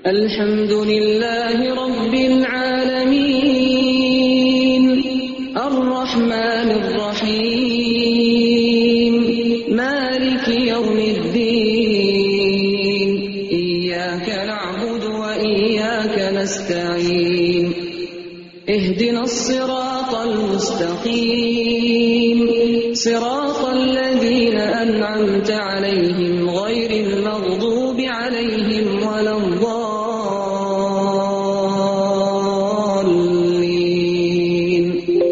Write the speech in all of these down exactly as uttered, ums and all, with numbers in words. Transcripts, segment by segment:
الحمد لله رب العالمين الرحمن الرحيم مالك يوم الدين إياك نعبد وإياك نستعين اهدنا الصراط المستقيم صراط الذين أنعمت عليهم غير المغضوب عليهم ولا الضالين.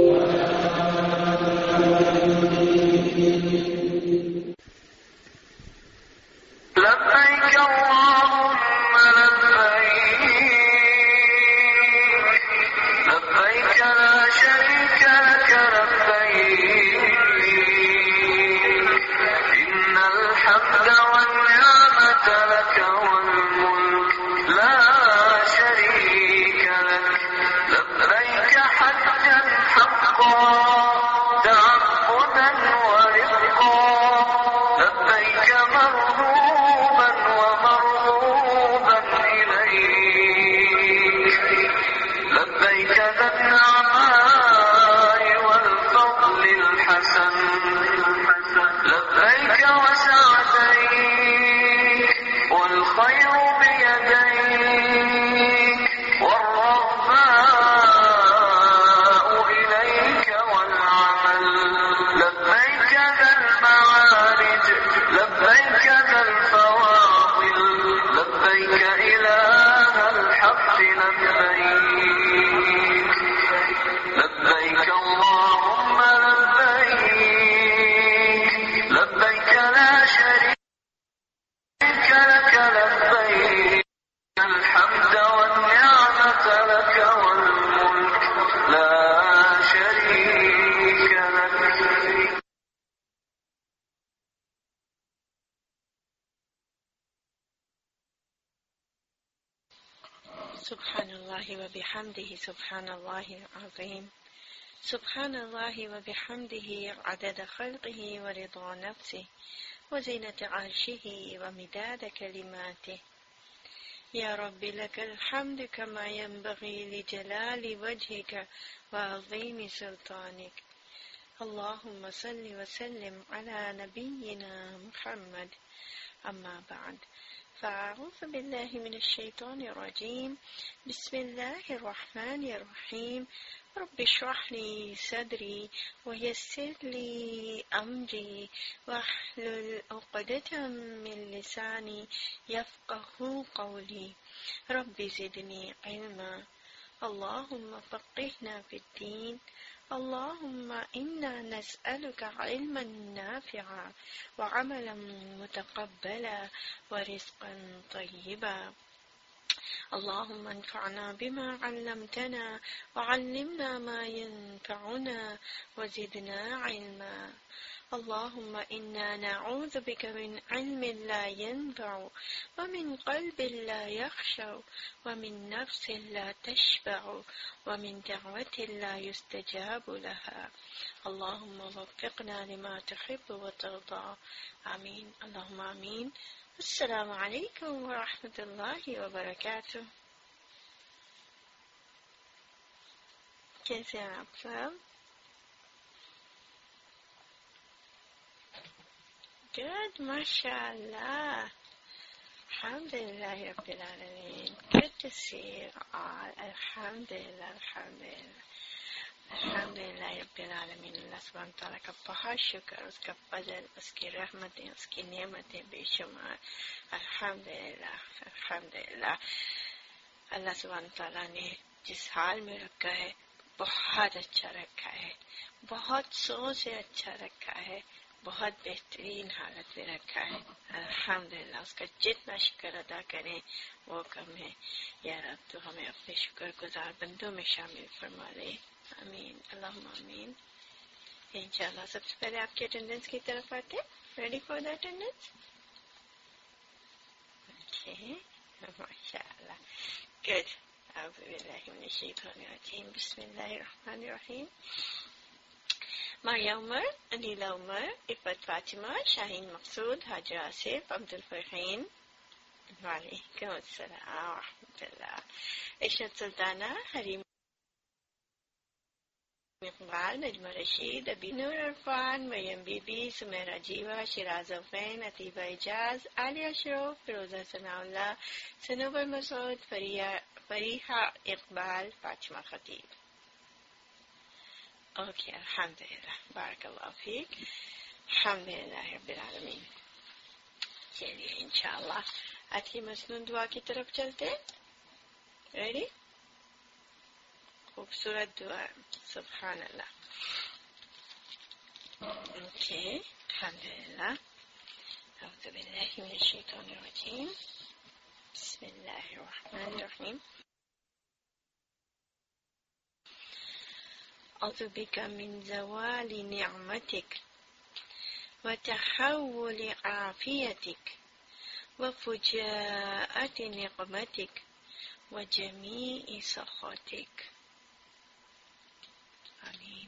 لبيك اللهم لبيك لبيك لا شريك لك لبيك إن الحمد والنعمة لك والملك لا شريك لك لبيك حجا حقا تعبدا ورفقا لبيك مرغوبا ومرغوبا إليك لبيك ذا النعماء والفضل الحسن لبيك وسعديك والخير بيديك والرغباء إليك والعمل لبيك ذا المعارج لبيك ذا الفواضل لبيك إله الحق لبيك لبيك اللهم لبيك لبيك لا شريك لك لبيك الحمد والنعمة لك والملك لا شريك لك. سبحان الله وبحمده سبحان الله العظيم سبحان الله وبحمده عدد خلقه ورضا نفسه وزينة عرشه ومداد كلماته. يا رب لك الحمد كما ينبغي لجلال وجهك وعظيم سلطانك. اللهم صل وسلم على نبينا محمد. أما بعد فأعوذ بالله من الشيطان الرجيم. بسم الله الرحمن الرحيم. رب اشرح لي صدري ويسر لي أمري واحلل عقدة من لساني يفقه قولي. رب زدني علما. اللهم فقهنا في الدين. اللهم إنا نسألك علما نافعا وعملا متقبلا ورزقا طيبا. اللهم انفعنا بما علمتنا وعلمنا ما ينفعنا وزدنا علما. اللهم إنا نعوذ بك من علم لا ينفع ومن قلب لا يخشع ومن نفس لا تشبع ومن دعوة لا يستجاب لها. اللهم وفقنا لما تحب وترضى. آمين اللهم آمين. السلام عليكم ورحمة الله وبركاته. کیسے ہیں آپ سب؟ Good, mashallah. Alhamdulillah Rabbil Alameen. Good to see you all. Alhamdulillah, Alhamdulillah. Alhamdulillah Rabbil Alameen. اللہ سبحانہ تعالیٰ کا بہت شکر، اس کا فضل، اس کی رحمتیں، اس کی نعمتیں بے شمار. الحمدللہ الحمدللہ. اللہ سبحانہ تعالیٰ نے جس حال میں رکھا ہے بہت اچھا رکھا ہے، بہت سو سے اچھا رکھا ہے، بہت بہترین حالت میں رکھا ہے. الحمدللہ اس کا جتنا شکر ادا کریں وہ کم ہے. یا رب تو ہمیں اپنے شکر گزار بندوں میں شامل فرما لے. آمین اللہم آمین. انشاءاللہ سب سے پہلے آپ کی اٹینڈنس کی طرف آتے. Ready for the attendance? ماشاءاللہ. گڈ. اعوذ باللہ من الشیطان الرجیم. بسم اللہ الرحمن الرحیم. ماریا عمر، انیلا عمر، عفت فاطمہ، شاہین مقصود، حاجر آصف، عبد الفرحین، وعلیکم السلام ورحمۃ اللہ. عشرت سلطانہ، حریم Iqbal, Najma Rashid, Abi Noor Irfan, Maryam Bibi, Sameera Jiwa, Shiraz Afeen, Atiba Ijaz, Aliya Ashraf, Feroza Sanaullah, Sanobar Masood, Fariha Iqbal, Fatima Khatib. Okay, الحمدللہ، بارک اللہ فیک. الحمدللہ رب العالمین. چلیے انشاءاللہ آج کی مسنون دعا کی طرف چلتے. ریڈی؟ خوبصورت دعا. سبحان اللہ. اوکے، الحمدللہ. اعوذ باللہ من الشیطان الرجیم. بسم اللہ الرحمن الرحیم. اعوذ بک من زوال نعمتک وتحول عافیتک وفجاءة نقمتک وجمیع سخطک. آمین.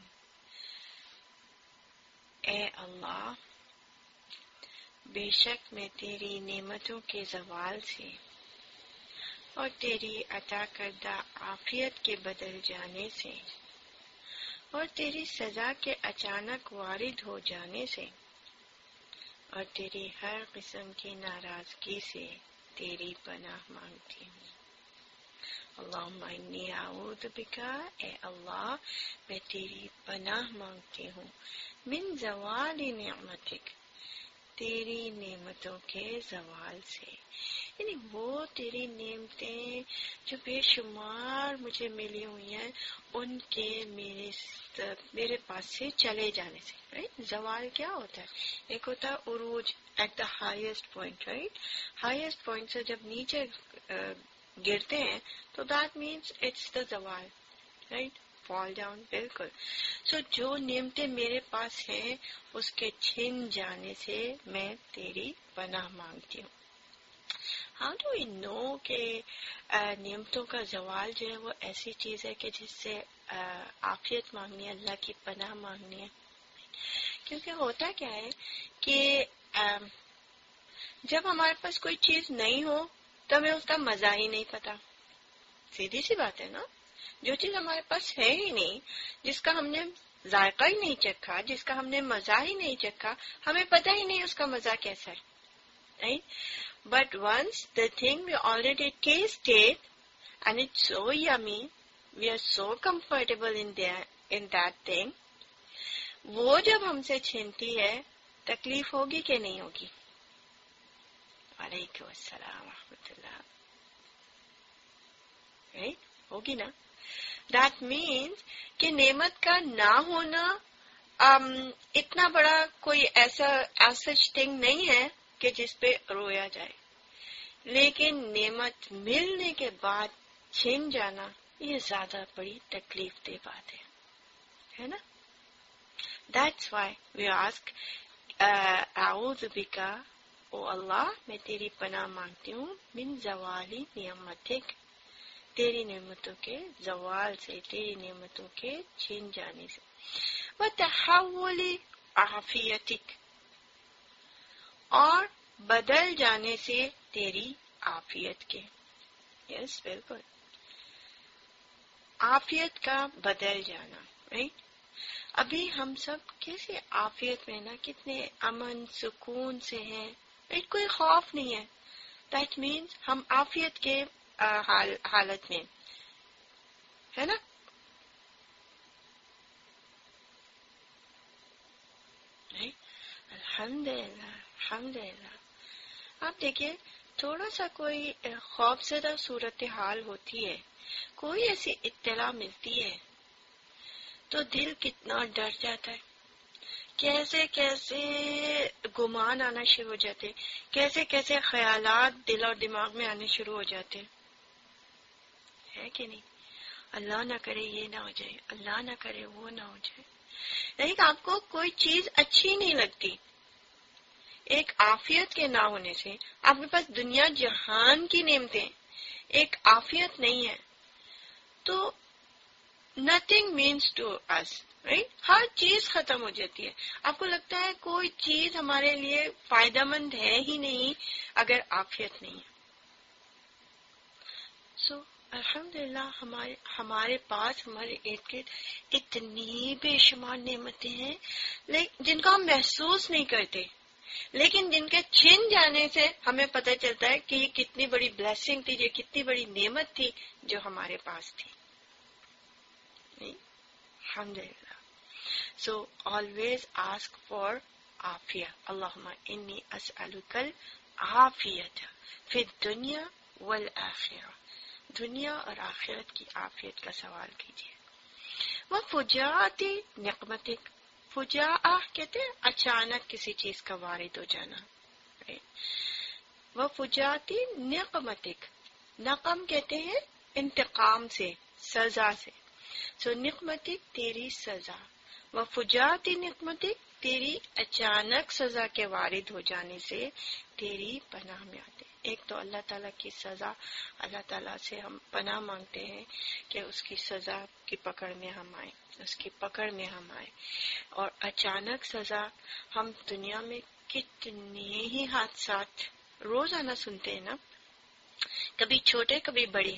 اے اللہ، بے شک میں تیری نعمتوں کے زوال سے اور تیری عطا کردہ عافیت کے بدل جانے سے اور تیری سزا کے اچانک وارد ہو جانے سے اور تیری ہر قسم کی ناراضگی سے تیری پناہ مانگتی ہوں. اللہم انی اعوذ بکا، اے اللہ میں تیری پناہ مانگتی ہوں، من زوال نعمتک، تیری نعمتوں کے زوال سے. یعنی وہ تیری نعمتیں جو بے شمار مجھے ملی ہوئی ہیں ان کے میرے میرے پاس سے چلے جانے سے. رائٹ؟ زوال کیا ہوتا ہے؟ ایک ہوتا ہے عروج at the highest point. Right? Highest point سے جب نیچے گرتے ہیں تو دیٹ مینس اٹس دا زوال. رائٹ؟ Fall down. بالکل. سو so, جو نعمتیں میرے پاس ہیں اس کے چھن جانے سے میں تیری پناہ مانگتی ہوں. ہاؤ ڈو وی نو کہ نعمتوں کا زوال جو ہے وہ ایسی چیز ہے کہ جس سے عافیت مانگنی ہے، اللہ کی پناہ مانگنی ہے؟ کیونکہ ہوتا کیا ہے کہ جب ہمارے پاس کوئی چیز نہیں ہو تو ہمیں اس کا مزہ ہی نہیں پتا. سیدھی سی بات ہے نا. جو چیز ہمارے پاس ہے ہی نہیں، جس کا ہم نے ذائقہ ہی نہیں چکھا، جس کا ہم نے مزہ ہی نہیں چکھا، ہمیں پتہ ہی نہیں اس کا مزہ کیسا ہے. Right? But once the thing we already tasted and it's so yummy, we are so comfortable in there, in that thing, وہ جب ہم سے چھینتی ہے تکلیف ہوگی کہ نہیں ہوگی؟ وعلیکم السلام ورحمۃ اللہ. right? ہوگی نا. That means کہ نعمت کا نہ ہونا um, اتنا بڑا کوئی ایسا such thing نہیں ہے کہ جس پہ رویا جائے، لیکن نعمت ملنے کے بعد چھن جانا یہ زیادہ بڑی تکلیف دہ بات ہے، ہے نا. That's why we ask اعوذ بکا، او اللہ میں تیری پناہ مانگتی ہوں، من زوالی نعمتک، تیری نعمتوں کے زوال سے، تیری نعمتوں کے چھن جانے سے، وتحول عافیتک، اور بدل جانے سے تیری عافیت کے. یس yes, بالکل. عافیت کا بدل جانا. رائٹ؟ ابھی ہم سب کیسے عافیت میں نا، کتنے امن سکون سے ہیں. رائٹ؟ کوئی خوف نہیں ہے. دیٹ مینس ہم عافیت کے حال حالت میں، ہے نا. الحمدللہ الحمدللہ. آپ دیکھیں تھوڑا سا کوئی خوف زدہ صورتحال ہوتی ہے، کوئی ایسی اطلاع ملتی ہے تو دل کتنا ڈر جاتا ہے، کیسے کیسے گمان آنا شروع ہو جاتے، کیسے کیسے خیالات دل اور دماغ میں آنے شروع ہو جاتے، ہے کہ نہیں؟ اللہ نہ کرے یہ نہ ہو جائے، اللہ نہ کرے وہ نہ ہو جائے. لیکن آپ کو کوئی چیز اچھی نہیں لگتی، ایک عافیت کے نہ ہونے سے آپ کے پاس دنیا جہان کی نعمتیں، ایک عافیت نہیں ہے تو nothing means to us. right? ہر چیز ختم ہو جاتی ہے. آپ کو لگتا ہے کوئی چیز ہمارے لیے فائدہ مند ہے ہی نہیں اگر عافیت نہیں ہے. سو الحمدللہ ہمارے ہمارے پاس ہمارے ارد گرد اتنی بے شمار نعمتیں ہیں جن کو ہم محسوس نہیں کرتے، لیکن جن کے چھن جانے سے ہمیں پتہ چلتا ہے کہ یہ کتنی بڑی بلیسنگ تھی، یہ کتنی بڑی نعمت تھی جو ہمارے پاس تھی. الحمدللہ. سو آلویز آسک فار عافیہ. اللہم انی اسألک العافیۃ فی الدنیا والآخرہ. دنیا اور آخرت کی عافیت کا سوال کیجیے. وفجاءت نقمتک. فجاء کہتے ہیں اچانک کسی چیز کا وارد ہو جانا. وفجاءت نقمتک. نقم کہتے ہیں انتقام سے، سزا سے. سو نقمتک تیری سزا. وفجاءت نقمتک تیری اچانک سزا کے وارد ہو جانے سے تیری پناہ میں آتے. ایک تو اللہ تعالیٰ کی سزا، اللہ تعالیٰ سے ہم پناہ مانگتے ہیں کہ اس کی سزا کی پکڑ میں ہم آئیں، اس کی پکڑ میں ہم آئیں. اور اچانک سزا، ہم دنیا میں کتنے ہی حادثات روزانہ سنتے ہیں نا، کبھی چھوٹے کبھی بڑے،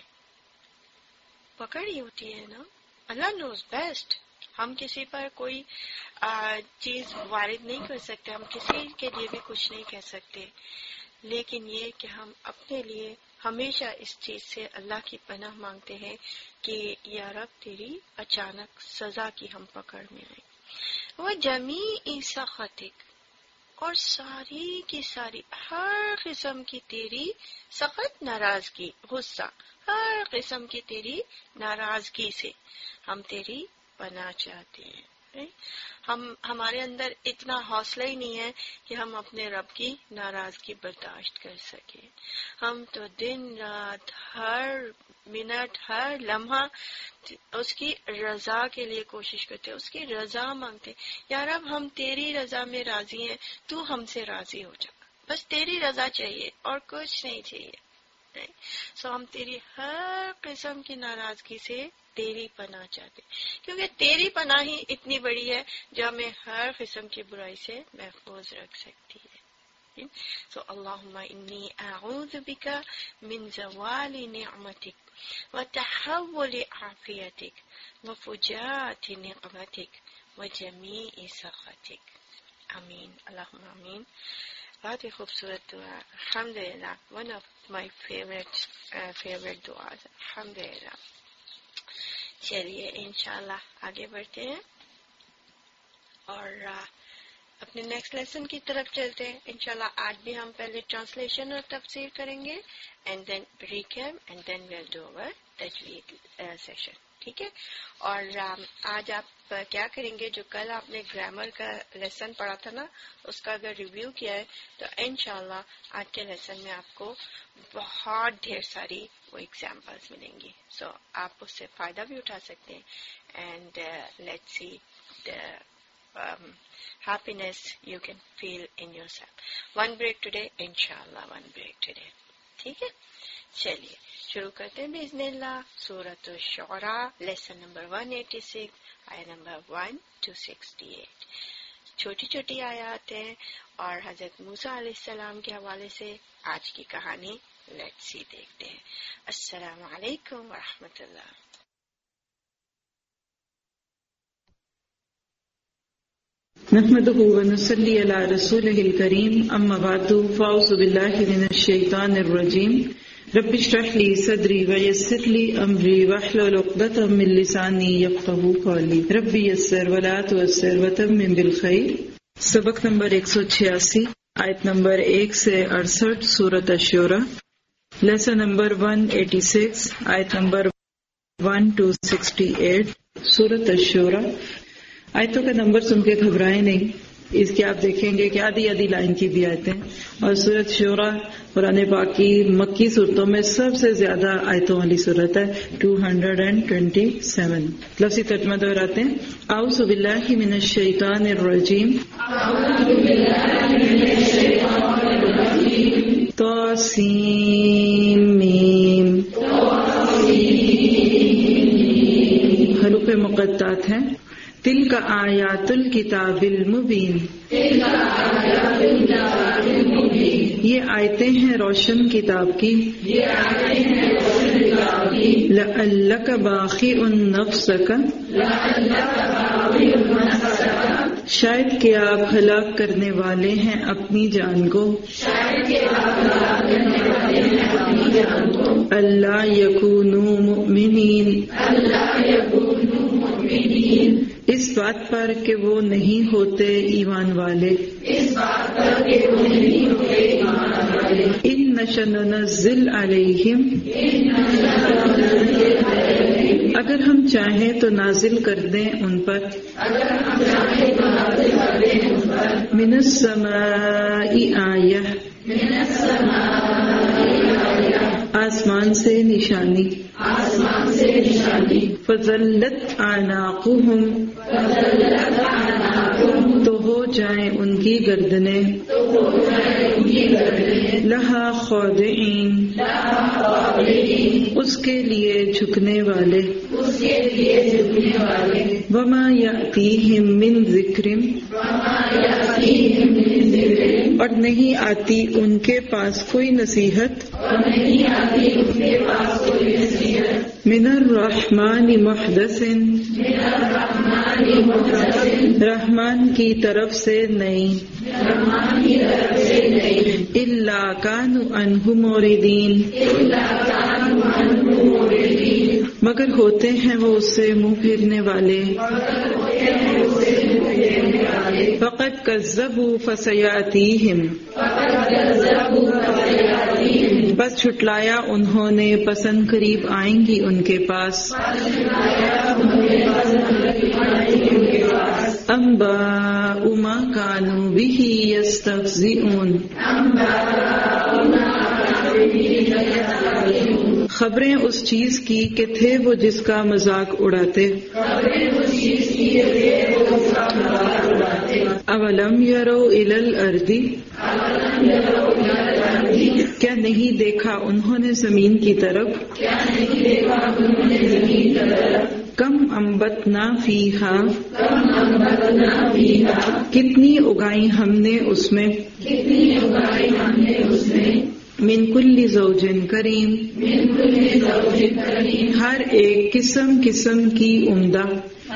پکڑ ہی ہوتی ہے نا. Allah knows best. ہم کسی پر کوئی آ, چیز وارد نہیں کر سکتے، ہم کسی کے لیے بھی کچھ نہیں کہہ سکتے، لیکن یہ کہ ہم اپنے لیے ہمیشہ اس چیز سے اللہ کی پناہ مانگتے ہیں کہ یا رب تیری اچانک سزا کی ہم پکڑ میں آئیں. وہ جمیع سخطک. اور ساری کی ساری ہر قسم کی تیری سخت، ناراضگی، غصہ، ہر قسم کی تیری ناراضگی سے ہم تیری پناہ چاہتے ہیں. ہم ہمارے اندر اتنا حوصلہ ہی نہیں ہے کہ ہم اپنے رب کی ناراضگی برداشت کر سکیں. ہم تو دن رات ہر منٹ ہر لمحہ اس کی رضا کے لیے کوشش کرتے، اس کی رضا مانگتے. یا رب ہم تیری رضا میں راضی ہیں، تو ہم سے راضی ہو جا، بس تیری رضا چاہیے اور کچھ نہیں چاہیے. سو ہم تیری ہر قسم کی ناراضگی سے تیری پناہ چاہتے، کیونکہ تیری پناہ ہی اتنی بڑی ہے جو ہمیں ہر قسم کی برائی سے محفوظ رکھ سکتی ہے. سو اللہم انی اعوذ بک من زوال نعمتک وتحول عافیتک وفجاءت نقمتک وجمیع سخطک. آمین. اللہم آمین. بہت ہی خوبصورت دعا. الحمدللہ. One of my favourite favourite دعاز. الحمدللہ. چلیے انشاءاللہ آگے بڑھتے ہیں اور اپنے نیکسٹ لیسن کی طرف چلتے ہیں. انشاءاللہ آج بھی ہم پہلے ٹرانسلیشن اور تفسیر کریں گے، and then recap, and then we'll do over تجوید سیشن. ٹھیک ہے. اور آج آپ کیا کریں گے، جو کل آپ نے گرامر کا لیسن پڑھا تھا نا، اس کا اگر ریویو کیا ہے تو انشاءاللہ آج کے لیسن میں آپ کو بہت ڈھیر ساری وہ ایگزامپلس ملیں گی. سو so, آپ اس سے فائدہ بھی اٹھا سکتے ہیں. And let's see the happiness you can feel in yourself. One break today انشاءاللہ، ون بریک ٹوڈے. ٹھیک ہے. چلیے شروع کرتے ہیں باذن اللہ. سورۃ الشعراء لیسن نمبر ایک سو چھیاسی، آیت نمبر ایک سو اکسٹھ. چھوٹی چھوٹی آیات ہیں اور حضرت موسیٰ علیہ السلام کے حوالے سے آج کی کہانی لیٹس سی دیکھتے ہیں. السلام علیکم ورحمۃ اللہ. نحمده ونصلي على رسوله الكريم. اما بعد فاعوذ بالله من الشيطان الرجيم. رب اشرح لي صدري ويسر لي امري واحلل عقدة من لساني يفقهوا قولي. رب يسر ولا تعسر وتمم بالخير. سبق نمبر ایک سو چھیاسی، آیت نمبر ایک سے اڑسٹھ، سورۃ الشعراء. لیسن نمبر ایک سو چھیاسی، آیت نمبر ایک سو اڑسٹھ، سورۃ الشعراء. آیتوں کا نمبر سن کے گھبرائیں نہیں، اس کے آپ دیکھیں گے کہ آدھی آدھی لائن کی بھی آیتیں. اور سورۃ شعراء قرآن پاک کی مکی صورتوں میں سب سے زیادہ آیتوں والی صورت ہے، دو سو سیئیس. لفظی ترجمہ دہراتے ہیں. اعوذ باللہ من الشیطان الرجیم. طاسیم میم. حروف مقطعات ہیں. تلک آیات الکتاب المبین. یہ آیتیں ہیں روشن کتاب کی. لعلک باخع نفسک، شاید کہ آپ ہلاک کرنے والے ہیں اپنی جان کو، اللہ یکونوا مؤمنین، اس بات پر کہ وہ نہیں ہوتے ایمان والے، ان نشأ ننزل علیہم، اگر ہم چاہیں تو نازل کر دیں ان پر، من السماء آیہ، آسمان سے نشانی، فظلت اعناقہم، تو ہو جائیں ان کی گردنیں، لہا خاضعین، اس کے لیے جھکنے والے، وما یأتیہم من ذکر، اور نہیں آتی ان کے پاس کوئی نصیحت، من الرحمن محدث، رحمان کی طرف سے نئی، الا کانوا عنہ معرضین، مگر ہوتے ہیں وہ اس سے منہ پھیرنے والے، فقد کذبوا فسیاتیہم، بس چھٹلایا انہوں نے پسند قریب آئیں گی ان کے پاس، انباء ما کانوا بہ یستہزئون، خبریں اس چیز کی کہ تھے وہ جس کا مذاق اڑاتے، اولم یروا الی الارض، کیا نہیں دیکھا انہوں نے زمین کی طرف، کم انبتنا فیہا، کتنی اگائیں ہم نے اس میں، من کل زوج کریم، ہر ایک قسم قسم کی عمدہ،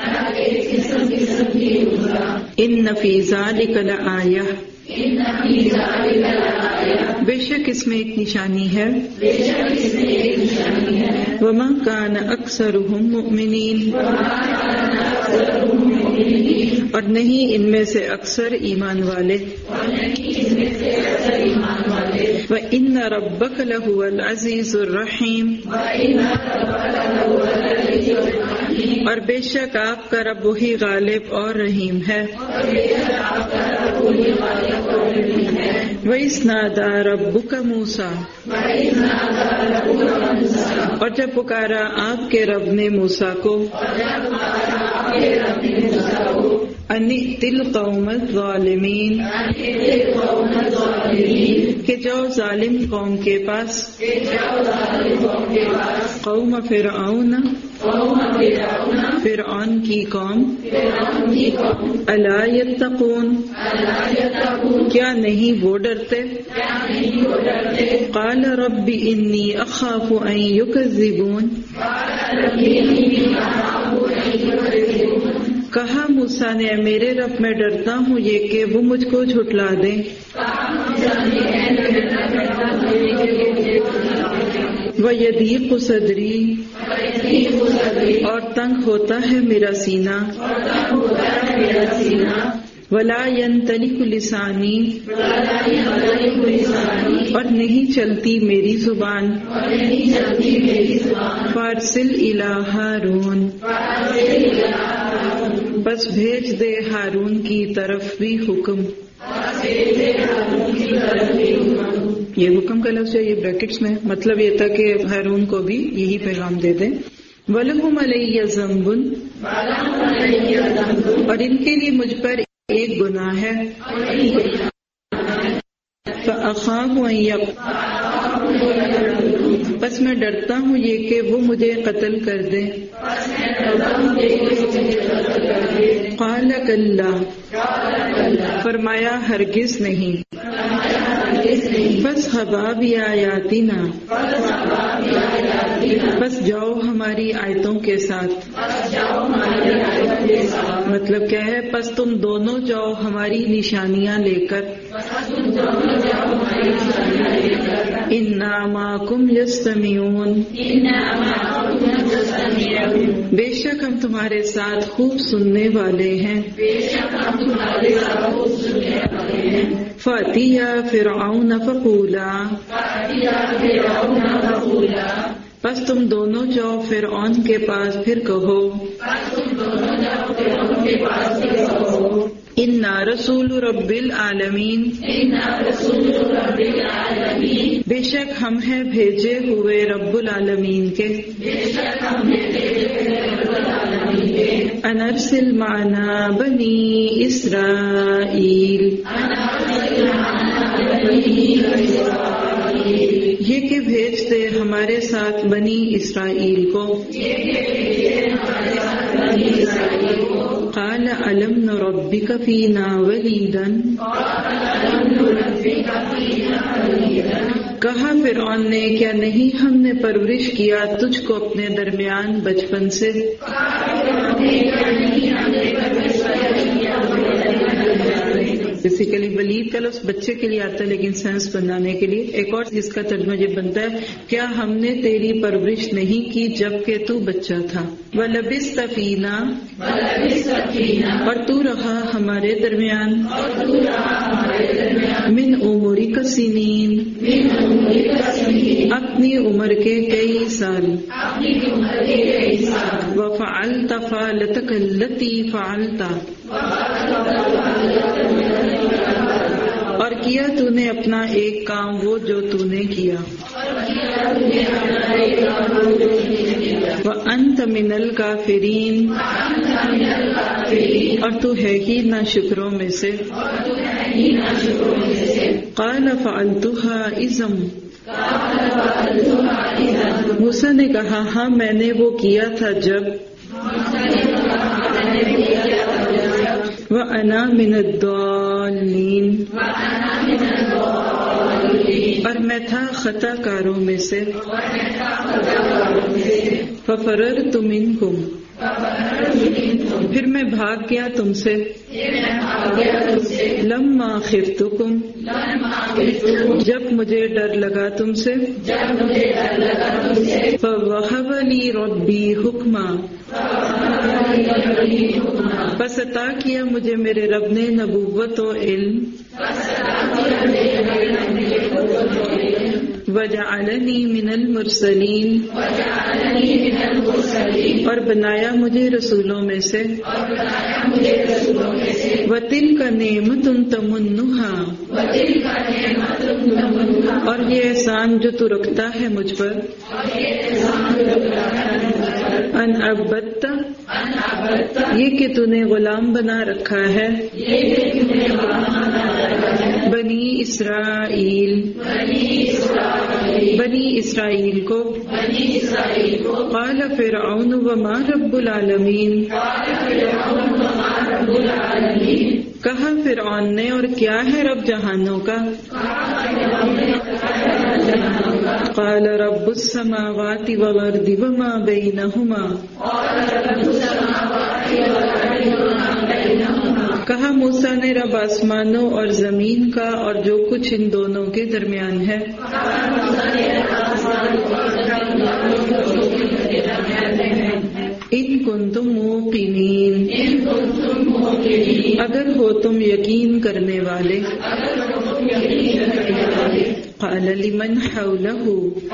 ان فی ذلک لآیہ، بے شک اس میں ایک نشانی ہے، وما کان اکثرهم مؤمنین، اور نہیں ان میں سے اکثر ایمان والے، وَإِنَّ رَبَّكَ لَهُوَ الْعَزِيزُ الرَّحِيمُ، اور بے شک آپ کا رب وہی غالب اور رحیم ہے، وَإِذْ نَادَى رَبُّكَ مُوسَىٰ، اور جب پکارا آپ کے رب نے موسیٰ کو، ان ائت القوم الظالمین، کہ جاؤ ظالم قوم کے پاس، قوم فرعون، فرعون کی قوم، الا یتقون، کیا نہیں وہ ڈرتے، قال رب انی اخاف ان یکذبون، کہا موسیٰ نے میرے رب میں ڈرتا ہوں یہ کہ وہ مجھ کو جھٹلا دیں، وَيَضِيقُ صَدْرِي، اور تنگ ہوتا ہے میرا سینہ، وَلَا يَنْطَلِقُ لِسَانِي، اور نہیں چلتی میری زبان، فَأَرْسِلْ إِلَىٰ هَارُونَ، بس بھیج دے ہارون کی طرف بھی حکم، یہ حکم کا لفظ ہے یہ بریکٹس میں، مطلب یہ تھا کہ ہارون کو بھی یہی پیغام دے دیں، وَلَهُمْ عَلَيَّ ذَنْبٌ، اور ان کے لیے مجھ پر ایک گناہ ہے، فَأَخَافُ أَن يَقْتُلُونِ، بس میں ڈرتا ہوں یہ کہ وہ مجھے قتل کر دیں، قَالَ كَلَّا، فرمایا ہرگز نہیں، بس حباب یا آیاتنا، بس جاؤ ہماری آیتوں کے ساتھ. مطلب کیا ہے؟ پس تم دونوں جاؤ ہماری نشانیاں لے کر. انا معکم یستمعون، بے شک ہم تمہارے ساتھ خوب سننے والے ہیں. فَأْتِيَا فِرْعَوْنَ فَقُولَا، بس تم دونوں جاؤ فرعون کے پاس پھر کہو اِنَّا رَسُولُ رَبِّ الْعَالَمِينَ، بے شک ہم ہیں بھیجے ہوئے رب العالمین کے. ان ارسل معنا بنی اسرائیل، یہ کہ بھیجتے ہمارے ساتھ بنی اسرائیل کو. قال الم نربک فینا ولیدا، کہا فرعون نے کیا نہیں ہم نے پرورش کیا تجھ کو اپنے درمیان بچپن سے. بیسیکلی ولید کا لفظ بچے کے لیے آتا ہے لیکن سینس بنانے کے لیے. ایک اور جس کا ترجمہ یہ بنتا ہے کیا ہم نے تیری پرورش نہیں کی جب کہ تو بچہ تھا. وَلَبِثْتَ فِينَا، اور تو رہا ہمارے درمیان. من عمرک سنین، اپنی عمر کے کئی سال. وَفَعَلْتَ فَعْلَتَكَ الَّتِي فَعَلْتَ، اور کیا تو نے اپنا ایک کام وہ جو تو نے کیا. وَأَنْتَ مِنَ الْكَافِرِينَ، اور تو ہے ہی نا شکروں میں سے. قَالَ فَعَلْتُهَا إِذًا، موسیٰ نے کہا ہاں میں نے وہ کیا تھا جب. وَأَنَا مِنَ الضَّالِّينَ، اور میں تھا خطا کاروں میں سے. فَفَرَرْتُ مِنْكُمْ، پھر میں بھاگ گیا تم سے. لَمَّا خِفْتُكُمْ، جب مجھے ڈر لگا تم سے. فَوَهَبَ لِي رَبِّي حُکْمًا، بس عطا کیا مجھے میرے رب نے نبوت و علم. وَجَعَلَنِي مِنَ الْمُرْسَلِينَ، اور بنایا مجھے رسولوں میں سے. وَتِلْكَ نِعْمَةٌ تَمُنُّهَا، اور یہ احسان جو تو رکھتا ہے مجھ پر. ان عبدت، یہ کہ تو نے غلام بنا رکھا ہے. بنی اسرائیل، بنی اسرائیل کو. قال فرعون وما رب العالمین، کہا فرعون نے اور کیا ہے رب جہانوں کا. قال رب السماوات والارض وما بینہما، کہا موسیٰ نے رب آسمانوں اور زمین کا اور جو کچھ ان دونوں کے درمیان ہے. ان کنتم موقنین، اگر ہو تم یقین کرنے والے. قال لمن حولہ،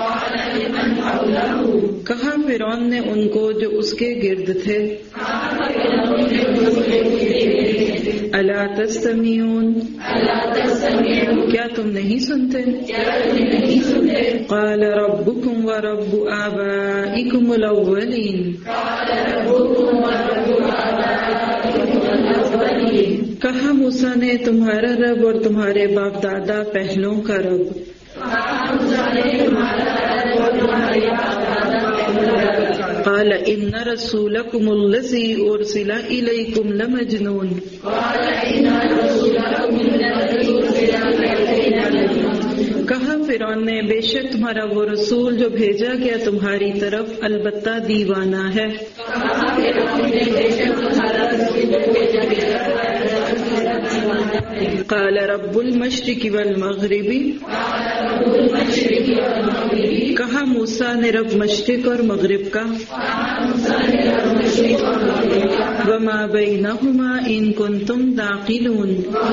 کہا فرعون نے ان کو جو اس کے گرد تھے. الا تستمعون، کیا تم نہیں سنتے. قال ربکم ورب آبائکم الاولین، کہا موسیٰ نے تمہارا رب اور تمہارے باپ دادا پہلوں کا رب. قال ان رسولکم الذی ارسل الیکم لمجنون، کہا فرعون نے بے شک تمہارا وہ رسول جو بھیجا گیا تمہاری طرف البتہ دیوانہ ہے. قال رب المشرق والمغرب، کہا موسیٰ نے رب مشرق اور مغرب کا. وما بینہما ان کنتم تعقلون،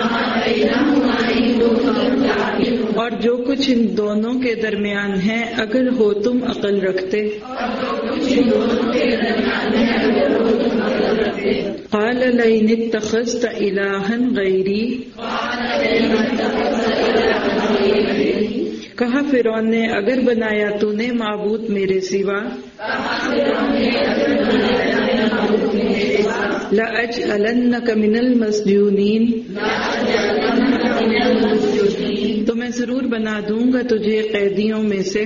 اور جو کچھ ان دونوں کے درمیان ہے اگر ہو تم عقل رکھتے. قال لئن اتخذت الہا غیری، کہا فرعون نے اگر بنایا تو نے معبود میرے سوا، لأجعلنک من المسجونین، تو میں ضرور بنا دوں گا تجھے قیدیوں میں سے.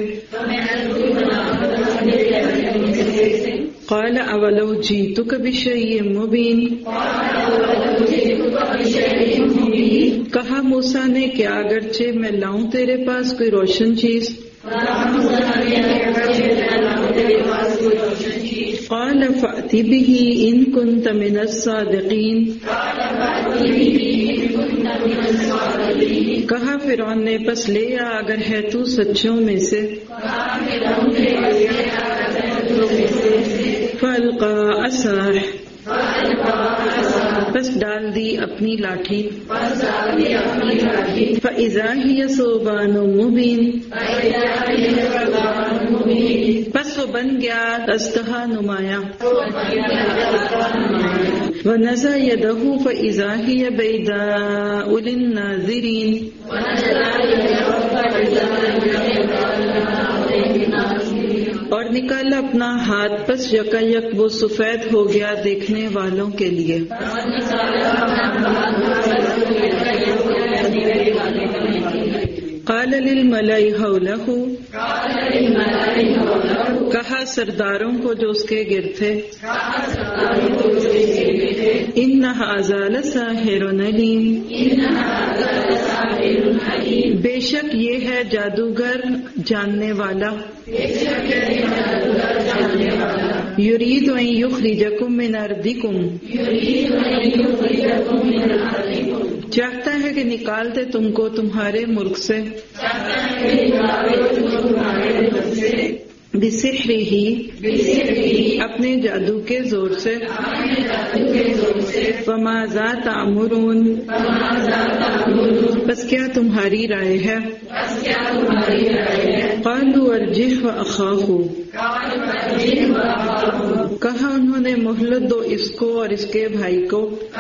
قال اولو جئتک بشیء مبین، کہا موسیٰ نے کیا اگرچہ میں لاؤں تیرے پاس کوئی روشن چیز. قال فأت به ان كنت من الصادقین، کہا فرعون نے پس لے آ اگر ہے تو سچوں میں سے. فألقى عصاه، پس ڈال دی اپنی لاٹھی. فإذا هي ثعبان مبین، پس وہ بن گیا اژدہا نمایاں. ونزع يده فإذا هي بيضاء للناظرین، اور نکالا اپنا ہاتھ پس یکا یک وہ سفید ہو گیا دیکھنے والوں کے لیے. قال للملأ حوله، کہا سرداروں کو جو اس کے گرد تھے، ان ھذا لساحر علیم، بے شک یہ ہے جادوگر جاننے والا. یرید ان یخرجکم من ارضکم، چاہتا ہے کہ نکال دے تم کو تمہارے ملک سے. بسحرہ، اپنے جادو کے زور سے. فماذا تأمرون، بس کیا تمہاری رائے ہے. قالوا ارجہ واخاہ، کہا انہوں نے مہلت دو اس کو اور اس کے بھائی کو.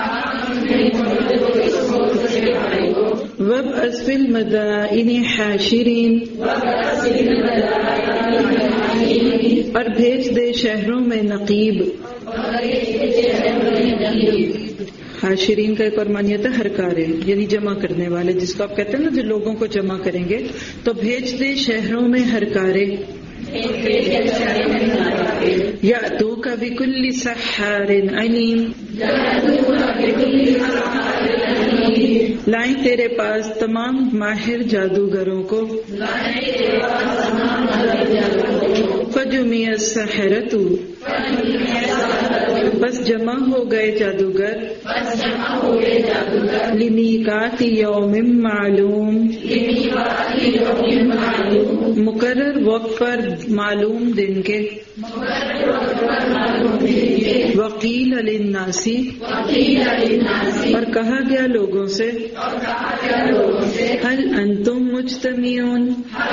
وابعث فی المدائن حاشرین، اور بھیج دے شہروں میں نقیب. حاشرین کا ایک اور معنی ہوتا ہے ہرکارے، یعنی جمع کرنے والے، جس کو آپ کہتے ہیں نا جو لوگوں کو جمع کریں گے. تو بھیج دے شہروں میں ہرکارے. یأتوک بکل سحار علیم، لائیں تیرے پاس تمام ماہر جادوگروں کو. فجمع السحرۃ، بس جمع ہو گئے جادوگر. لمیقات یوم معلوم، مقرر وقت پر معلوم دن کے. وقیل للناس، اور کہا گیا لوگوں سے. هل انتم مجتمعون،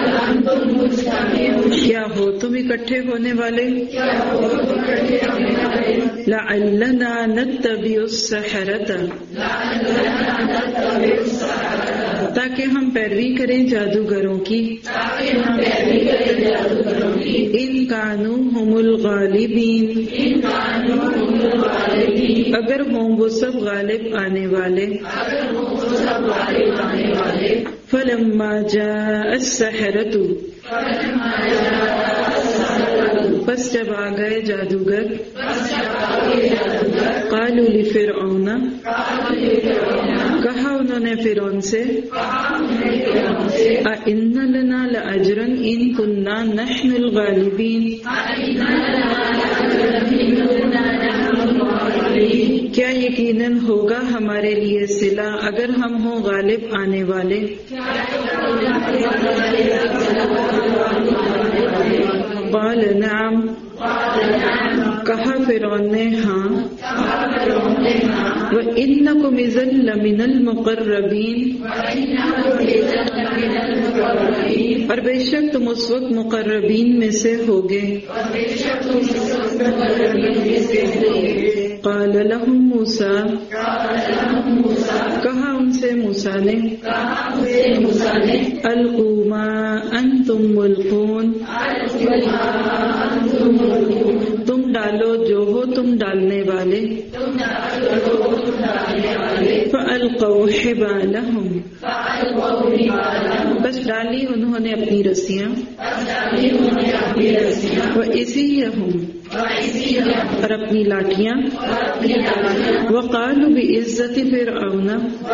کیا ہو تم اکٹھے ہونے والے. لعلنا نتبع السحرۃ، تاکہ ہم پیروی کریں جادوگروں کی. ان کانوا هم الغالبین، اگر ہوں وہ سب غالب آنے والے. فلما جاء السحرۃ، بس جب آ گئے جادوگر قالوا لفرعون کہا انہوں نے فرعون سے اَإِنَّ لَنَا لَأَجْرًا إِن كُنَّا نَحْنُ الْغَالِبِينَ کیا یقیناً ہوگا ہمارے لیے صلہ اگر ہم ہوں غالب آنے والے؟ قال نعم کہا فرعون نے ہاں وَإِنَّكُمْ إِذًا لَّمِنَ الْمُقَرَّبِينَ اور بے شک تم اس وقت مقربین میں سے ہوگے۔ قال لهم موسیٰ کہا ان سے موسیٰ نے القوا ما انتم ملقون تم ڈالو جو ہو تم ڈالنے والے۔ فألقوا حبالهم بس ڈالی انہوں نے اپنی رسیاں وَإِزِيَّهُمْ اور اپنی لاٹھیاں وَقَالُوا بِعِزَّةِ فِرْعَوْنَ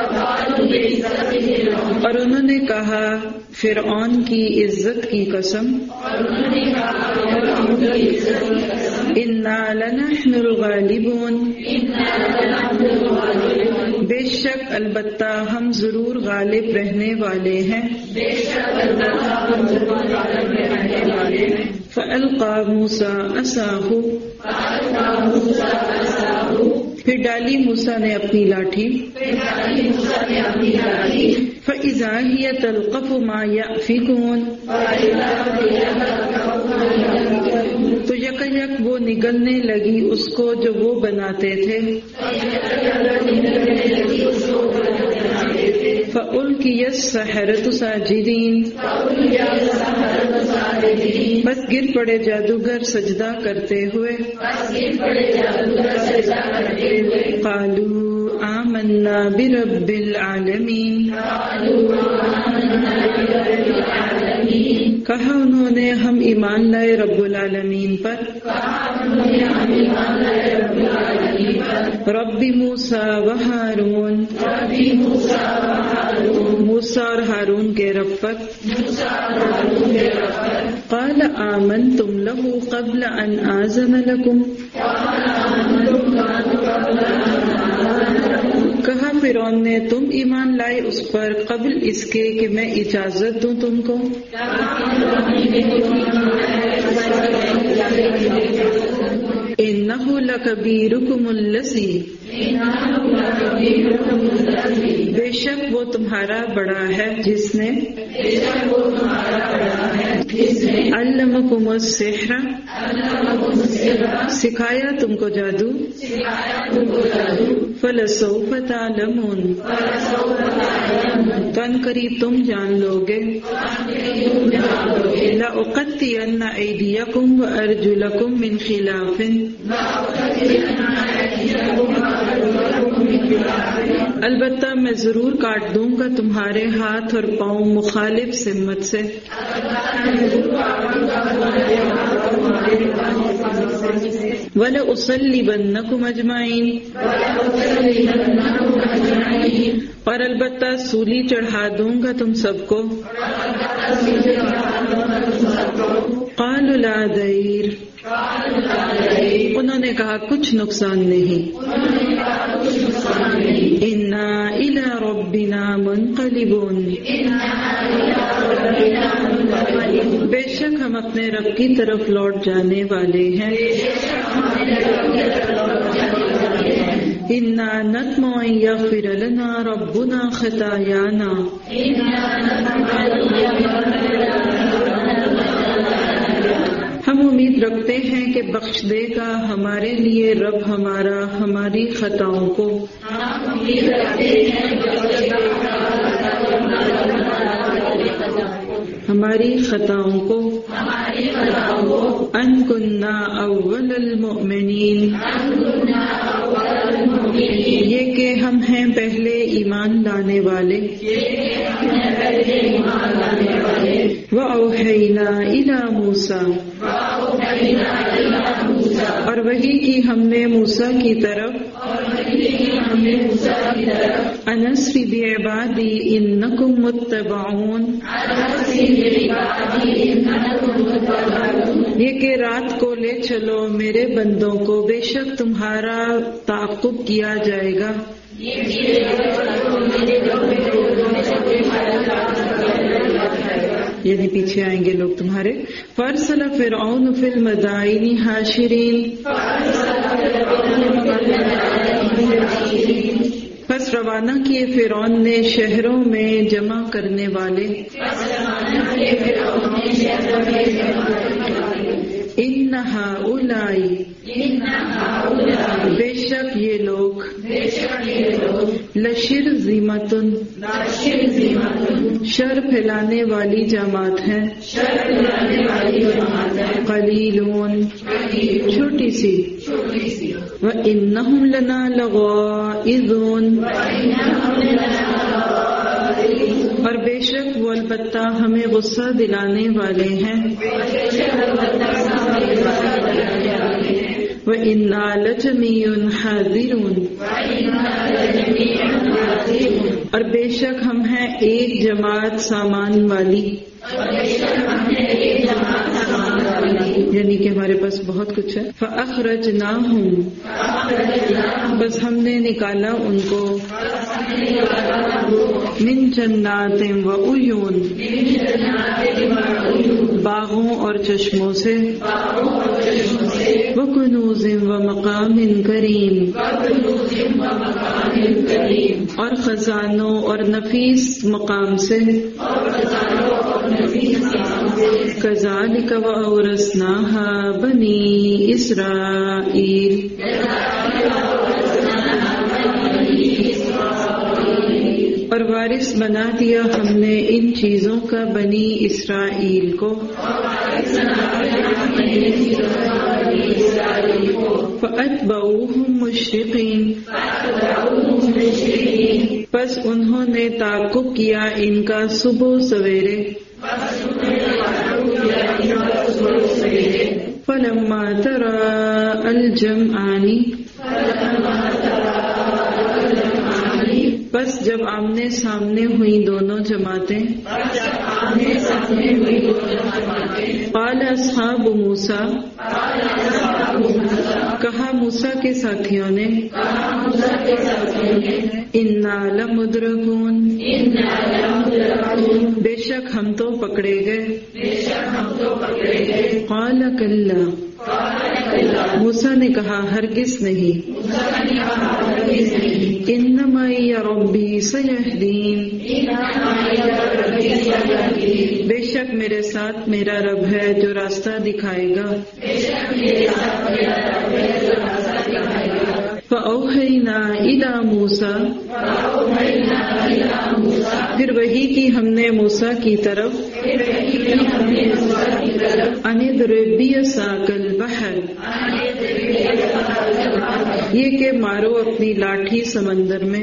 اور انہوں نے کہا فرعون کی عزت کی قسم اِنَّا لَنَحْنُ الْغَالِبُونَ بے شک البتہ ہم ضرور غالب رہنے والے ہیں۔ فَأَلْقَى مُوسَىٰ عَصَاهُ پھر ڈالی موسیٰ نے اپنی لاٹھی فَإِذَا هِيَ تَلْقَفُ مَا يَأْفِكُونَ تو یک یک وہ نگلنے لگی اس کو جو وہ بناتے تھے۔ فَأُلْقِيَ السَّحَرَةُ سَاجِدِينَ بس گر پڑے جادوگر سجدہ کرتے ہوئے۔ قَالُوا آمَنَّا بِرَبِّ الْعَالَمِينَ کہا انہوں نے ہم ایمان لائے رب العالمین پر۔ رب موسیٰ و ہارون موسیٰ اور ہارون کے رب پر۔ قال آمنتم له قبل ان آذن لكم کہا فرعون نے تم ایمان لائے اس پر قبل اس کے کہ میں اجازت دوں تم کو۔ انہ لکبیرکم الذی بے شک وہ تمہارا بڑا ہے جس نے علمکم السحر سکھایا تم کو جادو۔ فلسوف تعلمون تو ان قریب تم جان لو گے۔ لأقطعن ایدیکم وارجلکم من خلاف البتہ میں ضرور کاٹ دوں گا تمہارے ہاتھ اور پاؤں مخالف سمت سے۔ وَلَأُصَلِّبَنَّكُمْ أَجْمَعِينَ اور البتہ سولی چڑھا دوں گا تم سب کو۔ قَالُوا لَا ضَيْرَ انہوں نے کہا کچھ نقصان نہیں۔ اِنَّا إِلَىٰ رَبِّنَا مُنْقَلِبُونَ بے شک ہم اپنے رب کی طرف لوٹ جانے والے ہیں۔ اِنَّا نَطْمَعُ أَن يَغْفِرَ لَنَا رَبُّنَا خَطَايَانَا ہم امید رکھتے ہیں کہ بخش دے گا ہمارے لیے رب ہمارا ہماری خطاؤں کو۔ ہماری خطاؤں کو۔ ان کننا اول المؤمنین یہ کہ ہم ہیں پہلے ایمان لانے والے وَأَوْحَيْنَا إِلَى مُوسَىٰ اور وحی کی ہم نے موسیٰ کی طرف أَنْ أَسْرِ بِعِبَادِي إِنَّكُمْ مُتَّبَعُونَ یہ کہ رات کو لے چلو میرے بندوں کو بے شک تمہارا تعاقب کیا جائے گا. یعنی پیچھے آئیں گے لوگ تمہارے. فَأَرْسَلَ فِرْعَوْنُ فِي الْمَدَائِنِ حَاشِرِينَ پس روانہ کیے فرعون نے شہروں میں جمع کرنے والے. اِنَّ هَؤُلَاءِ بے شک یہ لوگ لَشِرْذِمَةٌ شر پھیلانے والی جماعت ہیں. قلیلون چھوٹی سی. وَإِنَّهُمْ لَنَا لَغَائِظُونَ اور بے شک وہ البتہ ہمیں غصہ دلانے والے ہیں. وَإِنَّا لَجَمِيعٌ حَاذِرُونَ اور بے شک ہم ہیں ایک جماعت سامان والی. یعنی کہ ہمارے پاس بہت کچھ ہے. فَأَخْرَجْنَاهُمْ بس ہم نے نکالا ان کو من جنات وعیون باغوں اور چشموں سے. وکنوز ومقام کریم اور خزانوں اور نفیس مقام سے. کذالک وَأَوْرَثْنَاهَا بنی اسرائیل اور وارث بنا دیا ہم نے ان چیزوں کا بنی اسرائیل کو. فَأَتْبَعُوهُمْ مُشْرِقِينَ پس انہوں نے تعاقب کیا ان کا صبح سویرے. فَلَمَّا تَرَاءَ الْجَمْعَانِ بس جب آمنے سامنے ہوئی دونوں جماعتیں. قال اصحاب موسیٰ کہا موسیٰ کے ساتھیوں نے انا لمدرکون بے شک ہم تو پکڑے گئے. قال کلا موسیٰ نے کہا ہرگز نہیں. انما ربی سیہدین بے شک میرے ساتھ میرا رب ہے جو راستہ دکھائے گا. فَأَوْحَيْنَا إِلَى مُوسَىٰ پھر وحی کی ہم نے موسیٰ کی طرف أَنِ اضْرِب بِّعَصَاكَ الْبَحْرَ یہ کہ مارو اپنی لاٹھی سمندر میں.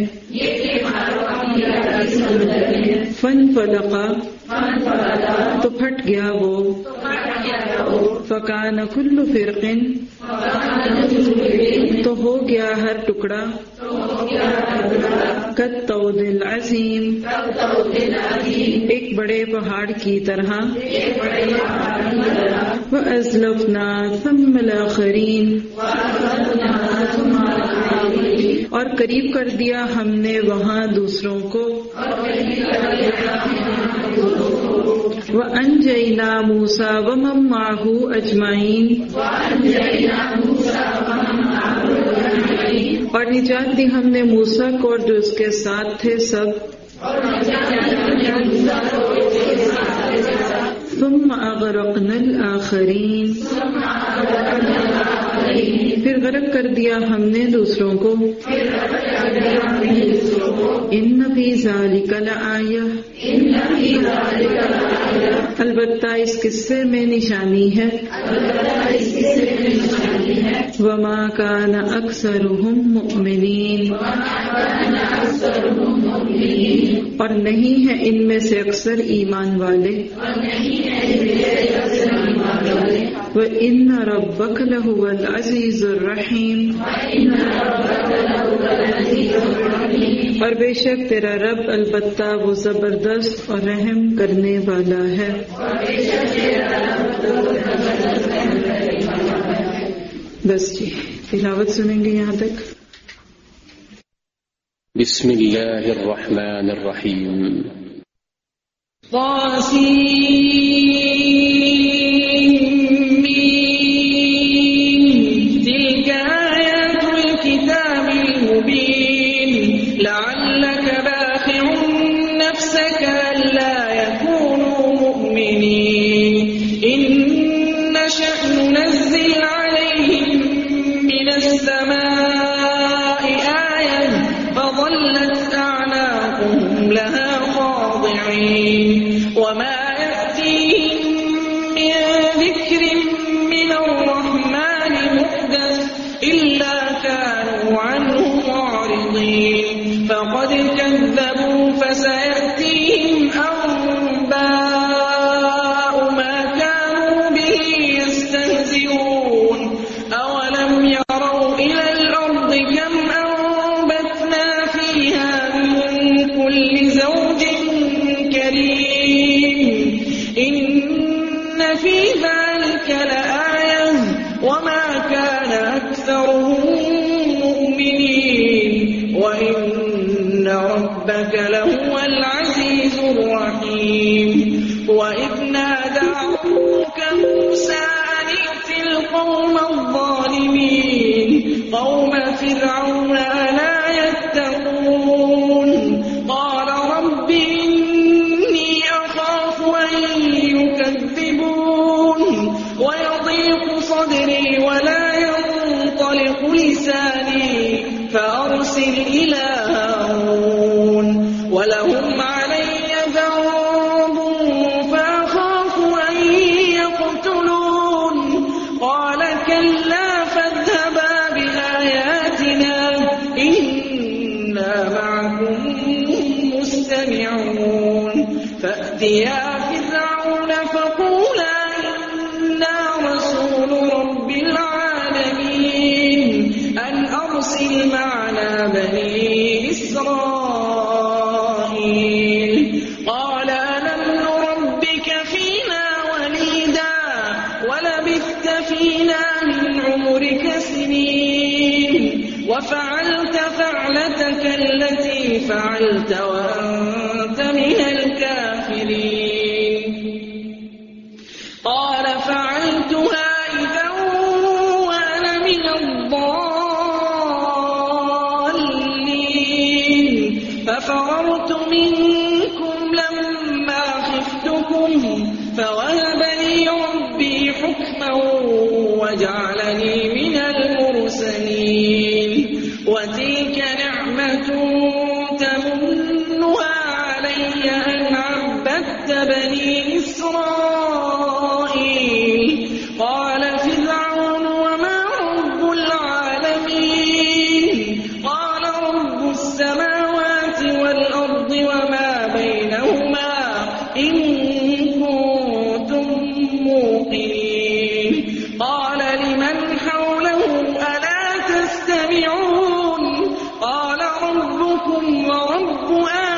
فَانْفَلَقَ تو پھٹ گیا وہ. فَكَانَ كُلُّ فِرْقٍ تو ہو گیا ہر ٹکڑا كَالطَّوْدِ الْعَظِيمِ ایک بڑے پہاڑ کی طرح. وَأَزْلَفْنَا ثَمَّ الْآخَرِينَ اور قریب کر دیا ہم نے وہاں دوسروں کو. وَأَنْجَيْنَا مُوسَىٰ وَمَن مَّعَهُ أَجْمَعِينَ اور نجات دی ہم نے موسیٰ کو اور جو اس کے ساتھ تھے سب. ثم اغرقنا الآخرین پھر غرق کر دیا ہم نے دوسروں کو. ان فی ذلک لآیہ البتہ اس قصے میں نشانی ہے. वमा कान अक्सरुहुम मुमिनीन, और नहीं है इनमें से अक्सर ईमान वाले। व इन्न रब्बक लहुवल अज़ीज़ुर रहीम, और बेशक तेरा रब अलबत्ता वो जबरदस्त और रहम करने वाला है। बस जी, तिलावत सुनेंगे यहाँ तक। बिस्मिल्लाहिर रहमानिर रहीम। فعلت وأنت من الكافرين. قال فعلتها إذا وأنا من الضالين ففررت منكم لما خفتكم فوهب لي ربي حكما وجعلني من المرسلين. وتلك نعمة تمنها علي أن عبدت بني إسرائيل. قال فرعون وما رب العالمين؟ قال رب السماوات والأرض وما بينهما إن كنتم موقنين. قال لمن حوله ألا تستمعون؟ قال ربكم ورب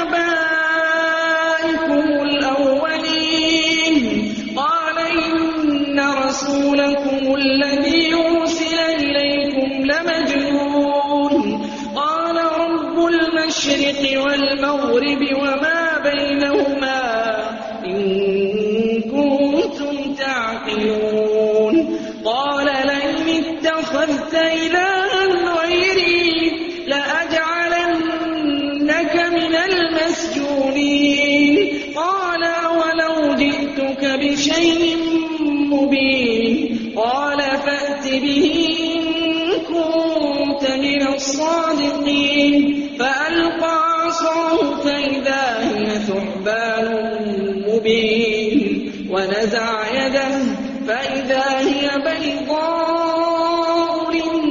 آبائكم الأولين. قال إن رسولكم الذي أرسل إليكم لمجنون. قال رب المشرق والمغرب وما بينهما إن كنتم تعقلون. قال لئن اتخذت إلها غيري لأجعلنك من المسجونين. قال ولو جئتك بشيء مبين. قال فأت به إن كنت من الصادقين. فألقى عصاه فإذا هي ثعبان مبين ونزع يده فإذا هي بيضاء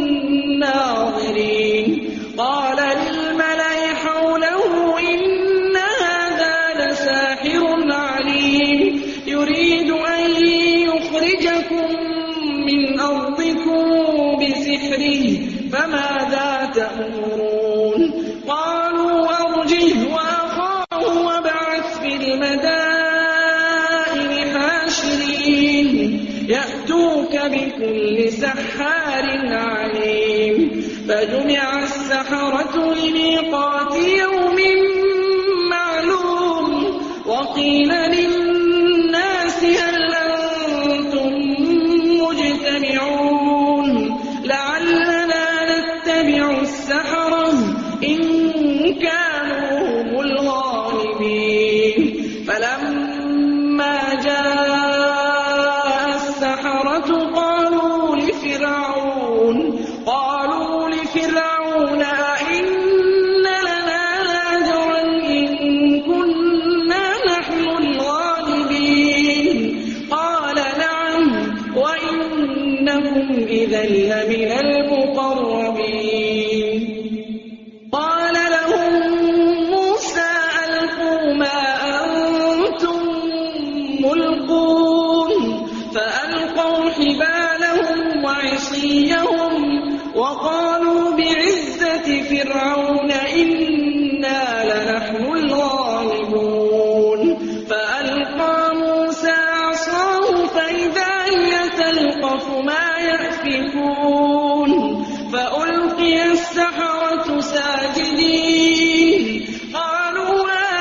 سحره فماذا تأمرون قالوا أرجه وأخاه وابعث في المدائن حاشرين يأتوك بكل سحار عليم فجمع السحرة لميقات يوم معلوم وقيل للناس هل أنتم مجتمعون لعلنا نتبع السحرة إن كانوا هم الغالبين فلما جاء السحرة قالوا لفرعون قالوا لفرعون أئن لنا لأجرا إن كنا نحن الغالبين قال نعم وإنكم إذا لمن المقربين قال لهم موسى ألقوا ما أنتم ملقون فألقوا حبالهم وعصيهم وقالوا بعزة فرعون إنا لنحن الغالبون فألقى موسى عصاه فإذا هي تلقف ما يأفكون فألقي السحرة ساجدين قالوا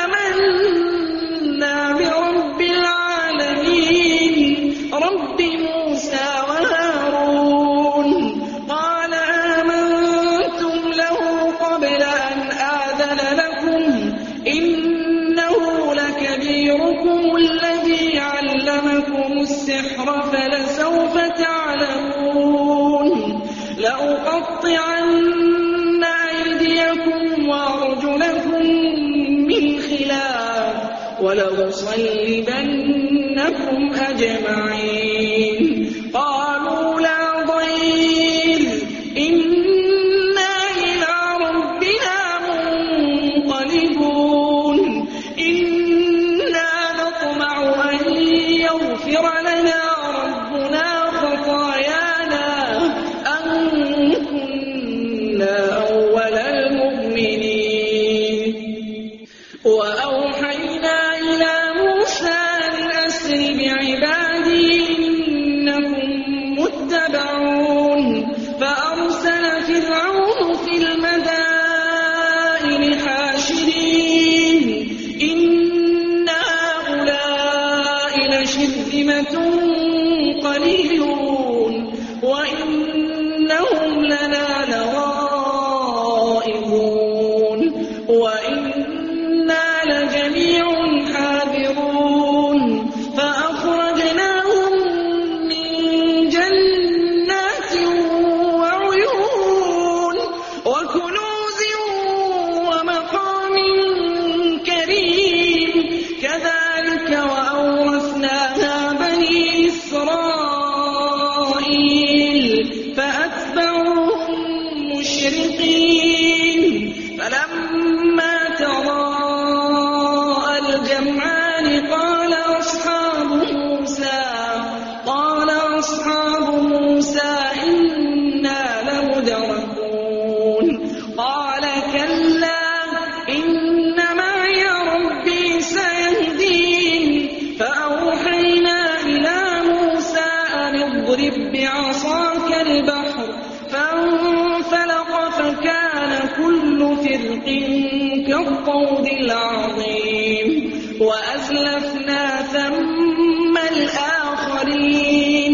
آمنا برب العالمين رب موسى وهارون قال آمنتم له قبل أن آذن لكم إنه لكبيركم الذي علمكم السحر فلسوف تعلمون لأقطعن أيديكم وأرجلكم من خلاف ولأصلبنكم أجمعين قالوا لا ضير إنا إلى ربنا منقلبون إنا نطمع أن يغفر لنا ربنا خطايانا أن كنا أول المؤمنين وأوحينا إلى موسى أن أسر بعبادي إنكم متبعون فأرسل فرعون في المدائن حاشرين إن هؤلاء لشرذمة قليلون وإنهم لنا لغائظون وإنا لجميع حاذرون فأخرجناهم من جنات وعيون وكنوز ومقام كريم كذلك وأورثناها بني إسرائيل فأتبعوهم مشرقين فلما تراءى الجمعان قال أصحاب موسى قال أصحاب موسى إنا لمدركون قال كلا إن معي ربي سيهدين فأوحينا إلى موسى أن اضرب بعصاك البحر فانفلق فكان كل فرق كالطود العظيم وأزلفنا ثم الآخرين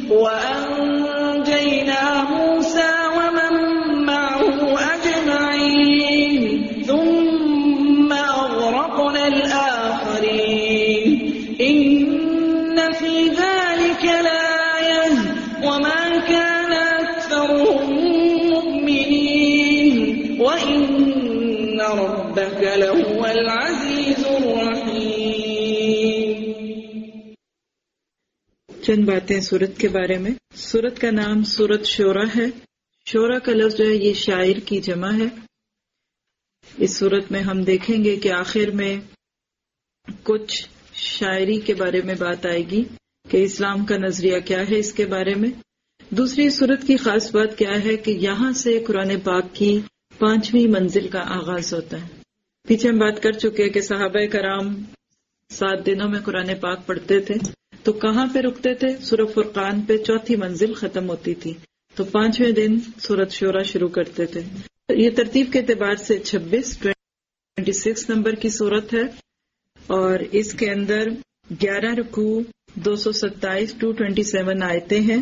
وأنجينا موسى ومن معه أجمعين ثم أغرقنا الآخرين إن في ذلك لآية وما كان أكثرهم مؤمنين وإن ربك لهو العزيز الرحيم. چند باتیں سورت کے بارے میں. سورت کا نام سورت شورا ہے. شورا کا لفظ جو ہے یہ شاعر کی جمع ہے. اس سورت میں ہم دیکھیں گے کہ آخر میں کچھ شاعری کے بارے میں بات آئے گی کہ اسلام کا نظریہ کیا ہے اس کے بارے میں. دوسری صورت کی خاص بات کیا ہے کہ یہاں سے قرآن پاک کی پانچویں منزل کا آغاز ہوتا ہے. پیچھے ہم بات کر چکے کہ صحابہ کرام سات دنوں میں قرآن پاک پڑھتے تھے، تو کہاں پہ رکتے تھے؟ سورہ فرقان پہ چوتھی منزل ختم ہوتی تھی، تو پانچویں دن سورۃ شورى شروع کرتے تھے. یہ ترتیب کے اعتبار سے چھبیس ٹوینٹی سکس نمبر کی صورت ہے، اور اس کے اندر گیارہ رکوع، دو سو ستائیس ٹو ٹوینٹی سیون آیتیں ہیں.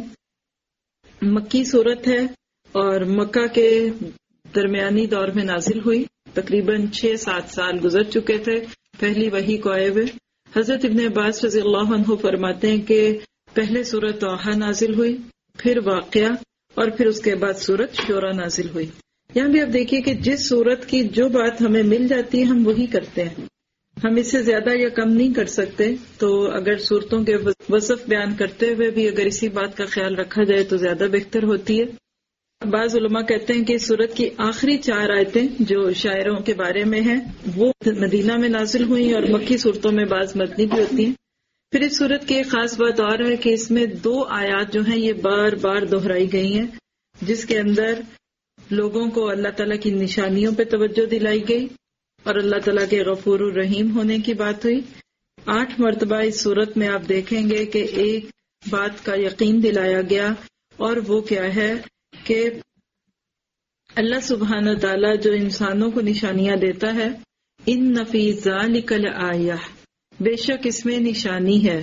مکی صورت ہے اور مکہ کے درمیانی دور میں نازل ہوئی. تقریباً چھ سات سال گزر چکے تھے پہلی وحی کو آئے ہوئے. حضرت ابن عباس رضی اللہ عنہ فرماتے ہیں کہ پہلے سورۃ طٰہٰ نازل ہوئی، پھر واقعہ، اور پھر اس کے بعد سورۃ شورى نازل ہوئی. یہاں بھی آپ دیکھیے کہ جس سورت کی جو بات ہمیں مل جاتی ہے ہم وہی کرتے ہیں، ہم اس سے زیادہ یا کم نہیں کر سکتے. تو اگر صورتوں کے وصف بیان کرتے ہوئے بھی اگر اسی بات کا خیال رکھا جائے تو زیادہ بہتر ہوتی ہے. بعض علماء کہتے ہیں کہ اس سورت کی آخری چار آیتیں جو شاعروں کے بارے میں ہیں وہ مدینہ میں نازل ہوئی، اور مکی صورتوں میں بعض مدنی بھی ہوتی ہیں. پھر اس سورت کی ایک خاص بات اور ہے کہ اس میں دو آیات جو ہیں یہ بار بار دہرائی گئی ہیں، جس کے اندر لوگوں کو اللہ تعالیٰ کی نشانیوں پہ توجہ دلائی گئی اور اللہ تعالیٰ کے غفور الرحیم ہونے کی بات ہوئی. آٹھ مرتبہ اس سورت میں آپ دیکھیں گے کہ ایک بات کا یقین دلایا گیا، اور وہ کیا ہے کہ اللہ سبحانہ تعالیٰ جو انسانوں کو نشانیاں دیتا ہے، ان فی ذالک لآیہ، بے شک اس میں نشانی ہے.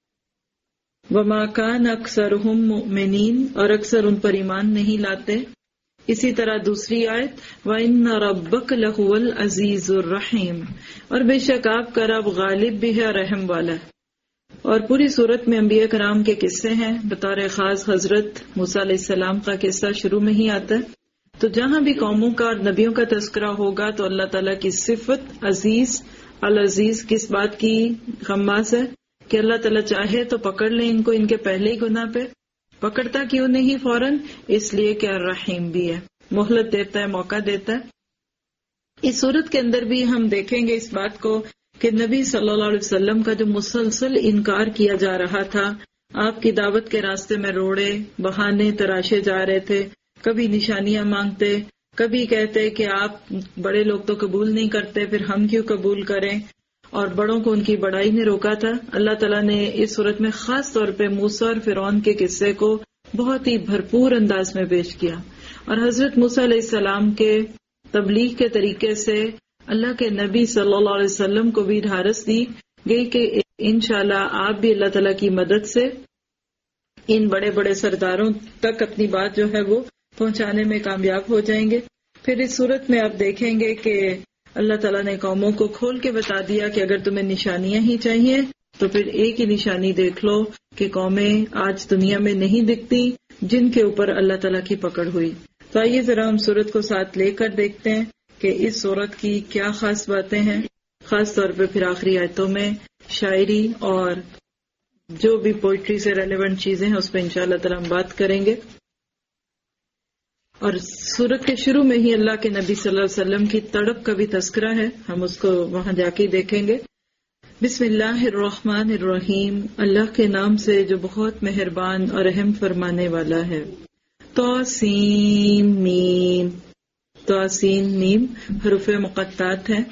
وما کان اکثرہم مؤمنین، اور اکثر ان پر ایمان نہیں لاتے. اسی طرح دوسری آیت وَإِنَّ رَبَّكَ لَهُوَ الْعَزِيزُ الرَّحِيمُ، اور بے شک آپ کا رب غالب بھی ہے، رحم والا ہے. اور پوری صورت میں انبیاء کرام کے قصے ہیں، بطور خاص حضرت موسیٰ علیہ السلام کا قصہ شروع میں ہی آتا ہے. تو جہاں بھی قوموں کا اور نبیوں کا تذکرہ ہوگا تو اللہ تعالیٰ کی صفت عزیز، العزیز کس بات کی خماس ہے کہ اللہ تعالیٰ چاہے تو پکڑ لیں ان کو ان کے پہلے ہی گناہ پہ. پکڑتا کیوں نہیں فوراً؟ اس لیے کہ الرحیم بھی ہے، مہلت دیتا ہے، موقع دیتا ہے. اس صورت کے اندر بھی ہم دیکھیں گے اس بات کو کہ نبی صلی اللہ علیہ وسلم کا جو مسلسل انکار کیا جا رہا تھا، آپ کی دعوت کے راستے میں روڑے بہانے تراشے جا رہے تھے. کبھی نشانیاں مانگتے، کبھی کہتے کہ آپ بڑے لوگ تو قبول نہیں کرتے، پھر ہم کیوں قبول کریں، اور بڑوں کو ان کی بڑائی نے روکا تھا. اللہ تعالیٰ نے اس صورت میں خاص طور پہ موسیٰ اور فرعون کے قصے کو بہت ہی بھرپور انداز میں پیش کیا، اور حضرت موسیٰ علیہ السلام کے تبلیغ کے طریقے سے اللہ کے نبی صلی اللہ علیہ وسلم کو بھی ڈھارس دی گئی کہ انشاءاللہ آپ بھی اللہ تعالیٰ کی مدد سے ان بڑے بڑے سرداروں تک اپنی بات جو ہے وہ پہنچانے میں کامیاب ہو جائیں گے. پھر اس صورت میں آپ دیکھیں گے کہ اللہ تعالیٰ نے قوموں کو کھول کے بتا دیا کہ اگر تمہیں نشانیاں ہی چاہیے تو پھر ایک ہی نشانی دیکھ لو کہ قومیں آج دنیا میں نہیں دکھتی جن کے اوپر اللہ تعالیٰ کی پکڑ ہوئی. تو آئیے ذرا ہم صورت کو ساتھ لے کر دیکھتے ہیں کہ اس صورت کی کیا خاص باتیں ہیں. خاص طور پہ پھر آخری آیتوں میں شاعری اور جو بھی پوئٹری سے ریلیونٹ چیزیں ہیں اس پہ انشاءاللہ تعالیٰ ہم بات کریں گے. اور سورت کے شروع میں ہی اللہ کے نبی صلی اللہ علیہ وسلم کی تڑپ کا بھی تذکرہ ہے، ہم اس کو وہاں جا کے دیکھیں گے. بسم اللہ الرحمن الرحیم، اللہ کے نام سے جو بہت مہربان اور رحم فرمانے والا ہے. توسین میم، توسین میم حروف مقطعات ہیں.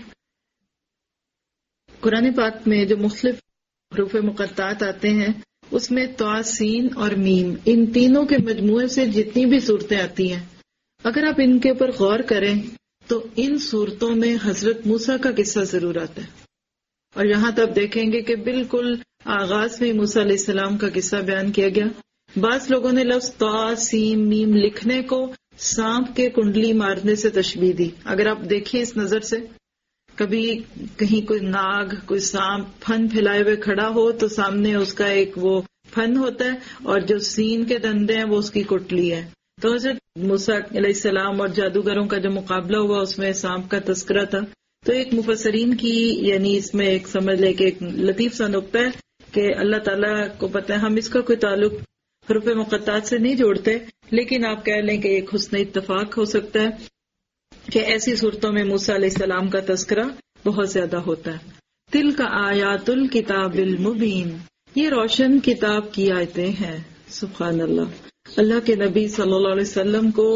قرآن پاک میں جو مختلف حروف مقطعات آتے ہیں اس میں توسین اور میم، ان تینوں کے مجموعے سے جتنی بھی صورتیں آتی ہیں اگر آپ ان کے اوپر غور کریں تو ان صورتوں میں حضرت موسیٰ کا قصہ ضرور آتا ہے. اور یہاں تک دیکھیں گے کہ بالکل آغاز میں موسیٰ علیہ السلام کا قصہ بیان کیا گیا. بعض لوگوں نے لفظ تا سین میم لکھنے کو سانپ کے کنڈلی مارنے سے تشبیہ دی. اگر آپ دیکھیں اس نظر سے، کبھی کہیں کوئی ناگ، کوئی سانپ پھن پھیلائے ہوئے کھڑا ہو تو سامنے اس کا ایک وہ پھن ہوتا ہے اور جو سین کے دندے ہیں وہ اس کی کٹلی ہے. تو حضرت موسیٰ علیہ السلام اور جادوگروں کا جو مقابلہ ہوا اس میں سانپ کا تذکرہ تھا. تو ایک مفسرین کی یعنی اس میں ایک سمجھ لے کہ ایک لطیف سا نقطہ ہے کہ اللہ تعالیٰ کو پتہ ہے، ہم اس کا کوئی تعلق حروف مقطعات سے نہیں جوڑتے، لیکن آپ کہہ لیں کہ ایک حسن اتفاق ہو سکتا ہے کہ ایسی صورتوں میں موسیٰ علیہ السلام کا تذکرہ بہت زیادہ ہوتا ہے. تلک آیات الکتاب المبین، یہ روشن کتاب کی آیتیں ہیں. سبحان اللہ. اللہ کے نبی صلی اللہ علیہ وسلم کو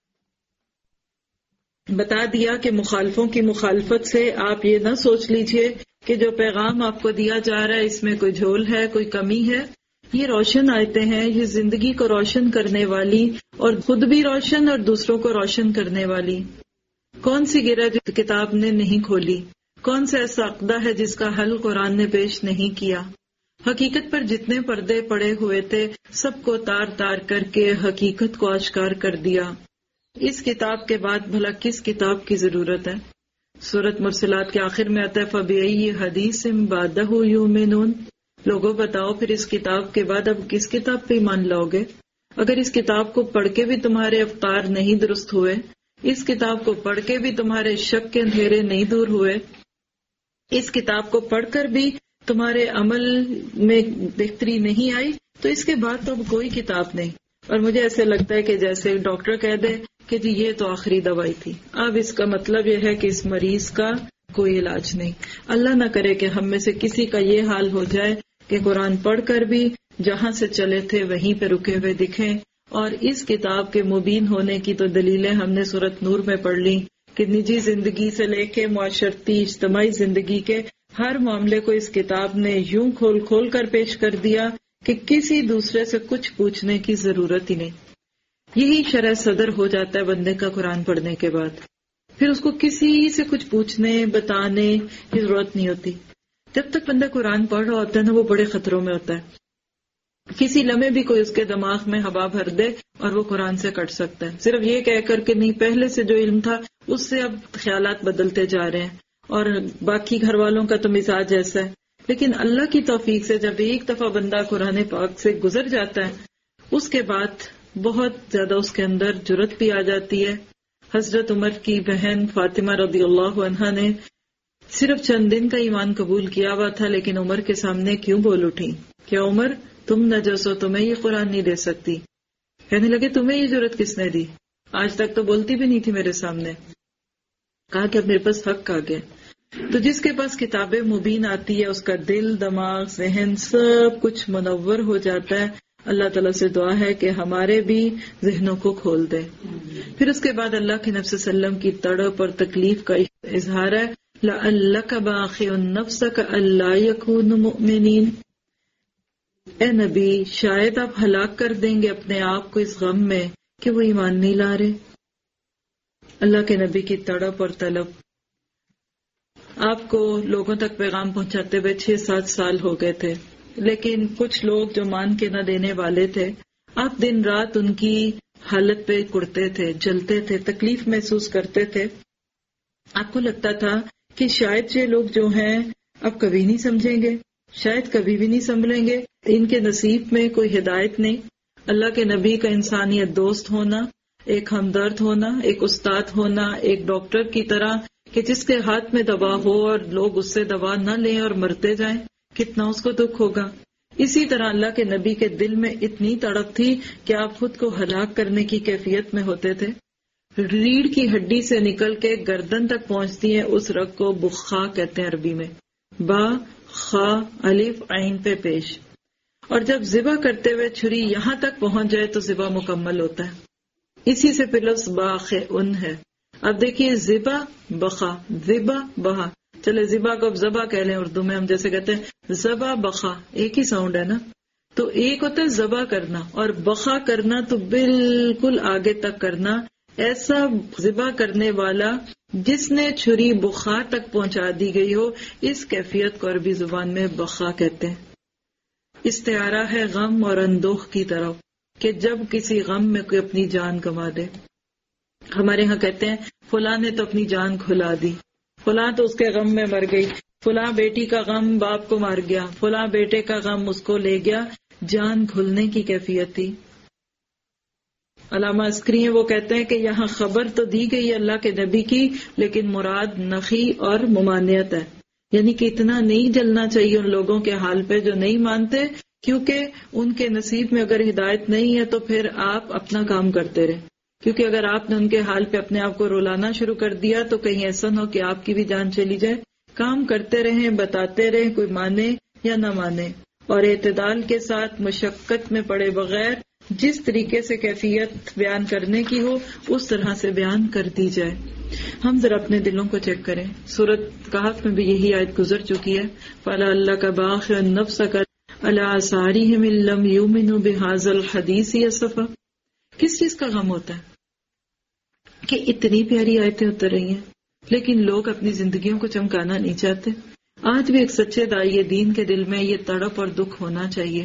بتا دیا کہ مخالفوں کی مخالفت سے آپ یہ نہ سوچ لیجئے کہ جو پیغام آپ کو دیا جا رہا ہے اس میں کوئی جھول ہے، کوئی کمی ہے. یہ روشن آیتیں ہیں، یہ زندگی کو روشن کرنے والی اور خود بھی روشن اور دوسروں کو روشن کرنے والی. کون سی گرہ جو کتاب نے نہیں کھولی؟ کون سا ایسا عقدہ ہے جس کا حل قرآن نے پیش نہیں کیا؟ حقیقت پر جتنے پردے پڑے ہوئے تھے سب کو تار تار کر کے حقیقت کو آشکار کر دیا. اس کتاب کے بعد بھلا کس کتاب کی ضرورت ہے؟ سورۃ مرسلات کے آخر میں آتا ہے فَبِأَيِّ حَدِيثٍ بَعْدَهُ يُؤْمِنُونَ. لوگوں بتاؤ پھر اس کتاب کے بعد اب کس کتاب پہ ایمان لاؤ گے؟ اگر اس کتاب کو پڑھ کے بھی تمہارے افکار نہیں درست ہوئے، اس کتاب کو پڑھ کے بھی تمہارے شک کے اندھیرے نہیں دور ہوئے، اس کتاب کو پڑھ کر بھی تمہارے عمل میں بہتری نہیں آئی، تو اس کے بعد تو اب کوئی کتاب نہیں. اور مجھے ایسے لگتا ہے کہ جیسے ڈاکٹر کہہ دے کہ جی یہ تو آخری دوائی تھی، اب اس کا مطلب یہ ہے کہ اس مریض کا کوئی علاج نہیں. اللہ نہ کرے کہ ہم میں سے کسی کا یہ حال ہو جائے کہ قرآن پڑھ کر بھی جہاں سے چلے تھے وہیں پہ رکے ہوئے دکھیں. اور اس کتاب کے مبین ہونے کی تو دلیلیں ہم نے سورۃ نور میں پڑھ لی کہ نجی زندگی سے لے کے معاشرتی اجتماعی زندگی کے ہر معاملے کو اس کتاب نے یوں کھول کھول کر پیش کر دیا کہ کسی دوسرے سے کچھ پوچھنے کی ضرورت ہی نہیں. یہی شرح صدر ہو جاتا ہے بندے کا قرآن پڑھنے کے بعد. پھر اس کو کسی سے کچھ پوچھنے بتانے کی ضرورت نہیں ہوتی. جب تک بندہ قرآن پڑھ رہا ہوتا ہے نا وہ بڑے خطروں میں ہوتا ہے. کسی لمحے بھی کوئی اس کے دماغ میں ہوا بھر دے اور وہ قرآن سے کٹ سکتا ہے، صرف یہ کہہ کر کہ نہیں پہلے سے جو علم تھا اس سے اب خیالات بدلتے جا رہے ہیں اور باقی گھر والوں کا تو مزاج ایسا ہے. لیکن اللہ کی توفیق سے جب ایک دفعہ بندہ قرآن پاک سے گزر جاتا ہے اس کے بعد بہت زیادہ اس کے اندر جرت بھی آ جاتی ہے. حضرت عمر کی بہن فاطمہ رضی اللہ عنہا نے صرف چند دن کا ایمان قبول کیا ہوا تھا، لیکن عمر کے سامنے کیوں بول اٹھی کہ عمر تم نجس ہو، تمہیں یہ قرآن نہیں دے سکتی. کہنے لگے تمہیں یہ جرت کس نے دی؟ آج تک تو بولتی بھی نہیں تھی میرے سامنے. کہا کہ اب میرے پاس حق آ گیا. تو جس کے پاس کتاب مبین آتی ہے اس کا دل دماغ ذہن سب کچھ منور ہو جاتا ہے. اللہ تعالیٰ سے دعا ہے کہ ہمارے بھی ذہنوں کو کھول دے. پھر اس کے بعد اللہ کے نبی صلی اللہ علیہ وسلم کی تڑپ اور تکلیف کا اظہار ہے لَعَلَّكَ بَاخِعٌ نَفْسَكَ أَلَّا يَكُونُوا مُؤْمِنِينَ. اے نبی شاید آپ ہلاک کر دیں گے اپنے آپ کو اس غم میں کہ وہ ایمان نہیں لا رہے. اللہ کے نبی کی تڑپ اور طلب. آپ کو لوگوں تک پیغام پہنچاتے ہوئے چھ سات سال ہو گئے تھے، لیکن کچھ لوگ جو مان کے نہ دینے والے تھے آپ دن رات ان کی حالت پہ کڑتے تھے، جلتے تھے، تکلیف محسوس کرتے تھے. آپ کو لگتا تھا کہ شاید یہ لوگ جو ہیں اب کبھی نہیں سمجھیں گے، شاید کبھی بھی نہیں سنبھلیں گے، ان کے نصیب میں کوئی ہدایت نہیں. اللہ کے نبی کا انسانیت دوست ہونا، ایک ہمدرد ہونا، ایک استاد ہونا، ایک ڈاکٹر کی طرح کہ جس کے ہاتھ میں دوا ہو اور لوگ اس سے دوا نہ لیں اور مرتے جائیں، کتنا اس کو دکھ ہوگا. اسی طرح اللہ کے نبی کے دل میں اتنی تڑپ تھی کہ آپ خود کو ہلاک کرنے کی کیفیت میں ہوتے تھے. ریڑھ کی ہڈی سے نکل کے گردن تک پہنچتی ہے اس رگ کو بخا کہتے ہیں عربی میں، با خا الف عین پہ پیش. اور جب ذبح کرتے ہوئے چھری یہاں تک پہنچ جائے تو ذبح مکمل ہوتا ہے. اسی سے پھر لفظ باخ ان ہے. اب دیکھیے ذبح بخا، ذبح بہا، چلے ذبح کو اب ذبح کہہ لیں، اردو میں ہم جیسے کہتے ہیں ذبح بخا، ایک ہی ساؤنڈ ہے نا. تو ایک ہوتا ہے ذبح کرنا اور بخا کرنا تو بالکل آگے تک کرنا. ایسا ذبح کرنے والا جس نے چھری بخار تک پہنچا دی گئی ہو، اس کیفیت کو عربی زبان میں بخا کہتے ہیں. استعارہ ہے غم اور اندوہ کی طرف کہ جب کسی غم میں کوئی اپنی جان گنوا دے. ہمارے ہاں کہتے ہیں فلاں نے تو اپنی جان کھلا دی، فلاں تو اس کے غم میں مر گئی، فلاں بیٹی کا غم باپ کو مار گیا، فلاں بیٹے کا غم اس کو لے گیا. جان کھلنے کی کیفیت تھی. علامہ عسکری ہیں، وہ کہتے ہیں کہ یہاں خبر تو دی گئی اللہ کے نبی کی، لیکن مراد نخی اور ممانعت ہے. یعنی کہ اتنا نہیں جلنا چاہیے ان لوگوں کے حال پہ جو نہیں مانتے، کیونکہ ان کے نصیب میں اگر ہدایت نہیں ہے تو پھر آپ اپنا کام کرتے رہیں. کیونکہ اگر آپ نے ان کے حال پہ اپنے آپ کو رلانا شروع کر دیا تو کہیں ایسا نہ ہو کہ آپ کی بھی جان چلی جائے. کام کرتے رہیں، بتاتے رہیں، کوئی مانے یا نہ مانے، اور اعتدال کے ساتھ مشقت میں پڑے بغیر جس طریقے سے کیفیت بیان کرنے کی ہو اس طرح سے بیان کر دی جائے. ہم ذرا اپنے دلوں کو چیک کریں. سورۃ کہف میں بھی یہی آیت گزر چکی ہے. فَلَعَلَّكَ بَاخِعٌ نَفْسَكَ عَلَىٰ آثَارِهِمْ إِن لَّمْ يُؤْمِنُوا بِهَٰذَا الْحَدِيثِ أَسَفًا. کس چیز کا غم ہوتا ہے کہ اتنی پیاری آیتیں اتر رہی ہیں لیکن لوگ اپنی زندگیوں کو چمکانا نہیں چاہتے. آج بھی ایک سچے داعی دین کے دل میں یہ تڑپ اور دکھ ہونا چاہیے.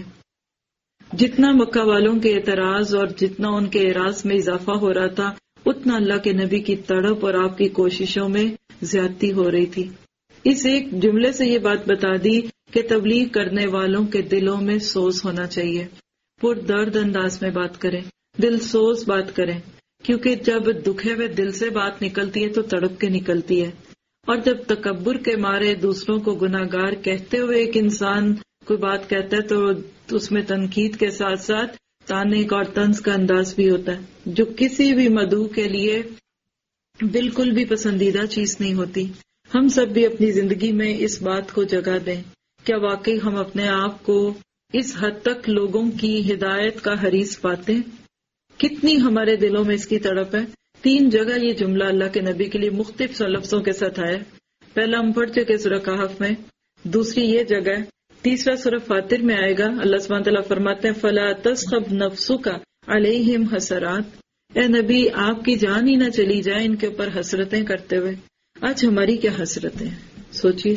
جتنا مکہ والوں کے اعتراض اور جتنا ان کے اعراض میں اضافہ ہو رہا تھا اتنا اللہ کے نبی کی تڑپ اور آپ کی کوششوں میں زیادتی ہو رہی تھی. اس ایک جملے سے یہ بات بتا دی کہ تبلیغ کرنے والوں کے دلوں میں سوز ہونا چاہیے. پر درد انداز میں بات کریں، دل سوز بات کریں، کیونکہ جب دکھے ہوئے دل سے بات نکلتی ہے تو تڑپ کے نکلتی ہے. اور جب تکبر کے مارے دوسروں کو گناہگار کہتے ہوئے ایک انسان کوئی بات کہتا ہے تو اس میں تنقید کے ساتھ ساتھ تانے اور طنز کا انداز بھی ہوتا ہے، جو کسی بھی مدعو کے لیے بالکل بھی پسندیدہ چیز نہیں ہوتی. ہم سب بھی اپنی زندگی میں اس بات کو جگہ دیں. کیا واقعی ہم اپنے آپ کو اس حد تک لوگوں کی ہدایت کا حریص پاتے ہیں؟ کتنی ہمارے دلوں میں اس کی تڑپ ہے. تین جگہ یہ جملہ اللہ کے نبی کے لیے مختلف لفظوں کے ساتھ آیا. پہلا ہم پڑھ چکے سورہ کہف میں، دوسری یہ جگہ، تیسرا سورہ فاطر میں آئے گا. اللہ سبحانہ تعالیٰ فرماتے ہیں فَلَا تَسْخَبْ نَفْسُكَ عَلَيْهِمْ حَسَرَاتٍ. اے نبی آپ کی جان ہی نہ چلی جائے ان کے اوپر حسرتیں کرتے ہوئے. آج ہماری کیا حسرتیں ہیں؟ سوچیے،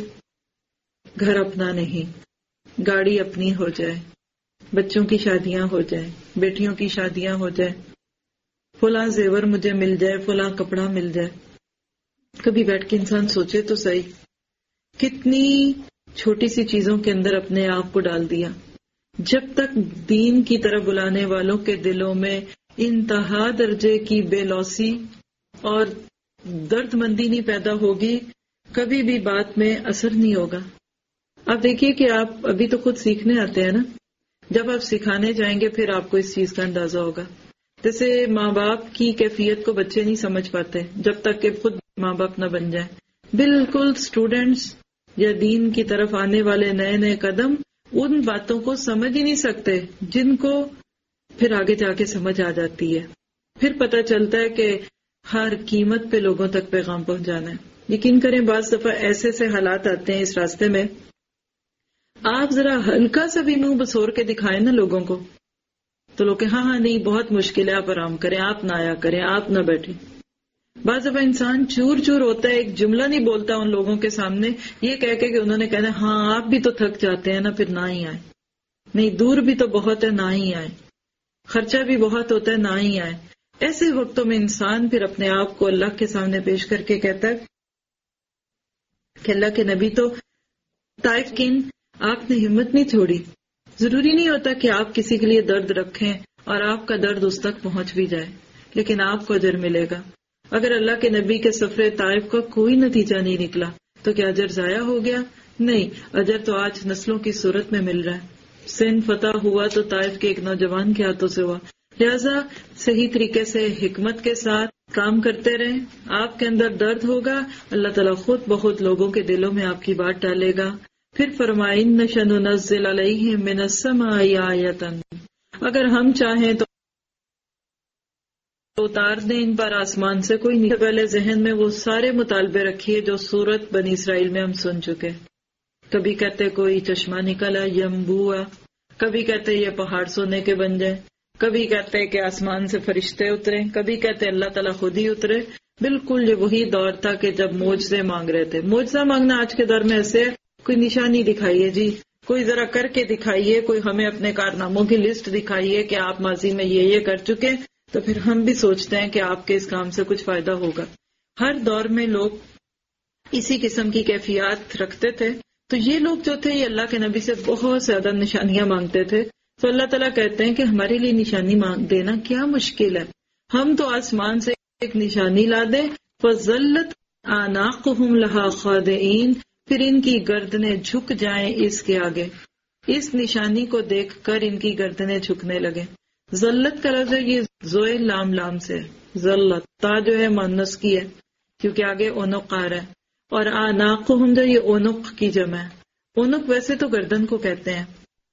گھر اپنا نہیں، گاڑی اپنی ہو جائے، بچوں کی شادیاں ہو جائیں، بیٹیوں کی شادیاں ہو جائیں، فلاں زیور مجھے مل جائے، فلاں کپڑا مل جائے. کبھی بیٹھ کے انسان سوچے تو صحیح، کتنی چھوٹی سی چیزوں کے اندر اپنے آپ کو ڈال دیا. جب تک دین کی طرف بلانے والوں کے دلوں میں انتہا درجے کی بے لوسی اور درد مندی نہیں پیدا ہوگی، کبھی بھی بات میں اثر نہیں ہوگا. آپ دیکھیے کہ آپ ابھی تو خود سیکھنے آتے ہیں نا، جب آپ سکھانے جائیں گے پھر آپ کو اس چیز کا اندازہ ہوگا. جیسے ماں باپ کی کیفیت کو بچے نہیں سمجھ پاتے جب تک کہ خود ماں باپ نہ بن جائیں. بالکل اسٹوڈینٹس یا دین کی طرف آنے والے نئے نئے قدم ان باتوں کو سمجھ ہی نہیں سکتے جن کو پھر آگے جا کے سمجھ آ جاتی ہے. پھر پتہ چلتا ہے کہ ہر قیمت پہ لوگوں تک پیغام پہنچانا ہے. یقین کریں بعض دفعہ ایسے ایسے حالات آتے ہیں اس راستے میں، آپ ذرا ہلکا سا بھی منہ بسور کے دکھائیں نا لوگوں کو تو لوگ کہ ہاں ہاں نہیں بہت مشکل ہے، آپ آرام کریں، آپ نہ آیا کریں، آپ نہ بیٹھیں. بعض دفعہ انسان چور چور ہوتا ہے، ایک جملہ نہیں بولتا ان لوگوں کے سامنے یہ کہہ کے کہ انہوں نے کہنا ہاں آپ بھی تو تھک جاتے ہیں نا، پھر نہ ہی آئے. نہیں، دور بھی تو بہت ہے، نہ ہی آئے. خرچہ بھی بہت ہوتا ہے، نہ ہی آئے. ایسے وقتوں میں انسان پھر اپنے آپ کو اللہ کے سامنے پیش کر کے کہتا ہے کہ اللہ کے نبی تو طائف کن آپ نے ہمت نہیں چھوڑی. ضروری نہیں ہوتا کہ آپ کسی کے لیے درد رکھیں اور آپ کا درد اس تک پہنچ بھی جائے، لیکن آپ کو اجر ملے گا. اگر اللہ کے نبی کے سفر طائف کا کوئی نتیجہ نہیں نکلا تو کیا اجر ضائع ہو گیا؟ نہیں، اجر تو آج نسلوں کی صورت میں مل رہا ہے. سندھ فتح ہوا تو طائف کے ایک نوجوان کے ہاتھوں سے ہوا. لہذا صحیح طریقے سے حکمت کے ساتھ کام کرتے رہیں. آپ کے اندر درد ہوگا، اللہ تعالیٰ خود بخود لوگوں کے دلوں میں آپ کی بات ڈالے گا. پھر فرمائے نَشَأْ نُنَزِّلْ عَلَيْهِم مِّنَ السَّمَاءِ آیَةً، اگر ہم چاہیں تو اتار دیں ان پر آسمان سے کوئی نہیں. پہلے ذہن میں وہ سارے مطالبے رکھیے جو سورت بنی اسرائیل میں ہم سن چکے. کبھی کہتے کوئی چشمہ نکلا، ینبوع، کبھی کہتے یہ پہاڑ سونے کے بن جائے، کبھی کہتے کہ آسمان سے فرشتے اترے، کبھی کہتے اللہ تعالیٰ خود ہی اترے. بالکل یہ وہی دور تھا کہ جب معجزے مانگ رہے تھے. معجزہ مانگنا آج کے دور میں ایسے کوئی نشانی دکھائیے جی، کوئی ذرا کر کے دکھائیے، کوئی ہمیں اپنے کارناموں کی لسٹ دکھائیے کہ آپ ماضی میں یہ یہ کر چکے، تو پھر ہم بھی سوچتے ہیں کہ آپ کے اس کام سے کچھ فائدہ ہوگا. ہر دور میں لوگ اسی قسم کی کیفیات رکھتے تھے. تو یہ لوگ جو تھے یہ اللہ کے نبی سے بہت زیادہ نشانیاں مانگتے تھے. تو اللہ تعالیٰ کہتے ہیں کہ ہمارے لیے نشانی مانگ دینا کیا مشکل ہے، ہم تو آسمان سے ایک نشانی لا دیں. فَظَلَّتْ أَعْنَاقُهُمْ لَهَا خَاضِعِينَ، پھر ان کی گردنیں جھک جائیں اس کے آگے. اس نشانی کو دیکھ کر ان کی گردنیں جھکنے لگے. ذلت کا لفظ ہے یہ زوئے لام لام سے، ذلت تا جو ہے مؤنث کی ہے کیونکہ آگے اونق آ رہا ہے، اور آناقہم جو یہ اونق کی جمع ہے. اونق ویسے تو گردن کو کہتے ہیں،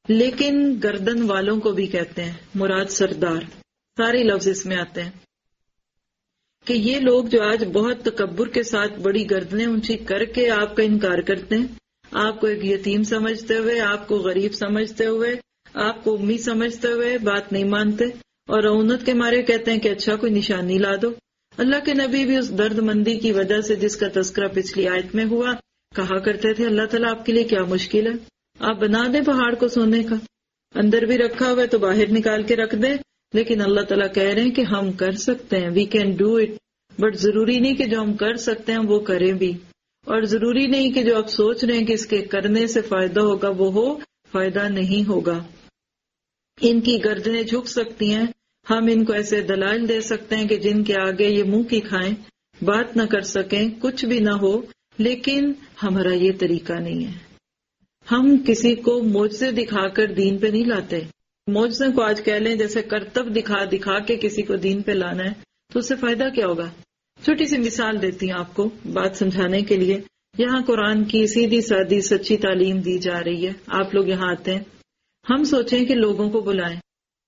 لیکن گردن والوں کو بھی کہتے ہیں، مراد سردار، سارے لفظ اس میں آتے ہیں کہ یہ لوگ جو آج بہت تکبر کے ساتھ بڑی گردنیں اونچی کر کے آپ کا انکار کرتے ہیں، آپ کو ایک یتیم سمجھتے ہوئے، آپ کو غریب سمجھتے ہوئے، آپ کو امی سمجھتے ہوئے بات نہیں مانتے، اور رعونت کے مارے کہتے ہیں کہ اچھا کوئی نشانی لا دو۔ اللہ کے نبی بھی اس درد مندی کی وجہ سے جس کا تذکرہ پچھلی آیت میں ہوا کہا کرتے تھے اللہ تعالیٰ آپ کے لیے کیا مشکل ہے، آپ بنا دیں پہاڑ کو سونے کا، اندر بھی رکھا ہوا ہے تو باہر نکال کے رکھ دیں۔ لیکن اللہ تعالیٰ کہہ رہے ہیں کہ ہم کر سکتے ہیں، we can do it, but ضروری نہیں کہ جو ہم کر سکتے ہیں وہ کریں بھی، اور ضروری نہیں کہ جو آپ سوچ رہے ہیں کہ اس کے کرنے سے فائدہ ہوگا وہ ہو، فائدہ نہیں ہوگا۔ ان کی گردنیں جھک سکتی ہیں، ہم ان کو ایسے دلائل دے سکتے ہیں کہ جن کے آگے یہ منہ کی کھائیں، بات نہ کر سکیں، کچھ بھی نہ ہو، لیکن ہمارا یہ طریقہ نہیں ہے۔ ہم کسی کو معجزے دکھا کر دین پہ نہیں لاتے۔ معجزے کو آج کہہ لیں جیسے کرتب دکھا دکھا کے کسی کو دین پہ لانا ہے تو اس سے فائدہ کیا ہوگا؟ چھوٹی سی مثال دیتی ہوں آپ کو بات سمجھانے کے لیے۔ یہاں قرآن کی سیدھی سادی سچی تعلیم دی جا رہی ہے، آپ لوگ یہاں آتے ہیں، ہم سوچیں کہ لوگوں کو بلائیں،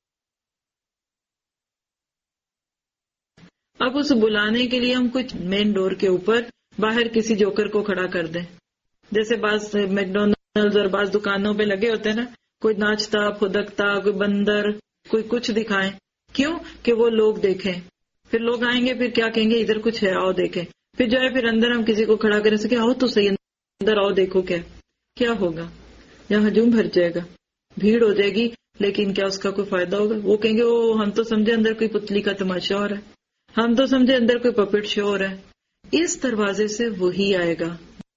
اب اس بلانے کے لیے ہم کچھ مین ڈور کے اوپر باہر کسی جوکر کو کھڑا کر دیں، جیسے بعض میکڈونلڈز اور بعض دکانوں پہ لگے ہوتے ہیں نا، کوئی ناچتا پھدکتا، کوئی بندر، کوئی کچھ دکھائیں، کیوں کہ وہ لوگ دیکھیں، پھر لوگ آئیں گے، پھر کیا کہیں گے ادھر کچھ ہے آؤ دیکھیں، پھر جو ہے پھر اندر ہم کسی کو کھڑا کریں سکے آؤ تو صحیح اندر آؤ دیکھو، کیا کیا ہوگا؟ یہاں ہجوم بھر جائے گا، بھیڑ ہو جائے گی، لیکن کیا اس کا کوئی فائدہ ہوگا؟ وہ کہیں گے او ہم تو سمجھے اندر کوئی پتلی کا تماشا ہو رہا ہے، ہم تو سمجھے اندر کوئی پپٹ شو ہو رہا ہے۔ اس دروازے سے وہی آئے گا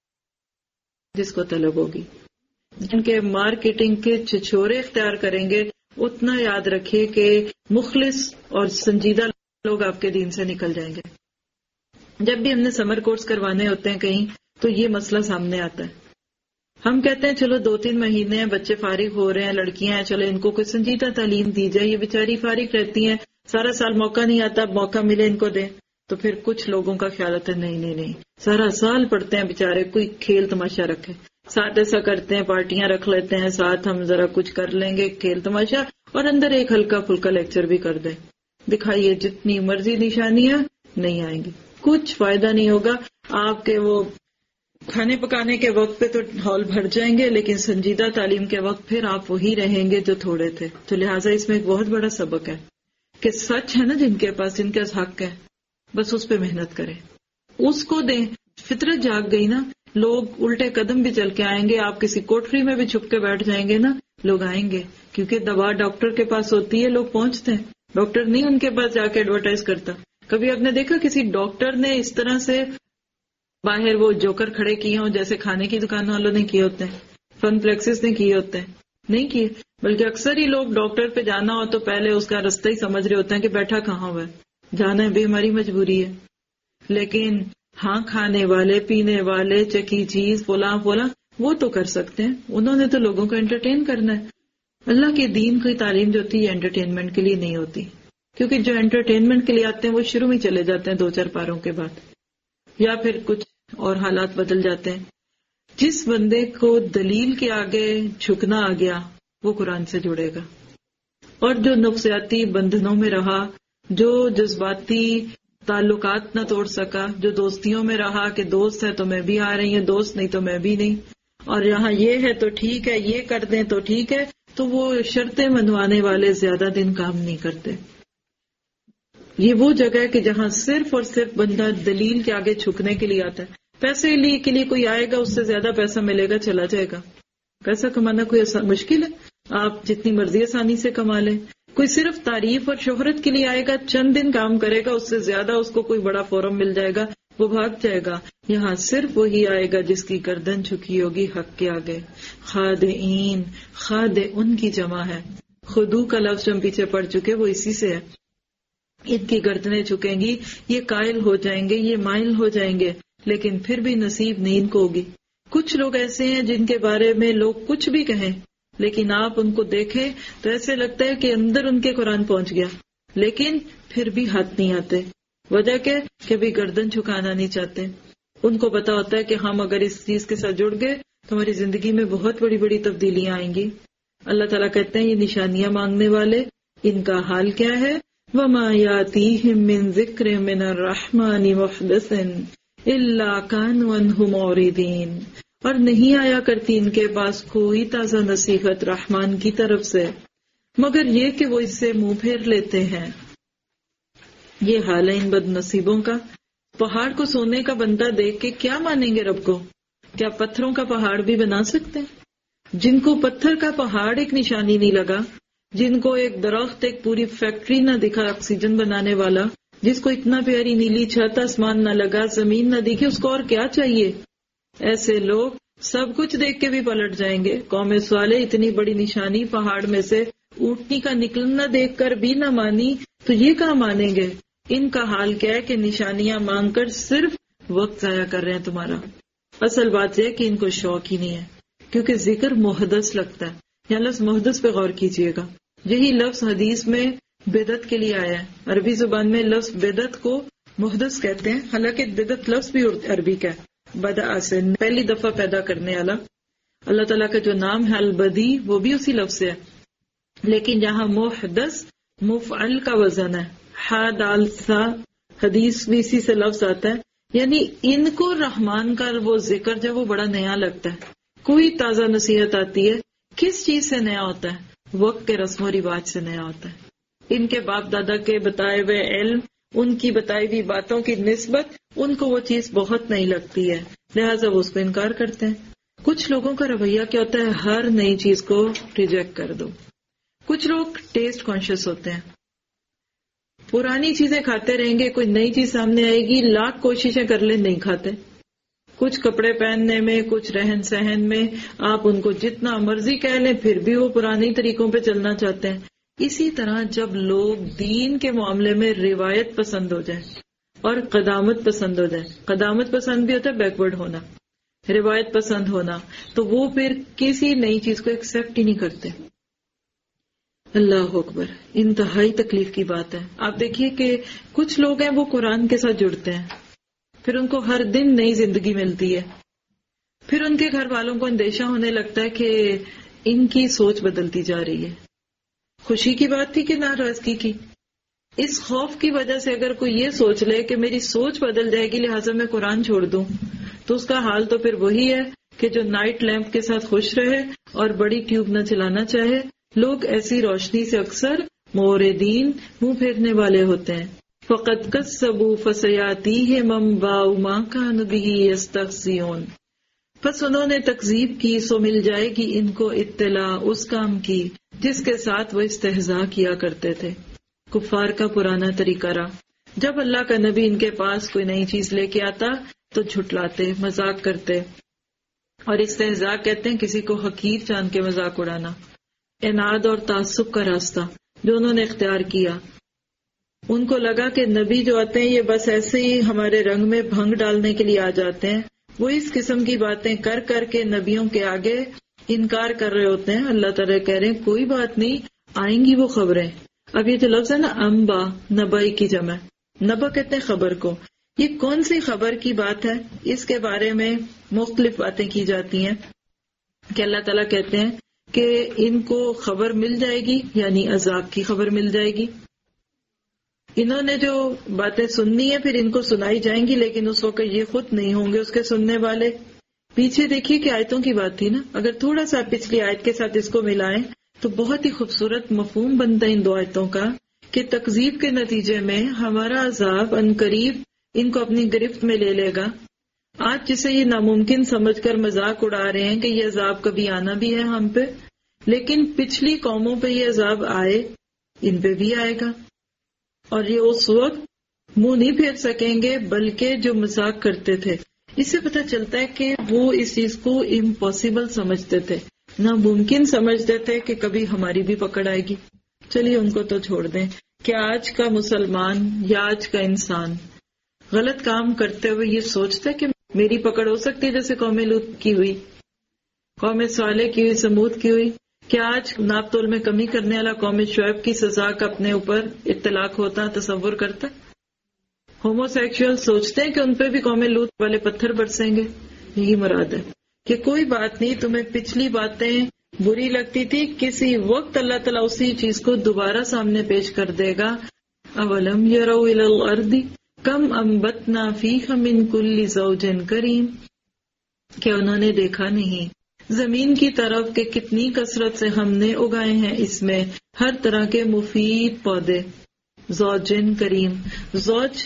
جس کو طلب ہوگی۔ جن کے مارکیٹنگ کے چھچورے اختیار کریں گے، اتنا یاد رکھیے کہ مخلص اور سنجیدہ لوگ آپ کے دین سے نکل جائیں گے۔ جب بھی ہم نے سمر کورس کروانے ہوتے ہیں کہیں تو یہ مسئلہ سامنے آتا ہے۔ ہم کہتے ہیں چلو دو تین مہینے ہیں، بچے فارغ ہو رہے ہیں، لڑکیاں ہیں، چلو ان کو کوئی سنجیدہ تعلیم دی جائے، یہ بیچاری فارغ رہتی ہیں، سارا سال موقع نہیں آتا، موقع ملے ان کو دیں۔ تو پھر کچھ لوگوں کا خیال آتا ہے نہیں نہیں نہیں، سارا سال پڑھتے ہیں بیچارے، کوئی کھیل تماشا رکھے، ساتھ ایسا کرتے ہیں، پارٹیاں رکھ لیتے ہیں، ساتھ ہم ذرا کچھ کر لیں گے کھیل تماشا، اور اندر ایک ہلکا پھلکا لیکچر بھی کر دیں، دکھائیے جتنی مرضی نشانیاں، نہیں آئیں گی، کچھ فائدہ نہیں ہوگا۔ آپ کے وہ کھانے پکانے کے وقت پہ تو ہال بھر جائیں گے، لیکن سنجیدہ تعلیم کے وقت پھر آپ وہی رہیں گے جو تھوڑے تھے۔ تو لہٰذا اس میں ایک بہت بڑا سبق ہے کہ سچ ہے نا جن کے پاس، جن کے پاس حق ہے، بس اس پہ محنت کریں، اس کو دیں۔ فطرت جاگ گئی نا، لوگ الٹے قدم بھی چل کے آئیں گے، آپ کسی کوٹری میں بھی چھپ کے بیٹھ جائیں گے نا، لوگ آئیں گے، کیونکہ دوا ڈاکٹر کے پاس ہوتی ہے، لوگ پہنچتے ہیں، ڈاکٹر نہیں ان کے پاس جا کے ایڈورٹائز کرتا۔ کبھی آپ نے دیکھا کسی ڈاکٹر نے اس طرح سے باہر وہ جوکر کھڑے کیے ہوں جیسے کھانے کی دکان والوں نے کیے ہوتے ہیں، فن فلیکسز نے کیے ہوتے ہیں؟ نہیں کیے، بلکہ اکثر ہی لوگ ڈاکٹر پہ جانا ہو تو پہلے اس کا رستہ ہی سمجھ رہے ہوتے ہیں کہ بیٹھا کہاں ہوا ہے، جانا ہے بھی ہماری مجبوری ہے۔ لیکن ہاں کھانے والے، پینے والے، چکی چیز، فلاں فلاں، وہ تو کر سکتے ہیں، انہوں نے تو لوگوں کو انٹرٹین کرنا ہے۔ اللہ کے دین کی تعلیم جو ہوتی ہے انٹرٹینمنٹ کے لیے نہیں ہوتی، کیونکہ جو انٹرٹینمنٹ کے لیے آتے ہیں وہ شروع میں چلے جاتے ہیں دو چار پاروں کے بعد، یا پھر کچھ اور حالات بدل جاتے ہیں۔ جس بندے کو دلیل کے آگے جھکنا آ گیا وہ قرآن سے جڑے گا، اور جو نفسیاتی بندھنوں میں رہا، جو جذباتی تعلقات نہ توڑ سکا، جو دوستیوں میں رہا کہ دوست ہے تو میں بھی آ رہی ہوں، دوست نہیں تو میں بھی نہیں، اور یہاں یہ ہے تو ٹھیک ہے، یہ کر دیں تو ٹھیک ہے، تو وہ شرطیں منوانے والے زیادہ دن کام نہیں کرتے۔ یہ وہ جگہ ہے کہ جہاں صرف اور صرف بندہ دلیل کے آگے جھکنے کے لیے آتا ہے۔ پیسے لیے کے لیے کوئی آئے گا، اس سے زیادہ پیسہ ملے گا، چلا جائے گا۔ پیسہ کمانا کوئی مشکل ہے؟ آپ جتنی مرضی آسانی سے کما لیں۔ کوئی صرف تعریف اور شہرت کے لیے آئے گا، چند دن کام کرے گا، اس سے زیادہ اس کو کوئی بڑا فورم مل جائے گا، وہ بھاگ جائے گا۔ یہاں صرف وہی آئے گا جس کی گردن جھکی ہوگی حق کے آگے۔ خادعین، خاد ان کی جمع ہے، خدو کا لفظ جو ہم پیچھے پڑھ چکے وہ اسی سے ہے۔ ان کی گردنیں جھکیں گی، یہ قائل ہو جائیں گے، یہ مائل ہو جائیں گے، لیکن پھر بھی نصیب نہیں ان کو ہوگی۔ کچھ لوگ ایسے ہیں جن کے بارے میں لوگ کچھ بھی کہیں، لیکن آپ ان کو دیکھیں تو ایسے لگتا ہے کہ اندر ان کے قرآن پہنچ گیا، لیکن پھر بھی ہاتھ نہیں آتے۔ وجہ کیا؟ کہ بھی گردن جھکانا نہیں چاہتے۔ ان کو پتا ہوتا ہے کہ ہم اگر اس چیز کے ساتھ جڑ گئے تو ہماری زندگی میں بہت بڑی بڑی تبدیلیاں آئیں گی، اللہ تعالیٰ کہتے ہیں یہ نشانیاں مانگنے والے ان کا حال کیا ہے؟ وَمَا يَأْتِيهِم مِّن ذِكْرٍ مِّنَ الرَّحْمَٰنِ مُحْدَثٍ إِلَّا كَانُوا عَنْهُ مُعْرِضِينَ، اور نہیں آیا کرتی ان کے پاس کوئی تازہ نصیحت رحمان کی طرف سے مگر یہ کہ وہ اس سے منہ پھیر لیتے ہیں۔ یہ حال ہے ان بد نصیبوں کا۔ پہاڑ کو سونے کا بنتا دیکھ کے کیا مانیں گے رب کو؟ کیا پتھروں کا پہاڑ بھی بنا سکتے ہیں؟ جن کو پتھر کا پہاڑ ایک نشانی نہیں لگا، جن کو ایک درخت ایک پوری فیکٹری نہ دکھا آکسیجن بنانے والا، جس کو اتنا پیاری نیلی چھت آسمان نہ لگا، زمین نہ دیکھی، اس کو اور کیا چاہیے؟ ایسے لوگ سب کچھ دیکھ کے بھی پلٹ جائیں گے۔ قوم صالح اتنی بڑی نشانی پہاڑ میں سے اونٹنی کا نکلنا دیکھ کر بھی نہ مانی تو یہ کہاں مانیں گے؟ ان کا حال کیا ہے کہ نشانیاں مانگ کر صرف وقت ضائع کر رہے ہیں تمہارا۔ اصل بات یہ کہ ان کو شوق ہی نہیں ہے، کیونکہ ذکر محدث لگتا ہے۔ یہاں لفظ محدث پہ غور کیجئے گا، یہی لفظ حدیث میں بدعت کے لیے آیا ہے۔ عربی زبان میں لفظ بدعت کو محدث کہتے ہیں، حالانکہ بدعت لفظ بھی عربی کا ہے، بدع سے پہلی دفعہ پیدا کرنے والا۔ اللہ تعالیٰ کا جو نام ہے البدی وہ بھی اسی لفظ سے ہے، لیکن یہاں محدث مفعل کا وزن ہے، ہا دال سا، حدیث بھی اسی سے لفظ آتا ہے، یعنی ان کو رحمان کا وہ ذکر جو وہ بڑا نیا لگتا ہے۔ کوئی تازہ نصیحت آتی ہے کس چیز سے نیا ہوتا ہے؟ وقت کے رسم و رواج سے نیا ہوتا ہے۔ ان کے باپ دادا کے بتائے ہوئے علم، ان کی بتائی ہوئی باتوں کی نسبت ان کو وہ چیز بہت نہیں لگتی ہے، لہٰذا وہ اس کو انکار کرتے ہیں۔ کچھ لوگوں کا رویہ کیا ہوتا ہے؟ ہر نئی چیز کو ریجیکٹ کر دو۔ کچھ لوگ ٹیسٹ کانشیس ہوتے ہیں، پرانی چیزیں کھاتے رہیں گے، کوئی نئی چیز سامنے آئے گی لاکھ کوششیں کر لیں نہیں کھاتے۔ کچھ کپڑے پہننے میں، کچھ رہن سہن میں آپ ان کو جتنا مرضی کہہ لیں پھر بھی وہ پرانی طریقوں پہ چلنا چاہتے ہیں۔ اسی طرح جب لوگ دین کے معاملے میں روایت پسند ہو جائے اور قدامت پسند ہو جائے، قدامت پسند بھی ہوتا ہے بیکورڈ ہونا، روایت پسند ہونا، تو وہ پھر کسی نئی چیز کو ایکسپٹ ہی نہیں کرتے۔ اللہ اکبر، انتہائی تکلیف کی بات ہے۔ آپ دیکھیے کہ کچھ لوگ ہیں وہ قرآن کے ساتھ جڑتے ہیں، پھر ان کو ہر دن نئی زندگی ملتی ہے، پھر ان کے گھر والوں کو اندیشہ ہونے لگتا ہے کہ ان کی سوچ بدلتی جا رہی ہے۔ خوشی کی بات تھی کہ ناراضگی کی؟ اس خوف کی وجہ سے اگر کوئی یہ سوچ لے کہ میری سوچ بدل جائے گی لہٰذا میں قرآن چھوڑ دوں، تو اس کا حال تو پھر وہی ہے کہ جو نائٹ لیمپ کے ساتھ خوش رہے اور بڑی ٹیوب نہ چلانا چاہے۔ لوگ ایسی روشنی سے اکثر موردین منہ پھیرنے والے ہوتے ہیں۔ فَقَدْ كَذَّبُوا فَسَيَأْتِيهِمْ أَنبَاءُ مَا كَانُوا بِهِ يَسْتَهْزِئُونَ، پس انہوں نے تکذیب کی سو مل جائے گی ان کو اطلاع اس کام کی جس کے ساتھ وہ استہزاء کیا کرتے تھے۔ کفار کا پرانا طریقہ رہا، جب اللہ کا نبی ان کے پاس کوئی نئی چیز لے کے آتا تو جھٹلاتے، مذاق کرتے، اور استہزاء کہتے ہیں کسی کو حقیر جان کے مذاق اڑانا۔ اناد اور تعصب کا راستہ جو انہوں نے اختیار کیا، ان کو لگا کہ نبی جو آتے ہیں یہ بس ایسے ہی ہمارے رنگ میں بھنگ ڈالنے کے لیے آ جاتے ہیں، وہ اس قسم کی باتیں کر کر کے نبیوں کے آگے انکار کر رہے ہوتے ہیں۔ اللہ تعالیٰ کہہ رہے ہیں کوئی بات نہیں، آئیں گی وہ خبریں۔ اب یہ جو لفظ ہے نا انبا، نبائی کی جمع، نبا کہتے ہیں خبر کو، یہ کون سی خبر کی بات ہے؟ اس کے بارے میں مختلف باتیں کی جاتی ہیں کہ اللہ تعالیٰ کہتے ہیں کہ ان کو خبر مل جائے گی، یعنی عذاب کی خبر مل جائے گی۔ انہوں نے جو باتیں سننی ہے پھر ان کو سنائی جائیں گی، لیکن اس وقت یہ خود نہیں ہوں گے اس کے سننے والے۔ پیچھے دیکھیے کہ آیتوں کی بات تھی نا، اگر تھوڑا سا پچھلی آیت کے ساتھ اس کو ملائیں تو بہت ہی خوبصورت مفہوم بنتا ہے ان دو آیتوں کا کہ تکذیب کے نتیجے میں ہمارا عذاب عنقریب ان کو اپنی گرفت میں لے لے گا۔ آج جسے یہ ناممکن سمجھ کر مذاق اڑا رہے ہیں کہ یہ عذاب کبھی آنا بھی ہے ہم پہ، لیکن پچھلی قوموں پہ یہ عذاب آئے، ان پہ بھی آئے گا، اور یہ اس وقت منہ نہیں پھیر سکیں گے بلکہ جو مذاق کرتے تھے۔ اس سے پتہ چلتا ہے کہ وہ اس چیز کو امپاسبل سمجھتے تھے، ناممکن سمجھتے تھے کہ کبھی ہماری بھی پکڑ آئے گی۔ چلیے ان کو تو چھوڑ دیں کہ آج کا مسلمان یا آج کا انسان غلط کام کرتے ہوئے یہ سوچتا ہے کہ میری پکڑ ہو سکتی ہے جیسے قوم لوط کی ہوئی، قوم صالح کی ہوئی، سمود کی ہوئی۔ کیا آج ناپ تول میں کمی کرنے والا قوم شعیب کی سزا کا اپنے اوپر اطلاق ہوتا، تصور کرتا؟ ہومو سیکشول سوچتے ہیں کہ ان پہ بھی قوم لوط والے پتھر برسیں گے؟ یہی مراد ہے کہ کوئی بات نہیں، تمہیں پچھلی باتیں بری لگتی تھی، کسی وقت اللہ تعالیٰ اسی چیز کو دوبارہ سامنے پیش کر دے گا. اولم یروا الی الارض کم انبتنا فیہا من کل زوج کریم، کہ انہوں نے دیکھا نہیں زمین کی طرف کہ کتنی کثرت سے ہم نے اگائے ہیں اس میں ہر طرح کے مفید پودے. زوجن کریم، زوج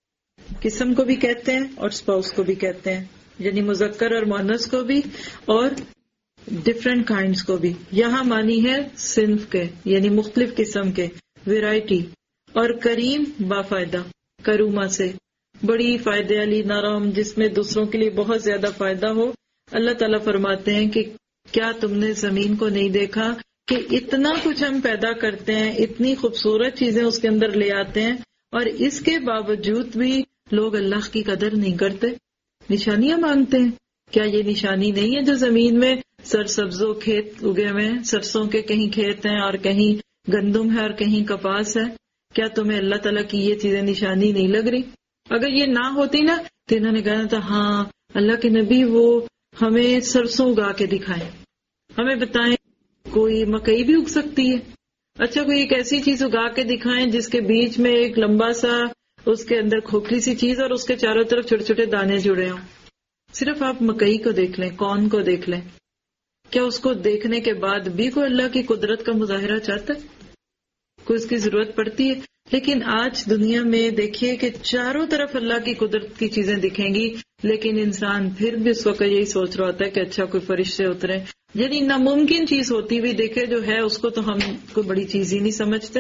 قسم کو بھی کہتے ہیں اور اسپاؤس کو بھی کہتے ہیں، یعنی مذکر اور مؤنث کو بھی اور ڈفرینٹ کائنڈز کو بھی. یہاں مانی ہے صنف کے، یعنی مختلف قسم کے، ویرائٹی. اور کریم بافائدہ، کروما سے بڑی فائدے والی، نرم، جس میں دوسروں کے لیے بہت زیادہ فائدہ ہو. اللہ تعالیٰ فرماتے ہیں کہ کیا تم نے زمین کو نہیں دیکھا کہ اتنا کچھ ہم پیدا کرتے ہیں، اتنی خوبصورت چیزیں اس کے اندر لے آتے ہیں، اور اس کے باوجود بھی لوگ اللہ کی قدر نہیں کرتے، نشانیاں مانگتے ہیں. کیا یہ نشانی نہیں ہے جو زمین میں سرسبزوں کھیت اگے ہوئے ہیں، سرسوں کے کہیں کھیت ہیں اور کہیں گندم ہے اور کہیں کپاس ہے؟ کیا تمہیں اللہ تعالیٰ کی یہ چیزیں نشانی نہیں لگ رہی؟ اگر یہ نہ ہوتی نا تو انہوں نے کہنا تھا ہاں اللہ کے نبی وہ ہمیں سرسوں اگا کے دکھائیں، ہمیں بتائیں کوئی مکئی بھی اگ سکتی ہے. اچھا کوئی ایک ایسی چیز اگا کے دکھائیں جس کے بیچ میں ایک لمبا سا اس کے اندر کھوکھلی سی چیز اور اس کے چاروں طرف چھوٹے چھوٹے دانے جڑے ہوں. صرف آپ مکئی کو دیکھ لیں، کون کو دیکھ لیں، کیا اس کو دیکھنے کے بعد بھی کوئی اللہ کی قدرت کا مظاہرہ چاہتا ہے؟ کوئی اس کی ضرورت پڑتی ہے؟ لیکن آج دنیا میں دیکھیے کہ چاروں طرف اللہ کی قدرت کی چیزیں دکھیں گی، لیکن انسان پھر بھی اس وقت یہی سوچ رہا ہوتا ہے کہ اچھا کوئی فرشتے اترے، یعنی ناممکن چیز ہوتی ہوئی دیکھے جو ہے اس کو تو ہم کوئی بڑی چیز ہی نہیں سمجھتے.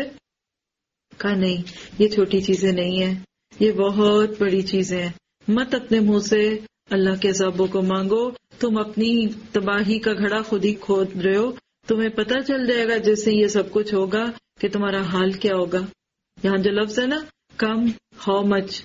کہا نہیں، یہ چھوٹی چیزیں نہیں ہیں، یہ بہت بڑی چیزیں ہیں. مت اپنے منہ سے اللہ کے عذابوں کو مانگو، تم اپنی تباہی کا گھڑا خود ہی کھود رہے ہو. تمہیں پتہ چل جائے گا جیسے یہ سب کچھ ہوگا کہ تمہارا حال کیا ہوگا. یہاں جو لفظ ہے نا کم، ہاؤ مچ،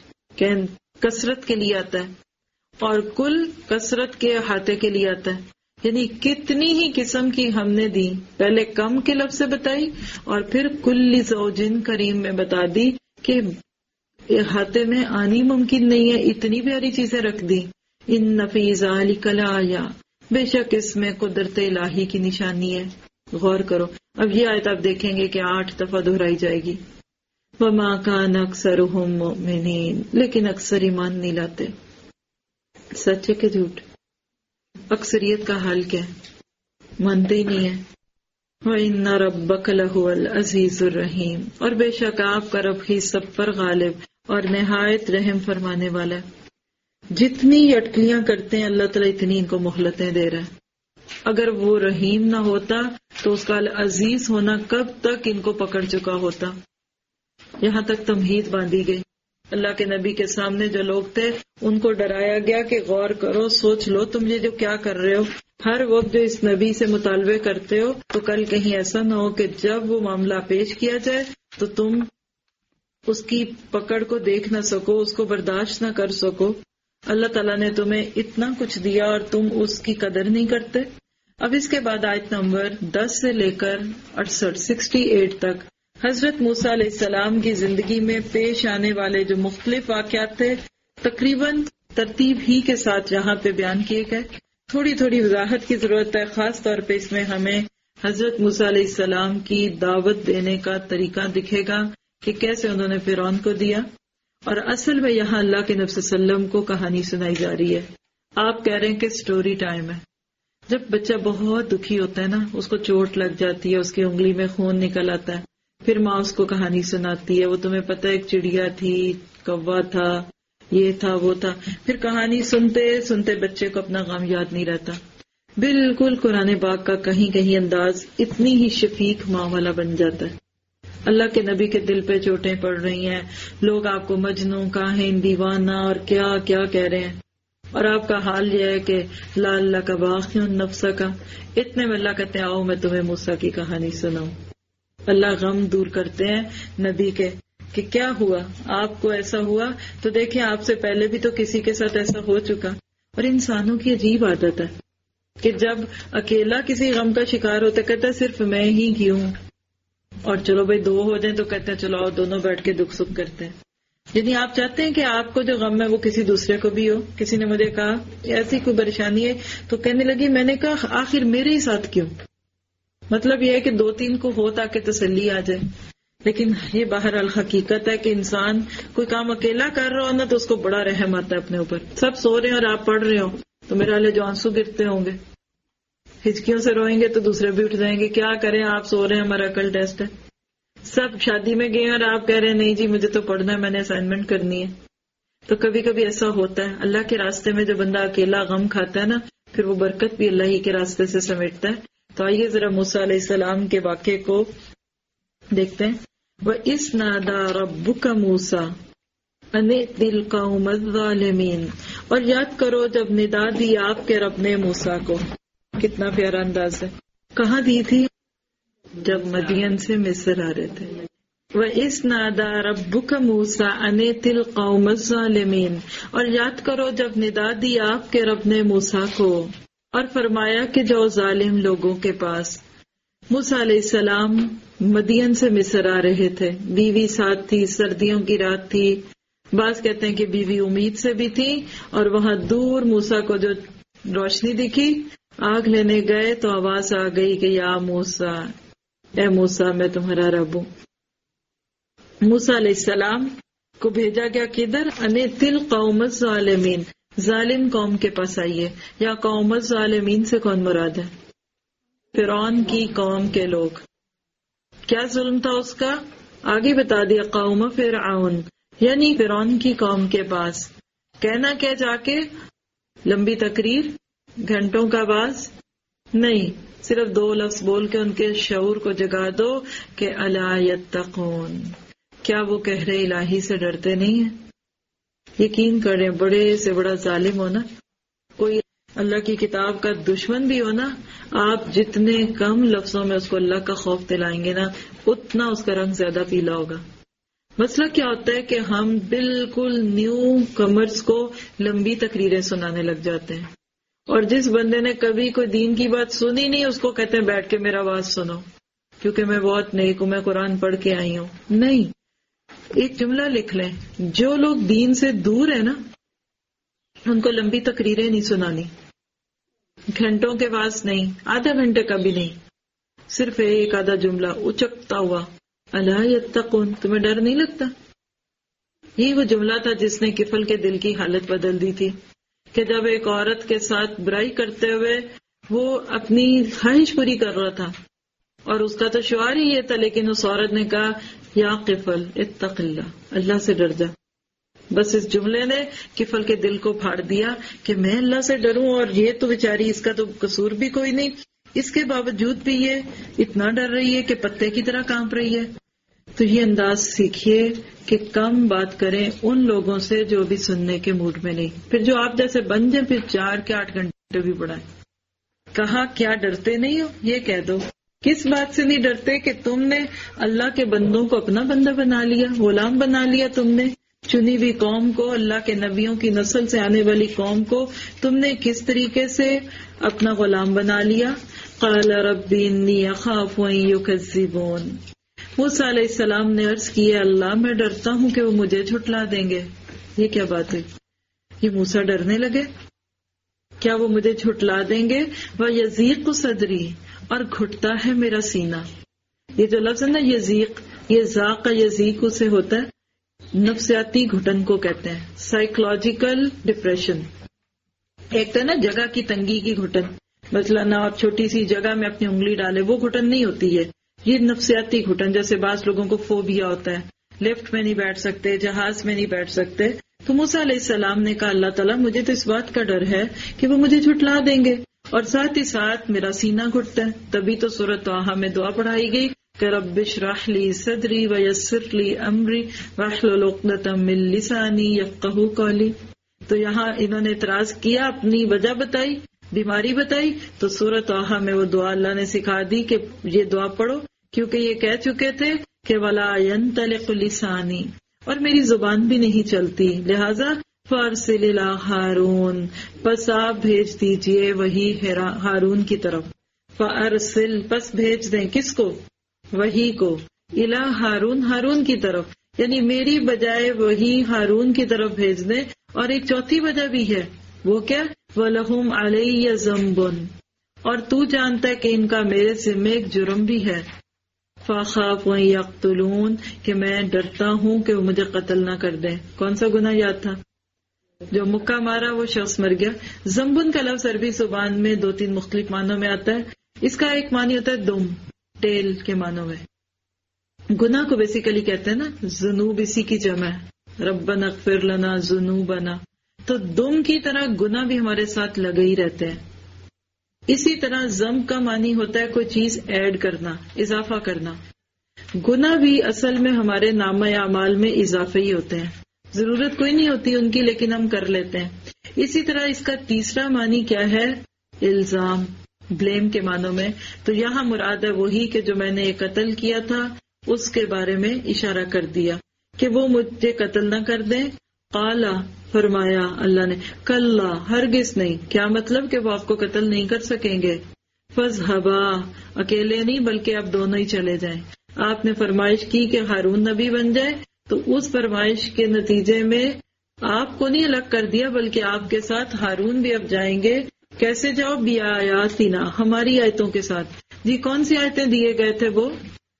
کثرت کے لیے آتا ہے، اور کل کثرت کے احاطے کے لیے آتا ہے، یعنی کتنی ہی قسم کی ہم نے دی. پہلے کم کے لفظ سے بتائی اور پھر کل زوجن کریم میں بتا دی کہ احاطے میں آنی ممکن نہیں ہے، اتنی پیاری چیزیں رکھ دی. ان فی ذالک لآیہ، بے شک اس میں قدرت الہی کی نشانی ہے. غور کرو. اب یہ آیت آپ دیکھیں گے کہ آٹھ دفعہ دہرائی جائے گی. وما کان اکثرهم مؤمنین، لیکن اکثر ایمان نہیں لاتے. سچ ہے کہ جھوٹ؟ اکثریت کا حال کیا ہے؟ مانتے ہی نہیں ہے. وَإِنَّ رَبَّكَ لَهُوَ الْعَزِيزُ الرَّحِيمُ، اور بے شک آپ کا رب ہی سب پر غالب اور نہایت رحم فرمانے والا ہے. جتنی اٹکلیاں کرتے ہیں اللہ تعالیٰ اتنی ان کو مہلتیں دے رہا ہے. اگر وہ رحیم نہ ہوتا تو اس کا العزیز ہونا کب تک ان کو پکڑ چکا ہوتا. یہاں تک تمہید باندھی گئی. اللہ کے نبی کے سامنے جو لوگ تھے ان کو ڈرایا گیا کہ غور کرو، سوچ لو تم یہ جو کیا کر رہے ہو. ہر وقت جو اس نبی سے مطالبے کرتے ہو تو کل کہیں ایسا نہ ہو کہ جب وہ معاملہ پیش کیا جائے تو تم اس کی پکڑ کو دیکھ نہ سکو، اس کو برداشت نہ کر سکو. اللہ تعالیٰ نے تمہیں اتنا کچھ دیا اور تم اس کی قدر نہیں کرتے. اب اس کے بعد آیت نمبر دس سے لے کر اڑسٹھ سکسٹی ایٹ تک حضرت موسیٰ علیہ السلام کی زندگی میں پیش آنے والے جو مختلف واقعات تھے تقریباً ترتیب ہی کے ساتھ یہاں پہ بیان کیے گئے. تھوڑی تھوڑی وضاحت کی ضرورت ہے، خاص طور پہ اس میں ہمیں حضرت موسیٰ علیہ السلام کی دعوت دینے کا طریقہ دکھے گا کہ کیسے انہوں نے فرعون کو دیا. اور اصل میں یہاں اللہ کے نبی صلی اللہ علیہ وسلم کو کہانی سنائی جا رہی ہے. آپ کہہ رہے ہیں کہ سٹوری ٹائم ہے. جب بچہ بہت دکھی ہوتا ہے نا، اس کو چوٹ لگ جاتی ہے، اس کی انگلی میں خون نکل آتا ہے، پھر ماں اس کو کہانی سناتی ہے. وہ تمہیں پتہ ہے ایک چڑیا تھی، کوا تھا، یہ تھا وہ تھا. پھر کہانی سنتے سنتے بچے کو اپنا غم یاد نہیں رہتا. بالکل قرآن پاک کا کہیں کہیں انداز اتنی ہی شفیق ماں والا بن جاتا ہے. اللہ کے نبی کے دل پہ چوٹیں پڑ رہی ہیں، لوگ آپ کو مجنون، کاہن، دیوانہ اور کیا کیا کہہ رہے ہیں، اور آپ کا حال یہ ہے کہ لا اللہ کا باقی نفس کا. اتنے میں اللہ کہتے ہیں آؤ میں تمہیں موسیٰ کی کہانی سناؤں. اللہ غم دور کرتے ہیں نبی کے کہ کیا ہوا، آپ کو ایسا ہوا. تو دیکھیں آپ سے پہلے بھی تو کسی کے ساتھ ایسا ہو چکا. اور انسانوں کی عجیب عادت ہے کہ جب اکیلا کسی غم کا شکار ہوتا کہتا ہے صرف میں ہی کیوں، اور چلو بھائی دو ہو جائیں تو کہتے ہیں چلو آؤ دونوں بیٹھ کے دکھ سکھ کرتے ہیں. یعنی آپ چاہتے ہیں کہ آپ کو جو غم ہے وہ کسی دوسرے کو بھی ہو. کسی نے مجھے کہا ایسی کوئی پریشانی ہے تو کہنے لگی، میں نے کہا آخر میرے ہی ساتھ کیوں. مطلب یہ ہے کہ دو تین کو ہو تاکہ تسلی آ جائے. لیکن یہ بہرحال حقیقت ہے کہ انسان کوئی کام اکیلا کر رہا ہو نا تو اس کو بڑا رحم آتا ہے اپنے اوپر. سب سو رہے ہیں اور آپ پڑھ رہے ہو تو میرا حال جو آنسو گرتے ہوں گے, ہچکیوں سے روئیں گے تو دوسرے بھی اٹھ جائیں گے, کیا کریں آپ سو رہے ہیں ہمارا کل ٹیسٹ ہے. سب شادی میں گئے اور آپ کہہ رہے ہیں نہیں جی مجھے تو پڑھنا ہے, میں نے اسائنمنٹ کرنی ہے. تو کبھی کبھی ایسا ہوتا ہے اللہ کے راستے میں جو بندہ اکیلا غم کھاتا ہے نا پھر وہ برکت بھی اللہ ہی کے راستے سے سمیٹتا ہے. تو آئیے ذرا موسیٰ علیہ السلام کے واقعے کو دیکھتے ہیں. وَإِذْ نَادَى رَبُّكَ مُوسَىٰ أَنِ ائْتِ الْقَوْمَ الظَّالِمِينَ, اور یاد کرو جب ندا دی آپ کے رب نے موسیٰ کو. کتنا پیارا انداز ہے. کہاں دی تھی؟ جب مدین سے مصر آ رہے تھے. وَإِذْ نَادَى رَبُّكَ مُوسَىٰ أَنِ ائْتِ الْقَوْمَ الظَّالِمِينَ, اور یاد کرو جب ندا دی آپ کے رب نے موسیٰ کو اور فرمایا کہ جاؤ ظالم لوگوں کے پاس. موسیٰ علیہ السلام مدین سے مصر آ رہے تھے, بیوی ساتھ تھی, سردیوں کی رات تھی. بعض کہتے ہیں کہ بیوی امید سے بھی تھی, اور وہاں دور موسیٰ کو جو روشنی دکھی آگ لینے گئے تو آواز آ گئی کہ یا موسیٰ, اے موسیٰ میں تمہارا رب ہوں. موسیٰ علیہ السلام کو بھیجا گیا کدھر؟ انے تل قوم الظالمین, ظالم قوم کے پاس آئیے. یا قوم الظالمین سے کون مراد ہے؟ فرعون کی قوم کے لوگ. کیا ظلم تھا اس کا؟ آگے بتا دیا, قوم فرعون, یعنی فرعون کی قوم کے پاس. کہنا کیا جا کے؟ لمبی تقریر, گھنٹوں کا باز نہیں, صرف دو لفظ بول کے ان کے شعور کو جگا دو کہ الا یتقون, کیا وہ کہہ رہے الہی سے ڈرتے نہیں ہیں؟ یقین کریں بڑے سے بڑا ظالم ہونا, کوئی اللہ کی کتاب کا دشمن بھی ہونا, آپ جتنے کم لفظوں میں اس کو اللہ کا خوف دلائیں گے نا اتنا اس کا رنگ زیادہ پیلا ہوگا. مسئلہ کیا ہوتا ہے کہ ہم بالکل نیو کمرز کو لمبی تقریریں سنانے لگ جاتے ہیں, اور جس بندے نے کبھی کوئی دین کی بات سنی نہیں اس کو کہتے ہیں بیٹھ کے میرا آواز سنو کیونکہ میں بہت نیک ہوں, میں قرآن پڑھ کے آئی ہوں. نہیں, ایک جملہ لکھ لیں, جو لوگ دین سے دور ہیں نا ان کو لمبی تقریریں نہیں سنانی, گھنٹوں کے بعد نہیں, آدھا گھنٹے کا بھی نہیں, صرف ایک آدھا جملہ اچکتا ہوا الا یتقون, تمہیں ڈر نہیں لگتا؟ یہ وہ جملہ تھا جس نے کفل کے دل کی حالت بدل دی تھی کہ جب ایک عورت کے ساتھ برائی کرتے ہوئے وہ اپنی خواہش پوری کر رہا تھا اور اس کا تو شعار ہی یہ تھا, لیکن اس عورت نے کہا یا قفل اتق اللہ, اللہ سے ڈر جا. بس اس جملے نے کفل کے دل کو پھاڑ دیا کہ میں اللہ سے ڈروں, اور یہ تو بیچاری اس کا تو قصور بھی کوئی نہیں, اس کے باوجود بھی یہ اتنا ڈر رہی ہے کہ پتے کی طرح کانپ رہی ہے. تو یہ انداز سیکھیے کہ کم بات کریں ان لوگوں سے جو بھی سننے کے موڈ میں نہیں, پھر جو آپ جیسے بن جائیں پھر چار کے آٹھ گھنٹے بھی پڑھائیں. کہا کیا ڈرتے نہیں ہو؟ یہ کہہ دو کس بات سے نہیں ڈرتے کہ تم نے اللہ کے بندوں کو اپنا بندہ بنا لیا, غلام بنا لیا. تم نے چنی ہوئی قوم کو, اللہ کے نبیوں کی نسل سے آنے والی قوم کو تم نے کس طریقے سے اپنا غلام بنا لیا. قال رب انی اخاف ان یکذبون, موسیٰ علیہ السلام نے عرض کیا اللہ میں ڈرتا ہوں کہ وہ مجھے جھٹلا دیں گے. یہ کیا بات ہے؟ یہ موسیٰ ڈرنے لگے, کیا وہ مجھے جھٹلا دیں گے؟ وَيَضِيقُ صَدْرِي, اور گھٹتا ہے میرا سینہ. یہ جو لفظ ہے نا یزیق, یہ ذاق یزیق سے ہوتا ہے, نفسیاتی گھٹن کو کہتے ہیں, سائیکولوجیکل ڈپریشن. ایک تو نا جگہ کی تنگی کی گھٹن, مثلا نہ آپ چھوٹی سی جگہ میں اپنی انگلی ڈالے, وہ گھٹن نہیں ہوتی ہے, یہ نفسیاتی گھٹن. جیسے بعض لوگوں کو فوبیا ہوتا ہے, لفٹ میں نہیں بیٹھ سکتے, جہاز میں نہیں بیٹھ سکتے. تو موسیٰ علیہ السلام نے کہا اللہ تعالیٰ مجھے تو اس بات کا ڈر ہے کہ وہ مجھے جھٹلا دیں گے, اور ساتھ ہی ساتھ میرا سینہ گھٹتا ہے. تبھی تو سورۃ طٰہٰ میں دعا پڑھائی گئی کہ رب اشرح لی صدری ویسر لی امری واحلل عقدۃ من لسانی یفقہوا قولی. تو یہاں انہوں نے اعتراض کیا, اپنی وجہ بتائی, بیماری بتائی, تو سورۃ طٰہٰ میں وہ دعا اللہ نے سکھا دی کہ یہ دعا پڑھو, کیونکہ یہ کہہ چکے تھے کہ ولا ینطلق لسانی, اور میری زبان بھی نہیں چلتی, لہذا فارسل الی ہارون, پس آپ بھیج دیجئے وہی ہارون کی طرف. فارسل, پس بھیج دیں کس کو؟ وہی کو. الی ہارون, ہارون کی طرف, یعنی میری بجائے وہی ہارون کی طرف بھیج دیں. اور ایک چوتھی وجہ بھی ہے, وہ کیا؟ وَلَهُمْ عَلَيَّ ذَنْبٌ, اور تو جانتا ہے کہ ان کا میرے ذمہ ایک جرم بھی ہے. فَأَخَافُ أَن يَقْتُلُونِ کہ میں ڈرتا ہوں کہ وہ مجھے قتل نہ کر دیں. کون سا گناہ یاد تھا؟ جو مکہ مارا وہ شخص مر گیا. زنبن کا لفظ عربی زبان میں دو تین مختلف معنوں میں آتا ہے. اس کا ایک معنی ہوتا ہے دم، ٹیل کے معنوں میں. گناہ کو بیسیکلی کہتے ہیں نا، ذنوب اسی کی جمع ہے، ربنا اغفر لنا ذنوبنا. تو دم کی طرح گناہ بھی ہمارے ساتھ لگے ہی رہتے ہیں. اسی طرح ضم کا معنی ہوتا ہے کوئی چیز ایڈ کرنا، اضافہ کرنا. گناہ بھی اصل میں ہمارے نامہ اعمال میں اضافے ہی ہوتے ہیں، ضرورت کوئی نہیں ہوتی ان کی لیکن ہم کر لیتے ہیں. اسی طرح اس کا تیسرا معنی کیا ہے؟ الزام، بلیم کے معنوں میں. تو یہاں مراد ہے وہی کہ جو میں نے یہ قتل کیا تھا اس کے بارے میں اشارہ کر دیا کہ وہ مجھے قتل نہ کر دیں. قالا فرمایا اللہ نے، کلا ہرگز نہیں. کیا مطلب کہ وہ آپ کو قتل نہیں کر سکیں گے. فاذهبا اکیلے نہیں بلکہ آپ دونوں ہی چلے جائیں. آپ نے فرمائش کی کہ ہارون نبی بن جائے تو اس فرمائش کے نتیجے میں آپ کو نہیں الگ کر دیا بلکہ آپ کے ساتھ ہارون بھی اب جائیں گے. کیسے جاؤ؟ بی آیاتنا، ہماری آیتوں کے ساتھ. جی کون سی آیتیں دیے گئے تھے؟ وہ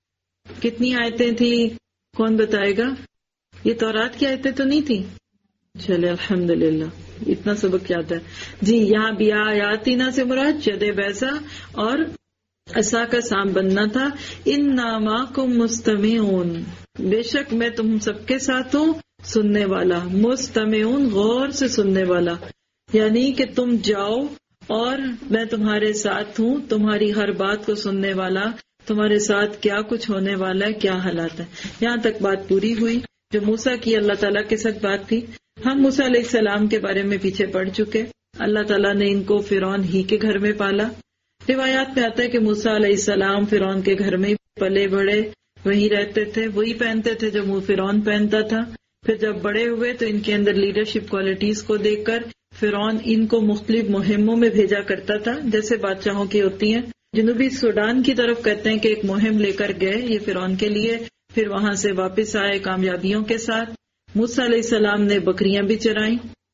کتنی آیتیں تھی؟ کون بتائے گا؟ یہ تورات کی آیتیں تو نہیں تھی؟ چلے الحمدللہ اتنا سبق یاد ہے. جی یہاں بی آیاتنا سے مراد جد بیضا اور عصا کا سام بننا تھا. انا معکم مستمعون، بے شک میں تم سب کے ساتھ ہوں سننے والا. مستمعون غور سے سننے والا، یعنی کہ تم جاؤ اور میں تمہارے ساتھ ہوں، تمہاری ہر بات کو سننے والا، تمہارے ساتھ کیا کچھ ہونے والا ہے، کیا حالات ہیں. یہاں تک بات پوری ہوئی جو موسیٰ کی اللہ تعالیٰ کے ساتھ بات تھی. ہم موسیٰ علیہ السلام کے بارے میں پیچھے پڑ چکے. اللہ تعالیٰ نے ان کو فرعون ہی کے گھر میں پالا. روایات میں آتا ہے کہ موسیٰ علیہ السلام فرعون کے گھر میں پلے بڑے، وہی رہتے تھے، وہی پہنتے تھے جو منہ فرعون پہنتا تھا. پھر جب بڑے ہوئے تو ان کے اندر لیڈرشپ کوالٹیز کو دیکھ کر فرعون ان کو مختلف مہموں میں بھیجا کرتا تھا جیسے بادشاہوں کی ہوتی ہیں. جنوبی سوڈان کی طرف کہتے ہیں کہ ایک مہم لے کر گئے یہ فرعون کے لیے، پھر وہاں سے واپس آئے کامیابیوں کے ساتھ. موسیٰ علیہ السلام نے بکریاں بھی چرائیں.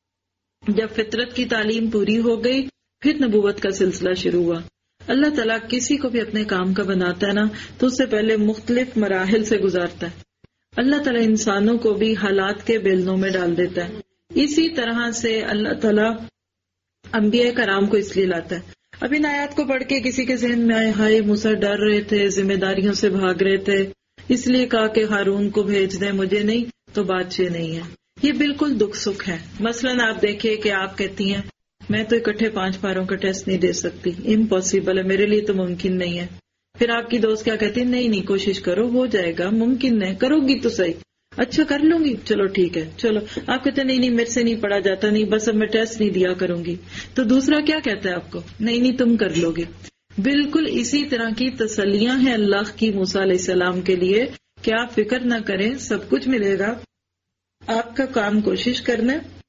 جب فطرت کی تعلیم پوری ہو گئی پھر نبوت کا سلسلہ شروع ہوا. اللہ تعالیٰ کسی کو بھی اپنے کام کا بناتا ہے نا تو اس سے پہلے مختلف مراحل سے گزارتا ہے. اللہ تعالیٰ انسانوں کو بھی حالات کے بیلنوں میں ڈال دیتا ہے. اسی طرح سے اللہ تعالیٰ انبیاء کرام کو اس لیے لاتا ہے. اب ان آیات کو پڑھ کے کسی کے ذہن میں آئے ہائے موسیٰ ڈر رہے تھے، ذمہ داریوں سے بھاگ رہے تھے، اس لیے کہا کہ ہارون کو بھیج دیں، مجھے نہیں تو بادشاہ نہیں ہے. یہ بالکل دکھ سکھ ہے. مثلاً آپ دیکھیں کہ آپ کہتی ہیں میں تو اکٹھے پانچ پاروں کا ٹیسٹ نہیں دے سکتی، امپاسبل ہے، میرے لیے تو ممکن نہیں ہے. پھر آپ کی دوست کیا کہتی ہے؟ نہیں نہیں کوشش کرو، ہو جائے گا، ممکن نہیں، کرو گی تو صحیح. اچھا کر لوں گی، چلو ٹھیک ہے چلو. آپ کہتے ہیں نہیں نہیں میرے سے نہیں پڑھا جاتا، نہیں بس اب میں ٹیسٹ نہیں دیا کروں گی. تو دوسرا کیا کہتا ہے آپ کو؟ نہیں نہیں تم کر لو گے. بالکل اسی طرح کی تسلیاں ہیں اللہ کی موسیٰ علیہ السلام کے لیے کہ آپ فکر نہ کریں، سب کچھ ملے گا. آپ کا کام کوشش کرنا،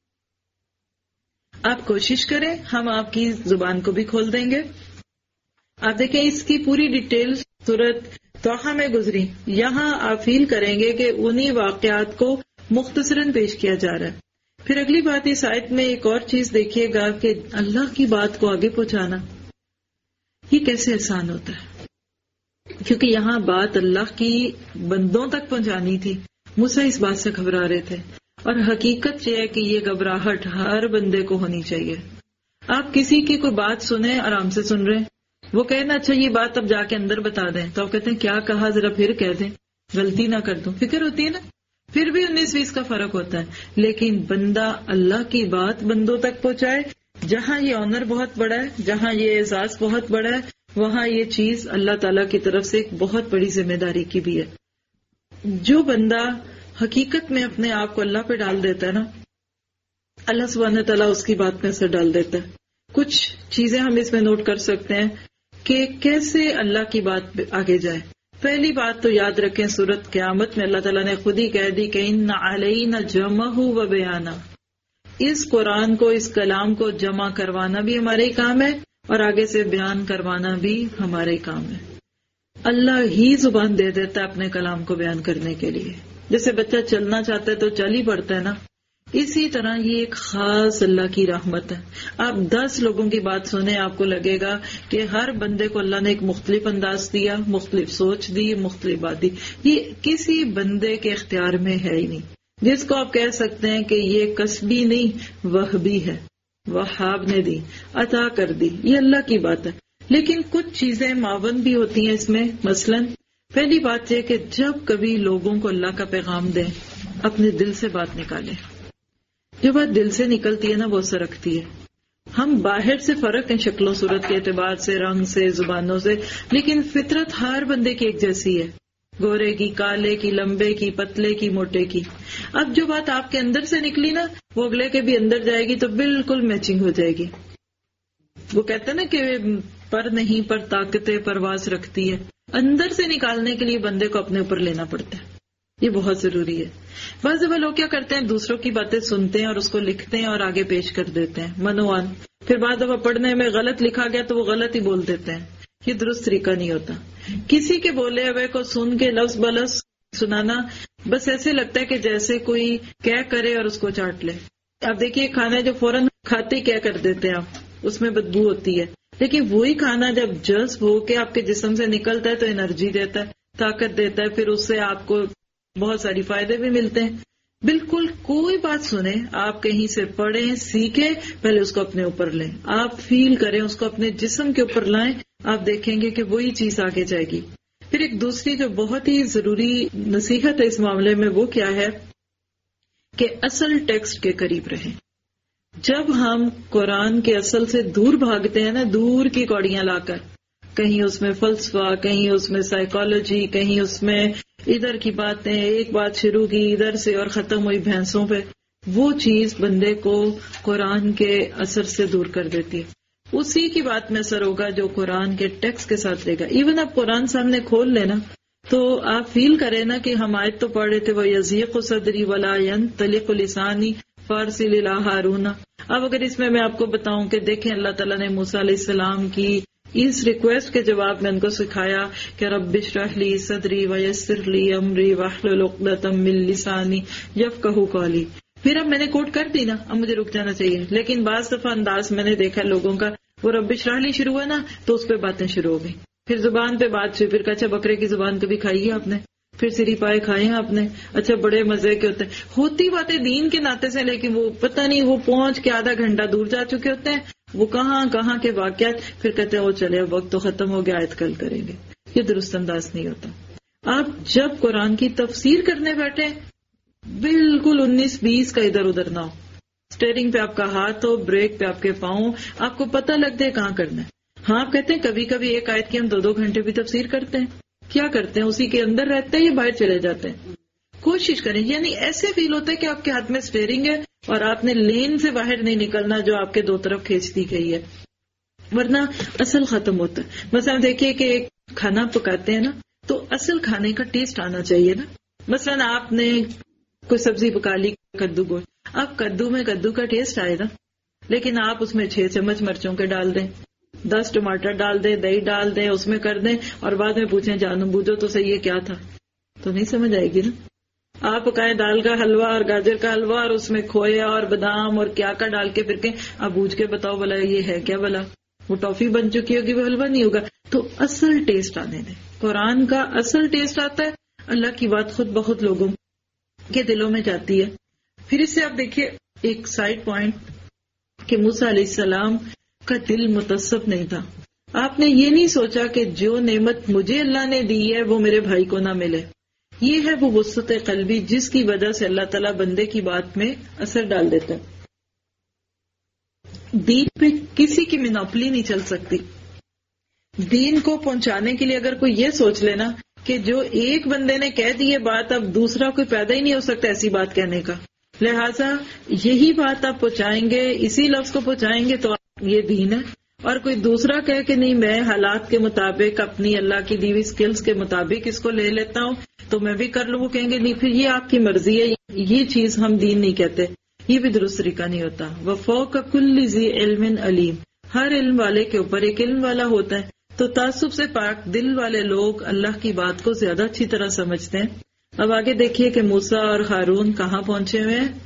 آپ کوشش کریں، ہم آپ کی زبان کو بھی کھول دیں گے. آپ دیکھیں اس کی پوری ڈیٹیل سورۃ طٰہٰ میں گزری. یہاں آپ فیل کریں گے کہ انہی واقعات کو مختصراً پیش کیا جا رہا ہے. پھر اگلی بات اس آیت میں ایک اور چیز دیکھیے گا کہ اللہ کی بات کو آگے پہنچانا یہ کیسے آسان ہوتا ہے، کیونکہ یہاں بات اللہ کی بندوں تک پہنچانی تھی. موسیٰ اس بات سے گھبرا رہے تھے اور حقیقت یہ ہے کہ یہ گھبراہٹ ہر بندے کو ہونی چاہیے. آپ کسی کی کوئی بات سنیں، آرام سے سن رہے ہیں، وہ کہے نا اچھا یہ بات اب جا کے اندر بتا دیں، تو آپ کہتے ہیں کیا کہا ذرا پھر کہہ دیں، غلطی نہ کر دوں. فکر ہوتی ہے نا. پھر بھی انیس بیس کا فرق ہوتا ہے. لیکن بندہ اللہ کی بات بندوں تک پہنچائے، جہاں یہ آنر بہت بڑا ہے، جہاں یہ اعزاز بہت بڑا ہے، وہاں یہ چیز اللہ تعالیٰ کی طرف سے ایک بہت بڑی ذمہ داری کی بھی ہے. جو بندہ حقیقت میں اپنے آپ کو اللہ پہ ڈال دیتا ہے نا، اللہ سبحانہ تعالیٰ اس کی بات میں اثر ڈال دیتا ہے. کچھ چیزیں ہم اس میں نوٹ کر سکتے ہیں کہ کیسے اللہ کی بات آگے جائے. پہلی بات تو یاد رکھیں سورۃ قیامت میں اللہ تعالیٰ نے خود ہی کہہ دی کہ ان علینا جمعہ و بیانہ، اس قرآن کو، اس کلام کو جمع کروانا بھی ہمارے ہی کام ہے اور آگے سے بیان کروانا بھی ہمارے ہی کام ہے. اللہ ہی زبان دے دیتا ہے اپنے کلام کو بیان کرنے کے لیے. جیسے بچہ چلنا چاہتا ہے تو چل ہی پڑتا ہے نا. اسی طرح یہ ایک خاص اللہ کی رحمت ہے. آپ دس لوگوں کی بات سنیں، آپ کو لگے گا کہ ہر بندے کو اللہ نے ایک مختلف انداز دیا، مختلف سوچ دی، مختلف بات دی. یہ کسی بندے کے اختیار میں ہے ہی نہیں جس کو آپ کہہ سکتے ہیں کہ یہ کسبی نہیں وہبی ہے، وہاب نے دی، عطا کر دی، یہ اللہ کی بات ہے. لیکن کچھ چیزیں معاون بھی ہوتی ہیں اس میں. مثلا پہلی بات یہ کہ جب کبھی لوگوں کو اللہ کا پیغام دیں، اپنے دل سے بات نکالیں. جو بات دل سے نکلتی ہے نا وہ اثر رکھتی ہے. ہم باہر سے فرق ہیں شکل و صورت کے اعتبار سے، رنگ سے، زبانوں سے، لیکن فطرت ہر بندے کی ایک جیسی ہے، گورے کی، کالے کی، لمبے کی، پتلے کی، موٹے کی. اب جو بات آپ کے اندر سے نکلی نا وہ اگلے کے بھی اندر جائے گی تو بالکل میچنگ ہو جائے گی. وہ کہتے ہیں نا کہ پر نہیں پر طاقت پرواز رکھتی ہے. اندر سے نکالنے کے لیے بندے کو اپنے اوپر لینا پڑتا ہے، یہ بہت ضروری ہے. بعض دفعہ لوگ کیا کرتے ہیں، دوسروں کی باتیں سنتے ہیں اور اس کو لکھتے ہیں اور آگے پیش کر دیتے ہیں منوان. پھر بعض دفعہ پڑھنے میں غلط لکھا گیا تو وہ غلط ہی بول دیتے ہیں. یہ درست طریقہ نہیں ہوتا. کسی کے بولے ہوئے کو سن کے لفظ بلفظ سنانا بس ایسے لگتا ہے کہ جیسے کوئی کیا کرے اور اس کو چاٹ لے. آپ دیکھیے کھانا جو فوراً کھاتے کیا کر دیتے ہیں آپ، اس میں بدبو ہوتی ہے، لیکن وہی کھانا جب جذب ہو کے آپ کے جسم سے نکلتا ہے تو انرجی دیتا ہے، طاقت دیتا ہے، پھر اس سے آپ کو بہت ساری فائدے بھی ملتے ہیں. بالکل کوئی بات سنیں، آپ کہیں سے پڑھیں، سیکھیں، پہلے اس کو اپنے اوپر لیں، آپ فیل کریں، اس کو اپنے جسم کے اوپر لائیں، آپ دیکھیں گے کہ وہی چیز آگے جائے گی. پھر ایک دوسری جو بہت ہی ضروری نصیحت ہے اس معاملے میں وہ کیا ہے کہ اصل ٹیکسٹ کے قریب رہیں. جب ہم قرآن کے اصل سے دور بھاگتے ہیں نا، دور کی کوڑیاں لا کر، کہیں اس میں فلسفہ، کہیں اس میں سائیکالوجی، کہیں اس میں ادھر کی باتیں، ایک بات شروع کی ادھر سے اور ختم ہوئی بھینسوں پہ، وہ چیز بندے کو قرآن کے اثر سے دور کر دیتی ہے. اسی کی بات میں اثر ہوگا جو قرآن کے ٹیکسٹ کے ساتھ لے گا. ایون آپ قرآن سامنے کھول لینا تو آپ فیل کریں نا کہ ہم آیت تو پڑھ رہے تھے وہ یزیق صدری ولا ینطلق لسانی فارسل الی ہارون. اب اگر اس میں میں آپ کو بتاؤں کہ دیکھیں اللہ تعالیٰ نے موسیٰ علیہ السلام کی اس ریکویسٹ کے جواب میں ان کو سکھایا کہ رب اشرح لی صدری ویسر لی امری واحلل عقدۃ من لسانی یفقہوا قولی. پھر اب میں نے کوٹ کر دی نا، اب مجھے رک جانا چاہیے. لیکن بعض دفعہ انداز میں نے دیکھا لوگوں کا، وہ رب اشرح لی شروع ہے نا تو اس پہ باتیں شروع ہو گئی، پھر زبان پہ بات ہوئی، پھر کہا اچھا بکرے کی زبان کبھی کھائی ہے آپ نے، پھر سری پائے کھائے ہیں آپ نے، اچھا بڑے مزے کے ہوتے ہیں. ہوتی باتیں دین کے ناطے سے، لیکن وہ پتہ نہیں وہ پہنچ کے آدھا گھنٹہ دور جا چکے ہوتے ہیں، وہ کہاں کہاں کے واقعات، پھر کہتے ہیں وہ چلے اب وقت تو ختم ہو گیا، آیت کل کریں گے. یہ درست انداز نہیں ہوتا. آپ جب قرآن کی تفسیر کرنے بیٹھے بالکل انیس بیس کا ادھر ادھر نہ ہو. اسٹیئرنگ پہ آپ کا ہاتھ ہو، بریک پہ آپ کے پاؤں، آپ کو پتہ لگ جائے کہاں کرنا ہے. ہاں آپ کہتے ہیں کبھی کبھی ایک آیت کی ہم دو دو گھنٹے بھی تفسیر کرتے ہیں. کیا کرتے ہیں، اسی کے اندر رہتے ہیں یا باہر چلے جاتے ہیں؟ کوشش کریں. یعنی ایسے فیل ہوتا ہے کہ آپ کے ہاتھ میں اسٹیئرنگ ہے اور آپ نے لین سے باہر نہیں نکلنا جو آپ کے دو طرف کھینچتی گئی ہے، ورنہ اصل ختم ہوتا ہے. مثلا دیکھیے کہ ایک کھانا پکاتے ہیں نا تو اصل کھانے کا ٹیسٹ آنا چاہیے نا. مثلا آپ نے کوئی سبزی پکا لی، کدو گوشت، اب کدو میں کدو کا ٹیسٹ آئے نا، لیکن آپ اس میں چھ چمچ مرچوں کے ڈال دیں، دس ٹماٹر ڈال دیں، دہی ڈال دیں، اس میں کر دیں اور بعد میں پوچھیں جانو بوجھو تو صحیح یہ کیا تھا، تو نہیں سمجھ آئے گی نا. آپ پکائیں دال کا حلوہ اور گاجر کا حلوہ اور اس میں کھویا اور بادام اور کیا کا ڈال کے پھر کہ اب بوجھ کے بتاؤ بلا یہ ہے کیا، بلا وہ ٹافی بن چکی ہوگی، وہ حلوہ نہیں ہوگا. تو اصل ٹیسٹ آنے دیں. قرآن کا اصل ٹیسٹ آتا ہے، اللہ کی بات خود بخود لوگوں کے دلوں میں جاتی ہے. پھر اس سے آپ دیکھیے ایک سائڈ پوائنٹ کہ موسیٰ علیہ السلام کا دل متصف نہیں تھا. آپ نے یہ نہیں سوچا کہ جو نعمت مجھے اللہ نے دی ہے وہ میرے بھائی کو نہ ملے. یہ ہے وہ وسعت قلبی جس کی وجہ سے اللہ تعالیٰ بندے کی بات میں اثر ڈال دیتا ہے. دین پہ کسی کی منوپلی نہیں چل سکتی. دین کو پہنچانے کے لیے اگر کوئی یہ سوچ لینا کہ جو ایک بندے نے کہہ دی یہ بات اب دوسرا کوئی پیدا ہی نہیں ہو سکتا ایسی بات کہنے کا، لہٰذا یہی بات آپ پہنچائیں گے، اسی لفظ کو پہنچائیں گے تو یہ دین ہے. اور کوئی دوسرا کہے کہ نہیں میں حالات کے مطابق اپنی اللہ کی دی ہوئی اسکلز کے مطابق اس کو لے لیتا ہوں تو میں بھی کر لوں، وہ کہیں گے نہیں پھر یہ آپ کی مرضی ہے، یہ چیز ہم دین نہیں کہتے. یہ بھی درست طریقہ نہیں ہوتا. وفوق کل ذی علم علیم، ہر علم والے کے اوپر ایک علم والا ہوتا ہے. تو تعصب سے پاک دل والے لوگ اللہ کی بات کو زیادہ اچھی طرح سمجھتے ہیں. اب آگے دیکھیے کہ موسیٰ اور ہارون کہاں پہنچے ہوئے ہیں.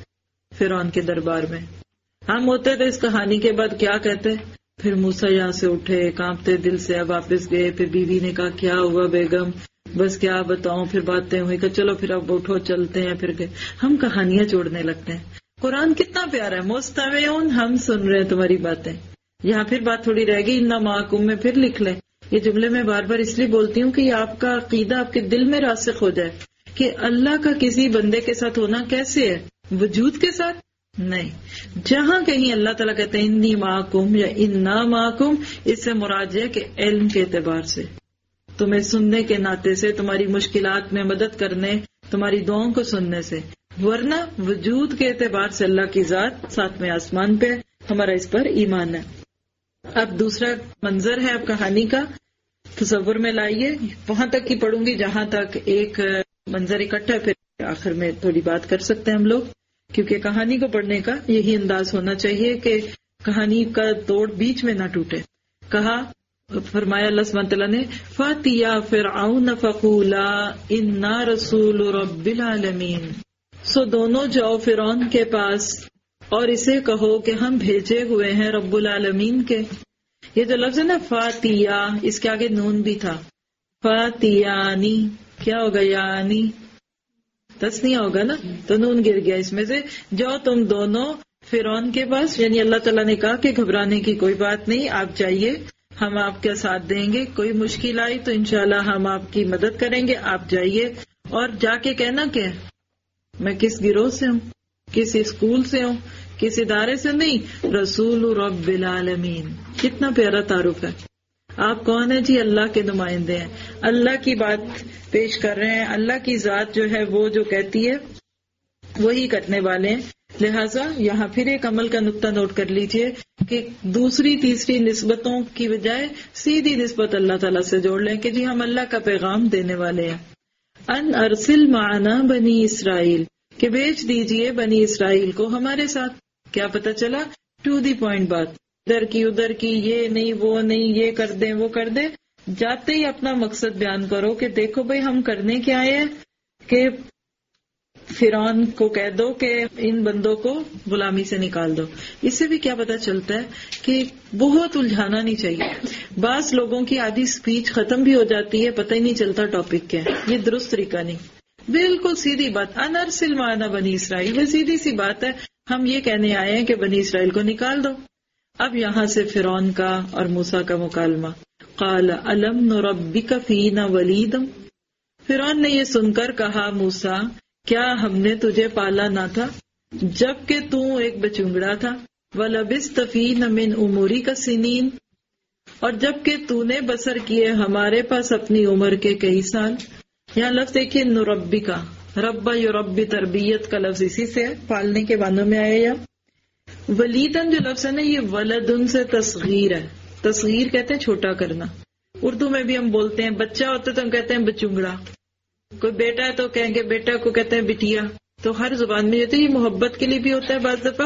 فرعون کے دربار میں. ہم ہوتے تو اس کہانی کے بعد کیا کہتے؟ پھر موسیٰ یہاں سے اٹھے کانپتے دل سے, اب واپس گئے. پھر بیوی نے کہا کیا ہوا بیگم؟ بس کیا بتاؤں, پھر باتیں ہوئی کہ چلو پھر اب اٹھو چلتے ہیں. پھر گئے. ہم کہانیاں چھوڑنے لگتے ہیں. قرآن کتنا پیارا ہے. مستمعون, ہم سن رہے ہیں تمہاری باتیں. یہاں پھر بات تھوڑی رہ گئی, انا معکم میں پھر لکھ لیں. یہ جملے میں بار بار اس لیے بولتی ہوں کہ یہ آپ کا عقیدہ آپ کے دل میں راسخ ہو جائے کہ اللہ کا کسی بندے کے ساتھ ہونا کیسے ہے, وجود کے ساتھ نہیں. جہاں کہیں اللہ تعالیٰ کہتے ہیں انی معکم یا انا معکم, اس سے مراد ہے کہ علم کے اعتبار سے, تمہیں سننے کے ناطے سے, تمہاری مشکلات میں مدد کرنے, تمہاری دعاؤں کو سننے سے, ورنہ وجود کے اعتبار سے اللہ کی ذات ساتھ میں آسمان پہ, ہمارا اس پر ایمان ہے. اب دوسرا منظر ہے اب کہانی کا, تصور میں لائیے. وہاں تک کی پڑھوں گی جہاں تک ایک منظر اکٹھا ہے, پھر آخر میں تھوڑی بات کر سکتے ہیں ہم لوگ, کیونکہ کہانی کو پڑھنے کا یہی انداز ہونا چاہیے کہ کہانی کا توڑ بیچ میں نہ ٹوٹے. کہا, فرمایا اللہ سبحانہ تعالیٰ نے, فَاتِيَا فِرْعَوْنَ فَقُولَا إِنَّا رَسُولُ رَبِّ الْعَالَمِينَ, سو دونوں جاؤ فرعون کے پاس اور اسے کہو کہ ہم بھیجے ہوئے ہیں رب العالمین کے. یہ جو لفظ ہے نا فاتیا, اس کے آگے نون بھی تھا. فاتیانی کیا ہوگا؟ یعنی تسنیہ ہوگا نا, تو نون گر گیا اس میں سے. جاؤ تم دونوں فرعون کے پاس, یعنی اللہ تعالیٰ نے کہا کہ گھبرانے کی کوئی بات نہیں, آپ جائیے, ہم آپ کا ساتھ دیں گے. کوئی مشکل آئی تو انشاءاللہ ہم آپ کی مدد کریں گے, آپ جائیے. اور جا کے کہنا کہ میں کس گروہ سے ہوں, کس اسکول سے ہوں, کس ادارے سے نہیں, رسول رب العالمین. کتنا پیارا تعارف ہے. آپ کون ہیں؟ جی اللہ کے نمائندے ہیں, اللہ کی بات پیش کر رہے ہیں. اللہ کی ذات جو ہے وہ جو کہتی ہے وہی کرنے والے ہیں. لہٰذا یہاں پھر ایک عمل کا نقطہ نوٹ کر لیجئے کہ دوسری تیسری نسبتوں کی بجائے سیدھی نسبت اللہ تعالیٰ سے جوڑ لیں کہ جی ہم اللہ کا پیغام دینے والے ہیں. ان ارسل معنا بنی اسرائیل, کہ بھیج دیجئے بنی اسرائیل کو ہمارے ساتھ. کیا پتہ چلا؟ ٹو دی پوائنٹ بات, ادھر کی ادھر کی, یہ نہیں وہ نہیں, یہ کر دیں وہ کر دیں. جاتے ہی اپنا مقصد بیان کرو کہ دیکھو بھائی ہم کرنے کیا آئے ہیں, کہ فرعون کو کہہ دو کہ ان بندوں کو غلامی سے نکال دو. اس سے بھی کیا پتہ چلتا ہے کہ بہت الجھانا نہیں چاہیے. بعض لوگوں کی آدھی سپیچ ختم بھی ہو جاتی ہے, پتہ ہی نہیں چلتا ٹاپک کیا ہے. یہ درست طریقہ نہیں. بالکل سیدھی بات, ان ارسل معنا بنی اسرائیل, وہ سیدھی سی بات ہے. ہم یہ کہنے آئے ہیں کہ بنی اسرائیل کو نکال دو. اب یہاں سے فرعون کا اور موسیٰ کا مکالمہ. قال الم نربک فینا ولیدا, فرعون نے یہ سن کر کہا موسیٰ کیا ہم نے تجھے پالا نہ تھا جبکہ تو ایک بچونگڑا تھا. وَلَبِثْتَ فِينَ مِنْ عُمُرِكَ سِنِينَ, اور جبکہ تو نے بسر کیے ہمارے پاس اپنی عمر کے کئی سال. یہاں لفظ دیکھیے نربی کا, ربا یربی تربیت کا لفظ اسی سے پالنے کے معنوں میں آیا. یا ولیدن جو لفظ ہے نا یہ ولدن سے تصغیر ہے. تصغیر کہتے ہیں چھوٹا کرنا. اردو میں بھی ہم بولتے ہیں بچہ ہوتا ہے تو ہم کہتے ہیں بچونگڑا, کوئی بیٹا ہے تو کہیں گے بیٹا کو کہتے ہیں بٹیا. تو ہر زبان میں یہ تو یہ محبت کے لیے بھی ہوتا ہے بعض دفعہ,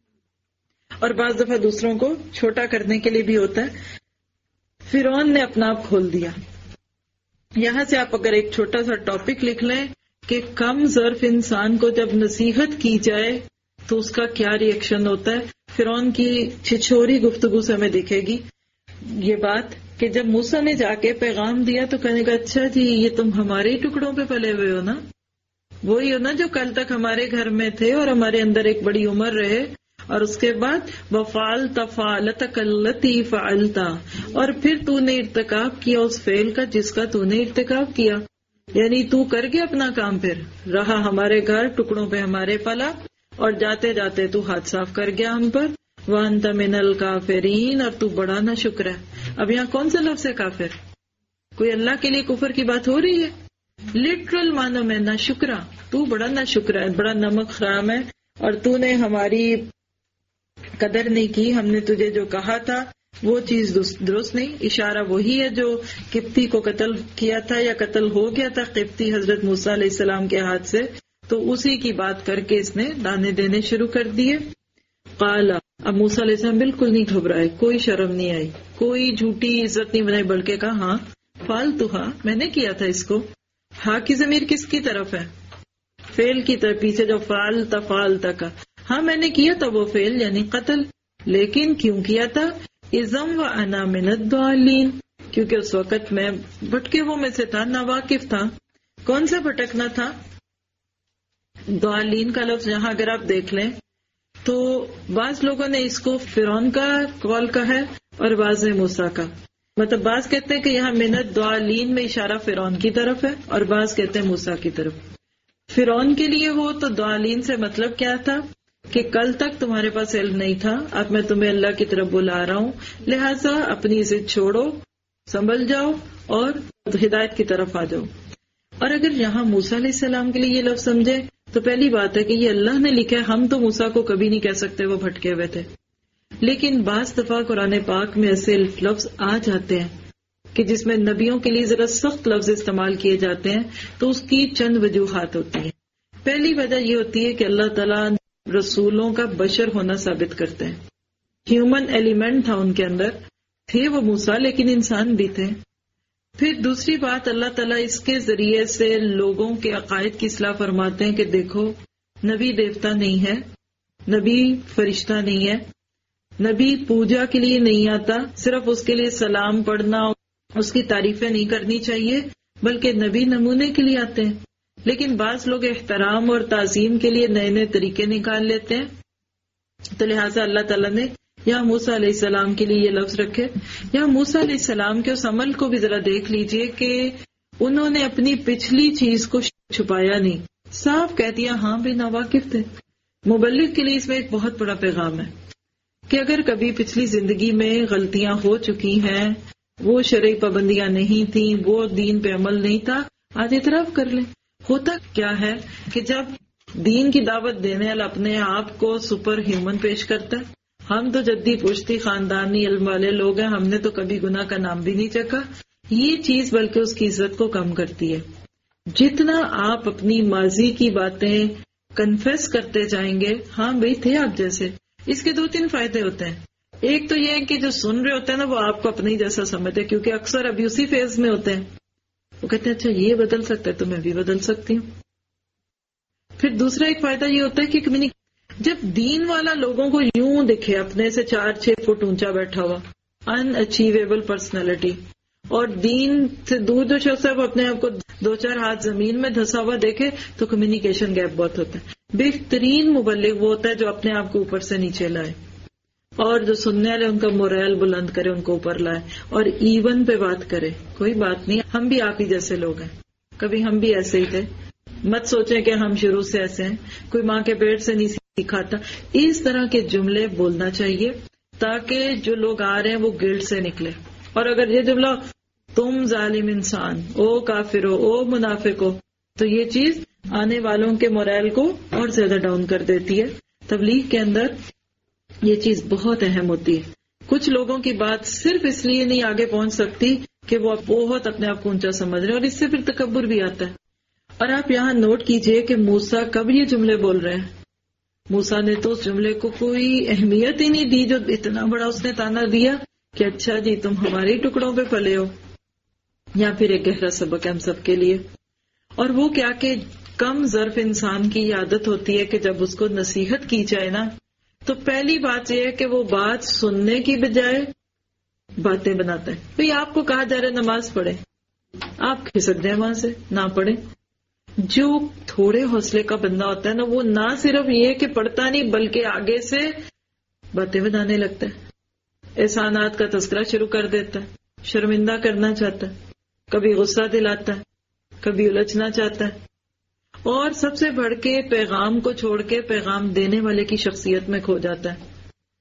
اور بعض دفعہ دوسروں کو چھوٹا کرنے کے لیے بھی ہوتا ہے. فرعون نے اپنا آپ کھول دیا. یہاں سے آپ اگر ایک چھوٹا سا ٹاپک لکھ لیں کہ کم ظرف انسان کو جب نصیحت کی جائے تو اس کا کیا ری ایکشن ہوتا ہے. فرعون کی چھچوری گفتگو سے ہمیں دکھے گی یہ بات کہ جب موسیٰ نے جا کے پیغام دیا تو کہنے کا اچھا جی یہ تم ہمارے ہی ٹکڑوں پہ پلے ہوئے ہو نا, وہی ہو نا جو کل تک ہمارے گھر میں تھے اور ہمارے اندر ایک بڑی عمر رہے, اور اس کے بعد وفعلت فعلتک التی فعلتا, اور پھر تو نے ارتکاب کیا اس فعل کا جس کا تو نے ارتکاب کیا. یعنی تو کر گیا اپنا کام, پھر رہا ہمارے گھر ٹکڑوں پہ ہمارے پلا, اور جاتے جاتے تو ہاتھ صاف کر گیا ہم پر. وانت من الکافرین, اور تو بڑا نہ شکر ہے. اب یہاں کون سا لفظ ہے کافر؟ کوئی اللہ کے لیے کفر کی بات ہو رہی ہے؟ لٹرل معنوں میں نہ شکرا, تو بڑا نہ شکر ہے, بڑا نمک خرام ہے, اور تو نے ہماری قدر نہیں کی. ہم نے تجھے جو کہا تھا وہ چیز درست نہیں. اشارہ وہی ہے جو قبطی کو قتل کیا تھا یا قتل ہو گیا تھا قبطی حضرت موسیٰ علیہ السلام کے ہاتھ سے, تو اسی کی بات کر کے اس نے دانے دینے شروع کر دیے. قال, اب موسیٰ علیہ السلام بالکل نہیں گھبرائے, کوئی شرم نہیں آئی, کوئی جھوٹی عزت نہیں بنائی, بلکہ کہا ہاں فالتو, ہاں میں نے کیا تھا اس کو. ہاں کی ضمیر کس کی طرف ہے؟ فعل کی طرف, پیچھے جو فعلتا فعلتا کا, ہاں میں نے کیا تھا وہ فعل یعنی قتل، لیکن کیوں کیا تھا؟ اذم و انا من الضالین، کیونکہ اس وقت میں بھٹکے وہ میں سے تھا، ناواقف تھا۔ کون سا بھٹکنا تھا؟ ضالین کا لفظ یہاں اگر آپ دیکھ لیں تو بعض لوگوں نے اس کو فرعون کا قول کا ہے اور بعض نے موسیٰ کا، مطلب بعض کہتے ہیں کہ یہاں من الضالین میں اشارہ فرعون کی طرف ہے اور بعض کہتے ہیں موسیٰ کی طرف۔ فرعون کے لیے ہو تو ضالین سے مطلب کیا تھا کہ کل تک تمہارے پاس علم نہیں تھا، اب میں تمہیں اللہ کی طرف بلا رہا ہوں، لہٰذا اپنی ضد چھوڑو، سنبھل جاؤ اور ہدایت کی طرف آ جاؤ۔ اور اگر یہاں موسیٰ علیہ السلام کے لیے یہ لفظ سمجھے تو پہلی بات ہے کہ یہ اللہ نے لکھا ہے، ہم تو موسیٰ کو کبھی نہیں کہہ سکتے وہ بھٹکے ہوئے تھے، لیکن بعض دفعہ قرآن پاک میں ایسے لفظ آ جاتے ہیں کہ جس میں نبیوں کے لیے ذرا سخت لفظ استعمال کیے جاتے ہیں، تو اس کی چند وجوہات ہوتی ہیں۔ پہلی وجہ یہ ہوتی ہے کہ اللہ تعالیٰ رسولوں کا بشر ہونا ثابت کرتے ہیں، ہیومن ایلیمنٹ تھا ان کے اندر، تھے وہ موسیٰ لیکن انسان بھی تھے۔ پھر دوسری بات، اللہ تعالیٰ اس کے ذریعے سے لوگوں کے عقائد کی اصلاح فرماتے ہیں کہ دیکھو نبی دیوتا نہیں ہے، نبی فرشتہ نہیں ہے، نبی پوجا کے لیے نہیں آتا، صرف اس کے لیے سلام پڑھنا، اس کی تعریفیں نہیں کرنی چاہیے، بلکہ نبی نمونے کے لیے آتے ہیں۔ لیکن بعض لوگ احترام اور تعظیم کے لیے نئے نئے طریقے نکال لیتے ہیں، تو لہٰذا اللہ تعالیٰ نے یہاں موسیٰ علیہ السلام کے لیے یہ لفظ رکھے۔ یہاں موسیٰ علیہ السلام کے اس عمل کو بھی ذرا دیکھ لیجئے کہ انہوں نے اپنی پچھلی چیز کو چھپایا نہیں، صاف کہہ دیا ہاں بھی ناواقف تھے۔ مبلغ کے لیے اس میں ایک بہت بڑا پیغام ہے کہ اگر کبھی پچھلی زندگی میں غلطیاں ہو چکی ہیں، وہ شرعی پابندیاں نہیں تھیں، وہ دین پہ عمل نہیں تھا، آج اعتراف کر لیں۔ ہوتا کیا ہے کہ جب دین کی دعوت دینے والا اپنے آپ کو سپر ہیومن پیش کرتا ہے، ہم تو جدی پشتی خاندانی علم والے لوگ ہیں، ہم نے تو کبھی گناہ کا نام بھی نہیں چکھا، یہ چیز بلکہ اس کی عزت کو کم کرتی ہے۔ جتنا آپ اپنی ماضی کی باتیں کنفیس کرتے جائیں گے، ہاں بھئی تھے آپ جیسے، اس کے دو تین فائدے ہوتے ہیں۔ ایک تو یہ ہے کہ جو سن رہے ہوتے ہیں نا وہ آپ کو اپنے جیسا سمجھتے ہیں، کیونکہ اکثر ابھی اسی فیز میں ہوتے ہیں، وہ کہتے ہیں اچھا یہ بدل سکتا ہے تو میں بھی بدل سکتی ہوں۔ پھر دوسرا ایک فائدہ یہ ہوتا ہے کہ کمیونیکیشن، جب دین والا لوگوں کو یوں دکھے اپنے سے چار چھ فٹ اونچا بیٹھا ہوا، ان اچیویبل پرسنالٹی، اور دین سے دور جو شخص ہے وہ اپنے آپ کو دو چار ہاتھ زمین میں دھسا ہوا دیکھے، تو کمیونیکیشن گیپ بہت ہوتا ہے۔ بہترین مبلغ وہ ہوتا ہے جو اپنے آپ کو اوپر سے نیچے لائے، اور جو سننے والے ان کا موریل بلند کرے، ان کو اوپر لائے اور ایون پہ بات کرے۔ کوئی بات نہیں، ہم بھی آپ ہی جیسے لوگ ہیں، کبھی ہم بھی ایسے ہی تھے، مت سوچیں کہ ہم شروع سے ایسے ہیں، کوئی ماں کے پیٹ سے نہیں سکھاتا۔ اس طرح کے جملے بولنا چاہیے تاکہ جو لوگ آ رہے ہیں وہ گلٹ سے نکلے۔ اور اگر یہ جملہ تم ظالم انسان، او کافر ہو، او منافق ہو، تو یہ چیز آنے والوں کے موریل کو اور زیادہ ڈاؤن کر دیتی ہے۔ تبلیغ کے اندر یہ چیز بہت اہم ہوتی ہے۔ کچھ لوگوں کی بات صرف اس لیے نہیں آگے پہنچ سکتی کہ وہ بہت اپنے آپ کو اونچا سمجھ رہے ہیں، اور اس سے پھر تکبر بھی آتا ہے۔ اور آپ یہاں نوٹ کیجئے کہ موسیٰ کب یہ جملے بول رہے ہیں۔ موسیٰ نے تو اس جملے کو کوئی اہمیت ہی نہیں دی، جو اتنا بڑا اس نے تانا دیا کہ اچھا جی تم ہمارے ہی ٹکڑوں پہ پلے ہو۔ یا پھر ایک گہرا سبق ہے ہم سب کے لیے، اور وہ کیا کہ کم ظرف انسان کی عادت ہوتی ہے کہ جب اس کو نصیحت کی جائے نا، تو پہلی بات یہ ہے کہ وہ بات سننے کی بجائے باتیں بناتا ہے۔ بھئی آپ کو کہا جا رہا ہے نماز پڑھے، آپ کھسک جائیں وہاں سے، نہ پڑھیں۔ جو تھوڑے حوصلے کا بندہ ہوتا ہے نا، وہ نہ صرف یہ کہ پڑھتا نہیں بلکہ آگے سے باتیں بنانے لگتا ہے، احسانات کا تذکرہ شروع کر دیتا ہے، شرمندہ کرنا چاہتا ہے، کبھی غصہ دلاتا ہے، کبھی الجھنا چاہتا ہے، اور سب سے بڑھ کے پیغام کو چھوڑ کے پیغام دینے والے کی شخصیت میں کھو جاتا ہے۔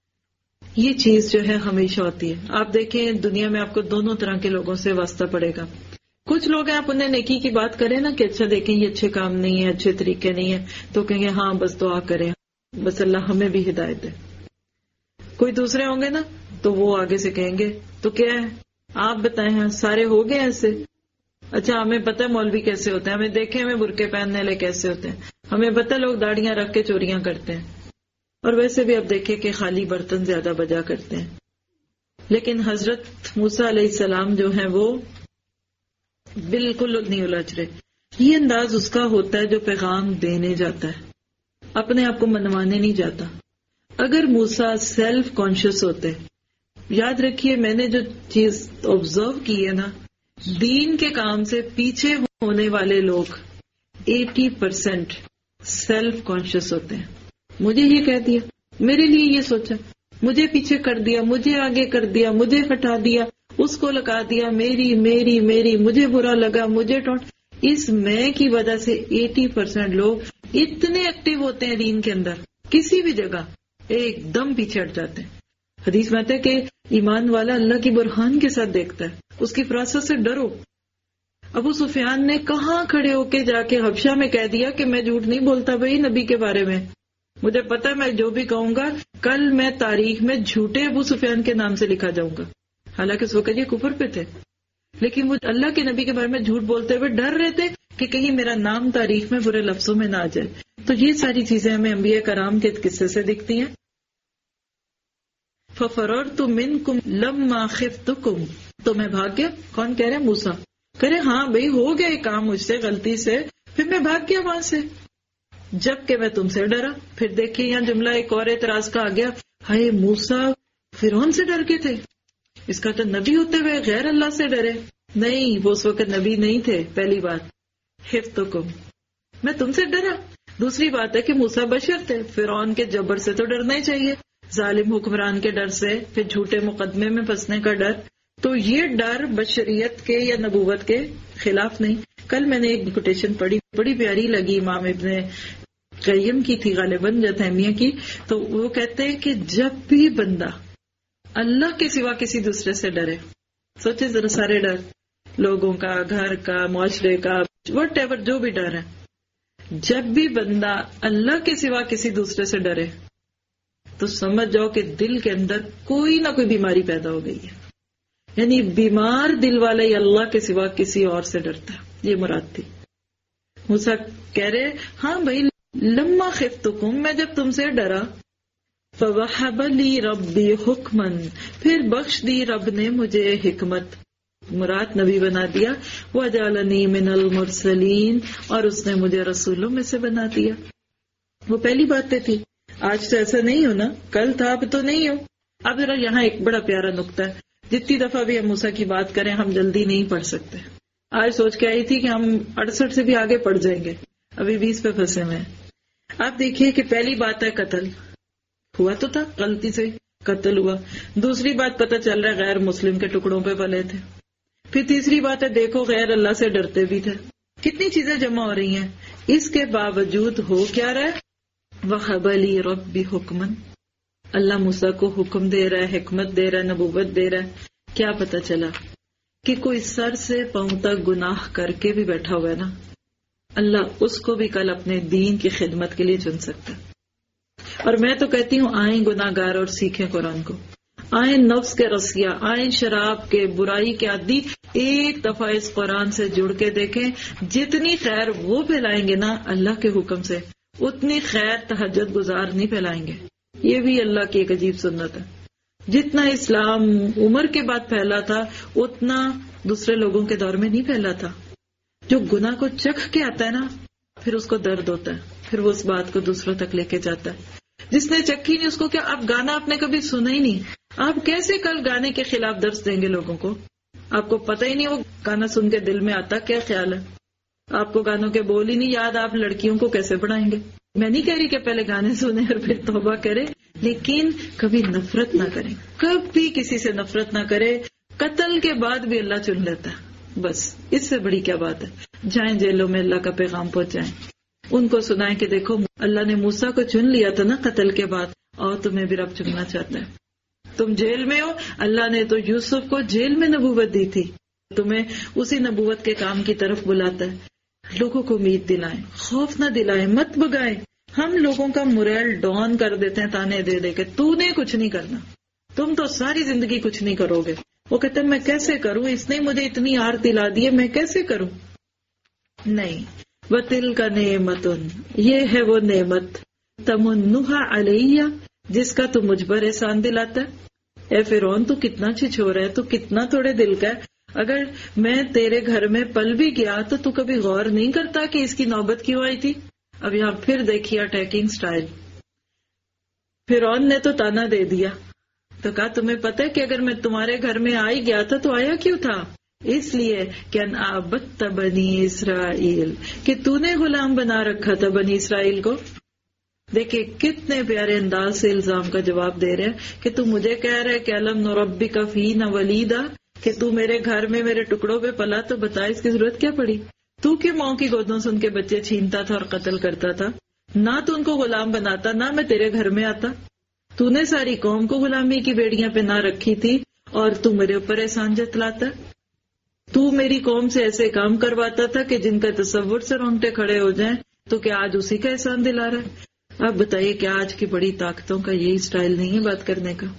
یہ چیز جو ہے ہمیشہ ہوتی ہے۔ آپ دیکھیں دنیا میں آپ کو دونوں طرح کے لوگوں سے واسطہ پڑے گا۔ کچھ لوگ ہیں آپ انہیں نیکی کی بات کریں نا کہ اچھا دیکھیں یہ اچھے کام نہیں ہے، اچھے طریقے نہیں ہے، تو کہیں گے ہاں بس دعا کریں، بس اللہ ہمیں بھی ہدایت دے۔ کوئی دوسرے ہوں گے نا تو وہ آگے سے کہیں گے تو کیا ہے آپ بتائیں، ہاں سارے ہو گئے ایسے، اچھا ہمیں پتہ ہے مولوی کیسے ہوتے ہیں، ہمیں دیکھیں ہمیں برقعے پہننے والے کیسے ہوتے ہیں، ہمیں پتہ ہے لوگ داڑیاں رکھ کے چوریاں کرتے ہیں، اور ویسے بھی اب دیکھیں کہ خالی برتن زیادہ بجا کرتے ہیں۔ لیکن حضرت موسیٰ علیہ السلام جو ہیں وہ بالکل نہیں الجھ رہے۔ یہ انداز اس کا ہوتا ہے جو پیغام دینے جاتا ہے۔ اپنے آپ کو منوانے نہیں جاتا. اگر موسیٰ سیلف کانشیس ہوتے، یاد رکھیے میں نے جو چیز آبزرو کی ہے نا، دین کے کام سے پیچھے ہونے والے لوگ ایٹی پرسینٹ سیلف کانشیس ہوتے ہیں. مجھے یہ کہہ دیا، میرے لیے یہ سوچا، مجھے پیچھے کر دیا، مجھے آگے کر دیا، مجھے ہٹا دیا، اس کو لگا دیا، میری میری میری مجھے برا لگا، مجھے ٹوٹ. اس میں کی وجہ سے ایٹی پرسینٹ لوگ اتنے ایکٹیو ہوتے ہیں دین کے اندر، کسی بھی جگہ ایک دم پیچھے ہٹ جاتے ہیں. حدیث میں آتا ہے کہ ایمان والا اللہ کی برہان کے ساتھ دیکھتا ہے، اس کی فراست سے ڈرو. ابو سفیان نے کہاں کھڑے ہو کے جا کے حبشہ میں کہہ دیا کہ میں جھوٹ نہیں بولتا بھائی نبی کے بارے میں، مجھے پتا میں جو بھی کہوں گا کل میں تاریخ میں جھوٹے ابو سفیان کے نام سے لکھا جاؤں گا. حالانکہ اس وقت یہ کفر پہ تھے، لیکن وہ اللہ کے نبی کے بارے میں جھوٹ بولتے ہوئے ڈر رہے تھے کہ کہیں میرا نام تاریخ میں برے لفظوں میں نہ آ جائے. تو یہ ساری چیزیں ہمیں انبیاء کرام کے قصے سے دکھتی ہیں. فَفَرَرْتُ مِنْكُمْ لَمَّا خِفْتُكُمْ، تو میں بھاگ گیا. کون کہہ رہے ہیں؟ موسیٰ کہہ رہے ہاں بھائی ہو گیا ایک کام مجھ سے غلطی سے، پھر میں بھاگ گیا وہاں سے جب کہ میں تم سے ڈرا. پھر دیکھیے یہاں جملہ ایک اور اعتراض کا آ گیا، ہائے موسیٰ فرعون سے ڈر کے تھے، اس کا تو نبی ہوتے ہوئے غیر اللہ سے ڈرے. نہیں، وہ اس وقت نبی نہیں تھے. پہلی بات خفتکم، میں تم سے ڈرا. دوسری بات ہے کہ موسیٰ بشر تھے، فرعون کے جبر سے تو ڈرنا ہی چاہیے، ظالم حکمران کے ڈر سے، پھر جھوٹے مقدمے میں پھنسنے کا ڈر. تو یہ ڈر بشریت کے یا نبوت کے خلاف نہیں. کل میں نے ایک کوٹیشن پڑھی، بڑی پیاری لگی، امام ابن قیم کی تھی غالباً یا تیمیہ کی. تو وہ کہتے ہیں کہ جب بھی بندہ اللہ کے سوا کسی دوسرے سے ڈرے، سوچے ذرا سارے ڈر، لوگوں کا، گھر کا، معاشرے کا، وٹ ایور جو بھی ڈر ہے، جب بھی بندہ اللہ کے سوا کسی دوسرے سے ڈرے تو سمجھ جاؤ کہ دل کے اندر کوئی نہ کوئی بیماری پیدا ہو گئی ہے. یعنی بیمار دل والا ہی اللہ کے سوا کسی اور سے ڈرتا ہے. یہ مراد تھی. موسیٰ کہہ رہے ہاں بھائی لما خفتکم، میں جب تم سے ڈرا، فوہب لی ربی حکمن، پھر بخش دی رب نے مجھے حکمت، مراد نبی بنا دیا. وجعلنی من المرسلین، اور اس نے مجھے رسولوں میں سے بنا دیا. وہ پہلی باتیں تھی. آج تو ایسا نہیں ہو نا، کل تھا اب تو نہیں ہو. اب ذرا یہاں ایک بڑا پیارا نقطہ ہے، جتنی دفعہ بھی ہم موسیٰ کی بات کریں ہم جلدی نہیں پڑھ سکتے. آج سوچ کے آئی تھی کہ ہم اڑسٹھ سے بھی آگے پڑھ جائیں گے، ابھی بیس پہ پھنسے ہوئے ہیں. آپ دیکھیے کہ پہلی بات ہے قتل ہوا تو تھا، غلطی سے قتل ہوا. دوسری بات پتہ چل رہا ہے غیر مسلم کے ٹکڑوں پہ پلے تھے. پھر تیسری بات ہے دیکھو غیر اللہ سے ڈرتے بھی تھے. کتنی چیزیں جمع ہو رہی ہیں. اس کے باوجود ہو کیا رہا ہے؟ وَهَبَ لِي رَبِّي حُکْمًا، اللہ موسیٰ کو حکم دے رہا ہے، حکمت دے رہا ہے، نبوت دے رہا ہے. کیا پتہ چلا کہ کوئی سر سے پاؤں تک گناہ کر کے بھی بیٹھا ہوا ہے نا، اللہ اس کو بھی کل اپنے دین کی خدمت کے لیے چن سکتا ہے. اور میں تو کہتی ہوں آئیں گناہ گار اور سیکھیں قرآن کو، آئیں نفس کے رسیہ، آئیں شراب کے، برائی کے عادی، ایک دفعہ اس قرآن سے جڑ کے دیکھیں. جتنی خیر وہ پھیلائیں گے نا اللہ کے حکم سے، اتنی خیر تہجد گزار نہیں پھیلائیں گے. یہ بھی اللہ کی ایک عجیب سنت ہے. جتنا اسلام عمر کے بعد پھیلا تھا اتنا دوسرے لوگوں کے دور میں نہیں پھیلا تھا. جو گناہ کو چکھ کے آتا ہے نا پھر اس کو درد ہوتا ہے، پھر وہ اس بات کو دوسروں تک لے کے جاتا ہے. جس نے چکھی نہیں اس کو کیا، اب گانا آپ نے کبھی سنا ہی نہیں، آپ کیسے کل گانے کے خلاف درس دیں گے لوگوں کو؟ آپ کو پتہ ہی نہیں وہ گانا سن کے دل میں آتا کیا خیال ہے. آپ کو گانوں کے بول ہی نہیں یاد، آپ لڑکیوں کو کیسے پڑھائیں گے؟ میں نہیں کہہ رہی کہ پہلے گانے سنیں اور پھر توبہ کریں، لیکن کبھی نفرت نہ کریں، کبھی کسی سے نفرت نہ کرے. قتل کے بعد بھی اللہ چن لیتا ہے، بس اس سے بڑی کیا بات ہے. جائیں جیلوں میں اللہ کا پیغام پہنچائیں، ان کو سنائیں کہ دیکھو اللہ نے موسیٰ کو چن لیا تھا نا قتل کے بعد، اور تمہیں بھی رب چننا چاہتا ہے. تم جیل میں ہو، اللہ نے تو یوسف کو جیل میں نبوت دی تھی، تمہیں اسی نبوت کے کام کی طرف بلاتا ہے. لوگوں کو امید دلائیں، خوف نہ دلائیں، مت بگائیں. ہم لوگوں کا موریل ڈاؤن کر دیتے ہیں تانے دے دے کے، تو نے کچھ نہیں کرنا، تم تو ساری زندگی کچھ نہیں کرو گے. وہ کہتے ہیں میں کیسے کروں، اس نے مجھے اتنی آر دلا دی ہے، میں کیسے کروں؟ نہیں. وَتِلْكَ نِعْمَةٌ، یہ ہے وہ نعمت، تَمُنُّهَا عَلَيَّ، جس کا تو مجھ پر احسان دلاتا ہے. اے فرعون تو کتنا چھچورا ہے، تو کتنا تھوڑے دل کا ہے. اگر میں تیرے گھر میں پل بھی گیا تو تو کبھی غور نہیں کرتا کہ اس کی نوبت کیوں آئی تھی. اب یہاں پھر دیکھیے اٹیکنگ سٹائل. فرعون نے تو تانا دے دیا، تو کہا تمہیں پتہ ہے کہ اگر میں تمہارے گھر میں آ ہی گیا تھا تو آیا کیوں تھا؟ اس لیے کہ ان عبدت بنی اسرائیل، کہ تو نے غلام بنا رکھا تھا بنی اسرائیل کو. دیکھیں کتنے پیارے انداز سے الزام کا جواب دے رہے ہیں کہ تو مجھے کہہ رہے کہ الم نربک فینا ولیدا، کہ تو میرے گھر میں میرے ٹکڑوں پہ پلا، تو بتا اس کی ضرورت کیا پڑی؟ تو کہ ماں کی گودوں سے ان کے بچے چھینتا تھا اور قتل کرتا تھا، نہ تو ان کو غلام بناتا، نہ میں تیرے گھر میں آتا. تو نے ساری قوم کو غلامی کی بیڑیاں پہ نہ رکھی تھی اور تو میرے اوپر احسان جتلاتا. تو میری قوم سے ایسے کام کرواتا تھا کہ جن کا تصور سے رونگٹے کھڑے ہو جائیں، تو کیا آج اسی کا احسان دلا رہا ہے؟ اب بتائیے کہ آج کی بڑی طاقتوں کا یہی سٹائل نہیں ہے بات کرنے کا؟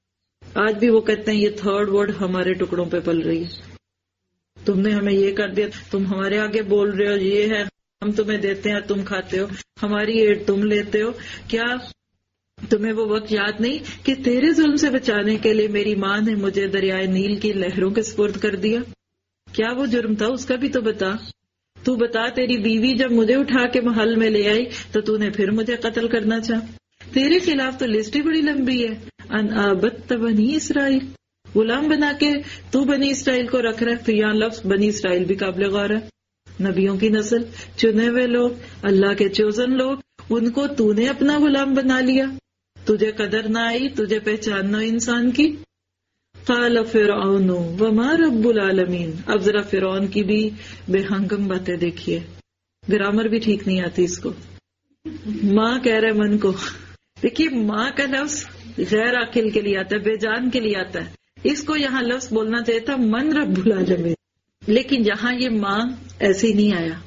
آج بھی وہ کہتے ہیں یہ تھرڈ ورڈ ہمارے ٹکڑوں پہ پل رہی ہے، تم نے ہمیں یہ کر دیا، تم ہمارے آگے بول رہے ہو، یہ ہے ہم تمہیں دیتے ہیں تم کھاتے ہو، ہماری ایڈ تم لیتے ہو. کیا تمہیں وہ وقت یاد نہیں کہ تیرے ظلم سے بچانے کے لیے میری ماں نے مجھے دریائے نیل کی لہروں کے سپرد کر دیا؟ کیا وہ جرم تھا؟ اس کا بھی تو بتا. تو بتا، تیری بیوی جب مجھے اٹھا کے محل میں لے آئی تو تو نے پھر مجھے قتل کرنا چاہا. تیرے خلاف تو لسٹ ہی بڑی لمبی ہے. ان عبدت بنی اسرائیل، غلام بنا کے تو بنی اسرائیل کو رکھ رہا ہے. تو یہاں لفظ بنی اسرائیل بھی قابل غور ہے. نبیوں کی نسل، چنے ہوئے لوگ، اللہ کے چوزن لوگ، ان کو تو نے اپنا غلام بنا لیا. تجھے قدر نہ آئی، تجھے پہچان نہ انسان کی. قال فرعون وما رب العالمین. اب ذرا فرعون کی بھی بے ہنگم باتیں دیکھیے، گرامر بھی ٹھیک نہیں آتی اس کو. ماں کہہ رہے من کو. دیکھیے ماں کا لفظ غیر عاقل کے لیے آتا ہے، بے جان کے لیے آتا ہے. اس کو یہاں لفظ بولنا چاہیے تھا من رب العالمین، لیکن یہاں یہ ماں ایسے ہی نہیں آیا.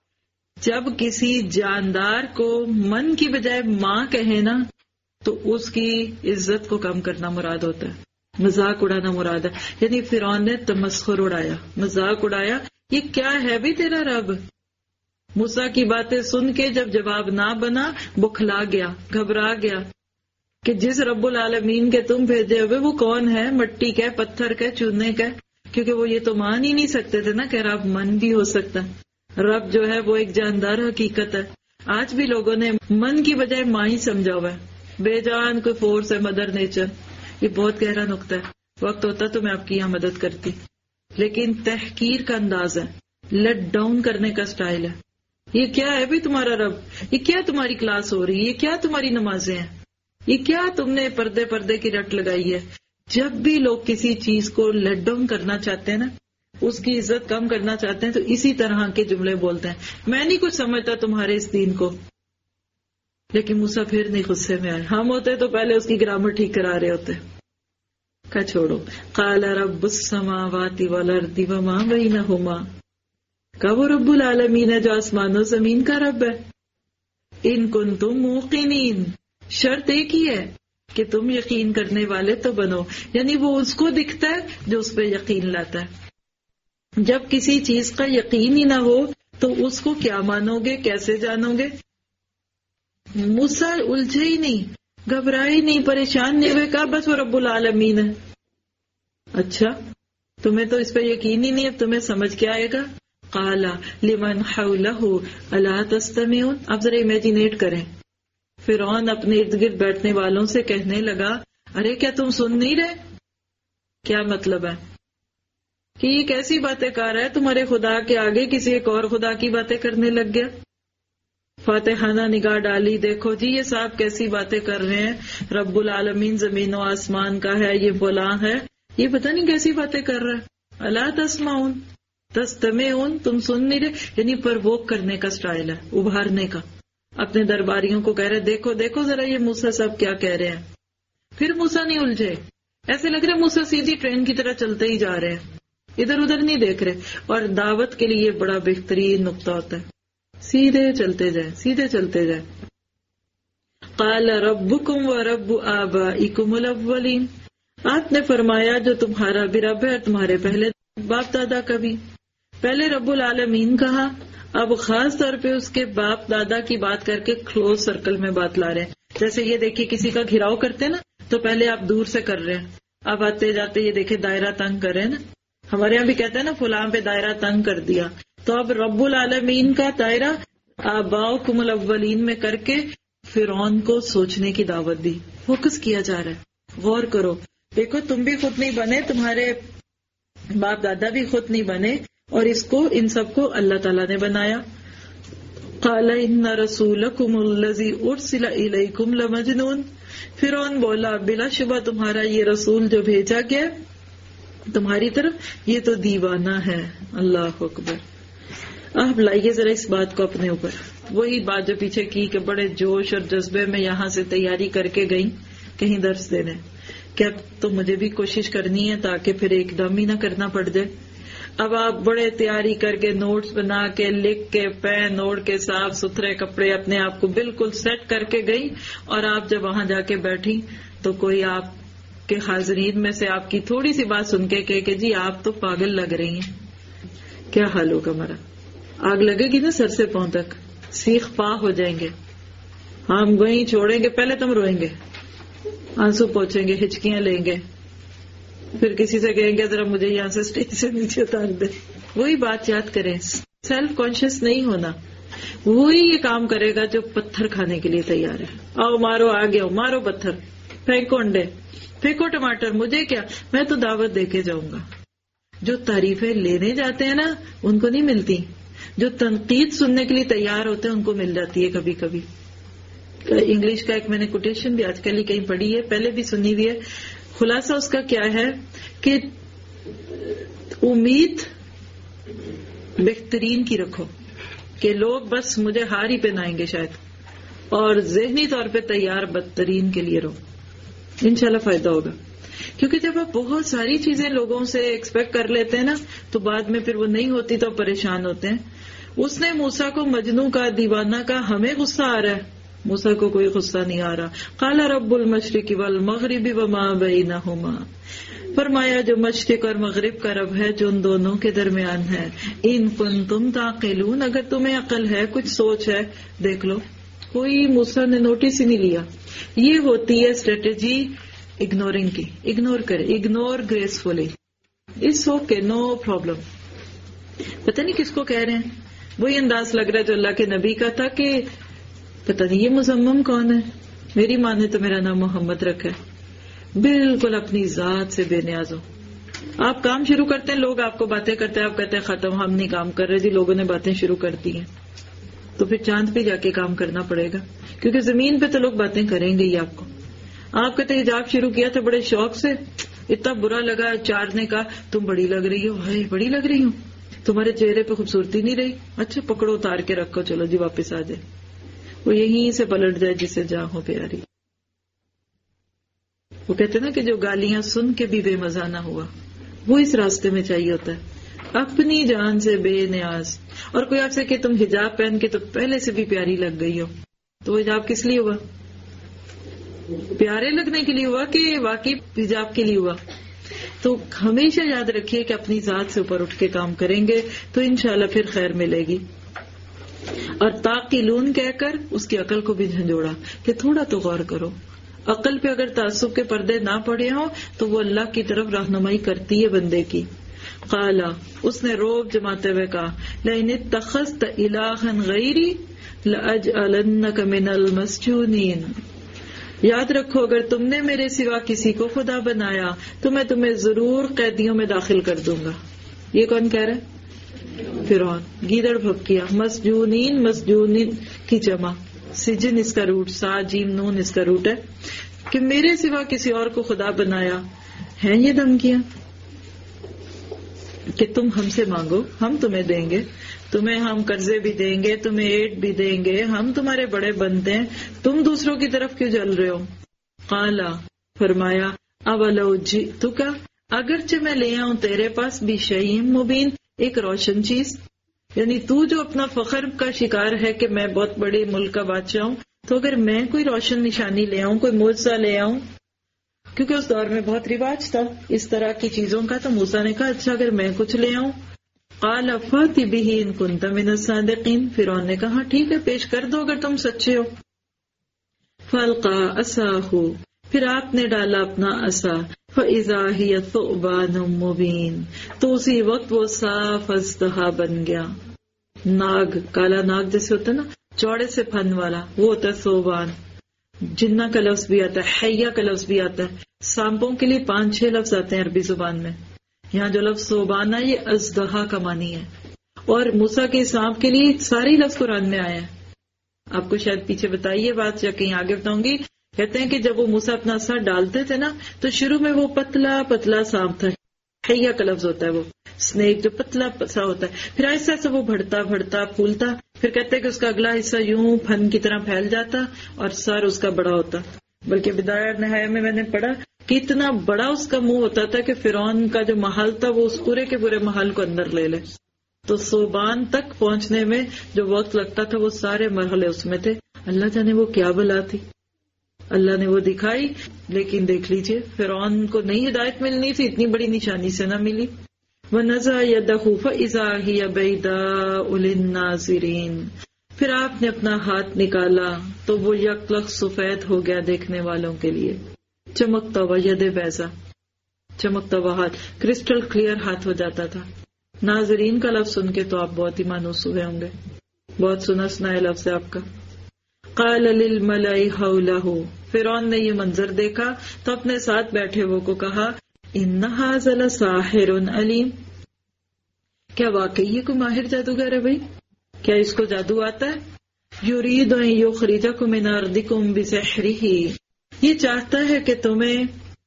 جب کسی جاندار کو من کی بجائے ماں کہے نا تو اس کی عزت کو کم کرنا مراد ہوتا ہے، مذاق اڑانا مراد ہے. یعنی فرعون نے تمسخر اڑایا، مذاق اڑایا. یہ کیا ہے بھی تیرا رب؟ موسیٰ کی باتیں سن کے جب جواب نہ بنا بکھلا گیا، گھبرا گیا کہ جس رب العالمین کے تم بھیجے ہوئے وہ کون ہے؟ مٹی کے، پتھر کے، چونے کے. کیونکہ وہ یہ تو مان ہی نہیں سکتے تھے نا کہ رب من بھی ہو سکتا ہے. رب جو ہے وہ ایک جاندار حقیقت ہے. آج بھی لوگوں نے من کی بجائے ماں ہی سمجھا ہوا ہے، بے جان کوئی فورس ہے، مدر نیچر. یہ بہت گہرا نقطہ ہے. وقت ہوتا تو میں آپ کی یہاں مدد کرتی، لیکن تحقیر کا انداز ہے، لیٹ ڈاؤن کرنے کا سٹائل ہے. یہ کیا ہے بھی تمہارا رب؟ یہ کیا تمہاری کلاس ہو رہی ہے؟ یہ کیا تمہاری نمازیں ہیں؟ یہ کیا تم نے پردے پردے کی رٹ لگائی ہے؟ جب بھی لوگ کسی چیز کو لیٹ ڈاؤن کرنا چاہتے ہیں نا، اس کی عزت کم کرنا چاہتے ہیں، تو اسی طرح کے جملے بولتے ہیں. میں نہیں کچھ سمجھتا تمہارے اس دین کو. لیکن موسیٰ پھر نہیں غصے میں آئے. ہم ہوتے تو پہلے اس کی گرامر ٹھیک کرا رہے ہوتے. کا چھوڑو. قال رب السماوات والارض وما بینہما. کا وہ رب العالمین ہے جو آسمان و زمین کا رب ہے. ان کنتم موقنین. شرط ایک ہی ہے کہ تم یقین کرنے والے تو بنو. یعنی وہ اس کو دکھتا ہے جو اس پہ یقین لاتا ہے. جب کسی چیز کا یقین ہی نہ ہو تو اس کو کیا مانو گے، کیسے جانو گے؟ موسیٰ الجھے ہی نہیں، گھبرائے ہی نہیں، پریشان نہیں ہوئے. کہا بس وہ رب العالمین ہے. اچھا تمہیں تو اس پہ یقین ہی نہیں، اب تمہیں سمجھ کیا آئے گا؟ قال لمن حولہ الا تستمعون. اب ذرا امیجنیٹ کریں، فرعون اپنے ارد گرد بیٹھنے والوں سے کہنے لگا ارے کیا تم سن نہیں رہے؟ کیا مطلب ہے کہ یہ کیسی باتیں کر رہا ہے؟ تمہارے خدا کے آگے کسی ایک اور خدا کی باتیں کرنے لگ گیا. فاتحانہ نگاہ ڈالی، دیکھو جی یہ صاحب کیسی باتیں کر رہے ہیں، رب العالمین زمین و آسمان کا ہے، یہ فلاں ہے، یہ پتہ نہیں کیسی باتیں کر رہا ہے. الا تسمعون تستمعون. تم سن نہیں رہے. یعنی پرووک کرنے کا سٹائل ہے، ابھارنے کا. اپنے درباریوں کو کہہ رہے دیکھو دیکھو ذرا یہ موسیٰ صاحب کیا کہہ رہے ہیں. پھر موسیٰ نہیں الجھے، ایسے لگ رہے موسیٰ سیدھی ٹرین کی طرح چلتے ہی جا رہے ہیں، ادھر ادھر نہیں دیکھ رہے. اور دعوت کے لیے بڑا بہترین نقطہ ہوتا ہے، سیدھے چلتے جائیں، سیدھے چلتے جائیں. قال ربکم ورب آبائکم الاولین. آپ نے فرمایا جو تمہارا بھی رب ہے اور تمہارے پہلے باپ دادا کا بھی. پہلے رب العالمین کہا، اب خاص طور پہ اس کے باپ دادا کی بات کر کے کلوز سرکل میں بات لا رہے ہیں. جیسے یہ دیکھیے کسی کا گھراؤ کرتے نا تو پہلے آپ دور سے کر رہے ہیں، اب آتے جاتے یہ دیکھیں دائرہ تنگ کر رہے ہیں نا. ہمارے یہاں بھی کہتے ہیں نا فلاں پہ دائرہ تنگ کر دیا. تو اب رب العالمین کا دائرہ آباؤکم الاولین میں کر کے فرعون کو سوچنے کی دعوت دی. فوکس کیا جا رہا ہے، غور کرو. دیکھو تم بھی خود نہیں بنے، تمہارے باپ دادا بھی خود نہیں بنے، اور اس کو ان سب کو اللہ تعالیٰ نے بنایا. قال ان رسولکم الذی ارسل الیکم لمجنون. فرعون بولا بلا شبہ تمہارا یہ رسول جو بھیجا گیا تمہاری طرف یہ تو دیوانہ ہے. اللہ اکبر. آپ لائیے ذرا اس بات کو اپنے اوپر. وہی بات جو پیچھے کی کہ بڑے جوش اور جذبے میں یہاں سے تیاری کر کے گئی کہیں درس دینے. کیا تو مجھے بھی کوشش کرنی ہے تاکہ پھر ایک دم ہی نہ کرنا پڑ جائے. اب آپ بڑے تیاری کر کے نوٹس بنا کے لکھ کے پین اوڑھ کے صاف ستھرے کپڑے اپنے آپ کو بالکل سیٹ کر کے گئی، اور آپ جب وہاں جا کے بیٹھی تو کوئی آپ کے حاضرین میں سے آپ کی تھوڑی سی بات سن کے کہ جی آپ تو پاگل لگ رہی ہیں. کیا حال ہوگا ہمارا؟ آگ لگے گی نا سر سے پاؤں تک، سیخ پا ہو جائیں گے. ہم وہیں چھوڑیں گے، پہلے تم روئیں گے، آنسو پوچھیں گے، ہچکیاں لیں گے، پھر کسی سے کہیں گے ذرا مجھے یہاں سے اسٹیج سے نیچے اتار دے. وہی بات یاد کریں، سیلف کانشیس نہیں ہونا. وہی یہ کام کرے گا جو پتھر کھانے کے لیے تیار ہے. آؤ مارو، آگے آؤ، مارو پتھر، پھینکو انڈے، پھینکو ٹماٹر، مجھے کیا، میں تو دعوت دے کے جاؤں گا. جو تعریفیں لینے جاتے ہیں نا ان کو نہیں ملتی، جو تنقید سننے کے لیے تیار ہوتے ہیں ان کو مل جاتی ہے کبھی کبھی. انگلش کا ایک میں نے کوٹیشن بھی آج کل ہی کہیں پڑھی ہے، پہلے بھی سنی ہوئی ہے. خلاصہ اس کا کیا ہے کہ امید بہترین کی رکھو کہ لوگ بس مجھے ہار ہی پہنائیں گے شاید، اور ذہنی طور پہ تیار بدترین کے لیے رہو، انشاءاللہ فائدہ ہوگا. کیونکہ جب آپ بہت ساری چیزیں لوگوں سے ایکسپیکٹ کر لیتے ہیں نا تو بعد میں پھر وہ نہیں ہوتی تو پریشان ہوتے ہیں. اس نے موسیٰ کو مجنوں کا، دیوانہ کا، ہمیں غصہ آ رہا ہے، موسیٰ کو کوئی غصہ نہیں آ رہا. قال رب المشرق والمغرب وما بینہما. فرمایا جو مشرق اور مغرب کا رب ہے جو ان دونوں کے درمیان ہے. ان کنتم تعقلون، اگر تمہیں عقل ہے، کچھ سوچ ہے، دیکھ لو. کوئی موسیٰ نے نوٹس ہی نہیں لیا. یہ ہوتی ہے اسٹریٹجی اگنورنگ کی. اگنور کرے، ignore gracefully. It's okay, no problem. پتہ نہیں کس کو کہہ رہے ہیں. وہی انداز لگ رہا ہے جو اللہ کے نبی کا تھا کہ پتہ نہیں یہ مزمم کون ہے، میری ماں نے تو میرا نام محمد رکھا ہے. بالکل اپنی ذات سے بے نیاز ہو. آپ کام شروع کرتے ہیں، لوگ آپ کو باتیں کرتے ہیں، آپ کہتے ہیں ختم، ہم نہیں کام کر رہے جی، لوگوں نے باتیں شروع کر دی ہیں. تو پھر چاند پہ جا کے کام کرنا پڑے گا، کیونکہ زمین پہ تو لوگ باتیں کریں گے ہی آپ کو. آپ کہتے ہیں حجاب شروع کیا تھا بڑے شوق سے، اتنا برا لگا، چار نے کہا تم بڑی لگ رہی ہو. ہائے بڑی لگ رہی ہوں، تمہارے چہرے پہ خوبصورتی نہیں رہی. اچھا پکڑو، اتار کے رکھو، چلو جی واپس آ جائے. وہ یہیں سے پلٹ جائے جسے جہاں ہو پیاری. وہ کہتے نا کہ جو گالیاں سن کے بھی بے مزہ نہ ہوا، وہ اس راستے میں چاہیے ہوتا ہے، اپنی جان سے بے نیاز. اور کوئی آپ سے کہ تم حجاب پہن کے تو پہلے سے بھی پیاری لگ گئی ہو، تو وہ حجاب کس لیے ہوا؟ پیارے لگنے کے لیے ہوا کہ واقعی حجاب کے لیے ہوا؟ تو ہمیشہ یاد رکھیے کہ اپنی ذات سے اوپر اٹھ کے کام کریں گے تو انشاءاللہ پھر خیر ملے گی. اور تاقلون کہہ کر اس کی عقل کو بھی جھنجھوڑا کہ تھوڑا تو غور کرو. عقل پہ اگر تعصب کے پردے نہ پڑے ہوں تو وہ اللہ کی طرف رہنمائی کرتی ہے بندے کی. قالا، اس نے روب جماتے ہوئے کہا، لئن اتخذت الہا غیری لأجعلنک من المسجونین. یاد رکھو اگر تم نے میرے سوا کسی کو خدا بنایا تو میں تمہیں ضرور قیدیوں میں داخل کر دوں گا. یہ کون کہہ رہا ہے؟ فرعون. گیدڑ بھپکیا. مسجونین، مسجونین کی جمع، سجن اس کا روٹ، سا جیم نون اس کا روٹ ہے، کہ میرے سوا کسی اور کو خدا بنایا. ہیں یہ دھمکیاں کہ تم ہم سے مانگو ہم تمہیں دیں گے، تمہیں ہم قرضے بھی دیں گے، تمہیں ایڈ بھی دیں گے، ہم تمہارے بڑے بندے ہیں، تم دوسروں کی طرف کیوں جل رہے ہو؟ قالا، فرمایا، اولو جئتک، اگرچہ میں لے آؤں تیرے پاس بشیء مبین، ایک روشن چیز، یعنی تو جو اپنا فخر کا شکار ہے کہ میں بہت بڑے ملک کا بادشاہ ہوں، تو اگر میں کوئی روشن نشانی لے آؤں، کوئی معجزہ لے آؤں، کیونکہ اس دور میں بہت رواج تھا اس طرح کی چیزوں کا، تو موسیٰ نے کہا اچھا اگر میں کچھ لے آؤں. قال فأت به ان كنت من الصادقین، فرعون نے کہا ٹھیک ہے پیش کر دو اگر تم سچے ہو. فالقى عصاه، پھر آپ نے ڈالا اپنا عصا، فإذا هي ثعبان مبین، تو اسی وقت وہ صاف اژدہا بن گیا. ناگ، کالا ناگ جیسے ہوتا ہے نا، چوڑے سے پھن والا، وہ ہوتا ہے ثعبان. جنہ کا لفظ بھی آتا ہے، حیہ کا لفظ بھی آتا ہے. سانپوں کے لیے پانچ چھ لفظ آتے ہیں عربی زبان میں. یہاں جو لفظ ثعبان ہے یہ اژدہا کا معنی ہے. اور موسیٰ کے سانپ کے لیے سارے لفظ قرآن میں آئے ہیں. آپ کو شاید پیچھے بتائیے بات یا کہیں آگے بتاؤں گی. کہتے ہیں کہ جب وہ موسیٰ اپنا سر ڈالتے تھے نا تو شروع میں وہ پتلا پتلا سانپ تھا، حیہ کا لفظ ہوتا ہے، وہ اسنیک جو پتلا سا ہوتا ہے. پھر ایسا ایسا وہ بڑھتا بڑھتا پھولتا، پھر کہتے ہیں کہ اس کا اگلا حصہ یوں پھن کی طرح پھیل جاتا اور سر اس کا بڑا ہوتا. بلکہ بدایہ نہایہ میں میں نے پڑھا کہ اتنا بڑا اس کا منہ ہوتا تھا کہ فرعون کا جو محل تھا وہ اس پورے کے پورے محل کو اندر لے لے. تو ثعبان تک پہنچنے میں جو وقت لگتا تھا وہ سارے مرحلے اس میں تھے. اللہ جانے وہ کیا بلا تھی، اللہ نے وہ دکھائی. لیکن دیکھ لیجئے فرعون کو نہیں ہدایت ملنی تھی، اتنی بڑی نشانی سے نہ ملی. وَنَزَعَ يَدَهُ فَإِذَا هِيَ بَيْضَاءُ لِلنَّاظِرِينَ، پھر آپ نے اپنا ہاتھ نکالا تو وہ یکلخ سفید ہو گیا دیکھنے والوں کے لیے. چمکتا ہوا ید بیضا، چمکتا ہوا ہاتھ، کرسٹل کلیئر ہاتھ ہو جاتا تھا. ناظرین کا لفظ سن کے تو آپ بہت ہی مانوس ہوئے ہوں گے، بہت سنا سنایا لفظ ہے آپ کا. قال للملئ حوله، فرعون نے یہ منظر دیکھا تو اپنے ساتھ بیٹھے وہ کو کہا ان ھذا لساحر علیم، کیا واقعی یہ کوئی ماہر جادوگر ہے بھائی؟ کیا اس کو جادو آتا ہے؟ یرید ان یخرجکم من ارضکم بسحرہ، یہ چاہتا ہے کہ تمہیں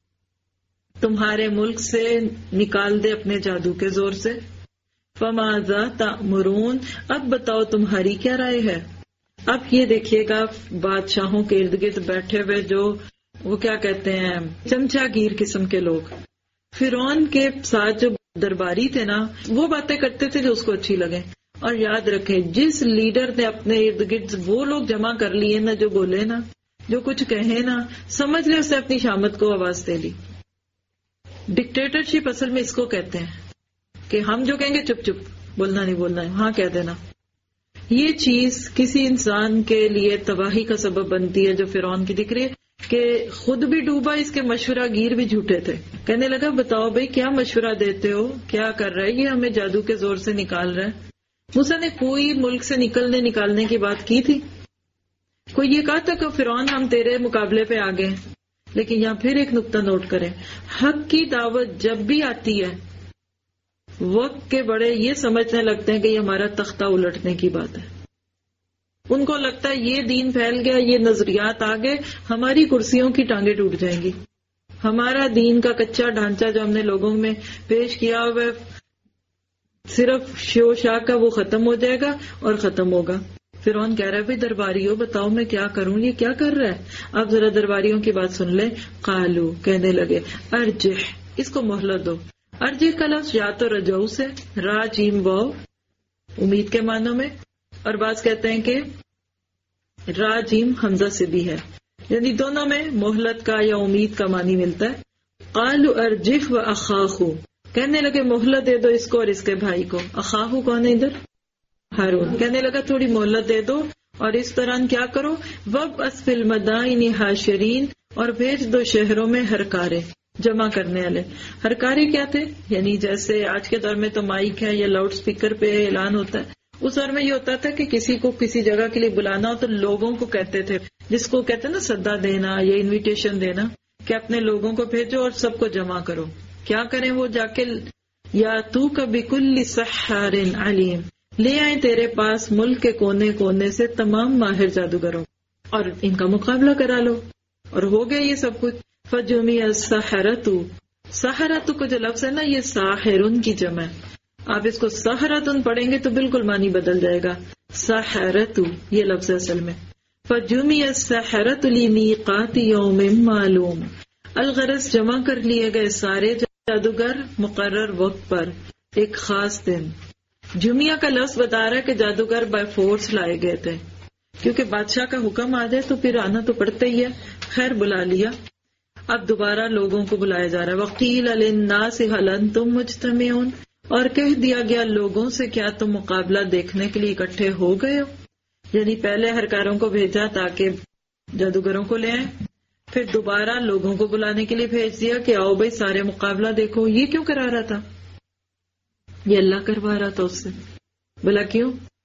تمہارے ملک سے نکال دے اپنے جادو کے زور سے. فماذا تأمرون، اب بتاؤ تمہاری کیا رائے ہے؟ اب یہ دیکھیے گا بادشاہوں کے ارد گرد بیٹھے ہوئے جو وہ کیا کہتے ہیں چمچا گیر قسم کے لوگ، فرعون کے ساتھ جو درباری تھے نا وہ باتیں کرتے تھے جو اس کو اچھی لگے. اور یاد رکھیں جس لیڈر نے اپنے ارد گرد وہ لوگ جمع کر لیے نا، جو بولے نا، جو کچھ کہے نا، سمجھ لے اس نے اپنی شامت کو آواز دے لی. ڈکٹیٹرشپ اصل میں اس کو کہتے ہیں کہ ہم جو کہیں گے چپ چپ، بولنا نہیں بولنا ہے، ہاں کہہ دینا. یہ چیز کسی انسان کے لیے تباہی کا سبب بنتی ہے جو فرعون کی دکھ رہی ہے کہ خود بھی ڈوبا، اس کے مشورہ گیر بھی جھوٹے تھے. کہنے لگا بتاؤ بھائی کیا مشورہ دیتے ہو، کیا کر رہا ہے یہ، ہمیں جادو کے زور سے نکال رہا ہے. موسیٰ نے کوئی ملک سے نکلنے نکالنے کی بات کی تھی؟ کوئی یہ کہا تھا کہ فرعون ہم تیرے مقابلے پہ آ گئے؟ لیکن یہاں پھر ایک نقطہ نوٹ کریں، حق کی دعوت جب بھی آتی ہے وقت کے بڑے یہ سمجھنے لگتے ہیں کہ یہ ہمارا تختہ الٹنے کی بات ہے. ان کو لگتا ہے یہ دین پھیل گیا، یہ نظریات آ گئے، ہماری کرسیوں کی ٹانگیں ٹوٹ جائیں گی، ہمارا دین کا کچا ڈھانچہ جو ہم نے لوگوں میں پیش کیا ہوا ہے صرف شو شاہ کا وہ ختم ہو جائے گا اور ختم ہوگا. فرعون کہہ رہا ہے بھائی درباریوں بتاؤ میں کیا کروں، یہ کیا کر رہا ہے؟ اب ذرا درباریوں کی بات سن لیں. قالو، کہنے لگے ارجح، اس کو مہلت دو. ارجح کا لفظ یا تو رجعو سے، را جیم واو امید کے معنوں میں، اور بعض کہتے ہیں کہ را جیم حمزہ سے بھی ہے، یعنی دونوں میں مہلت کا یا امید کا معنی ملتا ہے. قالو ارجح و اخاہو، کہنے لگے مہلت دے دو اس کو اور اس کے بھائی کو. اخاہو کون ہے ادھر؟ ہارون. کہنے لگا تھوڑی مہلت دے دو اور اس دوران کیا کرو، وَبْعَثْ فِی الْمَدَائِنِ حاشرین، اور بھیج دو شہروں میں ہرکارے، جمع کرنے والے. ہرکارے کیا تھے؟ یعنی جیسے آج کے دور میں تو مائک ہے یا لاؤڈ سپیکر پہ اعلان ہوتا ہے، اس دور میں یہ ہوتا تھا کہ کسی کو کسی جگہ کے لیے بلانا ہو تو لوگوں کو کہتے تھے، جس کو کہتے ہیں نا سدا دینا یا انویٹیشن دینا، کہ اپنے لوگوں کو بھیجو اور سب کو جمع کرو. کیا کریں وہ جا کے یا تو کا بکل سحار علیم، لے آئے تیرے پاس ملک کے کونے کونے سے تمام ماہر جادوگروں اور ان کا مقابلہ کرا لو. اور ہو گیا یہ سب کچھ. فجمع السحرۃ، سحرۃ کو جو لفظ ہے نا یہ ساحرن کی جمع ہے، آپ اس کو سحرتن پڑھیں گے تو بالکل معنی بدل جائے گا. سحرۃ یہ لفظ اصل میں. فجمع السحرۃ لمیقات یوم معلوم، الغرض جمع کر لیے گئے سارے جادوگر مقرر وقت پر ایک خاص دن. جمعہ کا لفظ بتا رہا ہے کہ جادوگر بائی فورس لائے گئے تھے، کیونکہ بادشاہ کا حکم آ جائے تو پھر آنا تو پڑتا ہی ہے. خیر بلا لیا. اب دوبارہ لوگوں کو بلایا جا رہا ہے. وقیل للناس هل انتم مجتمعون، اور کہہ دیا گیا لوگوں سے کیا تم مقابلہ دیکھنے کے لیے اکٹھے ہو گئے ہو. یعنی پہلے ہرکاروں کو بھیجا تاکہ جادوگروں کو لے آئیں، پھر دوبارہ لوگوں کو بلانے کے لیے بھیج دیا کہ آؤ بھائی سارے مقابلہ دیکھو. یہ کیوں کرا رہا تھا؟ یہ اللہ کروا رہا تھا اس سے. بلا کیوں؟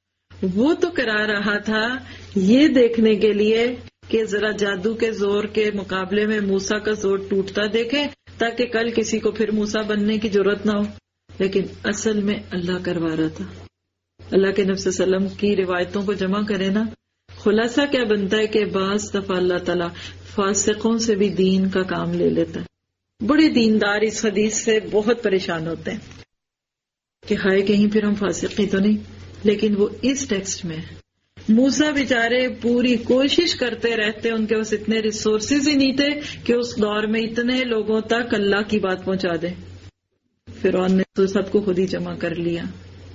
وہ تو کرا رہا تھا یہ دیکھنے کے لیے کہ ذرا جادو کے زور کے مقابلے میں موسیٰ کا زور ٹوٹتا دیکھے تاکہ کل کسی کو پھر موسیٰ بننے کی ضرورت نہ ہو، لیکن اصل میں اللہ کروا رہا تھا۔ اللہ کے نبی صلی اللہ علیہ وسلم کی روایتوں کو جمع کرے نا، خلاصہ کیا بنتا ہے کہ بعض دفعہ اللہ تعالیٰ فاسقوں سے بھی دین کا کام لے لیتا ہے۔ بڑے دیندار اس حدیث سے بہت پریشان ہوتے ہیں کہ ہائے کہیں پھر ہم فاسق ہی تو نہیں، لیکن وہ اس ٹیکسٹ میں موسیٰ بیچارے پوری کوشش کرتے رہتے، ان کے پاس اتنے ریسورسز ہی نہیں تھے کہ اس دور میں اتنے لوگوں تک اللہ کی بات پہنچا دے۔ فرعون نے تو سب کو خود ہی جمع کر لیا،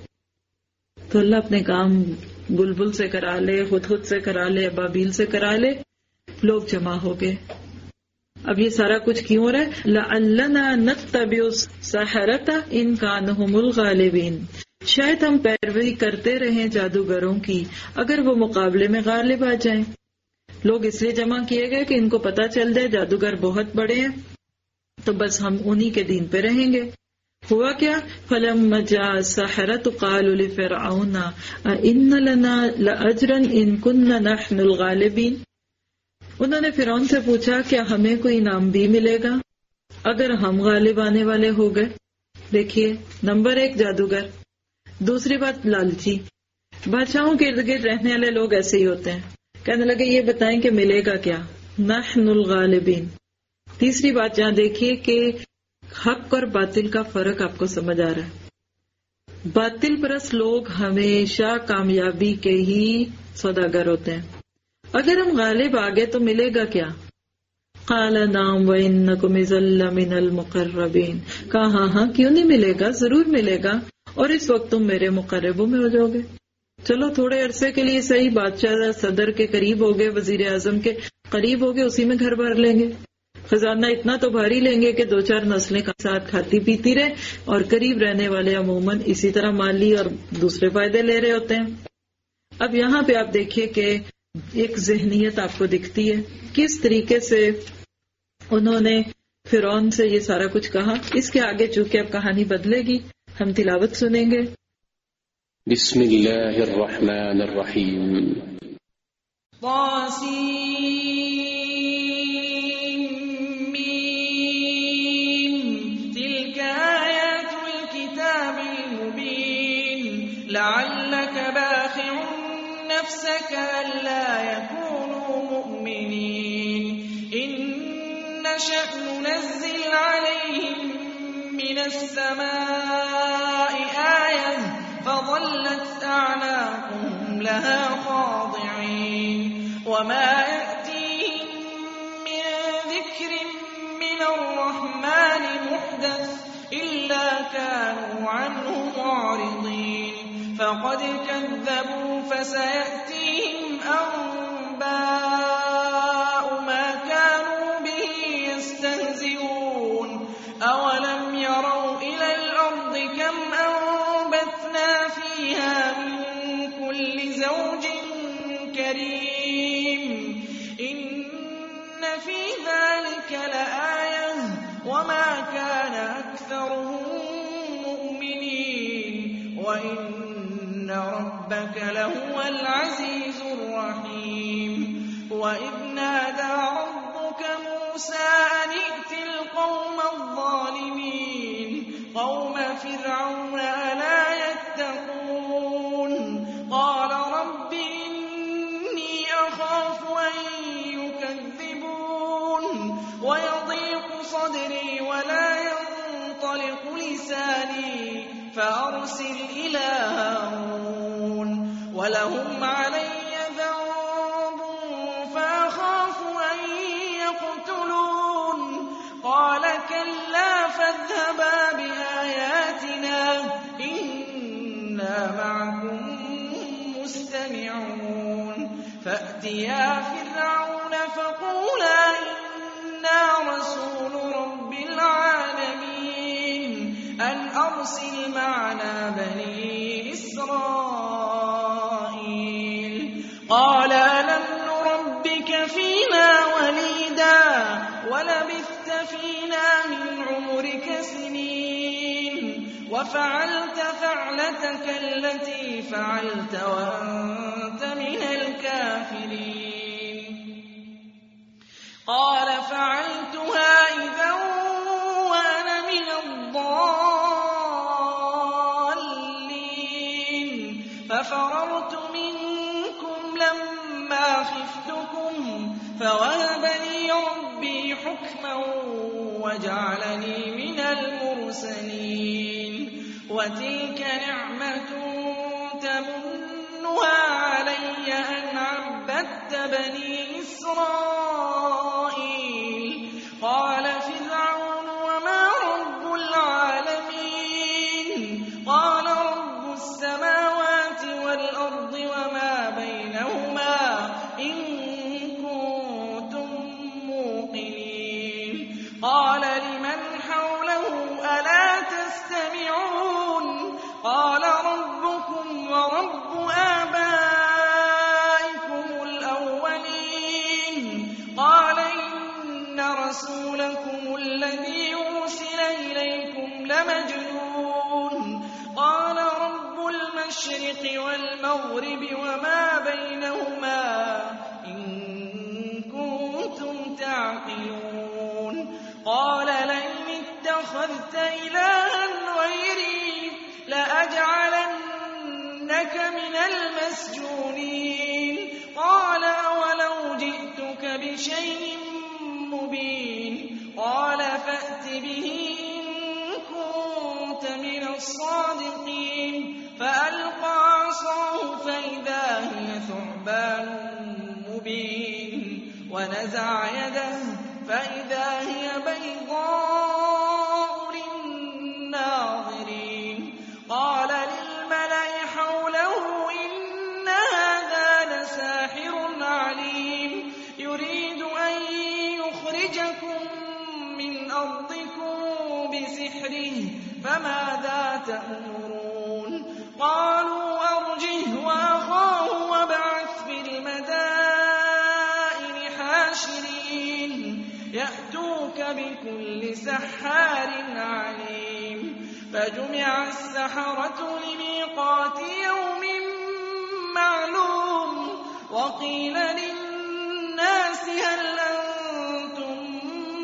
تو اللہ اپنے کام بلبل سے کرا لے، خود خود سے کرا لے، ابابیل سے کرا لے، لوگ جمع ہو گئے۔ اب یہ سارا کچھ کیوں ہو رہا ہے؟ لعلنا نتبع السحرۃ ان کانوا هم الغالبین، شاید ہم پیروی کرتے رہیں جادوگروں کی اگر وہ مقابلے میں غالب آ جائیں۔ لوگ اس لیے جمع کیے گئے کہ ان کو پتہ چل جائے جادوگر بہت بڑے ہیں، تو بس ہم انہی کے دین پہ رہیں گے۔ ہوا کیا؟ فَلَمَّا جَاءَ السَّحَرَةُ قَالُوا لِفِرْعَوْنَ أَإِنَّ لَنَا لَأَجْرًا إِن كُنَّا نَحْنُ الْغَالِبِينَ، انہوں نے فرعون سے پوچھا کیا ہمیں کوئی انعام بھی ملے گا اگر ہم غالب آنے والے ہو گئے؟ دیکھیے، نمبر ایک جادوگر، دوسری بات لالچی۔ بادشاہوں کے ارد گرد رہنے والے لوگ ایسے ہی ہوتے ہیں، کہنے لگے یہ بتائیں کہ ملے گا کیا، نحن الغالبین۔ تیسری بات جہاں دیکھیے کہ حق اور باطل کا فرق آپ کو سمجھ آ رہا ہے۔ باطل پرست لوگ ہمیشہ کامیابی کے ہی سوداگر ہوتے ہیں۔ اگر ہم غالب آگے تو ملے گا کیا؟ قال نعم وانکم اذا لمن المقربین، کہا ہاں ہاں کیوں نہیں ملے گا، ضرور ملے گا، اور اس وقت تم میرے مقربوں میں ہو جاؤ گے۔ چلو تھوڑے عرصے کے لیے صحیح، بادشاہ صدر کے قریب ہو گئے، وزیر اعظم کے قریب ہو گئے، اسی میں گھر بھر لیں گے، خزانہ اتنا تو بھاری لیں گے کہ دو چار نسلیں کا ساتھ کھاتی پیتی رہے، اور قریب رہنے والے عموماً اسی طرح مالی اور دوسرے فائدے لے رہے ہوتے ہیں۔ اب یہاں پہ آپ دیکھیے کہ ایک ذہنیت آپ کو دکھتی ہے کس طریقے سے انہوں نے فرعون سے یہ سارا کچھ کہا۔ اس کے آگے چونکہ اب کہانی بدلے گی، ہم تلاوت سنیں گے۔ بسم اللہ الرحمن الرحیم۔ لعلك باخع نفسك ألا يكونوا مؤمنين إن نشأ ننزل عليهم من السماء آية فظلت أعناقهم لها خاضعين وما يأتيهم من ذكر من الرحمن محدث إلا كانوا عنه معرضين فقد كذبوا فسيأتيهم أنباء ما كانوا به يستهزئون أولم يروا إلى الأرض كم أنبتنا فيها من كل زوج كريم إن في ذلك لآية وما كان أكثرهم مؤمنين وإن ربك لهو العزيز الرحيم وإذ نادى ربك موسى أن ائت القوم الظالمين قوم فرعون ألا يتقون قال رب إني أخاف أن يكذبون ويضيق صدري ولا ينطلق لساني فأرسل إلى هارون ولهم علي ذنب فأخاف أن يقتلون قال كلا فاذهبا بآياتنا إنا معكم مستمعون فأتيا فرعون فقولا إنا رسول رب العالمين أن أرسل معنا بني إسرائيل قال ألم نربك فينا وليدا ولبثت لبثت فينا من عمرك سنين وفعلت فعلتك التي فعلت وأنت من الكافرين. قال فعلتها إذا وأنا من الضالين ففررت منكم لما خفتكم فوهب لي ربي حكما وجعلني من المرسلين. وتلك نعمة تمنها علي أن عبدت بني إسرائيل. قال فرعون وما رب العالمين؟ قال رب السماوات والأرض وما بينهما إن كنتم موقنين. قال لمن حوله ألا تستمعون؟ قال ربكم ورب آبائكم الأولين. قال إن رسولكم الذي أرسل إليكم لمجنون. قال رب المشرق والمغرب وما بينهما إن كنتم تعقلون. قال لئن اتخذت إلها غيري لأجعلنك من المسجونين. قال أولو جئتك بشيء مبين؟ قال فأت به إن كنت من الصادقين. فألقى عصاه فإذا هي ثعبان مبين ونزع يده فإذا هي بيضاء للناظرين. قال للملأ حوله إن هذا لساحر عليم يريد أن يخرجكم من أرضكم بسحره فماذا تأمرون؟ قالوا أرجه وأخاه وابعث في المدائن حاشرين يأتوك بكل سحار عليم. فجمع السحرة لميقات يوم معلوم. وقيل للناس هل أنتم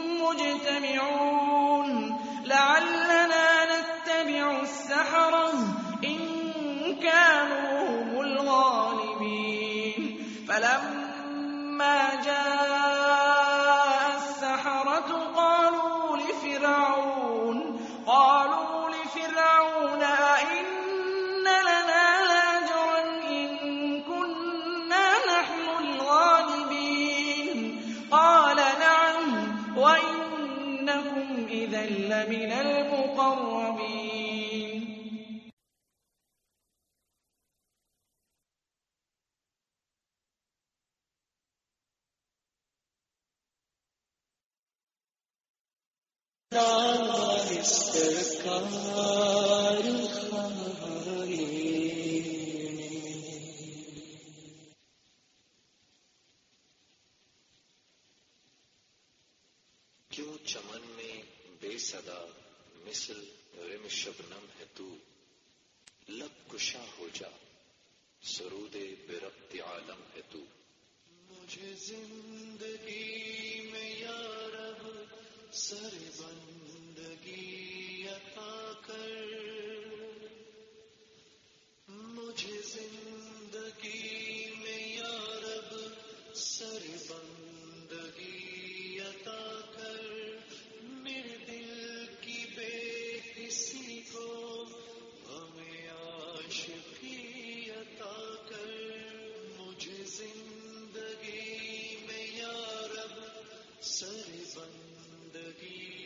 مجتمعون لعلنا نتبع السحرة إن كانوا هم الغالبين. فلما جاء السحرة قالوا لفرعون قالوا لفرعون أئن لنا لأجرا إن كنا نحن الغالبين؟ قال نعم وإنكم إذا لمن المقربين. क्यों चमन में बेसदा मिसल रिम शबनम है तू लब कुशा हो जा सरूदे बेरब्त आलम है तू। मुझे जिंदगी में या रब सरबंदगी अता कर। मुझे जिंदगी में या रब सरबंदगी अता कर। मेरे दिल की बेकिसी को हमें आशिकी अता कर। मुझे जिंदगी में या रब सरबंदगी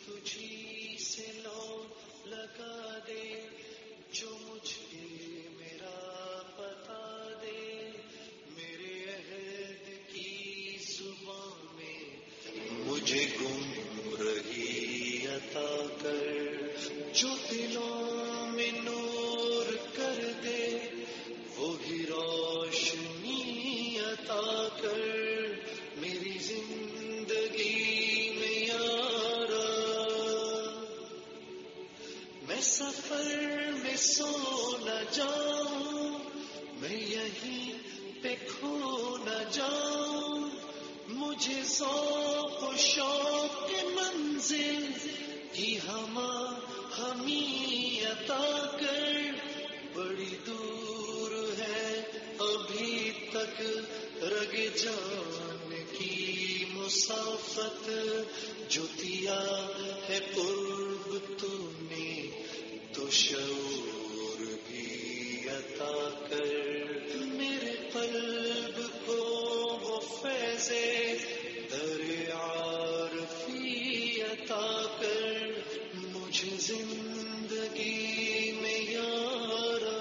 تجھی سے لو لگا دے، جو مجھے میرا بتا دے، میرے عہد کی زبان میں مجھے گم رہی عطا کر، جو دلوں میں نور کر دے وہی روشنی عطا کر، میری زندگی میں یارا، میں سفر میں سو نہ جاؤں، میں یہیں پہ کھو نہ جاؤں، مجھے ذوق و شوق کے منزل کی ہما ہمیں عطا کر، بڑی دور ہے ابھی تک رگ جان کی مسافت، جو دیا ہے قرب تو نے تو شعور بھی عطا کر، میرے قلب کو وہ فیض در عارفی عطا کر، مجھے زندگی میں یارا،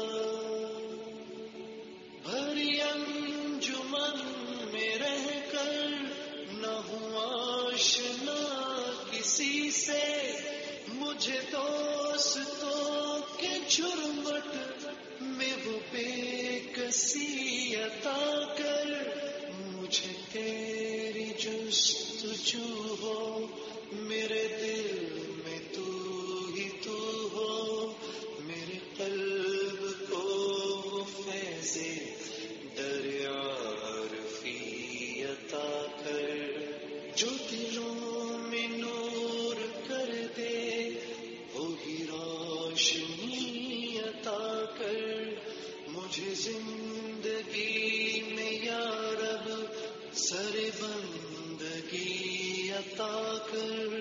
بھری انجمن میں رہ کر نہ ہوں آشنا کسی سے، مجھے دوستوں کے جھرمٹ میں وہ بے کسی عطا کر، مجھے تیری جستجو ہو، میرے دل میں تو ہی تو ہو، میرے قلب کو وہ فیض در عارفی عطا کر، جو دلوں میں نور کر دے وہی روشنی عطا کر، مجھے زندگی میں یا رب سر بندگی عطا کر،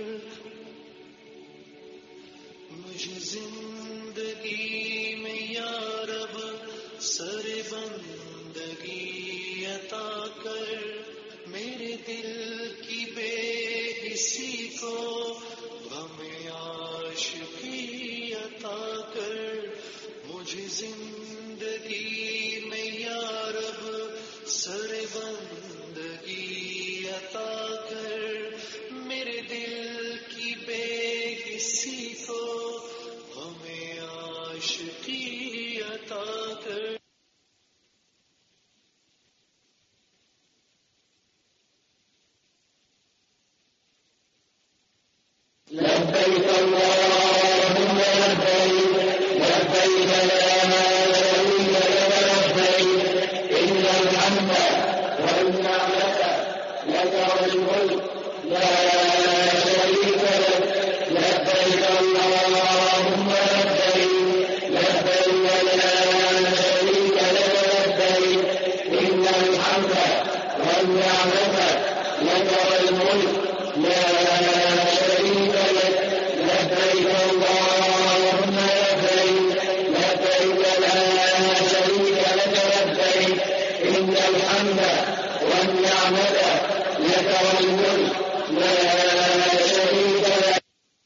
مجھے زندگی میں یا رب سر بندگی عطا کر، میرے دل کی بے حسی کو غم عاشقی عطا کر، مجھے زندگی میں یا رب سر بندگی عطا کر، میرے دل کی بے حسی کو غم عاشقی عطا کر۔ لبيك اللهم لبيك، لبيك لا شريك لك لبيك، إن الحمد والنعمة لك والملك لا شريك لك، لبيك اللهم لبيك، لبيك لا شريك لك لبيك، إن الحمد والنعمة لك والملك لا شريك لك، لبيك اللهم لبيك، لبيك لا شريك لك لبيك، إن الحمد والنعمة لك والملك لا شريك لك.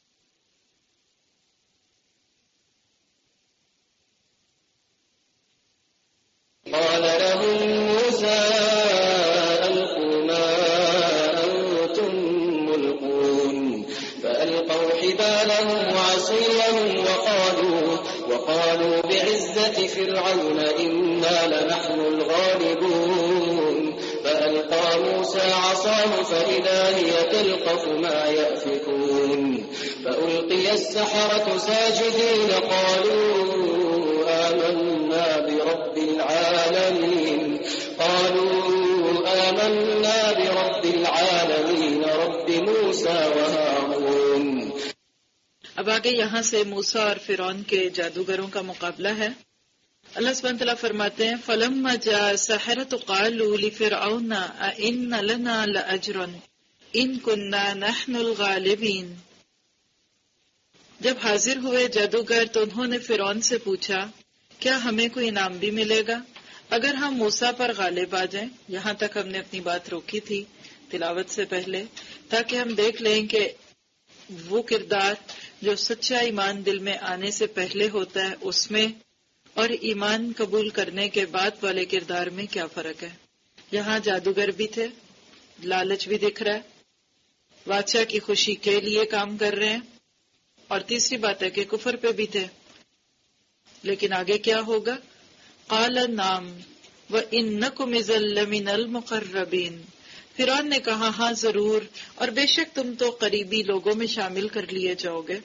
قال لهم موسى ألقوا ما أنتم ملقون، فألقوا حبالهم وعصيهم وقالوا وقالوا بعزة فرعون إنا لنحن الغالبون، فألقى موسى عصاه فإذا هي تلقف ما يأفكون، فألقي السحرة ساجدين قالوا آمنا برب العالمين، قالوا آمنا برب العالمين رب موسى وهارون. اب آگے یہاں سے موسیٰ اور فرعون کے جادوگروں کا مقابلہ ہے. اللہ سبحانہ تعالیٰ فرماتے ہیں فَلَمَّا جَاءَ السَّحَرَةُ قَالُوا لِفِرْعَوْنَ أَإِنَّ لَنَا لَأَجْرًا إِن كُنَّا نَحْنُ الْغَالِبِينَ. جب حاضر ہوئے جادوگر تو انہوں نے فرعون سے پوچھا کیا ہمیں کوئی انعام بھی ملے گا اگر ہم موسیٰ پر غالب آ جائیں. یہاں تک ہم نے اپنی بات روکی تھی تلاوت سے پہلے تاکہ ہم دیکھ لیں کہ وہ کردار جو سچا ایمان دل میں آنے سے پہلے ہوتا ہے اس میں اور ایمان قبول کرنے کے بعد والے کردار میں کیا فرق ہے. یہاں جادوگر بھی تھے، لالچ بھی دکھ رہا ہے، بادشاہ کی خوشی کے لیے کام کر رہے ہیں، اور تیسری بات ہے کہ کفر پہ بھی تھے. لیکن آگے کیا ہوگا؟ قال نعم وانکم اذا لمن المقربین. فرعون نے کہا ہاں ضرور، اور بے شک تم تو قریبی لوگوں میں شامل کر لیے جاؤ گے.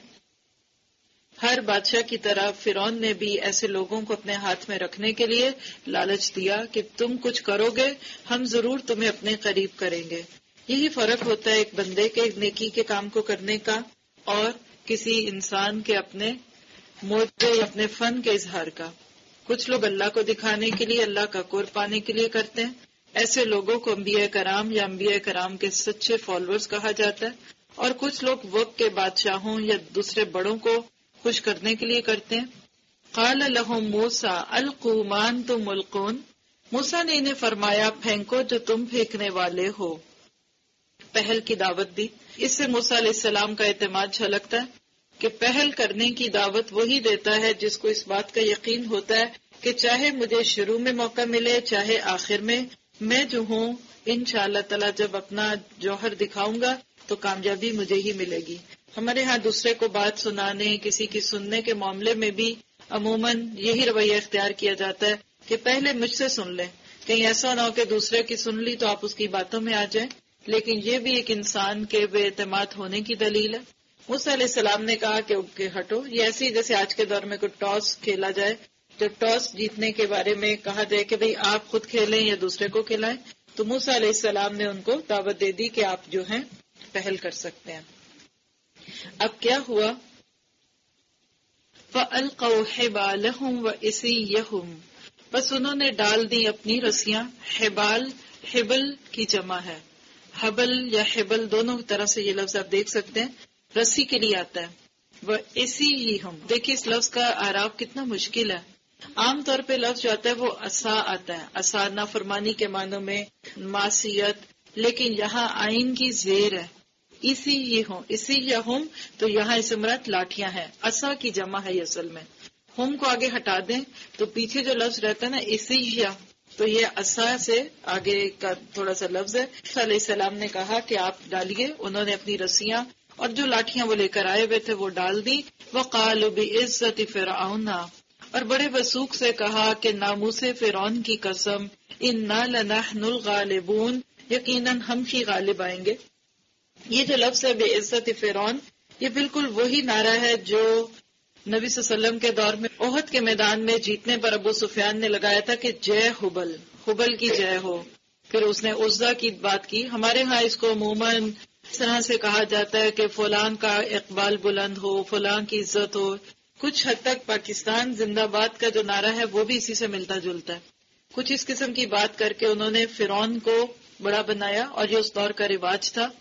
ہر بادشاہ کی طرح فرعون نے بھی ایسے لوگوں کو اپنے ہاتھ میں رکھنے کے لیے لالچ دیا کہ تم کچھ کرو گے ہم ضرور تمہیں اپنے قریب کریں گے. یہی فرق ہوتا ہے ایک بندے کے نیکی کے کام کو کرنے کا اور کسی انسان کے اپنے موجے یا اپنے فن کے اظہار کا. کچھ لوگ اللہ کو دکھانے کے لیے، اللہ کا قرب پانے کے لیے کرتے ہیں. ایسے لوگوں کو انبیاء کرام یا انبیاء کرام کے سچے فالوورز کہا جاتا ہے. اور کچھ لوگ وقت کے بادشاہوں یا دوسرے بڑوں کو خوش کرنے کے لیے کرتے ہیں. قال لهم موسیٰ القوا ما انتم ملقون. موسیٰ نے انہیں فرمایا پھینکو جو تم پھینکنے والے ہو. پہل کی دعوت دی. اس سے موسیٰ علیہ السلام کا اعتماد جھلکتا ہے کہ پہل کرنے کی دعوت وہی دیتا ہے جس کو اس بات کا یقین ہوتا ہے کہ چاہے مجھے شروع میں موقع ملے چاہے آخر میں، میں جو ہوں انشاءاللہ تعالی جب اپنا جوہر دکھاؤں گا تو کامیابی مجھے ہی ملے گی. ہمارے ہاں دوسرے کو بات سنانے، کسی کی سننے کے معاملے میں بھی عموماً یہی رویہ اختیار کیا جاتا ہے کہ پہلے مجھ سے سن لیں، کہیں ایسا نہ ہو کہ دوسرے کی سن لی تو آپ اس کی باتوں میں آ جائیں. لیکن یہ بھی ایک انسان کے بے اعتماد ہونے کی دلیل ہے. موسیٰ علیہ السلام نے کہا کہ کہ ہٹو. یہ ایسی جیسے آج کے دور میں کوئی ٹاس کھیلا جائے، جو ٹاس جیتنے کے بارے میں کہا جائے کہ بھئی آپ خود کھیلیں یا دوسرے کو کھلائیں، تو موسیٰ علیہ السلام نے ان کو دعوت دے دی کہ آپ جو ہیں پہل کر سکتے ہیں. اب کیا ہوا؟ فَأَلْقَوْا حِبَالَهُمْ وَإِسِيَّهُمْ. بس انہوں نے ڈال دی اپنی رسیاں. حبال حبل کی جمع ہے. حبل یا حبل دونوں طرح سے یہ لفظ آپ دیکھ سکتے ہیں، رسی کے لیے آتا ہے. وَإِسِيَّهُمْ. دیکھیے اس لفظ کا اعراب کتنا مشکل ہے. عام طور پہ لفظ جو آتا ہے وہ عصا آتا ہے، عصا نافرمانی کے معنوں میں، معصیت، لیکن یہاں آئین کی زیر ہے. اسی یہ ہوں اسی یا ہم، تو یہاں اس مراد لاٹیاں ہیں. عصا کی جمع ہے یہ اصل میں. ہم کو آگے ہٹا دیں تو پیچھے جو لفظ رہتا ہے نا اسی یا، تو یہ عصا سے آگے کا تھوڑا سا لفظ ہے. علیہ السلام نے کہا کہ آپ ڈالیے. انہوں نے اپنی رسیاں اور جو لاٹیاں وہ لے کر آئے ہوئے تھے وہ ڈال دی. وقالوا بعزت فرعون. اور بڑے وثوق سے کہا کہ ناموس فرعون کی قسم، انا لنحن الغالبون. یقیناً ہم ہی غالب آئیں گے. یہ جو لفظ ہے بے عزت فرعون، یہ بالکل وہی نعرہ ہے جو نبی صلی اللہ علیہ وسلم کے دور میں احد کے میدان میں جیتنے پر ابو سفیان نے لگایا تھا کہ جے حبل، حبل کی جے ہو. پھر اس نے عزا کی بات کی. ہمارے ہاں اس کو عموماً اس طرح سے کہا جاتا ہے کہ فلان کا اقبال بلند ہو، فلان کی عزت ہو. کچھ حد تک پاکستان زندہ باد کا جو نعرہ ہے وہ بھی اسی سے ملتا جلتا ہے. کچھ اس قسم کی بات کر کے انہوں نے فرعون کو بڑا بنایا، اور یہ اس دور کا رواج تھا.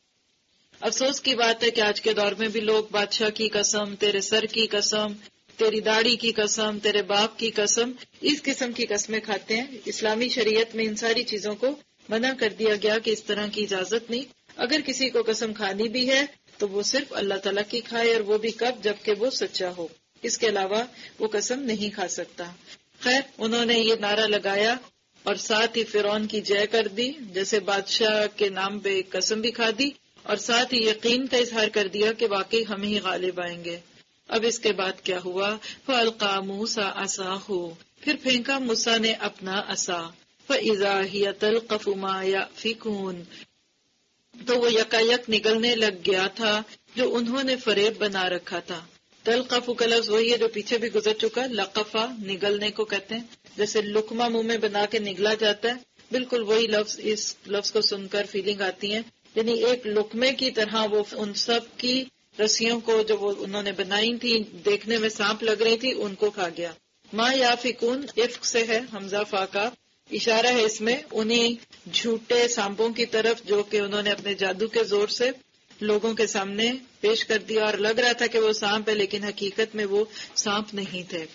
افسوس کی بات ہے کہ آج کے دور میں بھی لوگ بادشاہ کی قسم، تیرے سر کی قسم، تیری داڑھی کی قسم، تیرے باپ کی قسم، اس قسم کی قسمیں کھاتے ہیں. اسلامی شریعت میں ان ساری چیزوں کو منع کر دیا گیا کہ اس طرح کی اجازت نہیں. اگر کسی کو قسم کھانی بھی ہے تو وہ صرف اللہ تعالیٰ کی کھائے، اور وہ بھی کب؟ جب کہ وہ سچا ہو. اس کے علاوہ وہ قسم نہیں کھا سکتا. خیر، انہوں نے یہ نعرہ لگایا اور ساتھ ہی فرعون کی جے کر دی، جیسے بادشاہ کے نام پہ قسم بھی کھا دی، اور ساتھ ہی یقین کا اظہار کر دیا کہ واقعی ہم ہی غالب آئیں گے. اب اس کے بعد کیا ہوا؟ فَأَلْقَى مُوسَىٰ عَصَاهُ. پھر پھینکا موسیٰ نے اپنا عصا. فَإِذَا هِيَ تَلْقَفُ مَا يَأْفِكُونَ. تو وہ یکایک نگلنے لگ گیا تھا جو انہوں نے فریب بنا رکھا تھا. تلقف کا لفظ وہی ہے جو پیچھے بھی گزر چکا. لقفہ نگلنے کو کہتے ہیں، جیسے لقمہ منہ میں بنا کے نگلا جاتا ہے. بالکل وہی لفظ. اس لفظ کو سن کر فیلنگ آتی ہے، یعنی ایک لقمے کی طرح وہ ان سب کی رسیوں کو جو وہ انہوں نے بنائی تھی، دیکھنے میں سانپ لگ رہی تھی، ان کو کھا گیا. ما یافکون افق سے ہے، حمزہ فا کا اشارہ ہے اس میں انہیں جھوٹے سانپوں کی طرف جو کہ انہوں نے اپنے جادو کے زور سے لوگوں کے سامنے پیش کر دیا، اور لگ رہا تھا کہ وہ سانپ ہے لیکن حقیقت میں وہ سانپ نہیں تھے.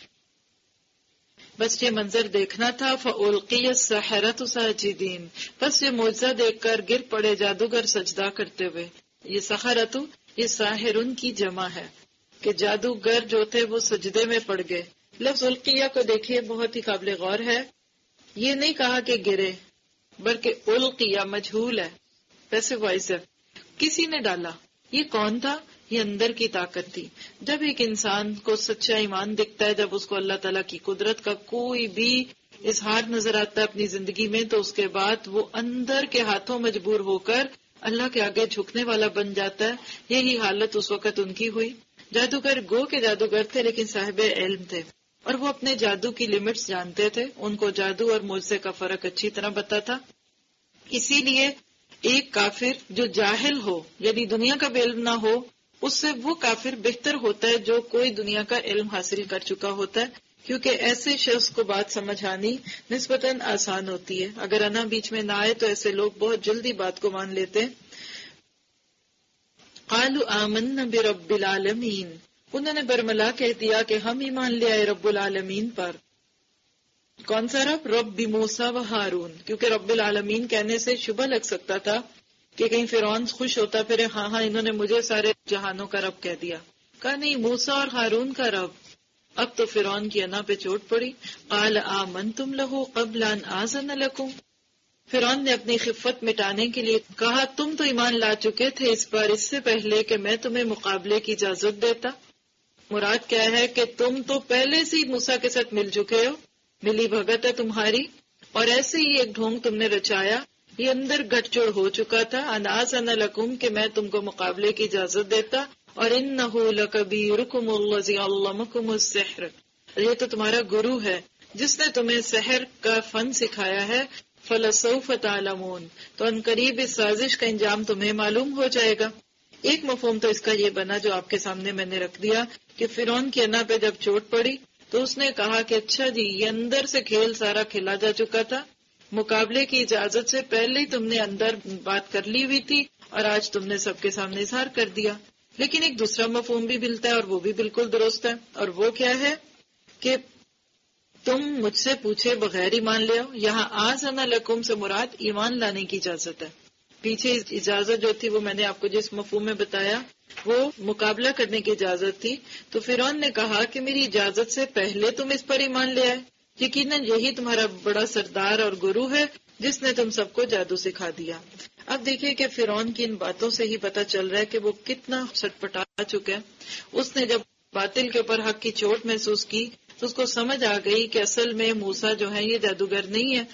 بس یہ منظر دیکھنا تھا. فَأُلْقِيَ السَّحَرَةُ سَاجِدِينَ. بس یہ معجزہ دیکھ کر گر پڑے جادوگر سجدہ کرتے ہوئے. یہ سحرتو یہ ساحرن کی جمع ہے کہ جادوگر جو تھے وہ سجدے میں پڑ گئے. لفظ القیہ کو دیکھیے بہت ہی قابل غور ہے. یہ نہیں کہا کہ گرے بلکہ القیہ مجہول ہے، پیسو وائس ہے، کسی نے ڈالا. یہ کون تھا؟ یہ اندر کی طاقت تھی. جب ایک انسان کو سچا ایمان دکھتا ہے، جب اس کو اللہ تعالیٰ کی قدرت کا کوئی بھی اظہار نظر آتا ہے اپنی زندگی میں، تو اس کے بعد وہ اندر کے ہاتھوں مجبور ہو کر اللہ کے آگے جھکنے والا بن جاتا ہے. یہی حالت اس وقت ان کی ہوئی. جادوگر گو کے جادوگر تھے لیکن صاحب علم تھے، اور وہ اپنے جادو کی لمٹس جانتے تھے. ان کو جادو اور معجزے کا فرق اچھی طرح پتا تھا. اسی لیے ایک کافر جو جاہل ہو، یعنی دنیا کا بھی علم نہ ہو، اس سے وہ کافر بہتر ہوتا ہے جو کوئی دنیا کا علم حاصل کر چکا ہوتا ہے، کیونکہ ایسے شخص کو بات سمجھانی نسبتاً آسان ہوتی ہے. اگر انا بیچ میں نہ آئے تو ایسے لوگ بہت جلدی بات کو مان لیتے ہیں. قالوا آمنا برب العالمین، انہوں نے برملا کہہ دیا کہ ہم ایمان لے آئے رب العالمین پر. کون سا رب؟ رب موسیٰ و ہارون. کیونکہ رب العالمین کہنے سے شبہ لگ سکتا تھا کہ کہیں فرعون خوش ہوتا پھر ہاں ہاں انہوں نے مجھے سارے جہانوں کا رب کہہ دیا. کہا نہیں، موسیٰ اور ہارون کا رب. اب تو فرعون کی انا پہ چوٹ پڑی. قال آمنتم لہ قبل ان آذن لکم، فرعون نے اپنی خفت مٹانے کے لیے کہا تم تو ایمان لا چکے تھے اس پر اس سے پہلے کہ میں تمہیں مقابلے کی اجازت دیتا. مراد کیا ہے کہ تم تو پہلے سے ہی موسیٰ کے ساتھ مل چکے ہو، ملی بھگت ہے تمہاری، اور ایسے ہی ایک ڈھونگ تم نے رچایا. یہ اندر گٹھ جوڑ ہو چکا تھا. انآذن لکم، کہ میں تم کو مقابلے کی اجازت دیتا. اور انہ لکبیرکم الذی علمکم السحر، یہ تو تمہارا گرو ہے جس نے تمہیں سحر کا فن سکھایا ہے. فلسوف تعلمون، تو ان قریب اس سازش کا انجام تمہیں معلوم ہو جائے گا. ایک مفہوم تو اس کا یہ بنا جو آپ کے سامنے میں نے رکھ دیا کہ فرعون کی انا پہ جب چوٹ پڑی تو اس نے کہا کہ اچھا جی یہ اندر سے کھیل سارا کھیلا جا چکا تھا، مقابلے کی اجازت سے پہلے ہی تم نے اندر بات کر لی ہوئی تھی اور آج تم نے سب کے سامنے اظہار کر دیا. لیکن ایک دوسرا مفہوم بھی ملتا ہے اور وہ بھی بالکل درست ہے، اور وہ کیا ہے کہ تم مجھ سے پوچھے بغیر ایمان لے آؤ. یہاں آذن لکم سے مراد ایمان لانے کی اجازت ہے. پیچھے اجازت جو تھی وہ میں نے آپ کو جس مفہوم میں بتایا وہ مقابلہ کرنے کی اجازت تھی. تو فرعون نے کہا کہ میری اجازت سے پہلے تم اس پر ایمان لے آئے. یقیناً یہی تمہارا بڑا سردار اور گرو ہے جس نے تم سب کو جادو سکھا دیا. اب دیکھیے کہ فرعون کی ان باتوں سے ہی پتہ چل رہا ہے کہ وہ کتنا سٹپٹا چکا ہے. اس نے جب باطل کے اوپر حق کی چوٹ محسوس کی تو اس کو سمجھ آ گئی کہ اصل میں موسیٰ جو ہے یہ جادوگر نہیں ہے،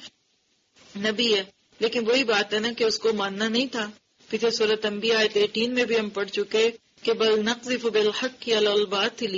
نبی ہے. لیکن وہی بات ہے نا کہ اس کو ماننا نہیں تھا. پیچھے سورۃ انبیاء آیت اٹھارہ میں بھی ہم پڑھ چکے کہ بل نقذف بالحق علی الباطل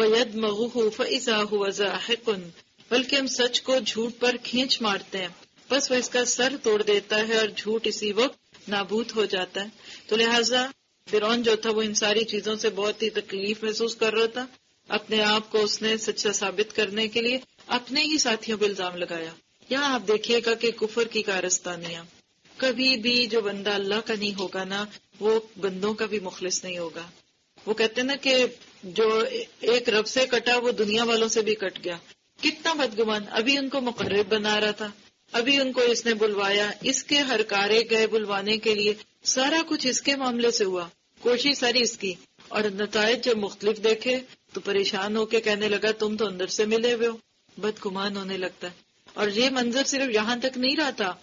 فیدمغہ فاذا هو زاہق، بلکہ ہم سچ کو جھوٹ پر کھینچ مارتے ہیں بس وہ اس کا سر توڑ دیتا ہے اور جھوٹ اسی وقت نابود ہو جاتا ہے. تو لہٰذا فرعون جو تھا وہ ان ساری چیزوں سے بہت ہی تکلیف محسوس کر رہا تھا. اپنے آپ کو اس نے سچا ثابت کرنے کے لیے اپنے ہی ساتھیوں پہ الزام لگایا. یہاں آپ دیکھیے گا کہ کفر کی کارستانیاں، کبھی بھی جو بندہ اللہ کا نہیں ہوگا نا وہ بندوں کا بھی مخلص نہیں ہوگا. وہ کہتے ہیں نا کہ جو ایک رب سے کٹا وہ دنیا والوں سے بھی کٹ گیا. کتنا بدگمان، ابھی ان کو مقرب بنا رہا تھا، ابھی ان کو اس نے بلوایا، اس کے ہر کارے گئے بلوانے کے لیے، سارا کچھ اس کے معاملے سے ہوا، کوشش ساری اس کی، اور نتائج جب مختلف دیکھے تو پریشان ہو کے کہنے لگا تم تو اندر سے ملے ہوئے ہو. بدگمان ہونے لگتا ہے. اور یہ منظر صرف یہاں تک نہیں رہا تھا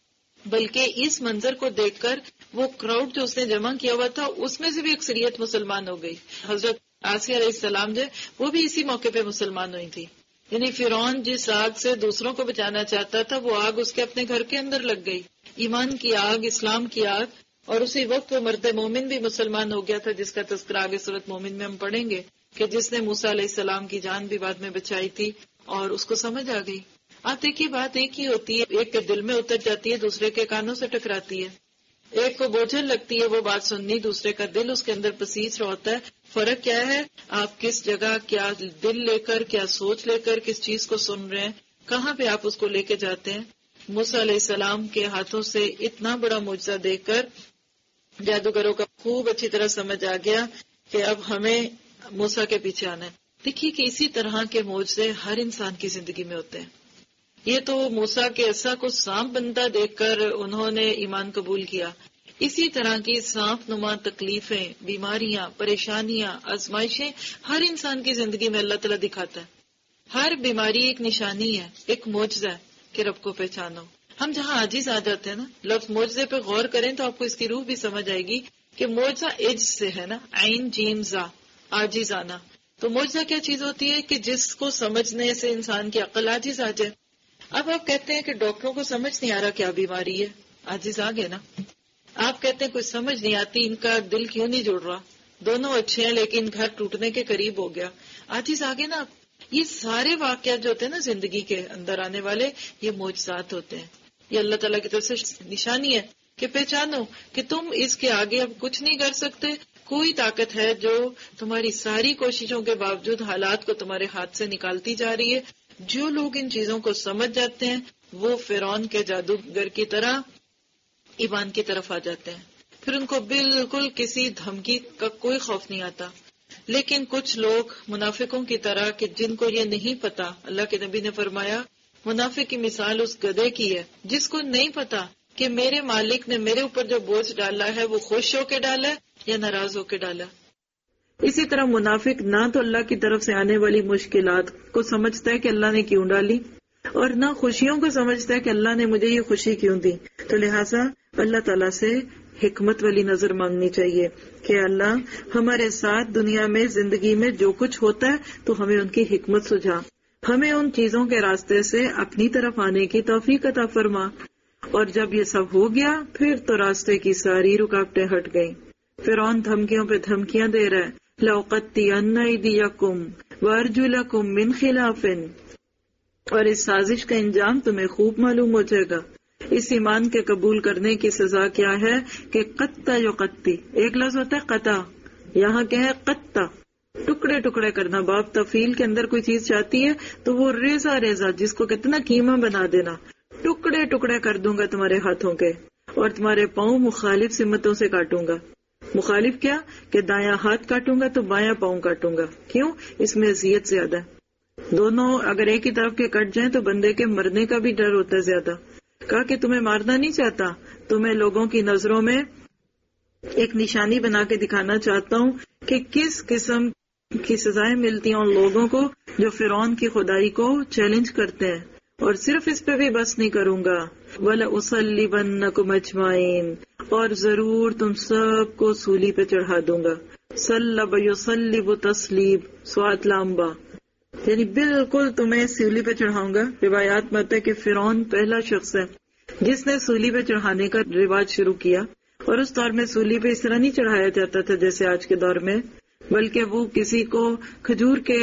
بلکہ اس منظر کو دیکھ کر وہ کراؤڈ جو اس نے جمع کیا ہوا تھا اس میں سے بھی اکثریت مسلمان ہو گئی. حضرت آسیہ علیہ السلام جو وہ بھی اسی موقع پہ مسلمان ہوئی تھی. یعنی فرعون جس آگ سے دوسروں کو بچانا چاہتا تھا وہ آگ اس کے اپنے گھر کے اندر لگ گئی، ایمان کی آگ، اسلام کی آگ. اور اسی وقت وہ مرد مومن بھی مسلمان ہو گیا تھا جس کا تذکرہ آگے سورۃ مومن میں ہم پڑھیں گے کہ جس نے موسیٰ علیہ السلام کی جان بھی بعد میں بچائی تھی اور اس کو سمجھ آ گئی. آپ دیکھیے بات ایک ہی ہوتی ہے، ایک کے دل میں اتر جاتی ہے، دوسرے کے کانوں سے ٹکراتی ہے. ایک کو بوجھل لگتی ہے وہ بات سننی، دوسرے کا دل اس کے اندر پسیج رہا ہوتا ہے. فرق کیا ہے؟ آپ کس جگہ کیا دل لے کر، کیا سوچ لے کر کس چیز کو سن رہے ہیں، کہاں پہ آپ اس کو لے کے جاتے ہیں. موسیٰ علیہ السلام کے ہاتھوں سے اتنا بڑا معجزہ دیکھ کر جادوگروں کا خوب اچھی طرح سمجھ آ گیا کہ اب ہمیں موسیٰ کے پیچھے آنا ہے. دیکھیے کہ اسی طرح کے معجزے ہر انسان کی زندگی میں ہوتے ہیں. یہ تو موسیٰ کے عصا کو سانپ بنتا دیکھ کر انہوں نے ایمان قبول کیا. اسی طرح کی صاف نما تکلیفیں، بیماریاں، پریشانیاں، آزمائشیں ہر انسان کی زندگی میں اللہ تعالیٰ دکھاتا ہے. ہر بیماری ایک نشانی ہے، ایک معجزہ ہے کہ رب کو پہچانو. ہم جہاں عاجز آ جاتے ہیں نا، لفظ معجزے پہ غور کریں تو آپ کو اس کی روح بھی سمجھ آئے گی کہ معجزہ عجز سے ہے نا، عین جیم زا، عاجز آنا. تو معجزہ کیا چیز ہوتی ہے کہ جس کو سمجھنے سے انسان کی عقل عاجز آ جائے. اب آپ کہتے ہیں کہ ڈاکٹروں کو سمجھ نہیں آ رہا کیا بیماری ہے، عاجز آ گئے نا. آپ کہتے ہیں کوئی سمجھ نہیں آتی ان کا دل کیوں نہیں جڑ رہا، دونوں اچھے ہیں لیکن گھر ٹوٹنے کے قریب ہو گیا، عاجز آ گئے نا آپ. یہ سارے واقعات جو ہوتے ہیں نا زندگی کے اندر آنے والے، یہ معجزات ہوتے ہیں. یہ اللہ تعالیٰ کی طرف سے نشانی ہے کہ پہچانو کہ تم اس کے آگے اب کچھ نہیں کر سکتے. کوئی طاقت ہے جو تمہاری ساری کوششوں کے باوجود حالات کو تمہارے ہاتھ سے نکالتی جا رہی ہے. جو لوگ ان چیزوں کو سمجھ جاتے ہیں وہ فرعون کے جادوگر کی طرح ایمان کی طرف آ جاتے ہیں، پھر ان کو بالکل کسی دھمکی کا کوئی خوف نہیں آتا. لیکن کچھ لوگ منافقوں کی طرح کہ جن کو یہ نہیں پتا، اللہ کے نبی نے فرمایا منافق کی مثال اس گدھے کی ہے جس کو نہیں پتا کہ میرے مالک نے میرے اوپر جو بوجھ ڈالا ہے وہ خوش ہو کے ڈالا ہے یا ناراض ہو کے ڈالا. اسی طرح منافق نہ تو اللہ کی طرف سے آنے والی مشکلات کو سمجھتا ہے کہ اللہ نے کیوں ڈالی، اور نہ خوشیوں کو سمجھتا ہے کہ اللہ نے مجھے یہ خوشی کیوں دی. تو لہٰذا اللہ تعالیٰ سے حکمت والی نظر مانگنی چاہیے کہ اللہ ہمارے ساتھ دنیا میں زندگی میں جو کچھ ہوتا ہے تو ہمیں ان کی حکمت سجھا، ہمیں ان چیزوں کے راستے سے اپنی طرف آنے کی توفیق عطا فرما. اور جب یہ سب ہو گیا پھر تو راستے کی ساری رکاوٹیں ہٹ گئیں. فرعون دھمکیوں پہ دھمکیاں دے رہا ہے، لَأُقَطِّعَنَّ أَيْدِيَكُمْ وَأَرْجُلَكُمْ مِنْ خِلَافٍ، اور اس سازش کا انجام تمہیں خوب معلوم ہو جائے گا. اس ایمان کے قبول کرنے کی سزا کیا ہے کہ قطع یقطی، ایک لفظ ہوتا ہے قطع، یہاں کیا ہے قطع، ٹکڑے ٹکڑے کرنا. باب تفیل کے اندر کوئی چیز چاہتی ہے تو وہ ریزہ ریزہ، جس کو کتنا قیمہ بنا دینا، ٹکڑے ٹکڑے کر دوں گا تمہارے ہاتھوں کے، اور تمہارے پاؤں مخالف سمتوں سے کاٹوں گا. مخالف کیا کہ دایاں ہاتھ کاٹوں گا تو بایاں پاؤں کاٹوں گا. کیوں؟ اس میں اذیت زیادہ ہے. دونوں اگر ایک ہی طرف کے کٹ جائیں تو بندے کے مرنے کا بھی ڈر ہوتا ہے زیادہ. کہا کہ تمہیں مارنا نہیں چاہتا، تمہیں لوگوں کی نظروں میں ایک نشانی بنا کے دکھانا چاہتا ہوں کہ کس قسم کی سزائیں ملتی ہیں ان لوگوں کو جو فرعون کی خدائی کو چیلنج کرتے ہیں. اور صرف اس پہ بھی بس نہیں کروں گا، وَلَأُصَلِّبَنَّكُمْ أَجْمَعِينَ، اور ضرور تم سب کو سولی پہ چڑھا دوں گا. صلب یصلب تسلیب، سوات لامبا، یعنی بالکل تمہیں سولی پہ چڑھاؤں گا. روایات میں آتا ہے کہ فرعون پہلا شخص ہے جس نے سولی پہ چڑھانے کا رواج شروع کیا. اور اس دور میں سولی پہ اس طرح نہیں چڑھایا جاتا تھا جیسے آج کے دور میں، بلکہ وہ کسی کو کھجور کے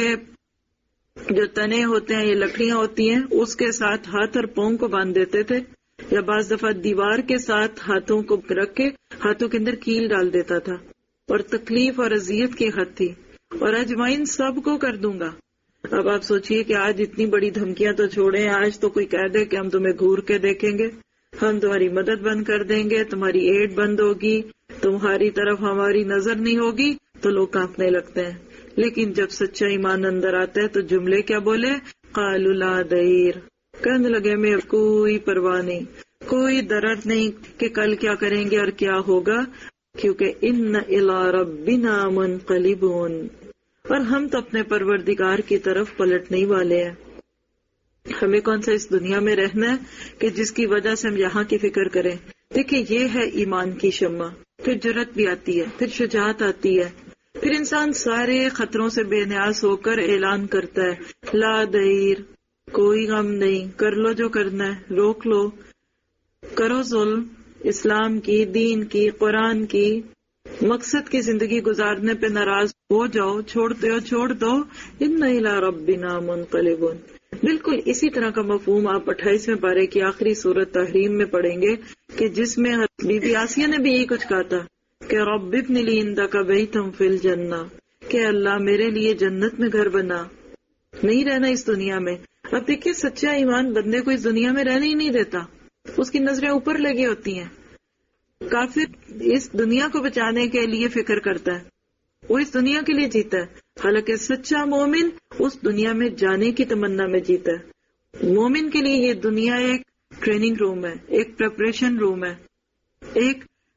جو تنے ہوتے ہیں، یہ لکڑیاں ہوتی ہیں، اس کے ساتھ ہاتھ اور پاؤں کو باندھ دیتے تھے، یا بعض دفعہ دیوار کے ساتھ ہاتھوں کو رکھ کے ہاتھوں کے اندر کیل ڈال دیتا تھا. اور تکلیف اور اذیت کی حد تھی. اور اجمعین سب کو کر دوں گا. اب آپ سوچئے کہ آج اتنی بڑی دھمکیاں تو چھوڑیں، آج تو کوئی کہہ دے کہ ہم تمہیں گھور کے دیکھیں گے، ہم تمہاری مدد بند کر دیں گے، تمہاری ایڈ بند ہوگی، تمہاری طرف ہماری نظر نہیں ہوگی، تو لوگ کانپنے لگتے ہیں. لیکن جب سچا ایمان اندر آتا ہے تو جملے کیا بولے؟ قالوا لا ضیر، کہنے لگے میں کوئی پرواہ نہیں، کوئی درد نہیں کہ کل کیا کریں گے اور کیا ہوگا، کیونکہ ان الی ربنا منقلبون، اور ہم تو اپنے پروردگار کی طرف پلٹنے والے ہیں. ہمیں کون سا اس دنیا میں رہنا ہے کہ جس کی وجہ سے ہم یہاں کی فکر کریں. دیکھیں یہ ہے ایمان کی شمع. پھر جرت بھی آتی ہے، پھر شجاعت آتی ہے، پھر انسان سارے خطروں سے بے نیاز ہو کر اعلان کرتا ہے لا دیر، کوئی غم نہیں، کر لو جو کرنا ہے، روک لو، کرو ظلم، اسلام کی، دین کی، قرآن کی، مقصد کی زندگی گزارنے پہ ناراض ہو جاؤ، چھوڑتے ہو چھوڑ دو، ان الی ربنا منقلبون. بالکل اسی طرح کا مفہوم آپ اٹھائیسویں پارے کی آخری سورت تحریم میں پڑھیں گے کہ جس میں بی بی آسیہ نے بھی یہی کچھ کہا تھا کہ رب ابن لی عندک بیتا فی الجنہ، کہ اللہ میرے لیے جنت میں گھر بنا، نہیں رہنا اس دنیا میں. اب دیکھیے سچا ایمان بندے کو اس دنیا میں رہنے ہی نہیں دیتا، اس کی نظریں اوپر لگی ہوتی ہیں. کافر اس دنیا کو بچانے کے لیے فکر کرتا ہے، وہ اس دنیا کے لیے جیتا ہے، حالانکہ سچا مومن اس دنیا میں جانے کی تمنا میں جیتا ہے. مومن کے لیے یہ دنیا ایک ٹریننگ روم ہے، ایک پریپریشن روم ہے، ایک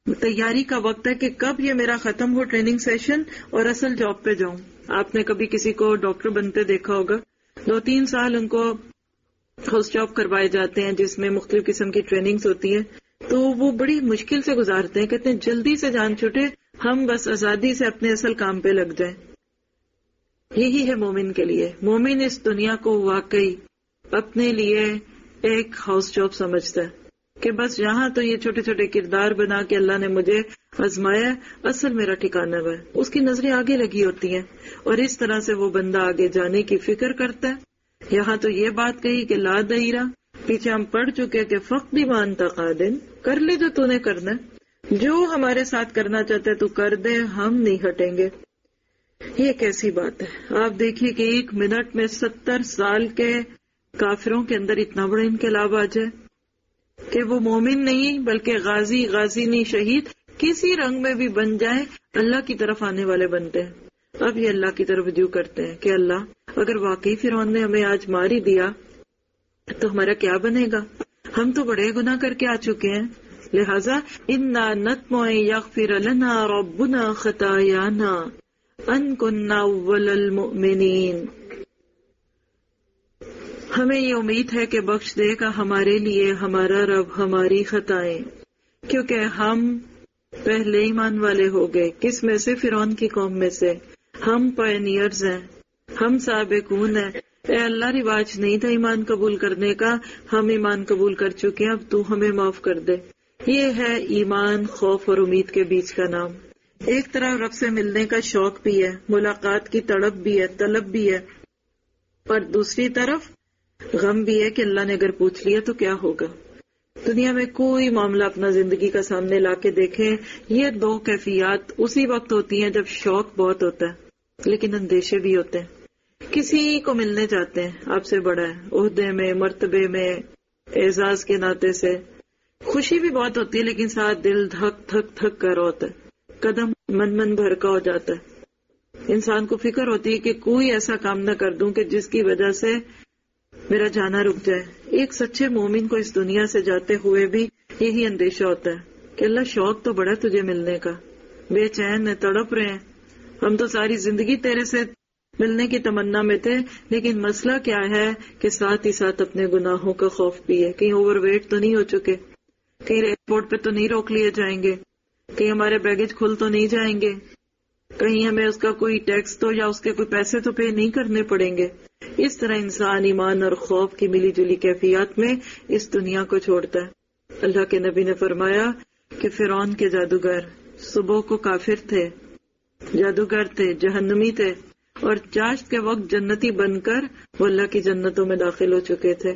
تیاری کا وقت ہے کہ کب یہ میرا ختم ہو ٹریننگ سیشن اور اصل جاب پہ جاؤں. آپ نے کبھی کسی کو ڈاکٹر بنتے دیکھا ہوگا، دو تین سال ان کو ہاؤس جاب کروائے جاتے ہیں جس میں مختلف قسم کی ٹریننگز ہوتی ہیں، تو وہ بڑی مشکل سے گزارتے ہیں. کہتے ہیں جلدی سے جان چھوٹے، ہم بس آزادی سے اپنے اصل کام پہ لگ جائیں. یہی ہے مومن کے لیے. مومن اس دنیا کو واقعی اپنے لیے ایک ہاؤس جاب سمجھتا ہے کہ بس یہاں تو یہ چھوٹے چھوٹے کردار بنا کے اللہ نے مجھے آزمایا، اصل میرا ٹھکانہ ہے. اس کی نظریں آگے لگی ہوتی ہیں اور اس طرح سے وہ بندہ آگے جانے کی فکر کرتا ہے. یہاں تو یہ بات کہی کہ لا دائرہ، پیچھے ہم پڑھ چکے کہ فقدی وان تقادن، کر لے جو تو نے کرنا ہے، جو ہمارے ساتھ کرنا چاہتے تو کر دے، ہم نہیں ہٹیں گے. یہ کیسی بات ہے؟ آپ دیکھیے کہ ایک منٹ میں ستر سال کے کافروں کے اندر اتنا بڑا انقلاب آ جائے کہ وہ مومن نہیں بلکہ غازی، غازی نہیں شہید، کسی رنگ میں بھی بن جائے اللہ کی طرف آنے والے بنتے ہیں. اب یہ اللہ کی طرف رجوع کرتے ہیں کہ اللہ اگر واقعی فرعون نے ہمیں آج مار ہی دیا تو ہمارا کیا بنے گا؟ ہم تو بڑے گناہ کر کے آ چکے ہیں، لہذا انا نطمع ان یغفر لنا ربنا خطایانا ان کنا اول المؤمنین. ہمیں یہ امید ہے کہ بخش دے گا ہمارے لیے ہمارا رب ہماری خطائیں، کیونکہ ہم پہلے ایمان والے ہو گئے. کس میں سے؟ فرعون کی قوم میں سے. ہم پائنیئرز ہیں، ہم سابقون ہیں. اے اللہ رواج نہیں تھا ایمان قبول کرنے کا، ہم ایمان قبول کر چکے ہیں، اب تو ہمیں معاف کر دے. یہ ہے ایمان خوف اور امید کے بیچ کا نام. ایک طرف رب سے ملنے کا شوق بھی ہے، ملاقات کی تڑپ بھی ہے، طلب بھی ہے، اور دوسری طرف غم بھی ہے کہ اللہ نے اگر پوچھ لیا تو کیا ہوگا. دنیا میں کوئی معاملہ اپنا زندگی کا سامنے لا کے دیکھیں، یہ دو کیفیات اسی وقت ہوتی ہیں جب شوق بہت ہوتا ہے لیکن اندیشے بھی ہوتے ہیں. کسی کو ملنے جاتے ہیں آپ سے بڑا ہے، عہدے میں، مرتبے میں، اعزاز کے ناطے سے، خوشی بھی بہت ہوتی ہے لیکن ساتھ دل دھک دھک دھک کر ہوتا ہے، قدم من من بھرکا ہو جاتا ہے. انسان کو فکر ہوتی ہے کہ کوئی ایسا کام نہ کر دوں کہ جس کی وجہ سے میرا جانا رک جائے. ایک سچے مومن کو اس دنیا سے جاتے ہوئے بھی یہی اندیشہ ہوتا ہے کہ اللہ شوق تو بڑا تجھے ملنے کا، بے چین ہے، تڑپ رہے ہیں، ہم تو ساری زندگی تیرے سے ملنے کی تمنا میں تھے، لیکن مسئلہ کیا ہے کہ ساتھ ہی ساتھ اپنے گناہوں کا خوف بھی ہے. کہیں اوور ویٹ تو نہیں ہو چکے، کہیں ایئرپورٹ پہ تو نہیں روک لیے جائیں گے، کہیں ہمارے بیگیج کھل تو نہیں جائیں گے، کہیں ہمیں اس کا کوئی ٹیکس تو یا اس کے کوئی پیسے تو پے نہیں کرنے پڑیں گے. اس طرح انسان ایمان اور خوف کی ملی جلی کیفیات میں اس دنیا کو چھوڑتا ہے. اللہ کے نبی نے فرمایا کہ فرعون کے جادوگر صبح کو کافر تھے، جادوگر تھے، جہنمی تھے، اور چاشت کے وقت جنتی بن کر وہ اللہ کی جنتوں میں داخل ہو چکے تھے.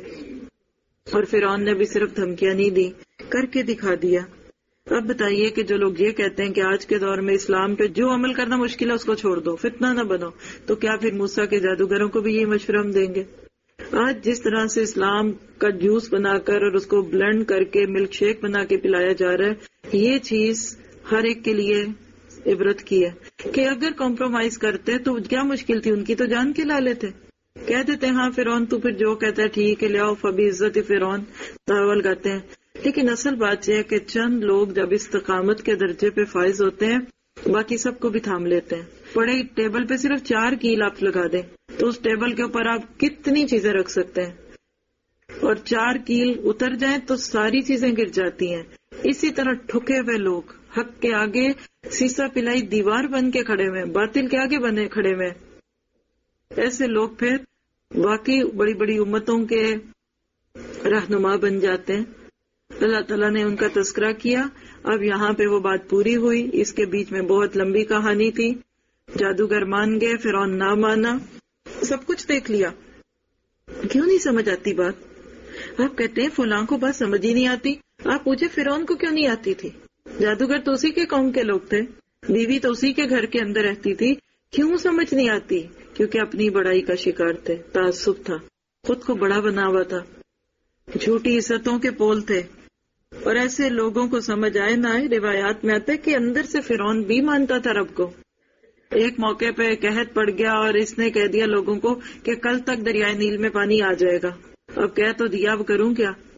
اور فرعون نے بھی صرف دھمکیاں نہیں دی، کر کے دکھا دیا. اب بتائیے کہ جو لوگ یہ کہتے ہیں کہ آج کے دور میں اسلام پہ جو عمل کرنا مشکل ہے اس کو چھوڑ دو، فتنہ نہ بنو، تو کیا پھر موسیٰ کے جادوگروں کو بھی یہ مشورہ ہم دیں گے؟ آج جس طرح سے اسلام کا جوس بنا کر اور اس کو بلینڈ کر کے ملک شیک بنا کے پلایا جا رہا ہے، یہ چیز ہر ایک کے لیے عبرت کی ہے کہ اگر کمپرومائز کرتے تو کیا مشکل تھی، ان کی تو جان کے لالے تھے. کہہ دیتے ہاں فرعون تو پھر جو کہتا ہے ٹھیک ہے، لیاؤ فبی عزت فرعون، داول گاتے ہیں. لیکن اصل بات یہ ہے کہ چند لوگ جب استقامت کے درجے پہ فائز ہوتے ہیں باقی سب کو بھی تھام لیتے ہیں. بڑے ٹیبل پہ صرف چار کیل آپ لگا دیں تو اس ٹیبل کے اوپر آپ کتنی چیزیں رکھ سکتے ہیں، اور چار کیل اتر جائیں تو ساری چیزیں گر جاتی ہیں. اسی طرح ٹھکے ہوئے لوگ حق کے آگے سیسا پلائی دیوار بن کے کھڑے ہوئے، باطل کے آگے بنے کھڑے ہوئے، ایسے لوگ پھر واقعی بڑی بڑی امتوں کے رہنما بن جاتے ہیں. اللہ تعالیٰ نے ان کا تذکرہ کیا. اب یہاں پہ وہ بات پوری ہوئی. اس کے بیچ میں بہت لمبی کہانی تھی. جادوگر مان گئے، فرعون نہ مانا، سب کچھ دیکھ لیا. کیوں نہیں سمجھ آتی بات؟ آپ کہتے ہیں فلاں کو بات سمجھ ہی نہیں آتی. آپ پوچھے فرعون کو کیوں نہیں آتی تھی؟ جادوگر تو اسی کے قوم کے لوگ تھے، بیوی تو اسی کے گھر کے اندر رہتی تھی. کیوں سمجھ نہیں آتی؟ کیونکہ اپنی بڑائی کا شکار تھے، تعصب تھا، خود کو بڑا بنا ہوا تھا، جھوٹی عزتوں کے پول تھے. اور ایسے لوگوں کو سمجھ آئے نہ آئے، روایات میں آتا ہے کہ اندر سے فرعون بھی مانتا تھا رب کو. ایک موقع پہ قحط پڑ گیا اور اس نے کہہ دیا لوگوں کو کہ کل تک دریائے نیل میں پانی آ جائے گا. اب کہہ تو دیا، اب کروں کیا؟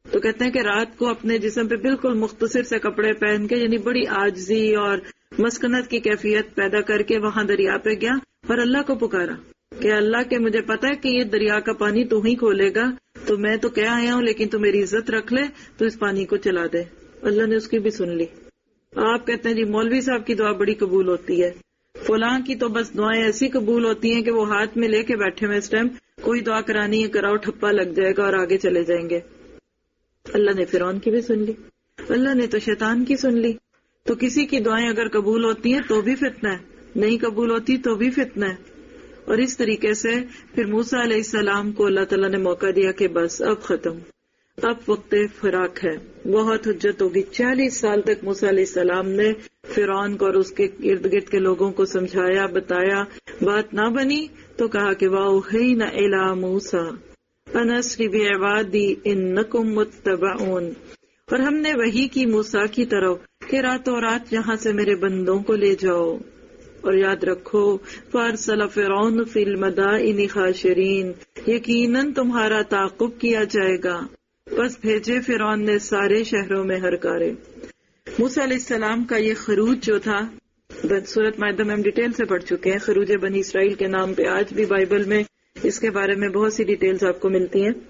تو کہتے ہیں کہ رات کو اپنے جسم پہ بالکل مختصر سے کپڑے پہن کے، یعنی بڑی عاجزی اور مسکنت کی کیفیت پیدا کر کے وہاں دریا پہ گیا اور اللہ کو پکارا کہ اللہ کے مجھے پتا ہے کہ یہ دریا کا پانی تو ہی کھولے گا، تو میں تو کہہ آیا ہوں لیکن تو میری عزت رکھ لے، تو اس پانی کو چلا دے۔ اللہ نے اس کی بھی سن لی۔ آپ کہتے ہیں جی مولوی صاحب کی دعا بڑی قبول ہوتی ہے، فلاں کی تو بس دعائیں ایسی قبول ہوتی ہیں کہ وہ ہاتھ میں لے کے بیٹھے ہوئے اس ٹائم کوئی دعا کرانی ہے کراؤ، ٹھپا لگ جائے گا اور آگے چلے جائیں گے۔ اللہ نے فرعون کی بھی سن لی، اللہ نے تو شیطان کی سن لی۔ تو کسی کی دعائیں اگر قبول ہوتی ہیں تو بھی فتنہ ہے، نہیں قبول ہوتی تو بھی فتنہ ہے۔ اور اس طریقے سے پھر موسیٰ علیہ السلام کو اللہ تعالیٰ نے موقع دیا کہ بس اب ختم، اب وقت فراق ہے، بہت حجت ہوگی۔ چالیس سال تک موسیٰ علیہ السلام نے فرعون کو اور اس کے ارد گرد کے لوگوں کو سمجھایا، بتایا، بات نہ بنی تو کہا کہ وَأَوْحَيْنَا إِلَىٰ مُوسَىٰ أَنْ أَسْرِ بِعِبَادِي إِنَّكُمْ مُتَّبَعُونَ، اور ہم نے وحی کی موسیٰ کی طرف کہ راتوں رات یہاں سے میرے بندوں کو لے جاؤ۔ اور یاد رکھو فَأَرْسَلَ فِرْعَوْنُ فِي الْمَدَائِنِ حَاشِرِينَ، یقیناً تمہارا تعاقب کیا جائے گا، بس بھیجے فرعون نے سارے شہروں میں ہرکارے۔ موسیٰ علیہ السلام کا یہ خروج جو تھا سورۃ مائدہ میں ہم ڈیٹیل سے پڑھ چکے ہیں، خروج بنی اسرائیل کے نام پہ آج بھی بائبل میں اس کے بارے میں بہت سی ڈیٹیلز آپ کو ملتی ہیں۔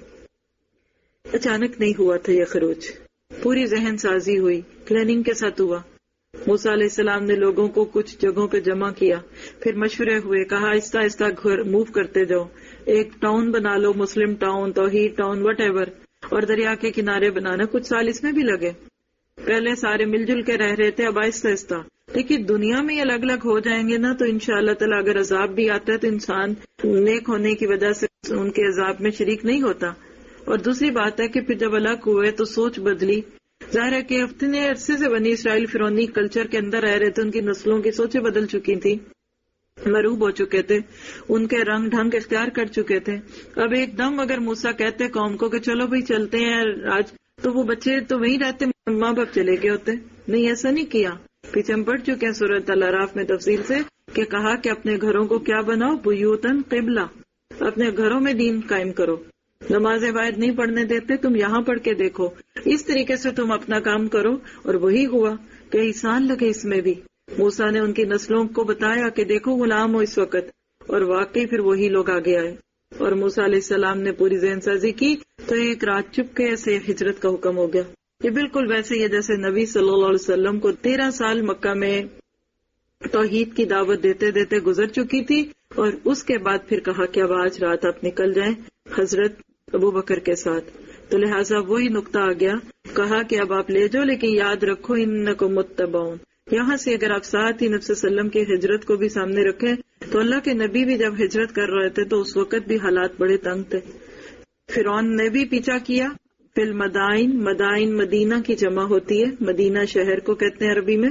اچانک نہیں ہوا تھا یہ خروج، پوری ذہن سازی ہوئی، پلاننگ کے ساتھ ہوا۔ موسیٰ علیہ السلام نے لوگوں کو کچھ جگہوں پہ جمع کیا، پھر مشورے ہوئے، کہا آہستہ آہستہ گھر موو کرتے جاؤ، ایک ٹاؤن بنا لو، مسلم ٹاؤن، توحید ٹاؤن، وٹ ایور، اور دریا کے کنارے بنانا۔ کچھ سال اس میں بھی لگے، پہلے سارے مل جل کے رہ رہے تھے، اب آہستہ آہستہ۔ لیکن دنیا میں یہ الگ الگ ہو جائیں گے نا تو انشاءاللہ تعالیٰ اگر عذاب بھی آتا ہے تو انسان نیک ہونے کی وجہ سے ان کے عذاب میں شریک نہیں ہوتا۔ اور دوسری بات ہے کہ پھر جب الگ ہوئے تو سوچ بدلی۔ ظاہر ہے کہ اتنے عرصے سے بنی اسرائیل فرعونی کلچر کے اندر رہ رہے تھے، ان کی نسلوں کی سوچیں بدل چکی تھی، مروب ہو چکے تھے، ان کے رنگ ڈھنگ اختیار کر چکے تھے۔ اب ایک دم اگر موسیٰ کہتے قوم کو کہ چلو بھائی چلتے ہیں آج، تو وہ بچے تو وہیں رہتے، ماں باپ چلے گئے ہوتے۔ نہیں، ایسا نہیں کیا۔ پیچھے ہم پڑھ چکے ہیں سورۃ الاعراف میں تفصیل سے کہ کہا کہ اپنے گھروں کو کیا بناؤ، بیوتن قبلہ، اپنے گھروں میں دین قائم کرو۔ نمازیں باہر نہیں پڑھنے دیتے، تم یہاں پڑھ کے دیکھو، اس طریقے سے تم اپنا کام کرو۔ اور وہی ہوا، کئی سال لگے اس میں بھی۔ موسیٰ نے ان کی نسلوں کو بتایا کہ دیکھو غلام ہو اس وقت، اور واقعی پھر وہی لوگ آگے آئے اور موسیٰ علیہ السلام نے پوری ذہن سازی کی تو ایک رات چپکے سے ہجرت کا حکم ہو گیا۔ یہ بالکل ویسے ہی جیسے نبی صلی اللہ علیہ وسلم کو تیرہ سال مکہ میں توحید کی دعوت دیتے دیتے گزر چکی تھی، اور اس کے بعد پھر کہا کہ اب آج رات آپ نکل جائیں حضرت ابو بکر کے ساتھ۔ تو لہٰذا وہی نقطہ آ گیا، کہا کہ اب آپ لے جاؤ لیکن یاد رکھو انکم متبعون۔ یہاں سے اگر آپ ساتھ ہی نبی صلی اللہ علیہ وسلم کی ہجرت کو بھی سامنے رکھیں تو اللہ کے نبی بھی جب ہجرت کر رہے تھے تو اس وقت بھی حالات بڑے تنگ تھے۔ فرعون نے بھی پیچھا کیا۔ فی المدائن، مدائن مدینہ کی جمع ہوتی ہے، مدینہ شہر کو کہتے ہیں عربی میں۔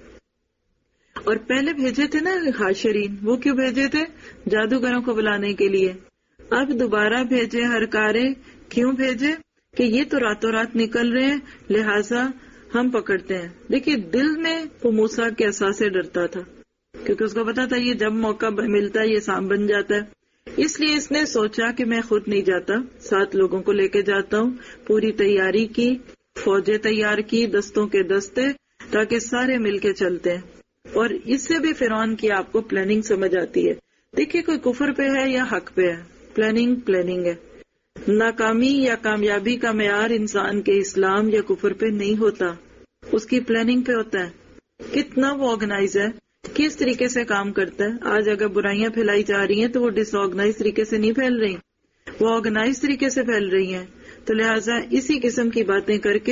اور پہلے بھیجے تھے نا حاشرین، وہ کیوں بھیجے تھے؟ جادوگروں کو بلانے کے لیے۔ اب دوبارہ بھیجے ہرکارے، کیوں بھیجے؟ کہ یہ تو راتوں رات نکل رہے ہیں، لہٰذا ہم پکڑتے ہیں۔ دیکھیے دل میں وہ موسیٰ کے احساس سے ڈرتا تھا، کیونکہ اس کو پتا تھا یہ جب موقع ملتا ہے یہ سانپ بن جاتا ہے۔ اس لیے اس نے سوچا کہ میں خود نہیں جاتا، سات لوگوں کو لے کے جاتا ہوں۔ پوری تیاری کی، فوجیں تیار کی، دستوں کے دستے، تاکہ سارے مل کے چلتے ہیں۔ اور اس سے بھی فرعون کی آپ کو پلاننگ سمجھ آتی ہے۔ دیکھیے کوئی کفر پہ ہے یا حق پہ ہے، پلاننگ پلاننگ ہے۔ ناکامی یا کامیابی کا معیار انسان کے اسلام یا کفر پہ نہیں ہوتا، اس کی پلاننگ پہ ہوتا ہے، کتنا وہ آرگنائز ہے، کس طریقے سے کام کرتا ہے۔ آج اگر برائیاں پھیلائی جا رہی ہیں تو وہ ڈس آرگنائز طریقے سے نہیں پھیل رہی، وہ آرگنائز طریقے سے پھیل رہی ہیں۔ تو لہٰذا اسی قسم کی باتیں کر کے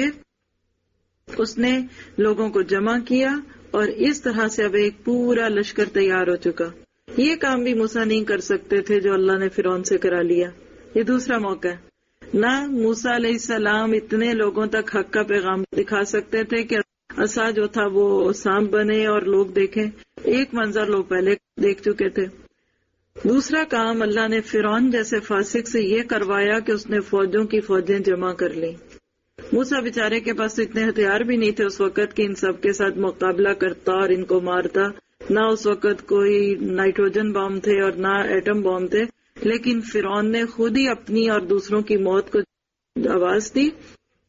اس نے لوگوں کو جمع کیا، اور اس طرح سے اب ایک پورا لشکر تیار ہو چکا۔ یہ کام بھی موسیٰ نہیں کر سکتے تھے جو اللہ نے فرعون سے کرا لیا۔ یہ دوسرا موقع ہے، نہ موسیٰ علیہ السلام اتنے لوگوں تک حق کا پیغام دکھا سکتے تھے کہ عصا جو تھا وہ سانپ بنے اور لوگ دیکھیں۔ ایک منظر لوگ پہلے دیکھ چکے تھے۔ دوسرا کام اللہ نے فرعون جیسے فاسق سے یہ کروایا کہ اس نے فوجوں کی فوجیں جمع کر لیں۔ موسیٰ بیچارے کے پاس تو اتنے ہتھیار بھی نہیں تھے اس وقت کہ ان سب کے ساتھ مقابلہ کرتا اور ان کو مارتا۔ نہ اس وقت کوئی نائٹروجن بم تھے اور نہ ایٹم بم تھے، لیکن فرعون نے خود ہی اپنی اور دوسروں کی موت کو آواز دی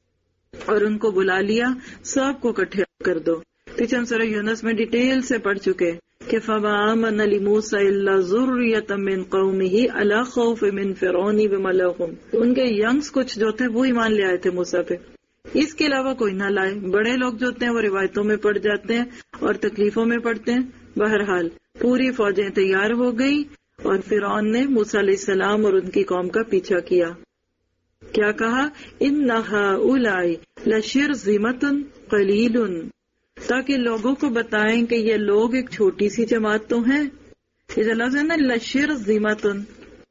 اور ان کو بلا لیا، سب کو اکٹھے کر دو. پیچھے ہم سورہ یونس میں ڈیٹیل سے پڑھ چکے کہ فَمَا آمَنَ لِمُوسَىٰ إِلَّا ذُرِّيَّةً مِّن قَوْمِهِ عَلَىٰ خَوْفٍ مِّن فِرْعَوْنَ وَمَلَئِهِمْ. ان کے ینگز کچھ جو تھے وہ ایمان لے آئے تھے موسیٰ پہ، اس کے علاوہ کوئی نہ لائے. بڑے لوگ جو ہوتے ہیں وہ روایتوں میں پڑ جاتے ہیں اور تکلیفوں میں پڑتے ہیں. بہرحال پوری فوجیں تیار ہو گئی اور فرعون نے موسیٰ علیہ السلام اور ان کی قوم کا پیچھا کیا. کیا کہا؟ إِنَّ هَٰؤُلَاءِ لَشِرْذِمَةٌ قَلِيلٌ، تاکہ لوگوں کو بتائیں کہ یہ لوگ ایک چھوٹی سی جماعت تو ہیں. یہ لفظ ہے نا لَشِرْذِمَةٌ،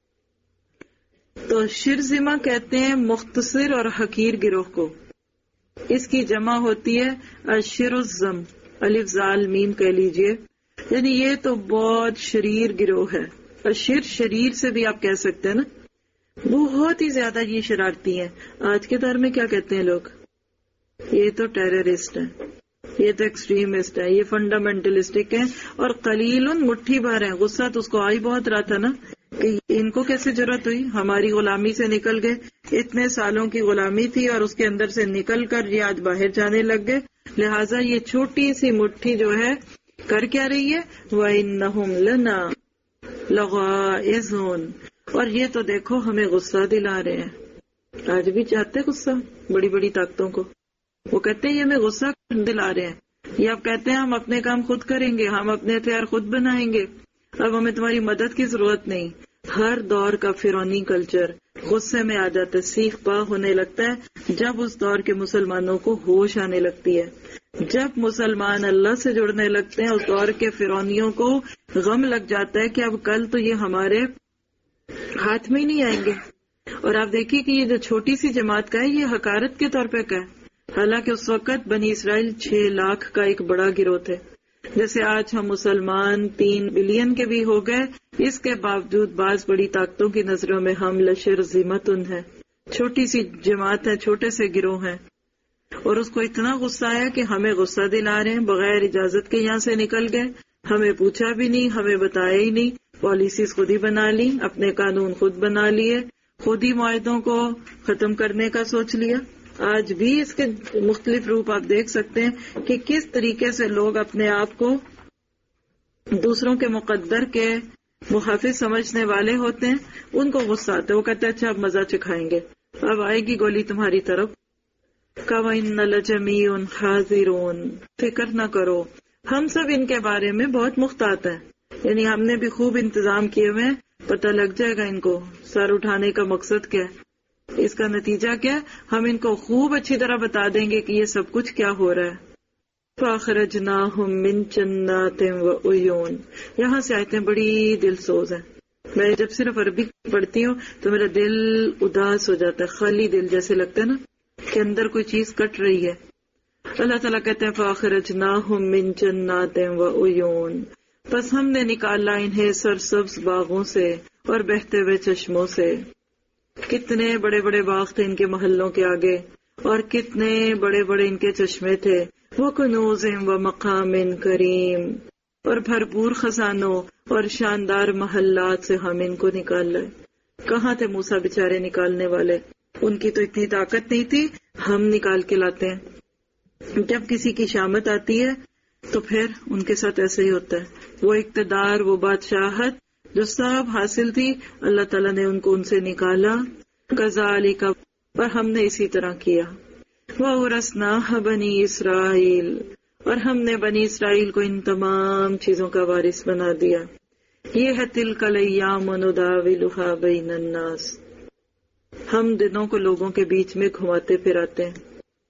تو شرذمہ کہتے ہیں مختصر اور حقیر گروہ کو. اس کی جمع ہوتی ہے اشرذم، الف زال میم کہہ لیجئے، یعنی یہ تو بہت شریر گروہ ہے. اشر شریر سے بھی آپ کہہ سکتے ہیں نا، بہت ہی زیادہ یہ شرارتی ہیں. آج کے دور میں کیا کہتے ہیں لوگ؟ یہ تو ٹیررسٹ ہیں، یہ تو ایکسٹریمسٹ ہے، یہ فنڈامنٹلسٹک ہیں. اور قلیل مٹھی بھر ہیں. غصہ تو اس کو آئی بہت رہا تھا نا کہ ان کو کیسے ضرورت ہوئی، ہماری غلامی سے نکل گئے. اتنے سالوں کی غلامی تھی اور اس کے اندر سے نکل کر یہ آج باہر جانے لگ گئے. لہٰذا یہ چھوٹی سی مٹھی جو ہے کر کیا رہی ہے؟ وَإِنَّهُمْ لَنَا لَغَائِظُونَ، اور یہ تو دیکھو ہمیں غصہ دلا رہے ہیں. آج بھی چاہتے غصہ بڑی بڑی طاقتوں کو، وہ کہتے ہیں یہ ہمیں غصہ دلا رہے ہیں. یہ اب کہتے ہیں ہم اپنے کام خود کریں گے، ہم اپنے ہتھیار خود بنائیں گے، اب ہمیں تمہاری مدد کی ضرورت نہیں. ہر دور کا فرعونی کلچر غصے میں آ جاتا ہے، سیخ پا ہونے لگتا ہے جب اس دور کے مسلمانوں کو ہوش آنے لگتی ہے. جب مسلمان اللہ سے جڑنے لگتے ہیں، اس دور کے فرعونیوں کو غم لگ جاتا ہے کہ اب کل تو یہ ہمارے ہاتھ میں ہی نہیں آئیں گے. اور آپ دیکھیے کہ یہ جو چھوٹی سی جماعت کا ہے یہ حقارت کے طور پہ کا ہے، حالانکہ اس وقت بنی اسرائیل چھ لاکھ کا ایک بڑا گروہ تھے. جیسے آج ہم مسلمان تین بلین کے بھی ہو گئے، اس کے باوجود بعض بڑی طاقتوں کی نظروں میں ہم لشرذمۃ ہیں، چھوٹی سی جماعت ہے، چھوٹے سے گروہ ہیں. اور اس کو اتنا غصہ آیا کہ ہمیں غصہ دلا رہے ہیں، بغیر اجازت کے یہاں سے نکل گئے، ہمیں پوچھا بھی نہیں، ہمیں بتایا ہی نہیں، پالیسیز خود ہی بنا لی، اپنے قانون خود بنا لیے، خود ہی معاہدوں کو ختم کرنے کا سوچ لیا. آج بھی اس کے مختلف روپ آپ دیکھ سکتے ہیں کہ کس طریقے سے لوگ اپنے آپ کو دوسروں کے مقدر کے محافظ سمجھنے والے ہوتے ہیں. ان کو غصہ آتا ہے، وہ کہتے ہیں اچھا اب مزہ چکھائیں گے، اب آئے گی گولی تمہاری طرف. کَوَإِنَّ لَجَمِيعٌ حَاذِرُونَ، فکر نہ کرو ہم سب ان کے بارے میں بہت محتاط ہیں، یعنی ہم نے بھی خوب انتظام کیے ہوئے، پتہ لگ جائے گا ان کو سر اٹھانے کا مقصد کیا ہے، اس کا نتیجہ کیا، ہم ان کو خوب اچھی طرح بتا دیں گے کہ یہ سب کچھ کیا ہو رہا ہے. فَأَخْرَجْنَاهُمْ مِنْ جَنَّاتٍ وَعُيُونٍ، یہاں سے آیتیں بڑی دل سوز ہیں. میں جب صرف عربی پڑھتی ہوں تو میرا دل اداس ہو جاتا ہے، خالی دل جیسے لگتا ہے نا کہ اندر کوئی چیز کٹ رہی ہے. اللہ تعالیٰ کہتے ہیں فَأَخْرَجْنَاهُمْ مِنْ جَنَّاتٍ وَعُيُونٍ، پس ہم نے نکالا انہیں سرسبز باغوں سے اور بہتے ہوئے چشموں سے. کتنے بڑے بڑے باغ تھے ان کے محلوں کے آگے، اور کتنے بڑے بڑے ان کے چشمے تھے. وَكُنُوزٍ وَمَقَامٍ كَرِيمٍ، اور بھرپور خزانوں اور شاندار محلات سے ہم ان کو نکال لائے. کہاں تھے موسیٰ بیچارے نکالنے والے؟ ان کی تو اتنی طاقت نہیں تھی، ہم نکال کے لاتے ہیں. جب کسی کی شامت آتی ہے تو پھر ان کے ساتھ ایسے ہی ہوتا ہے. وہ اقتدار، وہ بادشاہت جو سب حاصل تھی، اللہ تعالیٰ نے ان کو ان سے نکالا. کذالک، اور ہم نے اسی طرح کیا. وَأَوْرَثْنَاهَا بَنِي اسرائیل، اور ہم نے بنی اسرائیل کو ان تمام چیزوں کا وارث بنا دیا. یہ ہے تِلْکَ الْأَيَّامُ نُدَاوِلُهَا بَيْنَ النَّاسِ، ہم دنوں کو لوگوں کے بیچ میں گھماتے پھراتے ہیں.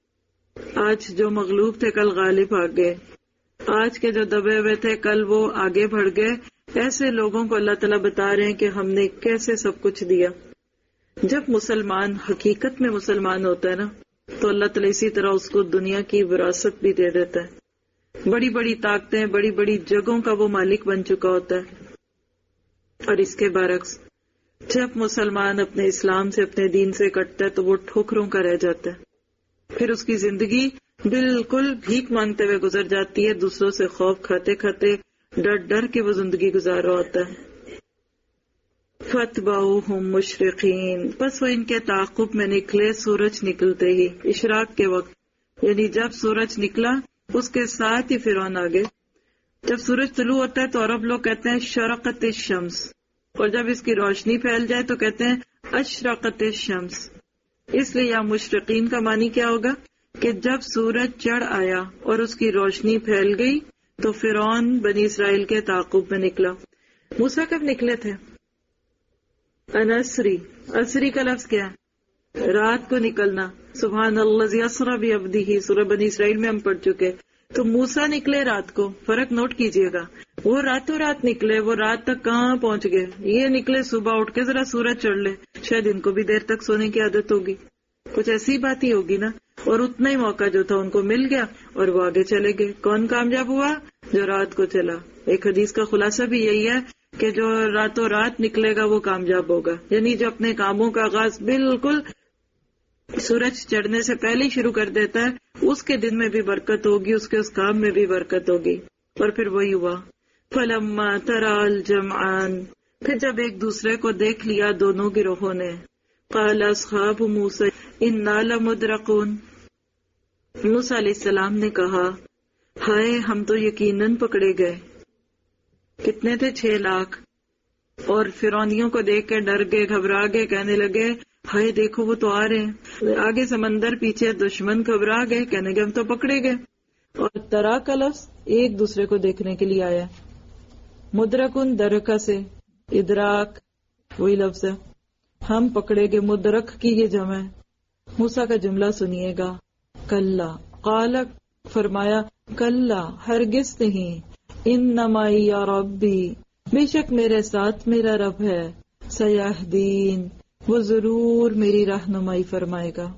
آج جو مغلوب تھے کل غالب آ گئے، آج کے جو دبے ہوئے تھے کل وہ آگے بڑھ گئے. ایسے لوگوں کو اللہ تعالیٰ بتا رہے ہیں کہ ہم نے کیسے سب کچھ دیا. جب مسلمان حقیقت میں مسلمان ہوتا ہے نا تو اللہ تعالیٰ اسی طرح اس کو دنیا کی وراثت بھی دے دیتا ہے. بڑی بڑی طاقتیں، بڑی بڑی جگہوں کا وہ مالک بن چکا ہوتا ہے. اور اس کے برعکس جب مسلمان اپنے اسلام سے، اپنے دین سے کٹتا ہے تو وہ ٹھوکروں کا رہ جاتا ہے. پھر اس کی زندگی بالکل بھیک مانگتے ہوئے گزر جاتی ہے، دوسروں سے خوف کھاتے کھاتے ڈر ڈر کے وہ زندگی گزار رہا ہوتا ہے. فَاتْبَعُوهُمْ مُشْرِقِينَ، بس وہ ان کے تعاقب میں نکلے سورج نکلتے ہی، اشراق کے وقت، یعنی جب سورج نکلا اس کے ساتھ ہی فرعون آگے۔ جب سورج طلوع ہوتا ہے تو عرب لوگ کہتے ہیں شرقت الشمس، اور جب اس کی روشنی پھیل جائے تو کہتے ہیں اشرقت الشمس۔ اس لیے یہاں مشرقین کا معنی کیا ہوگا کہ جب سورج چڑھ آیا اور اس کی روشنی پھیل گئی تو فرعون بنی اسرائیل کے تعاقب میں نکلا۔ موسیٰ کب نکلے تھے؟ انسری، اسری کا لفظ کیا ہے؟ رات کو نکلنا۔ سبحان اللہ اسری بعبدہ، سورہ بنی اسرائیل میں ہم پڑھ چکے۔ تو موسیٰ نکلے رات کو، فرق نوٹ کیجئے گا، وہ راتوں رات نکلے، وہ رات تک کہاں پہنچ گئے؟ یہ نکلے صبح اٹھ کے ذرا سورج چڑھ لے، شاید ان کو بھی دیر تک سونے کی عادت ہوگی، کچھ ایسی بات ہی ہوگی نا، اور اتنا ہی موقع جو تھا ان کو مل گیا اور وہ آگے چلے گئے۔ کون کامیاب ہوا؟ جو رات کو چلا۔ ایک حدیث کا خلاصہ بھی یہی ہے کہ جو راتوں رات نکلے گا وہ کامیاب ہوگا، یعنی جو اپنے کاموں کا آغاز بالکل سورج چڑھنے سے پہلے ہی شروع کر دیتا ہے، اس کے دن میں بھی برکت ہوگی، اس کے اس کام میں بھی برکت ہوگی۔ اور پھر وہی ہوا، فَلَمَّا تَرَى الْجَمْعَانِ، پھر جب ایک دوسرے کو دیکھ لیا دونوں گروہوں نے، قَالَ أَصْحَابُ مُوسَىٰ إِنَّا لَمُدْرَكُونَ، موسیٰ علیہ السلام نے کہا ہائے ہم تو یقیناً پکڑے گئے۔ کتنے تھے؟ چھ لاکھ۔ اور فرعونیوں کو دیکھ کے ڈر گئے، گھبرا گئے، کہنے لگے ہائے دیکھو وہ تو آ رہے ہیں، آگے سمندر پیچھے دشمن، گھبرا گئے، کہنے گئے ہم تو پکڑے گئے۔ اور ترا کا لفظ ایک دوسرے کو دیکھنے کے لیے آیا، مدرکن درکا سے، ادراک وہی لفظ ہے، ہم پکڑے گئے، مدرک کی یہ جمع ہے۔ موسیٰ کا جملہ سنیے گا، کلا، قال فرمایا کلا ہرگز نہیں، انما یا ربی بے شک میرے ساتھ میرا رب ہے، سیہدین وہ ضرور میری رہنمائی فرمائے گا۔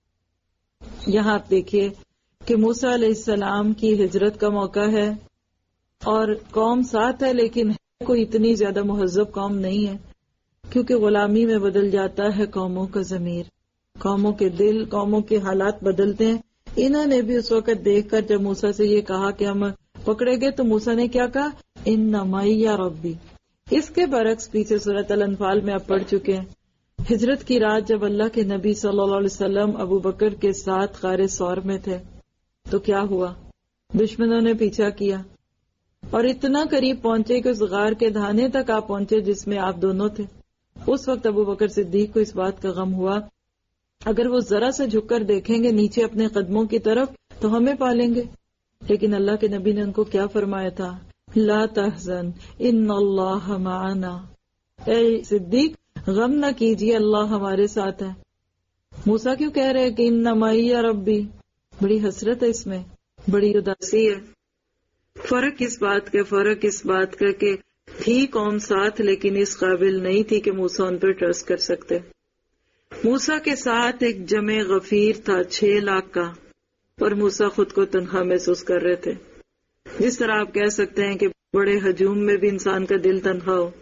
یہاں آپ دیکھیے کہ موسیٰ علیہ السلام کی ہجرت کا موقع ہے اور قوم ساتھ ہے، لیکن کوئی اتنی زیادہ مہذب قوم نہیں ہے، کیونکہ غلامی میں بدل جاتا ہے قوموں کا ضمیر، قوموں کے دل، قوموں کے حالات بدلتے ہیں۔ انہوں نے بھی اس وقت دیکھ کر جب موسیٰ سے یہ کہا کہ ہم پکڑے گئے تو موسیٰ نے کیا کہا؟ انما یا ربی۔ اس کے برعکس پیچھے سورۃ الانفال میں آپ پڑھ چکے ہیں، ہجرت کی رات جب اللہ کے نبی صلی اللہ علیہ وسلم ابو بکر کے ساتھ غار ثور میں تھے تو کیا ہوا؟ دشمنوں نے پیچھا کیا اور اتنا قریب پہنچے کہ اس غار کے دھانے تک آپ پہنچے جس میں آپ دونوں تھے۔ اس وقت ابو بکر صدیق کو اس بات کا غم ہوا اگر وہ ذرا سے جھک کر دیکھیں گے نیچے اپنے قدموں کی طرف تو ہمیں پالیں گے، لیکن اللہ کے نبی نے ان کو کیا فرمایا تھا؟ لا تحزن ان اللہ معنا، اے صدیق غم نہ کیجیے، اللہ ہمارے ساتھ ہے۔ موسیٰ کیوں کہہ رہے کہ انما یا ربی؟ بڑی حسرت ہے اس میں، بڑی اداسی ہے۔ فرق اس بات کا فرق اس بات کا کہ تھی قوم ساتھ لیکن اس قابل نہیں تھی کہ موسیٰ ان پر ٹرسٹ کر سکتے۔ موسیٰ کے ساتھ ایک جمع غفیر تھا چھ لاکھ کا، اور موسیٰ خود کو تنہا محسوس کر رہے تھے، جس طرح آپ کہہ سکتے ہیں کہ بڑے ہجوم میں بھی انسان کا دل تنہا ہو۔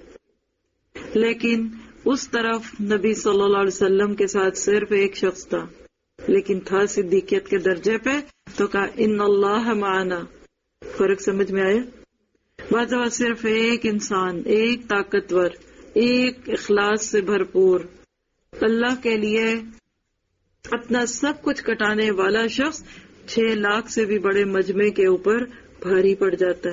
لیکن اس طرف نبی صلی اللہ علیہ وسلم کے ساتھ صرف ایک شخص تھا، لیکن تھا صدیقیت کے درجے پہ، تو کہا ان اللہ معنا۔ فرق سمجھ میں آیا؟ بعض اوقات صرف ایک انسان، ایک طاقتور، ایک اخلاص سے بھرپور، اللہ کے لیے اپنا سب کچھ کٹانے والا شخص چھ لاکھ سے بھی بڑے مجمع کے اوپر بھاری پڑ جاتا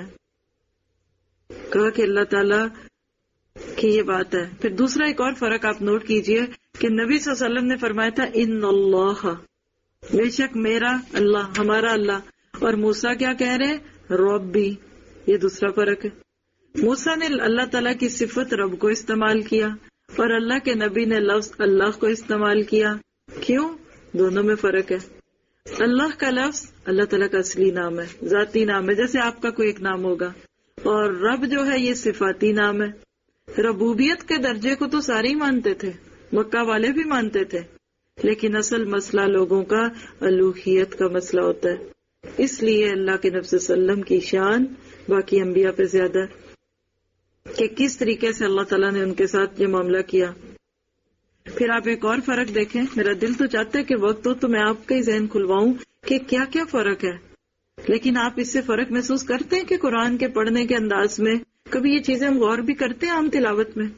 ہے۔ کہا کہ اللہ تعالیٰ کی یہ بات ہے۔ پھر دوسرا ایک اور فرق آپ نوٹ کیجئے کہ نبی صلی اللہ علیہ وسلم نے فرمایا تھا ان اللہ، بے شک میرا اللہ، ہمارا اللہ، اور موسیٰ کیا کہہ رہے؟ ربی۔ یہ دوسرا فرق ہے۔ موسیٰ نے اللہ تعالیٰ کی صفت رب کو استعمال کیا اور اللہ کے نبی نے لفظ اللہ کو استعمال کیا۔ کیوں؟ دونوں میں فرق ہے۔ اللہ کا لفظ اللہ تعالیٰ کا اصلی نام ہے، ذاتی نام ہے، جیسے آپ کا کوئی ایک نام ہوگا، اور رب جو ہے یہ صفاتی نام ہے۔ ربوبیت کے درجے کو تو سارے ہی مانتے تھے، مکہ والے بھی مانتے تھے، لیکن اصل مسئلہ لوگوں کا الوہیت کا مسئلہ ہوتا ہے۔ اس لیے اللہ کے نبی صلی اللہ علیہ وسلم کی شان باقی انبیاء پہ زیادہ ہے کہ کس طریقے سے اللہ تعالیٰ نے ان کے ساتھ یہ معاملہ کیا۔ پھر آپ ایک اور فرق دیکھیں، میرا دل تو چاہتا ہے کہ وقت ہو تو میں آپ کا ہی ذہن کھلواؤں کہ کیا کیا فرق ہے، لیکن آپ اس سے فرق محسوس کرتے ہیں کہ قرآن کے پڑھنے کے انداز میں کبھی یہ چیزیں ہم غور بھی کرتے ہیں عام تلاوت میں؟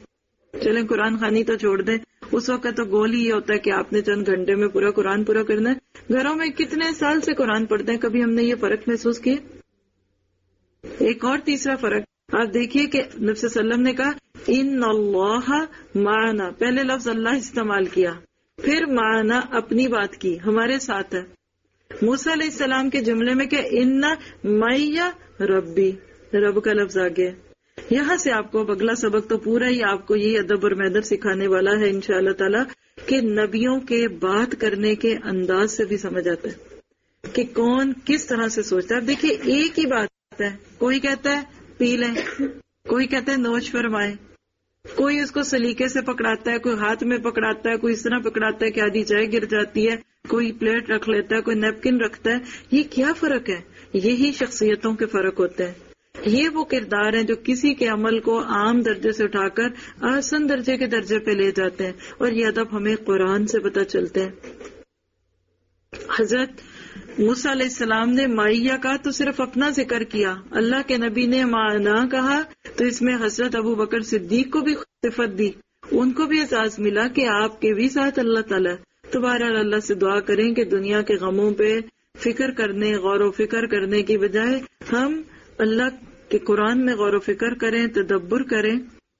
چلیں قرآن خوانی تو چھوڑ دیں، اس وقت تو گول ہی یہ ہوتا ہے کہ آپ نے چند گھنٹے میں پورا قرآن پورا کرنا ہے. گھروں میں کتنے سال سے قرآن پڑھتے ہیں، کبھی ہم نے یہ فرق محسوس کیا؟ ایک اور تیسرا فرق آپ دیکھیے کہ نبی صلی اللہ علیہ وسلم نے کہا ان اللہ معنا، پہلے لفظ اللہ استعمال کیا، پھر معنا اپنی بات کی، ہمارے ساتھ ہے. موسیٰ علیہ السلام کے جملے میں کہ ان معی ربی، رب کا لفظ آ گیا. یہاں سے آپ کو اگلا سبق تو پورا ہی آپ کو یہی ادب اور محدب سکھانے والا ہے انشاءاللہ تعالی کہ نبیوں کے بات کرنے کے انداز سے بھی سمجھ آتا ہے کہ کون کس طرح سے سوچتا ہے. اب دیکھیے ایک ہی بات ہے، کوئی کہتا ہے پی لیں، کوئی کہتا ہے نوش فرمائے، کوئی اس کو سلیقے سے پکڑاتا ہے، کوئی ہاتھ میں پکڑاتا ہے، کوئی اس طرح پکڑاتا ہے کہ آدھی چائے گر جاتی ہے، کوئی پلیٹ رکھ لیتا ہے، کوئی نیپکن رکھتا ہے. یہ کیا فرق ہے؟ یہی شخصیتوں کے فرق ہوتے ہیں. یہ وہ کردار ہیں جو کسی کے عمل کو عام درجے سے اٹھا کر آسن درجے کے درجے پہ لے جاتے ہیں، اور یہ ادب ہمیں قرآن سے پتہ چلتے ہیں. حضرت موسیٰ علیہ السلام نے مائیہ کہا تو صرف اپنا ذکر کیا، اللہ کے نبی نے معنا کہا تو اس میں حضرت ابو بکر صدیق کو بھی صفت دی، ان کو بھی اعزاز ملا کہ آپ کے بھی ساتھ اللہ تعالیٰ. تو بہرحال اللہ سے دعا کریں کہ دنیا کے غموں پہ فکر کرنے، غور و فکر کرنے کی بجائے ہم اللہ کے قرآن میں غور و فکر کریں، تدبر کریں،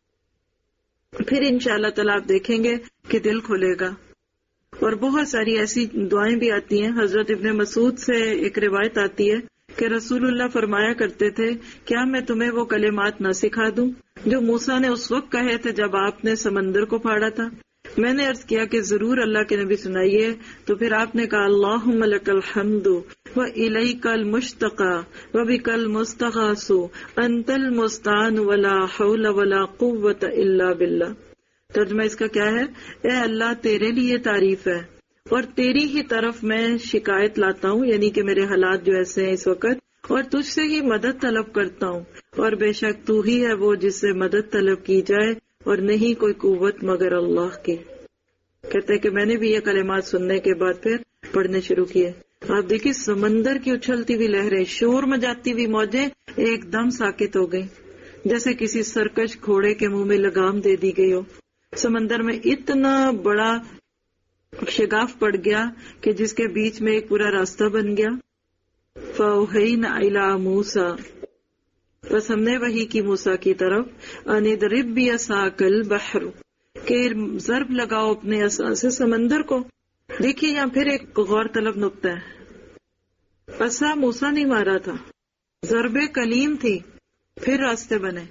پھر انشاءاللہ تعالیٰ آپ دیکھیں گے کہ دل کھلے گا. اور بہت ساری ایسی دعائیں بھی آتی ہیں. حضرت ابن مسعود سے ایک روایت آتی ہے کہ رسول اللہ فرمایا کرتے تھے کیا میں تمہیں وہ کلمات نہ سکھا دوں جو موسیٰ نے اس وقت کہے تھے جب آپ نے سمندر کو پھاڑا تھا؟ میں نے عرض کیا کہ ضرور اللہ کے نبی سنائیے. تو پھر آپ نے کہا اللہم لک الحمد و الیک المشتقى و بک المستغاث انت المستعان ولا حول ولا قوة الا باللہ. ترجمہ اس کا کیا ہے؟ اے اللہ تیرے لیے تعریف ہے اور تیری ہی طرف میں شکایت لاتا ہوں، یعنی کہ میرے حالات جو ایسے ہیں اس وقت، اور تجھ سے ہی مدد طلب کرتا ہوں، اور بے شک تو ہی ہے وہ جس سے مدد طلب کی جائے اور نہیں کوئی قوت مگر اللہ کی. کہتے ہیں کہ میں نے بھی یہ کلمات سننے کے بعد پھر پڑھنے شروع کیے. آپ دیکھیں سمندر کی اچھلتی ہوئی لہریں، شور مچاتی ہوئی موجیں ایک دم ساکت ہو گئی، جیسے کسی سرکش گھوڑے کے منہ میں لگام دے دی گئی ہو. سمندر میں اتنا بڑا شگاف پڑ گیا کہ جس کے بیچ میں ایک پورا راستہ بن گیا. فَأَوْحَيْنَا إِلَىٰ مُوسَىٰ، بس ہم نے وحی کی موسیٰ کی طرف ان اضرب بعصاک البحر، کہ ضرب لگاؤ اپنے عصا سے سمندر کو. دیکھیے یہاں پھر ایک غور طلب نقطہ ہے. عصا موسیٰ نے مارا تھا، ضرب کلیم تھی، پھر راستے بنے.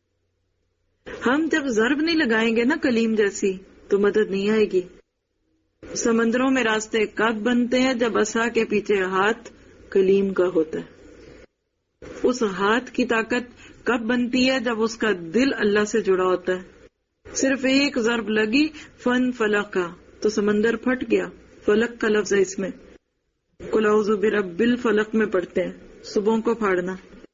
ہم جب ضرب نہیں لگائیں گے نا کلیم جیسی تو مدد نہیں آئے گی. سمندروں میں راستے کب بنتے ہیں؟ جب عصا کے پیچھے ہاتھ کلیم کا ہوتا ہے. اس ہاتھ کی طاقت کب بنتی ہے؟ جب اس کا دل اللہ سے جڑا ہوتا ہے. صرف ایک ضرب لگی فن فلق کا تو سمندر پھٹ گیا. فلق کا لفظ ہے اس میں، قل اعوذ برب الفلق میں پڑھتے ہیں، صبحوں کو پھاڑنا.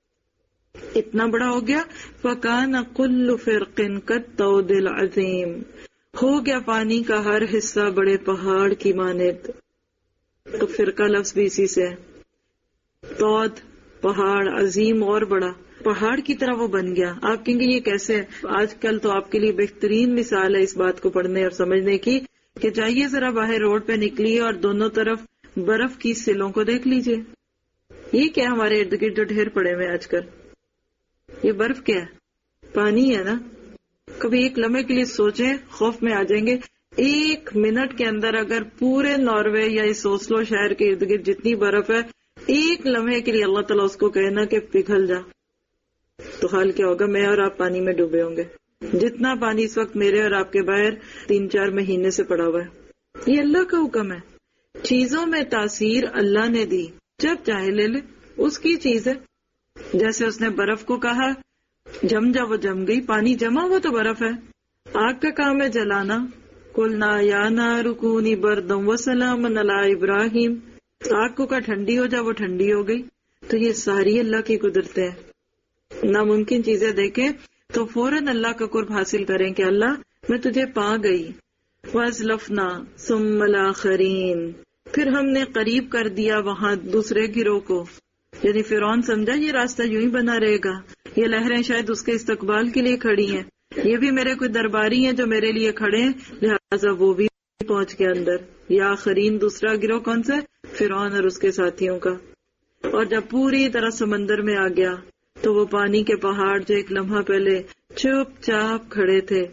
اتنا بڑا ہو گیا. فَكَانَ كُلُّ فِرْقٍ كَالطَّوْدِ الْعَظِيمِ، ہو گیا پانی کا ہر حصہ بڑے پہاڑ کی مانند. تو فرقہ لفظ بھی اسی سے ہے. طود پہاڑ، عظیم اور بڑا، پہاڑ کی طرح وہ بن گیا. آپ کہیں گے یہ کیسے ہے؟ آج کل تو آپ کے لیے بہترین مثال ہے اس بات کو پڑھنے اور سمجھنے کی کہ جائیے ذرا باہر روڈ پہ نکلیے اور دونوں طرف برف کی سلوں کو دیکھ لیجئے. یہ کیا ہمارے ارد گرد جو ڈھیر پڑے ہوئے آج کل، یہ برف کیا ہے؟ پانی ہے نا. کبھی ایک لمحے کے لیے سوچیں، خوف میں آ جائیں گے. ایک منٹ کے اندر اگر پورے ناروے یا اس اوسلو شہر کے ارد گرد جتنی برف ہے، ایک لمحے کے لیے اللہ تعالیٰ اس کو کہنا کہ پگھل جا، تو حال کیا ہوگا؟ میں اور آپ پانی میں ڈوبے ہوں گے. جتنا پانی اس وقت میرے اور آپ کے باہر تین چار مہینے سے پڑا ہوا ہے. یہ اللہ کا حکم ہے. چیزوں میں تاثیر اللہ نے دی، جب چاہے لے لے، اس کی چیز ہے. جیسے اس نے برف کو کہا جم جا، وہ جم گئی. پانی جمع ہوا تو برف ہے. آگ کا کام ہے جلانا. قلنا یا نار کونی بردم وسلام علی ابراہیم، آگ کو کہا ٹھنڈی ہو جا، وہ ٹھنڈی ہو گئی. تو یہ ساری اللہ کی قدرتیں ہیں. ناممکن چیزیں دیکھیں تو فوراً اللہ کا قرب حاصل کریں کہ اللہ میں تجھے پا گئی. وَأَزْلَفْنَا ثُمَّ الْآخَرِينَ، پھر ہم نے قریب کر دیا وہاں دوسرے گروہ کو. یعنی فرعون سمجھا یہ راستہ یوں ہی بنا رہے گا، یہ لہریں شاید اس کے استقبال کے لیے کھڑی ہیں، یہ بھی میرے کوئی درباری ہیں جو میرے لیے کھڑے ہیں، لہٰذا وہ بھی پہنچ گیا اندر. یا آخرین دوسرا گروہ کون سا ہے؟ فرعون اور اس کے ساتھیوں کا. اور جب پوری طرح سمندر میں آ گیا تو وہ پانی کے پہاڑ جو ایک لمحہ پہلے چپ چاپ کھڑے تھے،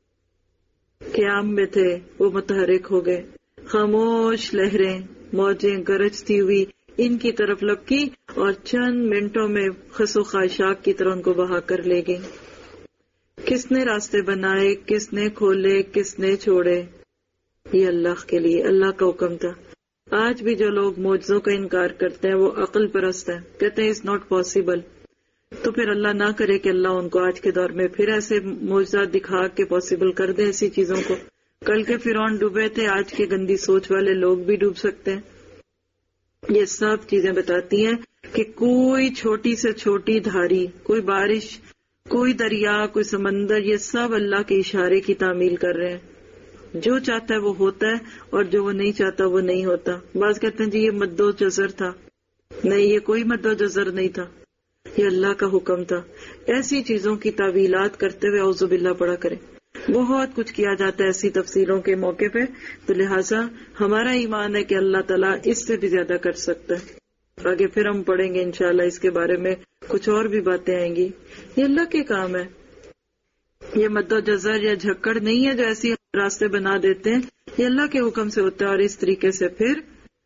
قیام میں تھے، وہ متحرک ہو گئے. خاموش لہریں، موجیں گرجتی ہوئی ان کی طرف لپکی اور چند منٹوں میں خس و خاشاک کی طرح ان کو بہا کر لے گئی. کس نے راستے بنائے، کس نے کھولے، کس نے چھوڑے؟ یہ اللہ کے لیے، اللہ کا حکم تھا. آج بھی جو لوگ معجزوں کا انکار کرتے ہیں وہ عقل پرست ہیں، کہتے ہیں اٹس ناٹ پاسبل. تو پھر اللہ نہ کرے کہ اللہ ان کو آج کے دور میں پھر ایسے معجزات دکھا کے پاسبل کر دے ایسی چیزوں کو. کل کے فرعون ڈوبے تھے، آج کے گندی سوچ والے لوگ بھی ڈوب سکتے ہیں. یہ سب چیزیں بتاتی ہیں کہ کوئی چھوٹی سے چھوٹی دھاری، کوئی بارش، کوئی دریا، کوئی سمندر، یہ سب اللہ کے اشارے کی تعمیل کر رہے ہیں. جو چاہتا ہے وہ ہوتا ہے اور جو وہ نہیں چاہتا وہ نہیں ہوتا. بعض کہتے ہیں جی یہ مد و جزر تھا. نہیں، یہ کوئی مد و جزر نہیں تھا، یہ اللہ کا حکم تھا. ایسی چیزوں کی تعویلات کرتے ہوئے اعوذ باللہ پڑھا کریں. بہت کچھ کیا جاتا ہے ایسی تفسیروں کے موقع پہ، تو لہٰذا ہمارا ایمان ہے کہ اللہ تعالیٰ اس سے بھی زیادہ کر سکتا ہے. آگے پھر ہم پڑھیں گے انشاءاللہ اس کے بارے میں کچھ اور بھی باتیں آئیں گی. یہ اللہ کے کام ہے. یہ مد و جزر یا جھکڑ نہیں ہے جو ایسی راستے بنا دیتے ہیں، یہ اللہ کے حکم سے ہوتا ہے. اور اس طریقے سے پھر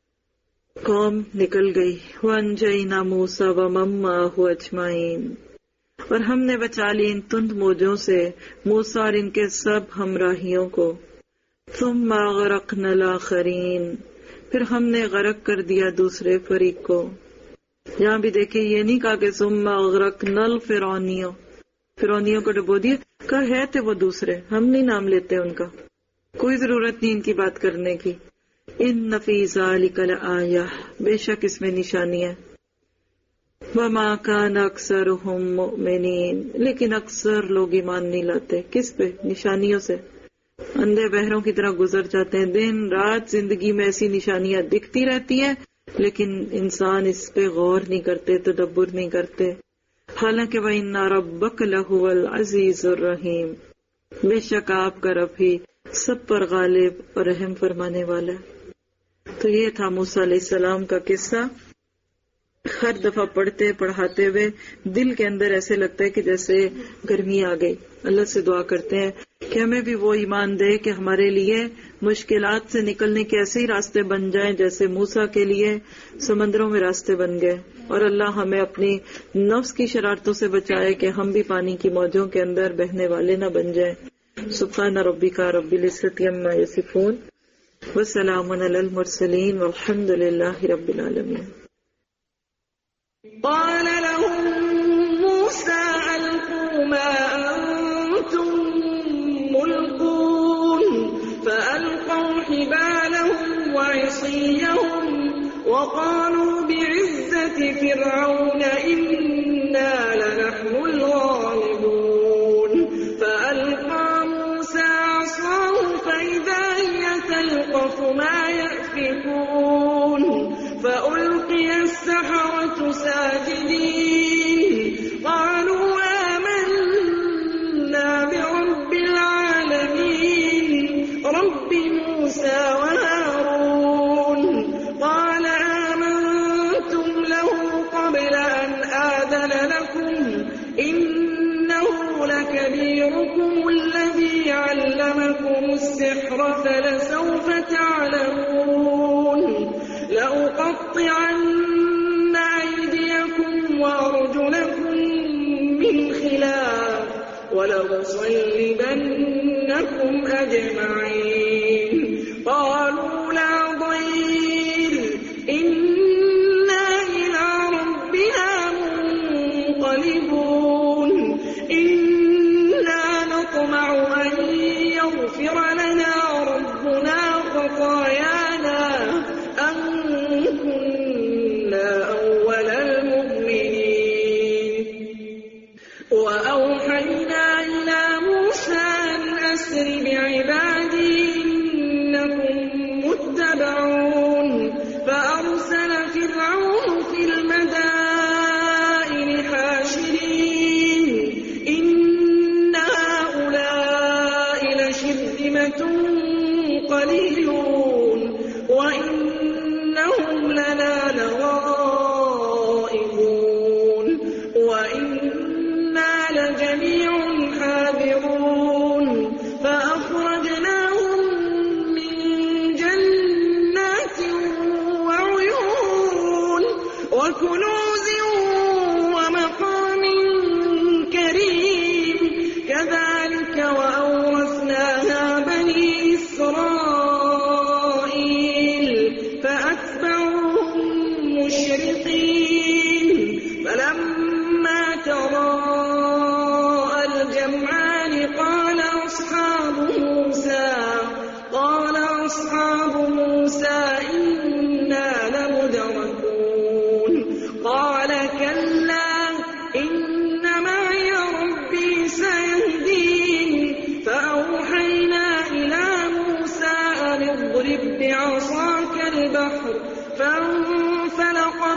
قوم نکل گئی. وَأَنْجَيْنَا مُوسَىٰ وَمَن مَّعَهُ أَجْمَعِينَ، اور ہم نے بچا لی ان تند موجوں سے موسیٰ اور ان کے سب ہمراہیوں کو. ثُمَّ أَغْرَقْنَا الْآخَرِينَ، پھر ہم نے غرق کر دیا دوسرے فریق کو. یہاں بھی دیکھیں یہ نہیں کہا کہ ثُمَّ أَغْرَقْنَا الْفِرْعَوْنِيَّ، فرعونیوں کو ڈبو دیا، کہا ہے تھے وہ دوسرے، ہم نہیں نام لیتے ان کا، کوئی ضرورت نہیں ان کی بات کرنے کی. ان فی ذلک لآیہ، بے شک اس میں نشانی ہے. وما کان اکثرهم مؤمنین، لیکن اکثر لوگ ایمان نہیں لاتے. کس پہ؟ نشانیوں سے. اندھے بہروں کی طرح گزر جاتے ہیں. دن رات زندگی میں ایسی نشانیاں دکھتی رہتی ہیں لیکن انسان اس پہ غور نہیں کرتے، تدبر نہیں کرتے. حالانکہ وَإِنَّ رَبَّكَ لَهُوَ الْعَزِيزُ الرَّحِيمُ، بے شک آپ کا رب ہی سب پر غالب اور رحم فرمانے والا ہے. تو یہ تھا موسیٰ علیہ السلام کا قصہ. ہر دفعہ پڑھتے پڑھاتے ہوئے دل کے اندر ایسے لگتا ہے کہ جیسے گرمی آ گئی. اللہ سے دعا کرتے ہیں کہ ہمیں بھی وہ ایمان دے کہ ہمارے لیے مشکلات سے نکلنے کے ایسے ہی راستے بن جائیں جیسے موسیٰ کے لیے سمندروں میں راستے بن گئے. اور اللہ ہمیں اپنی نفس کی شرارتوں سے بچائے کہ ہم بھی پانی کی موجوں کے اندر بہنے والے نہ بن جائیں. سبحان ربک رب العزت عما یصفون وسلام علی المرسلین والحمد للہ رب العالمین. قال لهم موسى ألقوا ما أنتم ملقون فألقوا حبالهم وعصيهم وقالوا بعزة فرعون إنا لنحن الغالبون. فألقى موسى عصاه فإذا هي تلقف ما يأفكون فألقي السحرة ساجدين قالوا آمنا برب العالمين رب موسى وهارون. قال آمنتم له قبل أن آذن لكم إنه لكبيركم الذي علمكم السحر فلسوف تعلمون لأقطعن أيديكم وأرجلكم من خلاف ولأصلبنكم أجمعين. قالوا لا ضير إنا إلى ربنا منقلبون إنا نطمع أن يغفر لنا ربنا خطايانا أن كنا أول المؤمنين. وأوحينا إلى موسى أن أسر بعبادي إنكم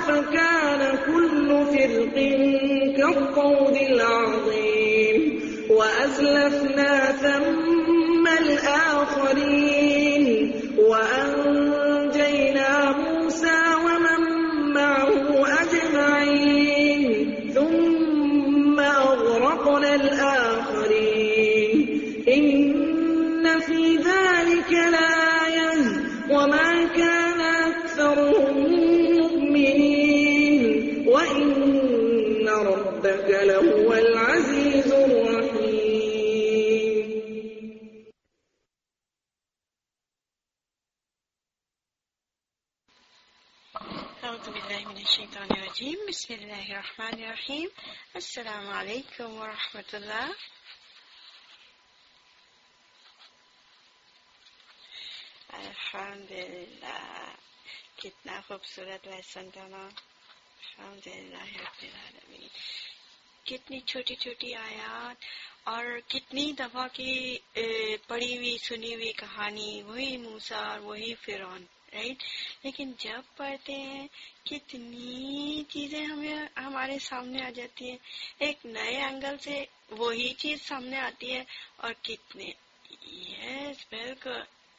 فكان كل فرق كالطود العظيم وأزلفنا ثم الآخرين وأنجينا موسى ومن معه أجمعين ثم أغرقنا الآخرين إن في ذلك لآية وما كان أكثرهم مؤمنين وإن ربك لهو العزيز الرحيم. أعوذ بالله من الشيطان الرجيم. بسم الله الرحمن الرحيم. السلام علیکم ورحمۃ اللہ. الحمدللہ کتنا خوبصورت لیسن تھا نا. الحمدللہ رب العالمین. کتنی چھوٹی چھوٹی آیات اور کتنی دفعہ کی پڑھی ہوئی سنی ہوئی کہانی، وہی موسیٰ اور وہی فرعون، رائٹ. لیکن جب پڑھتے ہیں کتنی چیزیں ہمیں ہمارے سامنے آ جاتی ہیں، ایک نئے اینگل سے وہی چیز سامنے آتی ہے، اور کتنے یس بالکل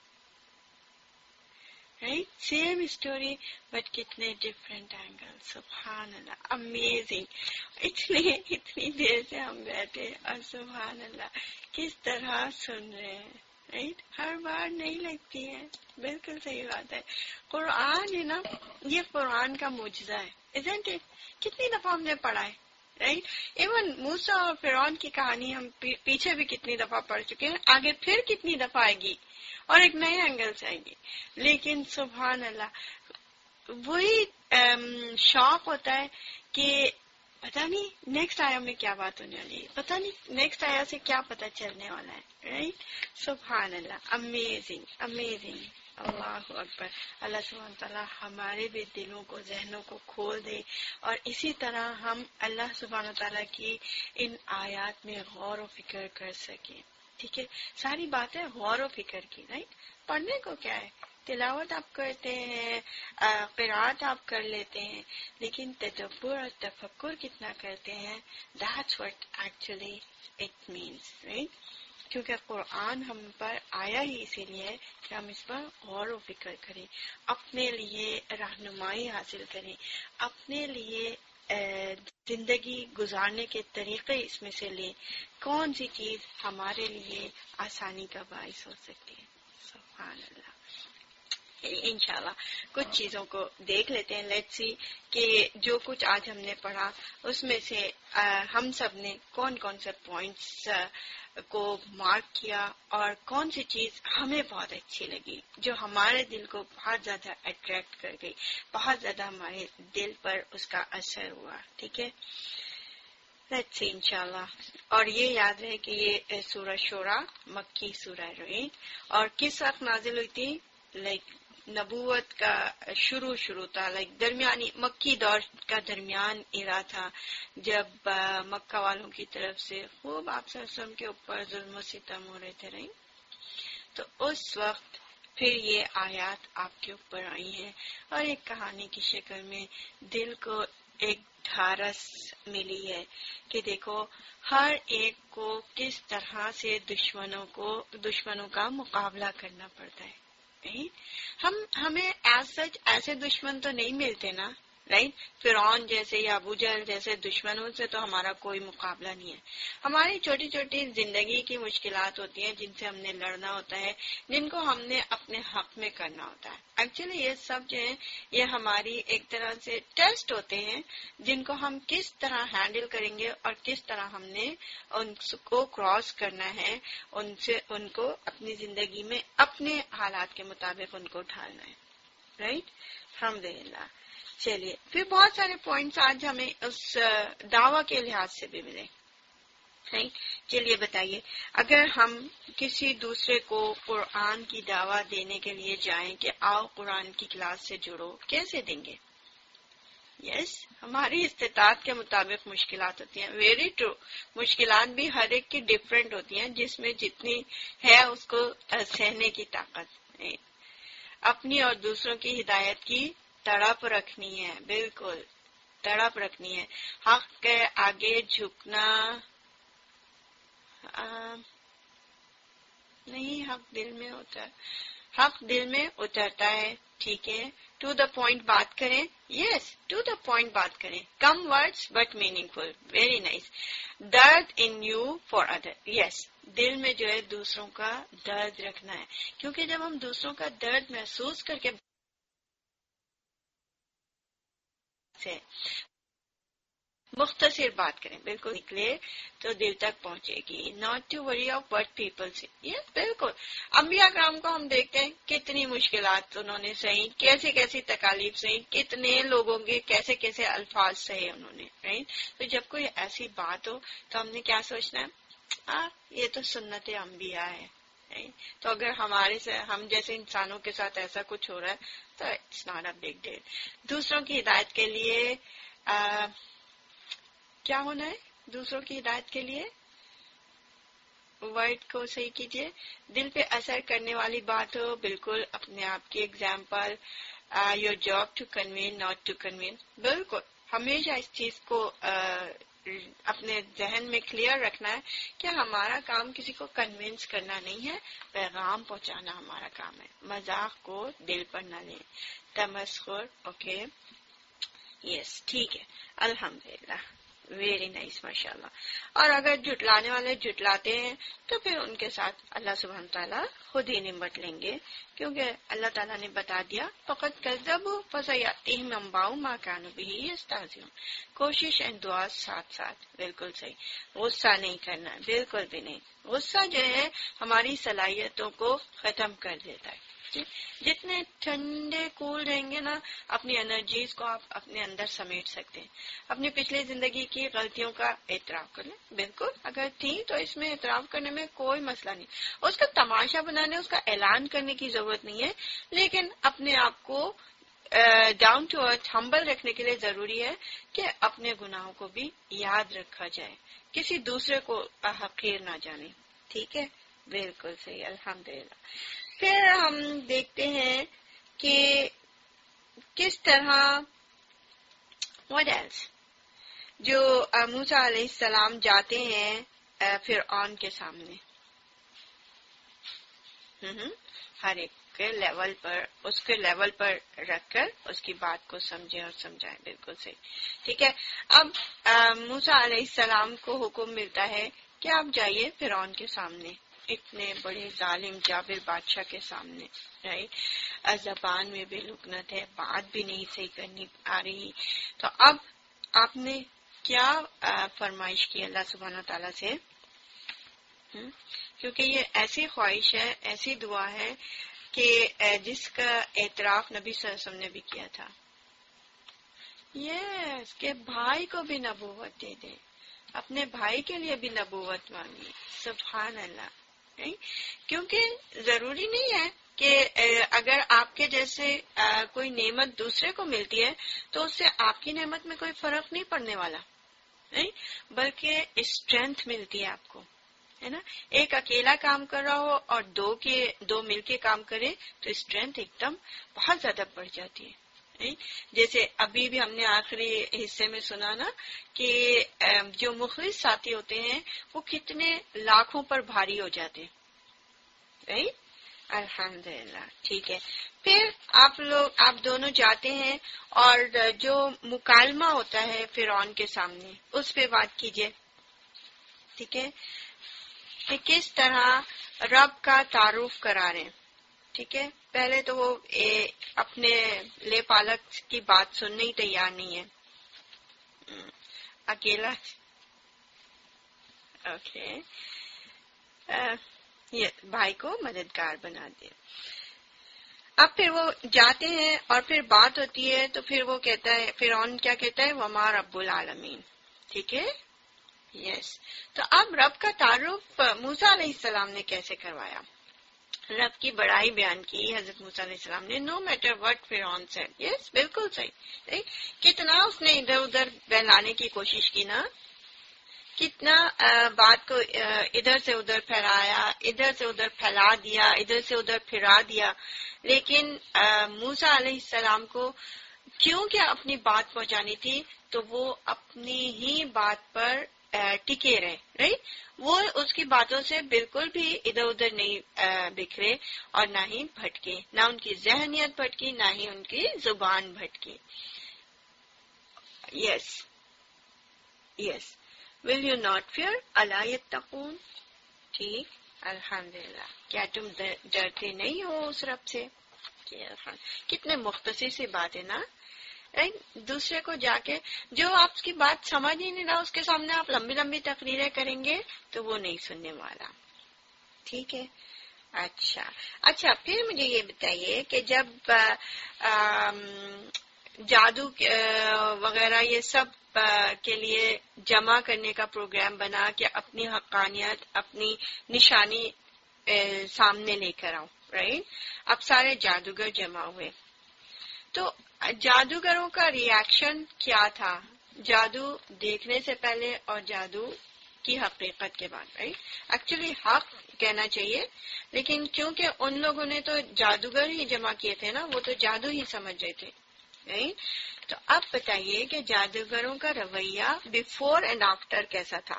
رائٹ سیم اسٹوری بٹ کتنے ڈفرینٹ اینگل. سبحان اللہ امیزنگ. اتنی اتنی دیر سے ہم بیٹھے اور سبحان اللہ کس طرح سن رہے ہیں، رائٹ. ہر بار نہیں لگتی ہے. بالکل صحیح بات ہے. قرآن ہے نا، یہ قرآن کا معجزہ ہے. isn't it؟ کتنی دفعہ ہم نے پڑھا ہے، رائٹ. ایون موسیٰ اور فرعون کی کہانی ہم پیچھے بھی کتنی دفعہ پڑھ چکے ہیں، آگے پھر کتنی دفعہ آئے گی اور ایک نئے اینگل سے آئے گی. لیکن سبحان اللہ وہی شوق ہوتا ہے کہ پتہ نہیں نیکسٹ آیا میں کیا بات ہونے والی ہے، پتہ نہیں نیکسٹ آیا سے کیا پتہ چلنے والا ہے، رائٹ. سبحان اللہ امیزنگ امیزنگ. اللہ اکبر. اللہ سبحانہ تعالیٰ ہمارے بھی دلوں کو ذہنوں کو کھول دے اور اسی طرح ہم اللہ سبحانہ تعالیٰ کی ان آیات میں غور و فکر کر سکیں. ٹھیک ہے، ساری باتیں غور و فکر کی، رائٹ. پڑھنے کو کیا ہے، تلاوت آپ کرتے ہیں، قرات آپ کر لیتے ہیں، لیکن تدبر اور تفکر کتنا کرتے ہیں، that's what actually it means, right. کیونکہ قرآن ہم پر آیا ہی اسی لیے کہ ہم اس پر غور و فکر کریں، اپنے لیے رہنمائی حاصل کریں، اپنے لیے زندگی گزارنے کے طریقے اس میں سے لیں، کون سی چیز ہمارے لیے آسانی کا باعث ہو سکتی ہے. سبحان اللہ. انشاءاللہ کچھ چیزوں کو دیکھ لیتے ہیں. لیٹس سی کہ جو کچھ آج ہم نے پڑھا اس میں سے ہم سب نے کون کون سے پوائنٹس کو مارک کیا اور کون سی چیز ہمیں بہت اچھی لگی، جو ہمارے دل کو بہت زیادہ اٹریکٹ کر گئی، بہت زیادہ ہمارے دل پر اس کا اثر ہوا. ٹھیک ہے، لیٹس سی انشاءاللہ. اور یہ یاد رہے کہ یہ سورہ شورا مکی سورہ ہے، اور کس وقت نازل ہوئی تھی؟ لائک نبوت کا شروع شروع تھا، لائک درمیانی مکی دور کا درمیان ایرا تھا، جب مکہ والوں کی طرف سے خوب آپ صلی اللہ علیہ وسلم کے اوپر ظلم و ستم ہو رہے تھے، رہی. تو اس وقت پھر یہ آیات آپ کے اوپر آئی ہیں اور ایک کہانی کی شکل میں دل کو ایک ڈھارس ملی ہے کہ دیکھو ہر ایک کو کس طرح سے دشمنوں کو دشمنوں کا مقابلہ کرنا پڑتا ہے. ہم ہمیں ایز سچ ایسے دشمن تو نہیں ملتے نا، رائٹ. فرعون جیسے یا ابو جہل جیسے دشمنوں سے تو ہمارا کوئی مقابلہ نہیں ہے. ہماری چھوٹی چھوٹی زندگی کی مشکلات ہوتی ہیں جن سے ہم نے لڑنا ہوتا ہے، جن کو ہم نے اپنے حق میں کرنا ہوتا ہے. ایکچولی یہ سب جو ہے یہ ہماری ایک طرح سے ٹیسٹ ہوتے ہیں جن کو ہم کس طرح ہینڈل کریں گے اور کس طرح ہم نے ان کو کراس کرنا ہے، ان سے ان کو اپنی زندگی میں اپنے حالات کے مطابق ان کو ڈھالنا ہے، رائٹ. الحمدللہ. چلیے پھر بہت سارے پوائنٹس آج ہمیں اس دعویٰ کے لحاظ سے بھی ملے. چلیے بتائیے، اگر ہم کسی دوسرے کو قرآن کی دعویٰ دینے کے لیے جائیں کہ آؤ قرآن کی کلاس سے جڑو، کیسے دیں گے؟ یس yes, ہماری استطاعت کے مطابق مشکلات ہوتی ہیں. Very true. مشکلات بھی ہر ایک کی ڈفرینٹ ہوتی ہیں، جس میں جتنی ہے اس کو سہنے کی طاقت. اپنی اور دوسروں کی ہدایت کی तड़प रखनी है, बिल्कुल तड़प रखनी है। हक के आगे झुकना आ, नहीं, हक दिल में उतर हक दिल में उतरता है, ठीक है। टू द पॉइंट बात करें, यस टू द पॉइंट बात करें, कम words but meaningful, very nice. दर्द in you for other, yes दिल में जो है दूसरों का दर्द रखना है, क्योंकि जब हम दूसरों का दर्द महसूस करके से मुख्तसिर बात करें, बिल्कुल निकले तो दिल तक पहुंचेगी। Not to worry of what people से, यस बिल्कुल। अंबिया कराम को हम देखते हैं कितनी मुश्किलात उन्होंने सही, कैसी कैसी तकालीफ सही, कितने लोगों के कैसे कैसे अल्फाज सहे उन्होंने, राइट। तो जब कोई ऐसी बात हो तो हमने क्या सोचना है, आ, ये तो सुन्नत अंबिया है, राइट। तो अगर हमारे से हम जैसे इंसानों के साथ ऐसा कुछ हो रहा है तो it's not a big deal. दूसरों की हिदायत के लिए आ, क्या होना है, दूसरों की हिदायत के लिए वर्ड को सही कीजिए। दिल पे असर करने वाली बात हो, बिल्कुल अपने आप की example, your job to convince not to convince, बिल्कुल हमेशा इस चीज को uh, अपने जहन में क्लियर रखना है कि हमारा काम किसी को कन्विंस करना नहीं है, पैगाम पहुंचाना हमारा काम है। मजाक को दिल पर न लें, तमस्खुर, ओके, यस ठीक है, अल्हम्दुलिल्लाह, वेरी नाइस, माशाल्लाह। और अगर जुटलाने वाले जुटलाते हैं तो फिर उनके साथ अल्लाह सुब्हान ताला खुद ही निमट लेंगे, क्योंकि अल्लाह ताला ने बता दिया फकत कज़्ज़बू फसयअतीहिम अंबाउ मा कानू बिही यस्तहज़िऊन। कोशिश एंड दुआ साथ साथ, बिल्कुल सही। गुस्सा नहीं करना, बिल्कुल भी नहीं। गुस्सा जो है हमारी सलाहियतों को खत्म कर देता है। जितने ठंडे कूल रहेंगे ना, अपनी एनर्जीज को आप अपने अंदर समेट सकते हैं। अपनी पिछली जिंदगी की गलतियों का एतराफ कर लें, बिल्कुल अगर थी तो इसमें एतराफ करने में कोई मसला नहीं। उसका तमाशा बनाने, उसका ऐलान करने की जरूरत नहीं है, लेकिन अपने आप को डाउन टू अर्थ हम्बल रखने के लिए जरूरी है कि अपने गुनाहों को भी याद रखा जाए, किसी दूसरे को हकीर ना जाने, ठीक है, बिल्कुल सही, अल्हम्दुलिल्लाह। फिर हम देखते हैं कि किस तरह व्हाट एल्स जो मूसा अलैहिस्सलाम जाते हैं फिरऔन के सामने, हर एक के लेवल पर, उसके लेवल पर रखकर उसकी बात को समझे और समझाएं, बिल्कुल सही, ठीक है। अब मूसा अलैहिस्सलाम को हुक्म मिलता है कि आप जाइए फिरऔन के सामने, इतने बड़े जालिम जाबिर बादशाह के सामने, राइट। ज़बान में भी लुकनत है, बात भी नहीं सही करनी आ रही। तो अब आपने क्या फरमाइश की अल्लाह सुब्हान तआला से, हुँ? क्योंकि ये ऐसी ख्वाहिश है, ऐसी दुआ है कि जिसका एतराफ नबी सल्लल्लाहु अलैहि वसल्लम ने भी किया था, यस के भाई को भी नबूवत दे दे, अपने भाई के लिए भी नबूवत मांगी, सुभान अल्लाह। नहीं? क्योंकि जरूरी नहीं है कि अगर आपके जैसे कोई नेमत दूसरे को मिलती है तो उससे आपकी नेमत में कोई फर्क नहीं पड़ने वाला, नहीं, बल्कि स्ट्रेंथ मिलती है आपको, है ना। एक अकेला काम कर रहा हो और दो के दो मिलके काम करे तो स्ट्रेंथ एकदम बहुत ज्यादा बढ़ जाती है, नहीं? जैसे अभी भी हमने आखिरी हिस्से में सुना ना कि जो मुखलिस साथी होते हैं वो कितने लाखों पर भारी हो जाते हैं, राइट। अल्हम्दुलिल्लाह, ठीक है। फिर आप लोग आप दोनों जाते हैं और जो मुकालमा होता है फिरौन के सामने उस पे बात कीजिए, ठीक है, कि किस तरह रब का तारुफ करा रहे हैं, ठीक है। पहले तो वो ए, अपने ले पालक की बात सुनने ही तैयार नहीं है, अकेला, ओके, आ, ये भाई को मददगार बना दिया। अब फिर वो जाते हैं और फिर बात होती है तो फिर वो कहता है, फिरौन क्या कहता है, वमा रब्बुल आलमीन, ठीक है, यस। तो अब रब का तारुफ मूसा अलैहिस्सलाम ने कैसे करवाया, रब की बड़ाई बयान की हजरत मूसा अलैहिस्सलाम ने, no matter what Firaun said, yes बिल्कुल सही। कितना उसने इधर उधर बहलाने की कोशिश की ना, कितना आ, बात को इधर से उधर फैलाया, इधर से उधर फैला दिया, इधर से उधर फिरा दिया, लेकिन मूसा अलैहिस्सलाम को کیونکہ اپنی بات پہنچانی تھی تو وہ اپنی ہی بات پر ٹکے رہے، رائٹ. وہ اس کی باتوں سے بالکل بھی ادھر ادھر نہیں بکھرے اور نہ ہی بھٹکے، نہ ان کی ذہنیت بھٹکی نہ ہی ان کی زبان بھٹکی. Yes yes will you not fear الا یتقون. ٹھیک، الحمدللہ. کیا تم ڈرتے نہیں ہو اس رب سے؟ کتنے مختصر سی بات ہے نا. دوسرے کو جا کے جو آپ کی بات سمجھ ہی نہیں رہا اس کے سامنے آپ لمبی لمبی تقریریں کریں گے تو وہ نہیں سننے والا. ٹھیک ہے. اچھا اچھا پھر مجھے یہ بتائیے کہ جب جادو وغیرہ یہ سب کے لیے جمع کرنے کا پروگرام بنا کہ اپنی حقانیت اپنی نشانی سامنے لے کر آؤں، رائٹ. اب سارے جادوگر جمع ہوئے تو جادوگروں کا ری ایکشن کیا تھا جادو دیکھنے سے پہلے اور جادو کی حقیقت کے بعد، رائٹ. ایکچولی حق کہنا چاہیے لیکن کیونکہ ان لوگوں نے تو جادوگر ہی جمع کیے تھے نا، وہ تو جادو ہی سمجھ رہے تھے، رائٹ. تو اب بتائیے کہ جادوگروں کا رویہ بیفور اینڈ آفٹر کیسا تھا.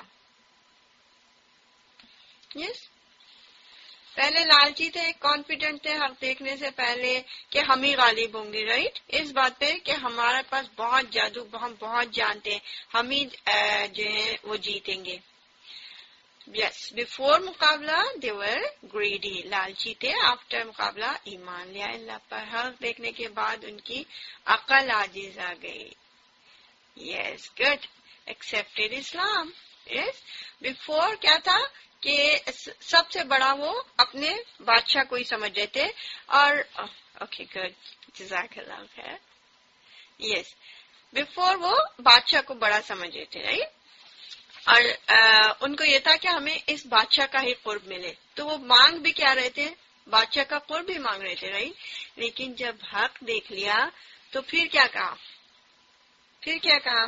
یس yes. پہلے لالچی تھے، کانفیڈنٹ تھے حق دیکھنے سے پہلے کہ ہم ہی غالب ہوں گے، رائٹ. اس بات پہ کہ ہمارے پاس بہت جادو ہم بہت جانتے ہیں، ہم ہی جو ہیں وہ جیتیں گے. یس بیفور مقابلہ دے ور گریڈی، لالچی تھے. آفٹر مقابلہ ایمان لیا اللہ پر. حق دیکھنے کے بعد ان کی عقل عاجز آ گئی. Yes good. Accepted Islam. Yes before کیا تھا کہ سب سے بڑا وہ اپنے بادشاہ کو ہی سمجھ رہے تھے اور اوکے گڈ جزاک اللہ خیر. یس بیفور وہ بادشاہ کو بڑا سمجھ رہے تھے، رائٹ. اور ان کو یہ تھا کہ ہمیں اس بادشاہ کا ہی قرب ملے تو وہ مانگ بھی کیا رہے تھے، بادشاہ کا قرب بھی مانگ رہے تھے، رائٹ. لیکن جب حق دیکھ لیا تو پھر کیا کہا پھر کیا کہا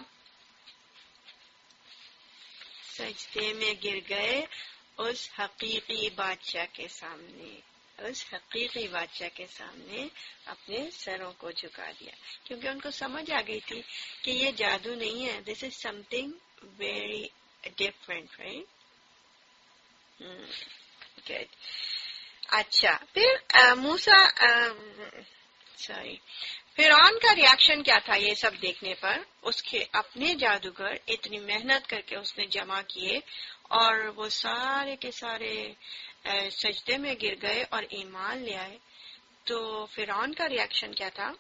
سجدے میں گر گئے اس حقیقی بادشاہ کے سامنے اس حقیقی بادشاہ کے سامنے اپنے سروں کو جھکا دیا کیونکہ ان کو سمجھ آ گئی تھی کہ یہ جادو نہیں ہے، this is something very different, right. Good. اچھا پھر موسیٰ سوری فرعون کا ریاکشن کیا تھا یہ سب دیکھنے پر؟ اس کے اپنے جادوگر اتنی محنت کر کے اس نے جمع کیے اور وہ سارے کے سارے سجدے میں گر گئے اور ایمان لے آئے. تو فرعون کا ریاکشن کیا تھا؟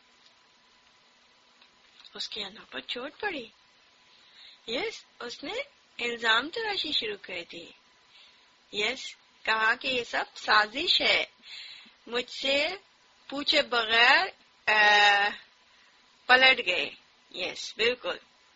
اس کے انہوں پر چوٹ پڑی. یس yes, اس نے الزام تراشی شروع کر دی. یس yes, کہا کہ یہ سب سازش ہے، مجھ سے پوچھے بغیر آ, پلٹ گئے. یس yes, بالکل.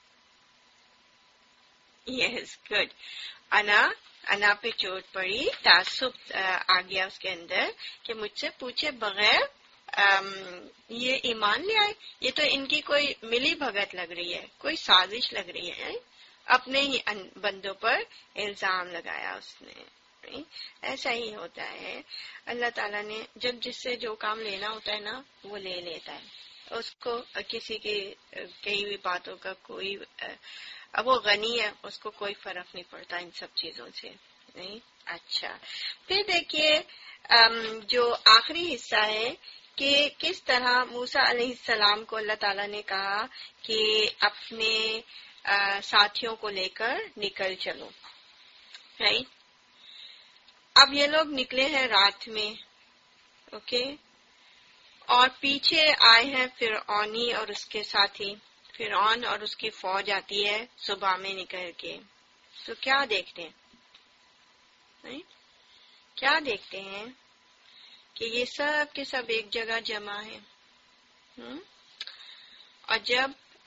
Yes good. انا انا پہ چوٹ پڑی، تعصب آ گیا اس کے اندر کہ مجھ سے پوچھے بغیر یہ ایمان لے آئے. یہ تو ان کی کوئی ملی بھگت لگ رہی ہے، کوئی سازش لگ رہی ہے. اپنے ہی بندوں پر الزام لگایا اس نے. ایسا ہی ہوتا ہے، اللہ تعالیٰ نے جب جس سے جو کام لینا ہوتا ہے نا وہ لے لیتا ہے. اس کو کسی کی کئی بھی باتوں کا کوئی، اب وہ غنی ہے اس کو کوئی فرق نہیں پڑتا ان سب چیزوں سے، نہیں. اچھا پھر دیکھیے جو آخری حصہ ہے کہ کس طرح موسیٰ علیہ السلام کو اللہ تعالیٰ نے کہا کہ اپنے ساتھیوں کو لے کر نکل چلو، رائٹ. اب یہ لوگ نکلے ہیں رات میں، اوکے، اور پیچھے آئے ہیں فرعونی اور اس کے ساتھی. فرعون اور اس کی فوج آتی ہے صبح میں نکل کے. تو کیا دیکھتے ہیں کیا دیکھتے ہیں کہ یہ سب کے سب ایک جگہ جمع ہے. اور جب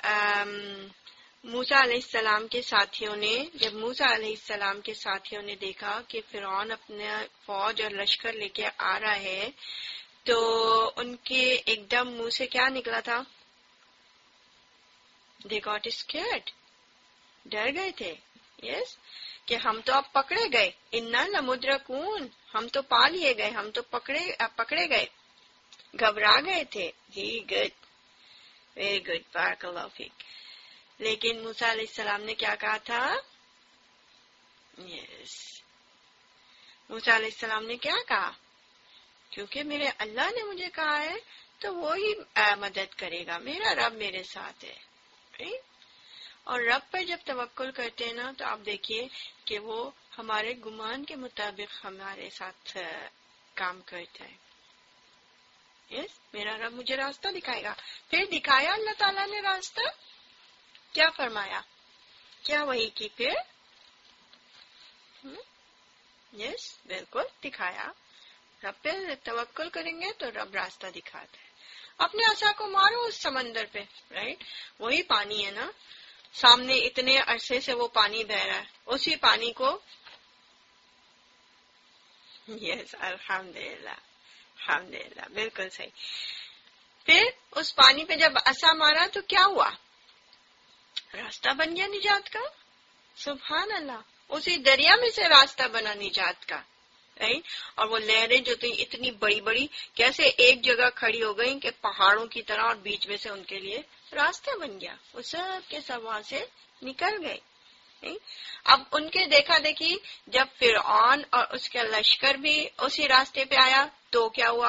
موسیٰ علیہ السلام کے ساتھیوں نے جب موسیٰ علیہ السلام کے ساتھیوں نے دیکھا کہ فرعون اپنے فوج اور لشکر لے کے آ رہا ہے تو ان کے ایک دم منہ سے کیا نکلا تھا؟ they got scared. ڈر گئے تھے. یس yes? کہ ہم تو اب پکڑے گئے. انا لمدرکون، ہم تو پا لیے گئے، ہم تو پکڑے پکڑے گئے. گھبرا گئے تھے. جی گڈ. ویری گڈ، بارک اللہ فیک. لیکن موسیٰ علیہ السلام نے کیا کہا تھا؟ یس موسیٰ علیہ السلام نے کیا کہا؟ کیونکہ میرے اللہ نے مجھے کہا ہے تو وہی مدد کرے گا، میرا رب میرے ساتھ ہے. اور رب پر جب توکل کرتے ہیں نا تو آپ دیکھیے کہ وہ ہمارے گمان کے مطابق ہمارے ساتھ کام کرتا ہے. یس میرا رب مجھے راستہ دکھائے گا. پھر دکھایا اللہ تعالیٰ نے راستہ، کیا فرمایا؟ کیا وہی کی پھر؟ یس بالکل دکھایا. رب پہ توکل کریں گے تو رب راستہ دکھاتا ہے. اپنے عصا کو مارو اس سمندر پہ، رائٹ؟ وہی پانی ہے نا، سامنے اتنے عرصے سے وہ پانی بہ رہا ہے، اسی پانی کو یس الحمدللہ الحمدللہ بالکل صحیح. پھر اس پانی پہ جب عصا مارا تو کیا ہوا؟ راستہ بن گیا نجات کا. سبحان اللہ، اسی دریا میں سے راستہ بنا نجات کا. اور وہ لہریں جو تھی اتنی بڑی بڑی کیسے ایک جگہ کھڑی ہو گئی کہ پہاڑوں کی طرح، اور بیچ میں سے ان کے لیے راستہ بن گیا. وہ سب کے سب وہاں سے نکل گئے. اب ان کے دیکھا دیکھی جب فرعون اور اس کا لشکر بھی اسی راستے پہ آیا تو کیا ہوا؟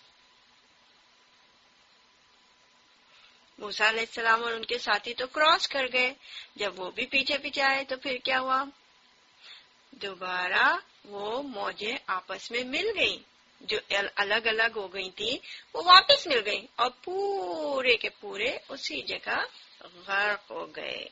موسیٰ علیہ السلام اور ان کے ساتھی تو کراس کر گئے. جب وہ بھی پیچھے پیچھے آئے تو پھر کیا ہوا؟ دوبارہ وہ موجیں آپس میں مل گئیں، جو الگ الگ ہو گئی تھی وہ واپس مل گئیں اور پورے کے پورے اسی جگہ غرق ہو گئے.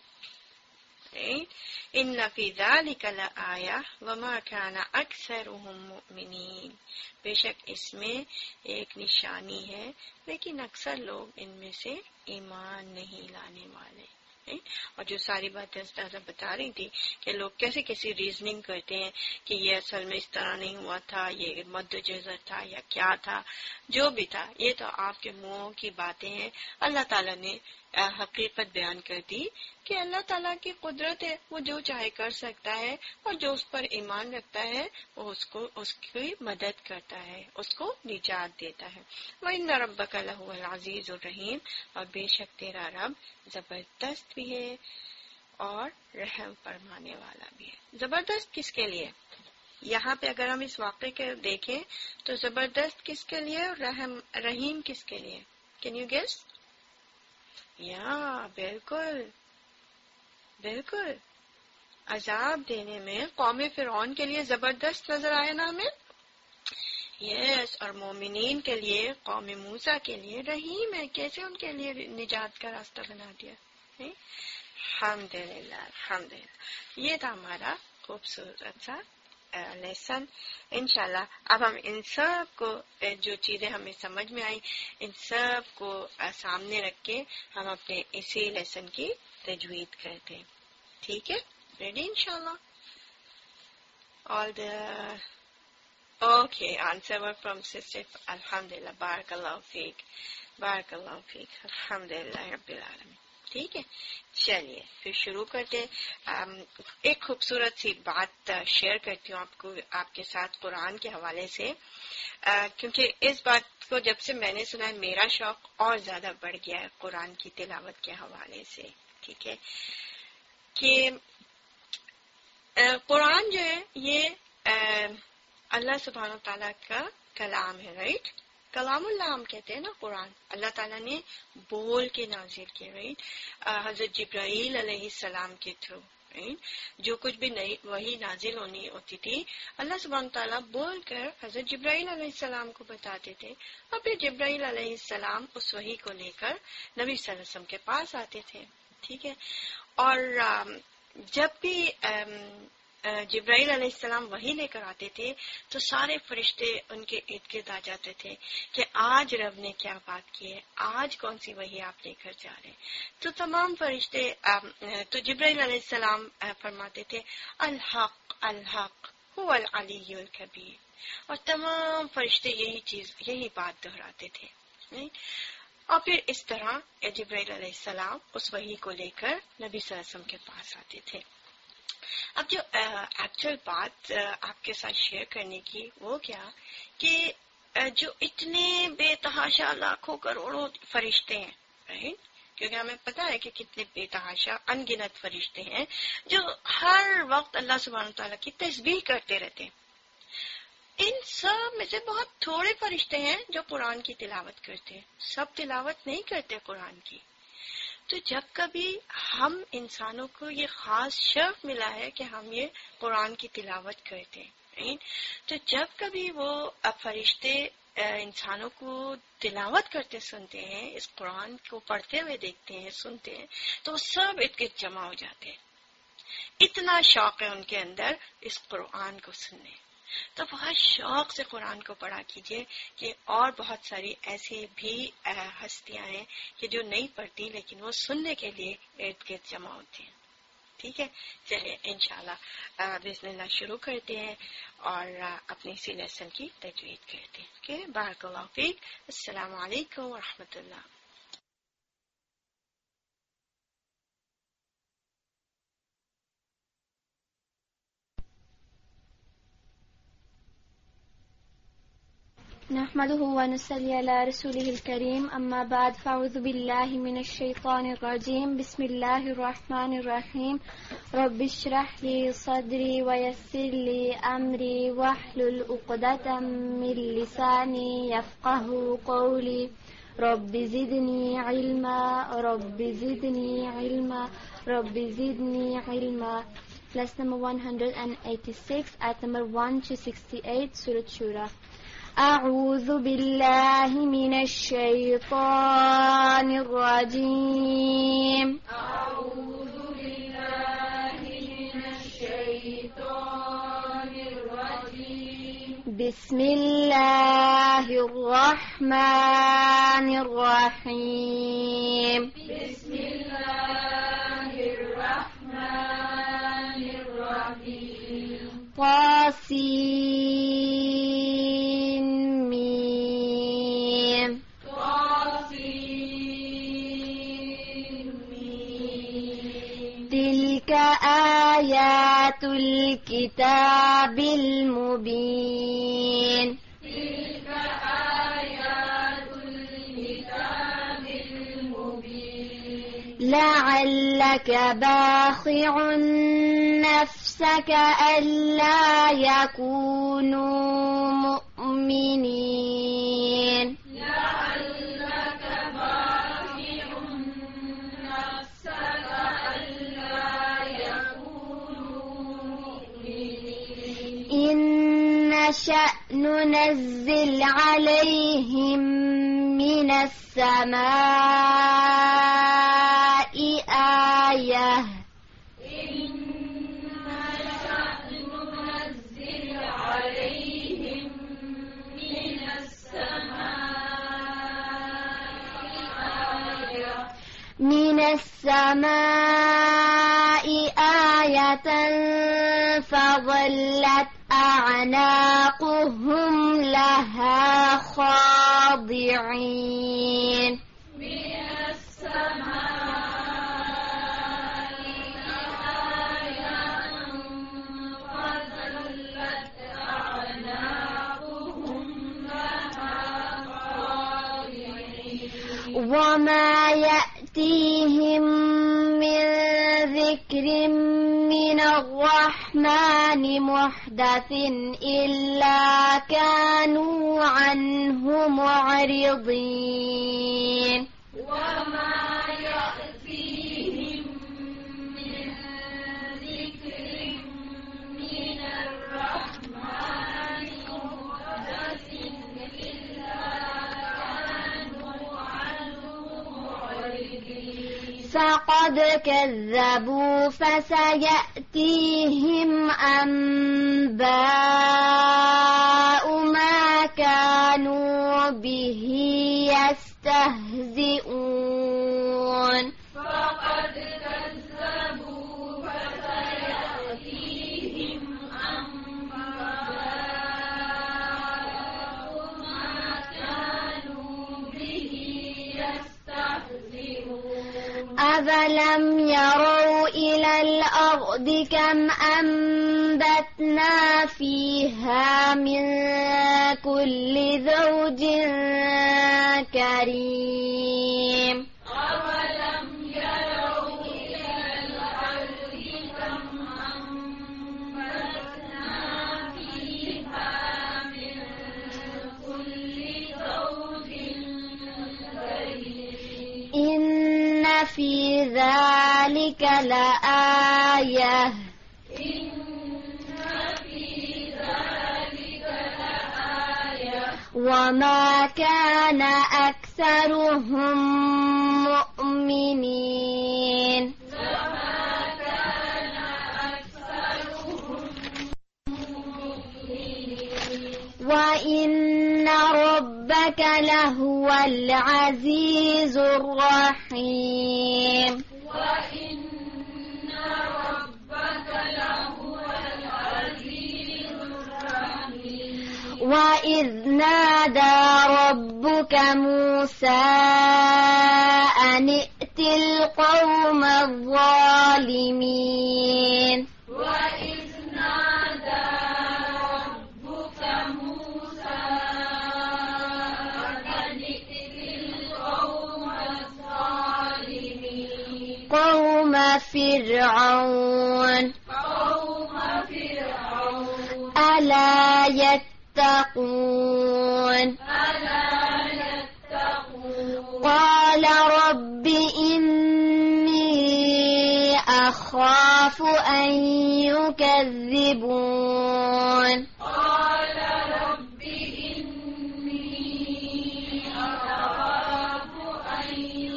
ان فی ذلک لآیہ وما کان اکثرهم مؤمنین. بے شک اس میں ایک نشانی ہے لیکن اکثر لوگ ان میں سے ایمان نہیں لانے والے. اور جو ساری باتیں استاذہ بتا رہی تھی کہ لوگ کیسے کیسی ریزننگ کرتے ہیں کہ یہ اصل میں اس طرح نہیں ہوا تھا، یہ مد جزر تھا یا کیا تھا، جو بھی تھا یہ تو آپ کے منہوں کی باتیں ہیں. اللہ تعالیٰ نے حقیقت بیان کر دی کہ اللہ تعالیٰ کی قدرت ہے، وہ جو چاہے کر سکتا ہے، اور جو اس پر ایمان رکھتا ہے وہ اس کو اس کی مدد کرتا ہے، اس کو نجات دیتا ہے. وَإِنَّ رَبَّكَ لَهُوَ الْعَزِيزُ الرَّحِيمُ. اور بے شک تیرا رب زبردست بھی ہے اور رحم فرمانے والا بھی ہے. زبردست کس کے لیے؟ یہاں پہ اگر ہم اس واقعے کے دیکھیں تو زبردست کس کے لیے اور رحم رحیم کس کے لیے؟ Can you guess? یا بالکل بالکل عذاب دینے میں قوم فرعون کے لیے زبردست نظر آیا نا ہمیں. یس اور مومنین کے لیے، قوم موسیٰ کے لیے رحیم ہے. کیسے ان کے لیے نجات کا راستہ بنا دیا. الحمدللہ الحمدللہ. یہ تھا ہمارا خوبصورت سا لیسن. انشاءاللہ اب ہم ان سب کو جو چیزیں ہمیں سمجھ میں آئیں ان سب کو سامنے رکھ کے ہم اپنے اسی لیسن کی تجوید کرتے ہیں. ٹھیک ہے؟ ریڈی انشاءاللہ؟ All the okay answer from sister. الحمدللہ بارک اللہ فیک بارک اللہ فیک. الحمدللہ رب العالمین. ٹھیک ہے چلیے پھر شروع کرتے. ایک خوبصورت سی بات شیئر کرتی ہوں آپ کو آپ کے ساتھ قرآن کے حوالے سے، کیونکہ اس بات کو جب سے میں نے سنا ہے میرا شوق اور زیادہ بڑھ گیا ہے قرآن کی تلاوت کے حوالے سے. ٹھیک ہے کہ قرآن جو ہے یہ اللہ سبحانہ و تعالیٰ کا کلام ہے. رائٹ؟ کلام اللہ ہم کہتے ہیں نا قرآن. اللہ تعالیٰ نے بول کے نازل کیا. رائٹ؟ حضرت جبرائیل علیہ السلام کے تھرو. جو کچھ بھی نئی وحی نازل ہونی ہوتی تھی اللہ سبحانہ تعالیٰ بول کر حضرت جبرائیل علیہ السلام کو بتاتے تھے، اور پھر جبرائیل علیہ السلام اس وحی کو لے کر نبی صلی اللہ علیہ وسلم کے پاس آتے تھے. ٹھیک ہے؟ اور جب بھی جبرائیل علیہ السلام وحی لے کر آتے تھے تو سارے فرشتے ان کے ارد گرد آ جاتے تھے کہ آج رب نے کیا بات کی ہے، آج کون سی وحی آپ لے کر جا رہے ہیں. تو تمام فرشتے تو جبرائیل علیہ السلام فرماتے تھے الحق الحق هو العلی الکبیر، اور تمام فرشتے یہی چیز یہی بات دہراتے تھے. اور پھر اس طرح جبرائیل علیہ السلام اس وحی کو لے کر نبی صلی اللہ علیہ وسلم کے پاس آتے تھے. اب جو ایکچوئل بات آپ کے ساتھ شیئر کرنے کی وہ کیا کہ جو اتنے بے تحاشا لاکھوں کروڑوں فرشتے ہیں، رائٹ؟ क्योंकि हमें पता है कि कितने बेतहाशा अनगिनत फरिश्ते हैं जो हर वक्त अल्लाह सुब्हानहू तआला की तस्बीह करते रहते हैं। इन सब में से बहुत थोड़े फरिश्ते हैं जो कुरान की तिलावत करते हैं, सब तिलावत नहीं करते कुरान की। तो जब कभी हम इंसानों को ये खास शर्फ मिला है कि हम ये कुरान की तिलावत करते हैं, तो जब कभी वो फरिश्ते इंसानों को तिलावत करते सुनते हैं, इस कुरान को पढ़ते हुए देखते हैं, सुनते हैं, तो सब इर्द-गिर्द जमा हो जाते हैं। इतना शौक है उनके अंदर इस कुरान को सुनने। तो बहुत शौक से कुरान को पढ़ा कीजिए कि और बहुत सारी ऐसी भी हस्तियां हैं कि जो नहीं पढ़ती लेकिन वो सुनने के लिए इर्द गिर्द जमा होती हैं। ठीक है, चलिए इंशाल्लाह बिस्मिल्लाह शुरू करते हैं और अपनी इसी लेसन की तजवीद करते हैं। ओके, बारकल्लाहु फीक। अस्सलाम वालेकुम व रहमतुल्लाह। नहमदुहु व नसल्ली अला रसूलिहिल करीम, अम्मा बाद, फ़अऊज़ु बिल्लाहि मिनश शैतानिर रजीम, बिस्मिल्लाहिर रहमानिर रहीम। रब्बिश्रह ली सदरी व यस्सिर ली अमरी वहलुल उक़दतम मिन लिसानी यफ़क़हू क़ौली। Rabbi ज़िदनी इल्मा, rabbi ज़िदनी इल्मा, rabbi ज़िदनी इल्मा। Class number one hundred eighty-six, ayat number one to sixty-eight, Surah Shura. أعوذ بالله من الشيطان الرجيم. أعوذ بالله من الشيطان الرجيم. بسم الله الرحمن الرحيم. بسم الله الرحمن الرحيم. طاسين ميم. طاسين ميم. تلك آيات الكتاب المبين. تلك آيات الكتاب المبين. لعلك باخع نفسك ألا يكونوا مؤمنين. لعلك باخع نفسك ألا يكونوا مؤمنين. إن نشأ ننزل عليهم من السماء آية. من السماء آية فظلت أعناقهم لها خاضعين. من السماء آية فظلت أعناقهم لها خاضعين. وما يأتيهم من ذكر من الرحمن محدث إلا كانوا عنه معرضين. وما يأتيهم من ذكر من الرحمن محدث إلا كانوا عنه معرضين. فقد كذبوا فسيأتيهم أنباء ما كانوا به يستهزئون. فقد كذبوا فسيأتيهم أنباء ما كانوا به يستهزئون. أفلم يروا إلى الأرض كم أنبتنا فيها من كل زوج كريم. أفلم ذلك لآية وما كان أكثرهم مؤمنين وإن ربك لهو العزيز الرحيم وإذ نادى ربك موسى أن ائت القوم الظالمين وإذ نادى ربك موسى أن ائت القوم الظالمين قوم فرعون قوم فرعون ألا يتقون يتقون قال رب إني أخاف أن يكذبون قال رب إني أخاف أن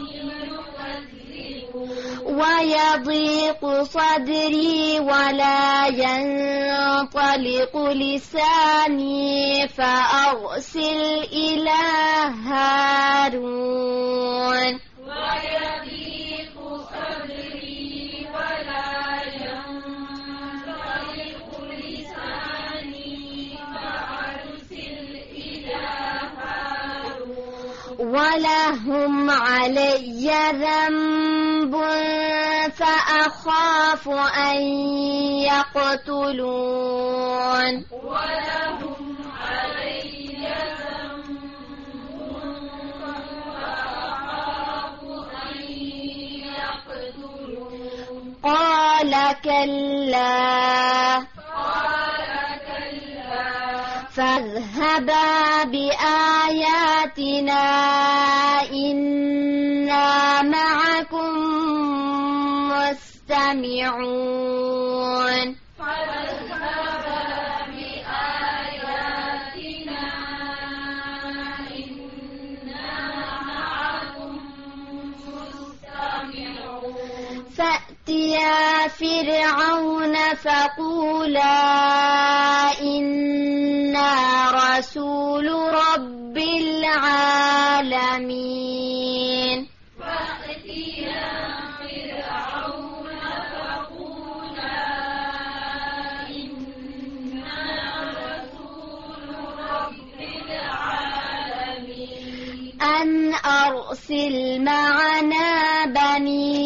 يكذبون ويضيق صدري ولا ينطلق لساني فأرسل إلى هارون ويضيق صدري ولا ينطلق لساني فأرسل إلى هارون ولهم علي ذنب فأخاف أن يقتلون ولهم علي ذنب فأخاف أن يقتلون قال كلا قال كلا فاذهبا بآياتنا إنا معكم مستمعون فاذهبا بآياتنا إنا معكم مستمعون فأتيا فرعون فقولا إنا رسول رب العالمين فأتيا فرعون فقولا إنا رسول رب العالمين أن أرسل معنا بني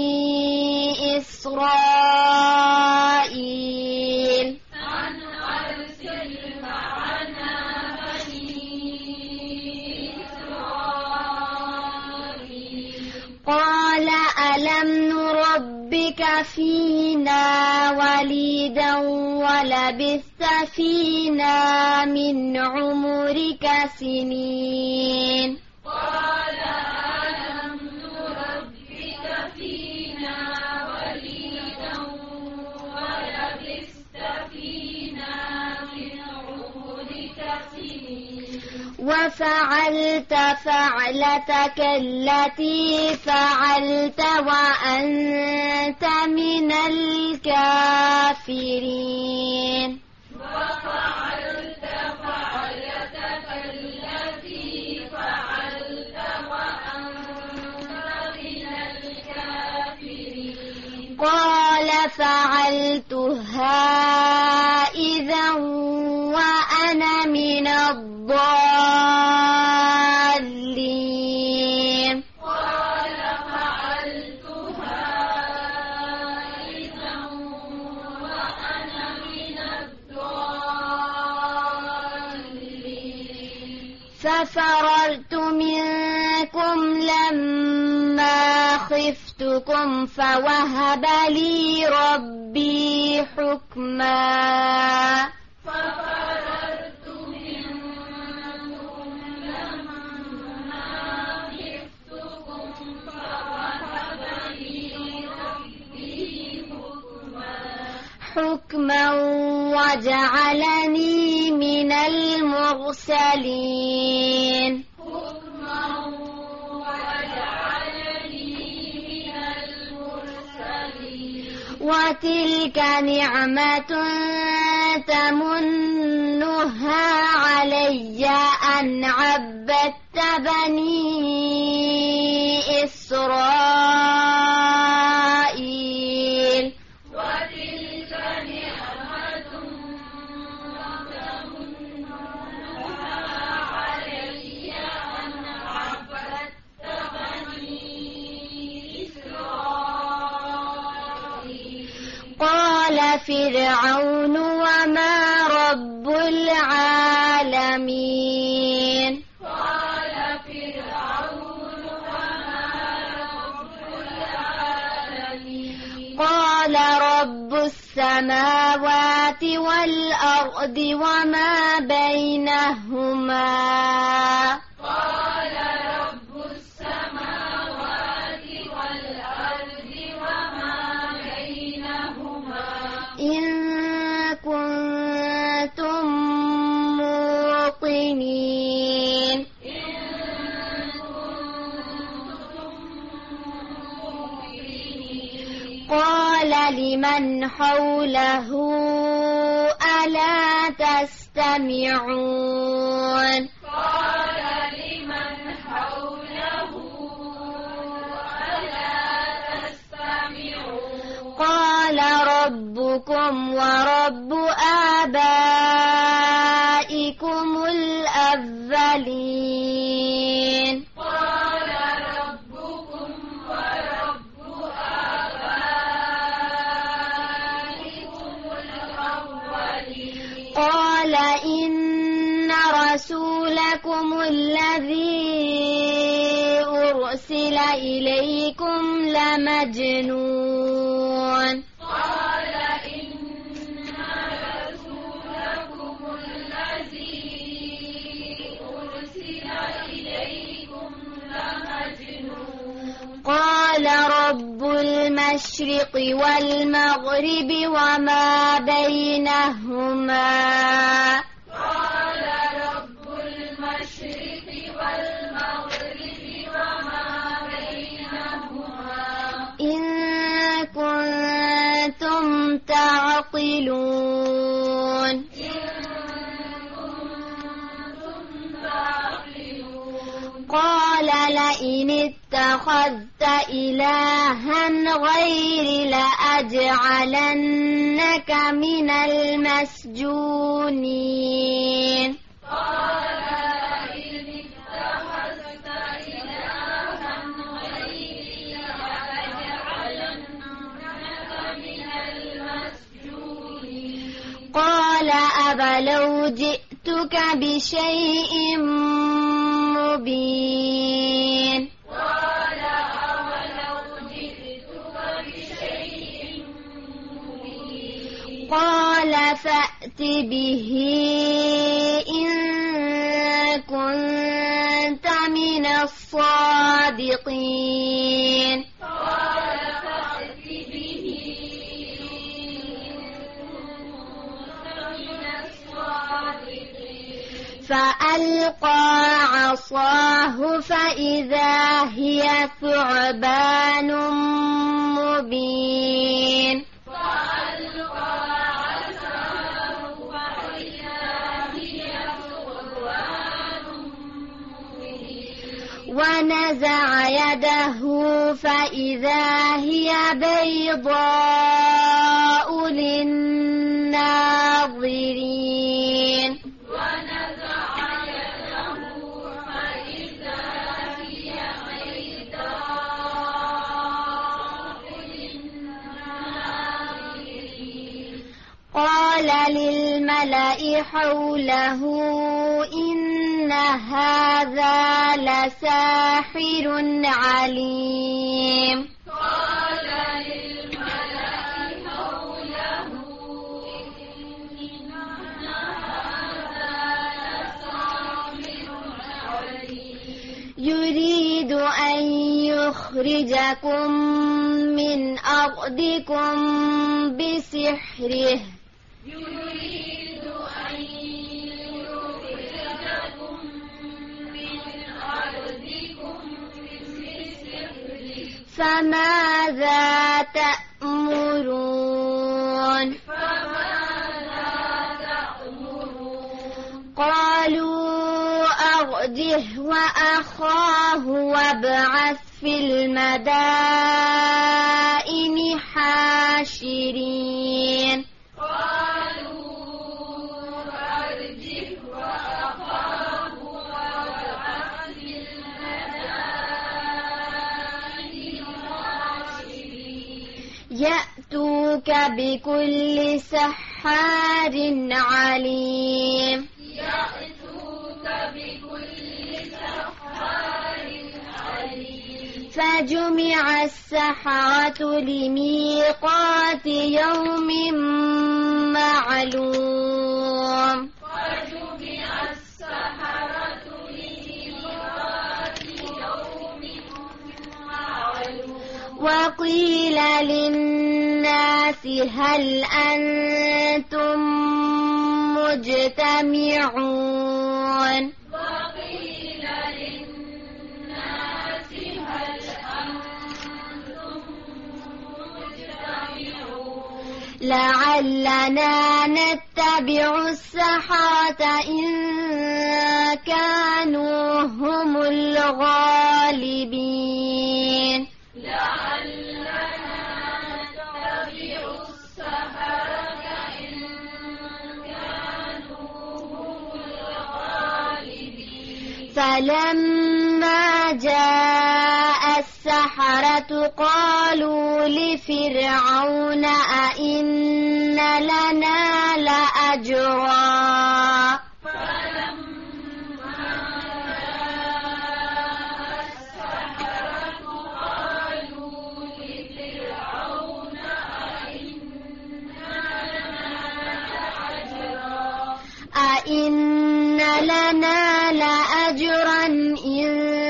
إسرائيل أن أرسل معنا بني إسرائيل قال ألم نربك فينا وليدا ولبثت فينا من عمرك سنين قال ألم نربك فينا وليدا ولبثت فينا من عمرك سنين وفعلت فعلتك التي فعلت وأنت من الكافرين وفعلت فعلتك التي فعلت وأنت من الكافرين قال فعلتها إذا وأنا من الضالين قال فعلتها إذا وأنا من الضالين ففررت منكم لما خفتكم فوهب لي ربي حكما ففررت منكم لما خفتكم فوهب لي حكما وجعلني من المرسلين وتلك نعمة تمنها علي أن عبدت بني إسرائيل وتلك نعمة تمنها علي أن عبدت بني إسرائيل قال فرعون وما رب العالمين قال فرعون وما رب العالمين قال رب السماوات والأرض وما بينهما قال رب السماوات والأرض وما بينهما إن كنتم موقنين قال لمن حوله ألا تستمعون قال لمن حوله ألا تستمعون قال ربكم ورب آبائكم الأولين قال ربكم ورب آبائكم الأولين قال إن رسولكم الذي أرسل إليكم لمجنون قال إن رسولكم الذي أرسل إليكم لمجنون قال رب المشرق والمغرب وما بينهما قال رب المشرق والمغرب وما بينهما إن كنتم تعقلون قال لئن اتخذت إلها غيري لأجعلنك من المسجونين قال لئن اتخذت إلها غيري لأجعلنك من المسجونين قال أبلو جئتك بشيء مبين قال أولو جئتك بشيء مبين قال فأت به إن كنت من الصادقين قال فأت به فألقى عصاه فإذا هي ثعبان مبين فألقى عصاه فإذا هي ثعبان مبين ونزع يده فإذا هي بيضاء للناظرين قال للملأ حوله إن هذا لساحر عليم قال للملأ حوله إن هذا لساحر عليم يريد أن يخرجكم من أرضكم بسحره يريد أن يخرجكم من أرضكم بسحره فماذا تأمرون فماذا تأمرون قالوا أرجه وأخاه وابعث في المدائن حاشرين قالوا أرجه وأخاه وابعث في المدائن حاشرين يأتوك بكل سحار عليم يأتوك بكل سحار عليم فجمع السحرة لميقات يوم معلوم وجمع السحرة لميقات يوم معلوم وقيل للناس هل أنتم مجتمعون وقيل للناس هل أنتم مجتمعون لعلنا نتبع السحرة إن كانوا هم الغالبين لعلنا نتبع السحرة إن كانوا هم الغالبين فلما جاء السحرة قالوا لفرعون أئن لنا لأجرا فلما جاء السحرة قالوا لفرعون أئن لنا لأجرا أئن لنا لأجرا إن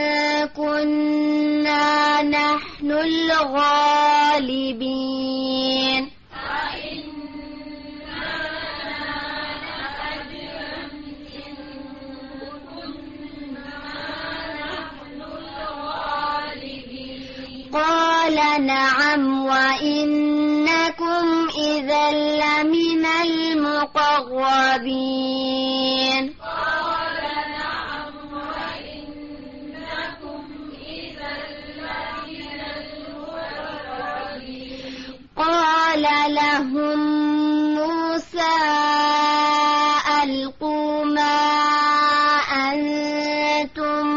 كنا نحن الغالبين أئن لنا لأجرا إن كنا نحن الغالبين قال نعم وإنكم إذا لمن المقربين قال نعم وإنكم إذا لمن المقربين قال لهم موسى ألقوا ما أنتم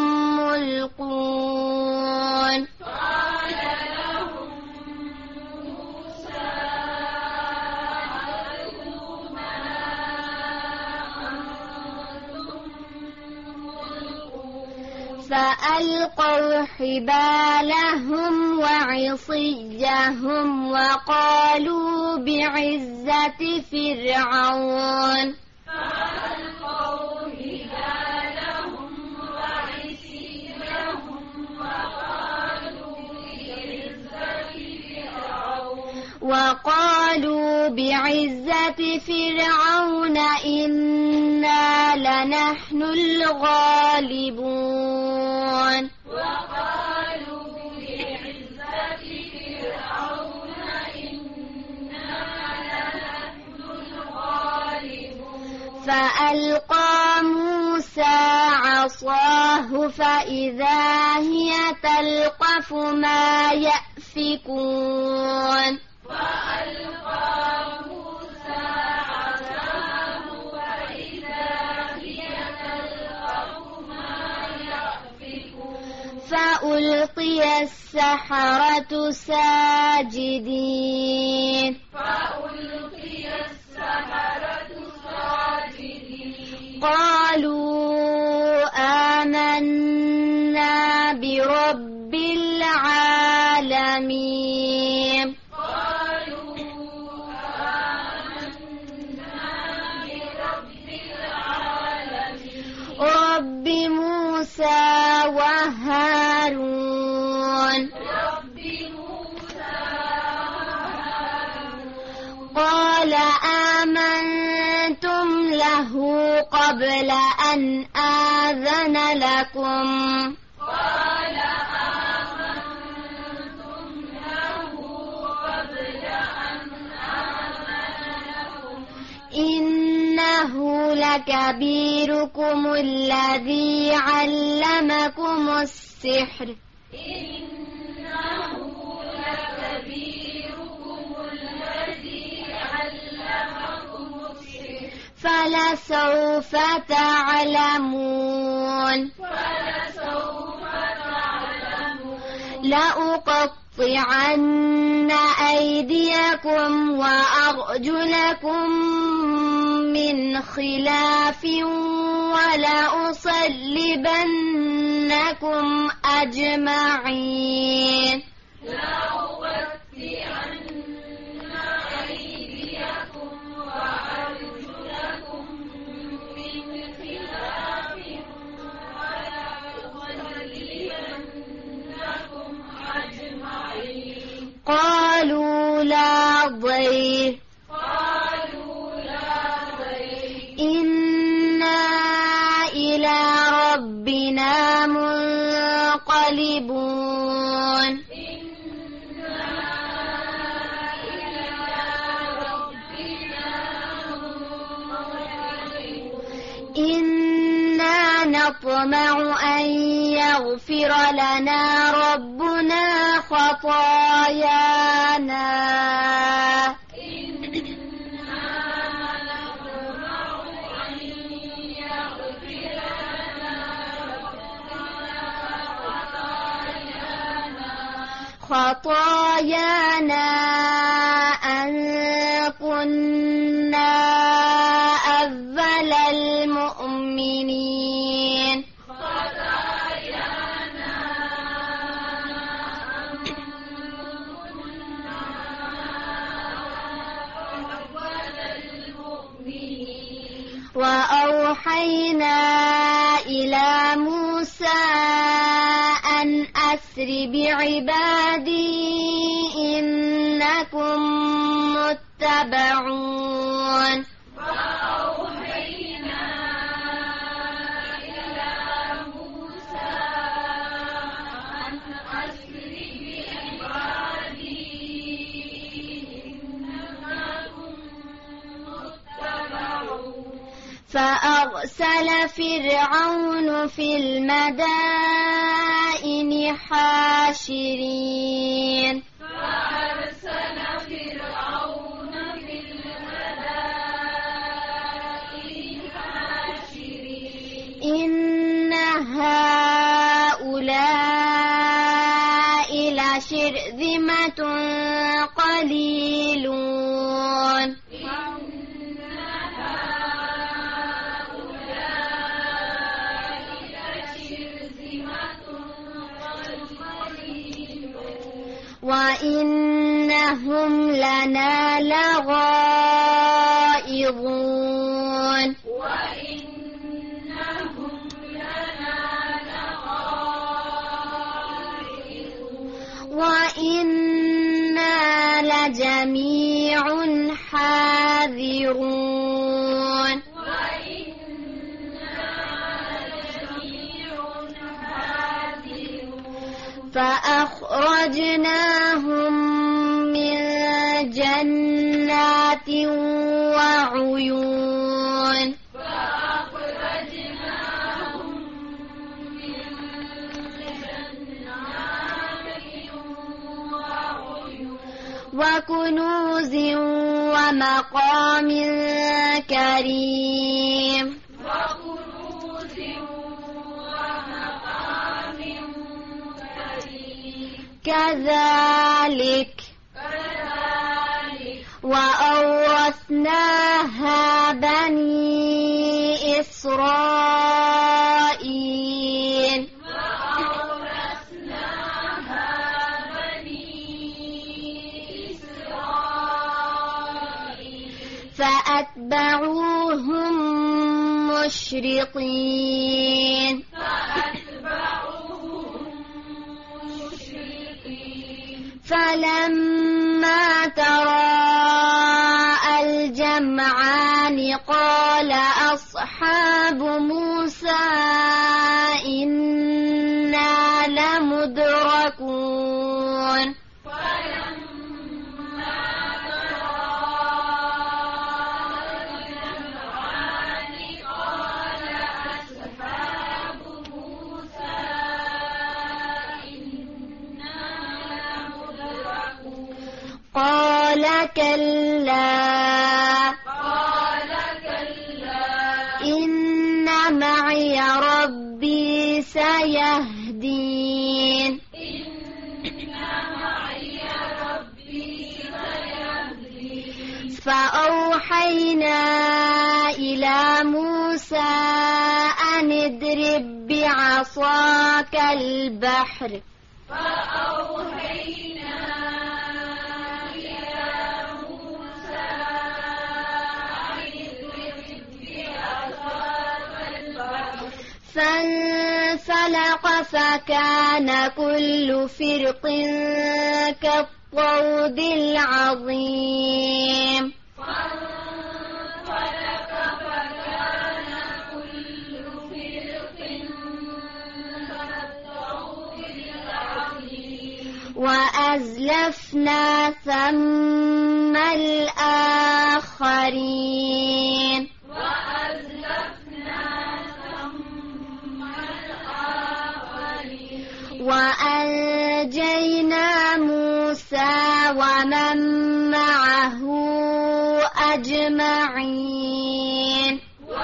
ملقون قال لهم موسى ألقوا ما أنتم ملقون فألقوا حبالهم وعصيهم وقالوا بعزة فرعون فألقوا حبالهم وعصيهم وقالوا بعزة فرعون وقالوا بعزة فرعون إنا لنحن الغالبون وقالوا بعزة فرعون إنا لنحن الغالبون فألقى موسى عصاه فإذا هي تلقف ما يأفكون وألقى موسى عصاه فإذا هي تلقف ما يأفكون فألقي السحرة ساجدين فألقي السحرة ساجدين قالوا آمنا برب العالمين قالوا آمنا برب العالمين رب موسى وهارون رب موسى قال آمنتم له قبل أن آذن لكم قال آمنتم له قبل أن آذن لكم إنه لكبيركم الذي علمكم السحر إنه لكبيركم الذي علمكم السحر فلسوف تعلمون فلسوف تعلمون لأقطعن أيديكم وأرجلكم من خلاف ولأصلبنكم أجمعين لأقطعن أيديكم وأرجلكم من خلاف ولأصلبنكم أجمعين قالوا لا ضير قالوا لا ضير إنا إلى ربنا منقلبون إنا إلى ربنا منقلبون إنا نطمع أن يغفر لنا ربنا خطايانا خطايانا أن كنا أول المؤمنين وأوحينا إلى موسى أن أسر بعبادي إنكم متبعون وأوحينا إلى موسى أن أسر بعبادي إنكم متبعون فأرسل فرعون في المدائن حاشرين فأرسل فرعون في المدائن حاشرين إن هؤلاء لشرذمة قليلون وإنهم لنا لغائظون وإنهم لنا لغائظون وإنا لجميع حاذرون وإنا لجميع حاذرون فأخرجناهم من جنات وعيون فأخرجناهم من جنات وعيون وكنوز ومقام كريم وكنوز ومقام كريم كذلك كذلك وأورثناها بني إسرائيل وأورثناها بني إسرائيل فأتبعوهم مشرقين فأتبعوهم مشرقين فلما تراءى جمعان قال أصحاب موسى إنا لمدركون قال كلا قال كلا إن معي ربي سيهدين إن معي ربي سيهدين فأوحينا إلى موسى أن اضرب بعصاك البحر فأوحينا فانفلق فكان كل فرق كالطود العظيم فانفلق فكان كل فرق كالطود العظيم وأزلفنا ثم الآخرين وأنجينا موسى ومن معه أجمعين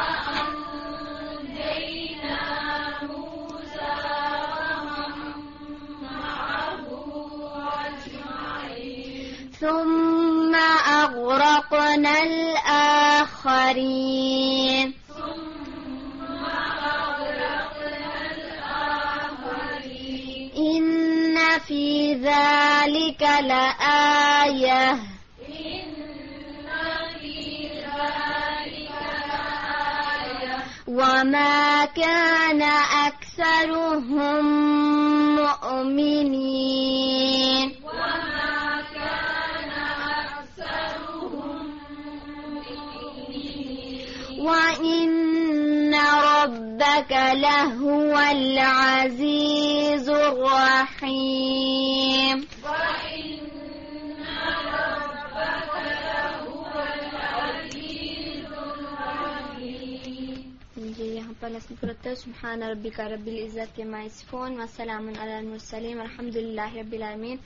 وأنجينا موسى ومن معه أجمعين ثم أغرقنا الآخرين إن في ذلك لآية إن في ذلك لآية وما كان أكثرهم مؤمنين وما كان أكثرهم مؤمنين وإن ربك لهو العزيز الرحيم وإن ربك لهو العزيز الرحيم. जी यहाँ पर नस्ल करते सुभान रब्बिका रब्बिल इज्जति अम्मा यसिफून व सलामुन अलल मुरसलीन वल्हम्दुलिल्लाहि रब्बिल आलमीन.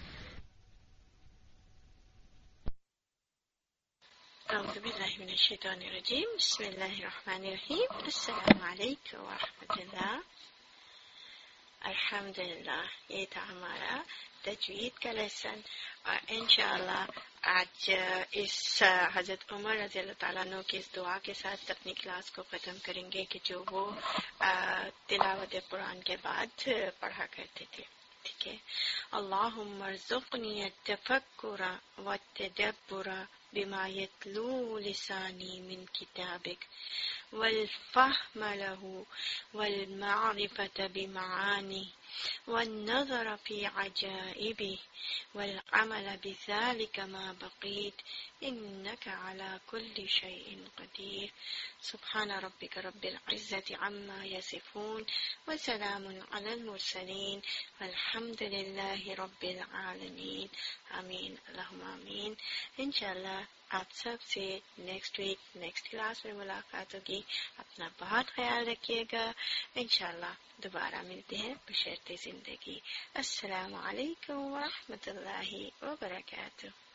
أعوذ بالله من الشيطان الرجيم بسم الله الرحمن الرحيم السلام عليكم ورحمة الله. अल्हम्दुलिल्लाह ये था हमारा तजवीद का लेसन और इंशाअल्लाह आज इस हजरत उमर रज़ी अल्लाह ताला अन्हु की इस दुआ के साथ अपनी क्लास को खत्म करेंगे कि जो वो तिलावत कुरान के बाद पढ़ा करते थे. ठीक है. अल्लाहुम्मा अर्ज़ुक़नी अत-तफ़क्कुरा वत-तदब्बुरा बिमा यतलू लिसानी मिन किताबिक والفهم له والمعرفة بمعانيه والنظر في عجائبه والعمل بذلك ما بقيت إنك على كل شيء قدير. سبحان ربك رب العزة عما يصفون وسلام على المرسلين والحمد لله رب العالمين. आमीन अल्लाहुम्मा आमीन. इंशाल्लाह आप सब से नेक्स्ट वीक नेक्स्ट क्लास में मुलाकात होगी. अपना बहुत ख्याल रखिएगा. इंशाल्लाह दोबारा मिलते हैं बशर्ते जिंदगी. अस्सलामु अलैकुम व रहमतुल्लाहि व बरकातुहू.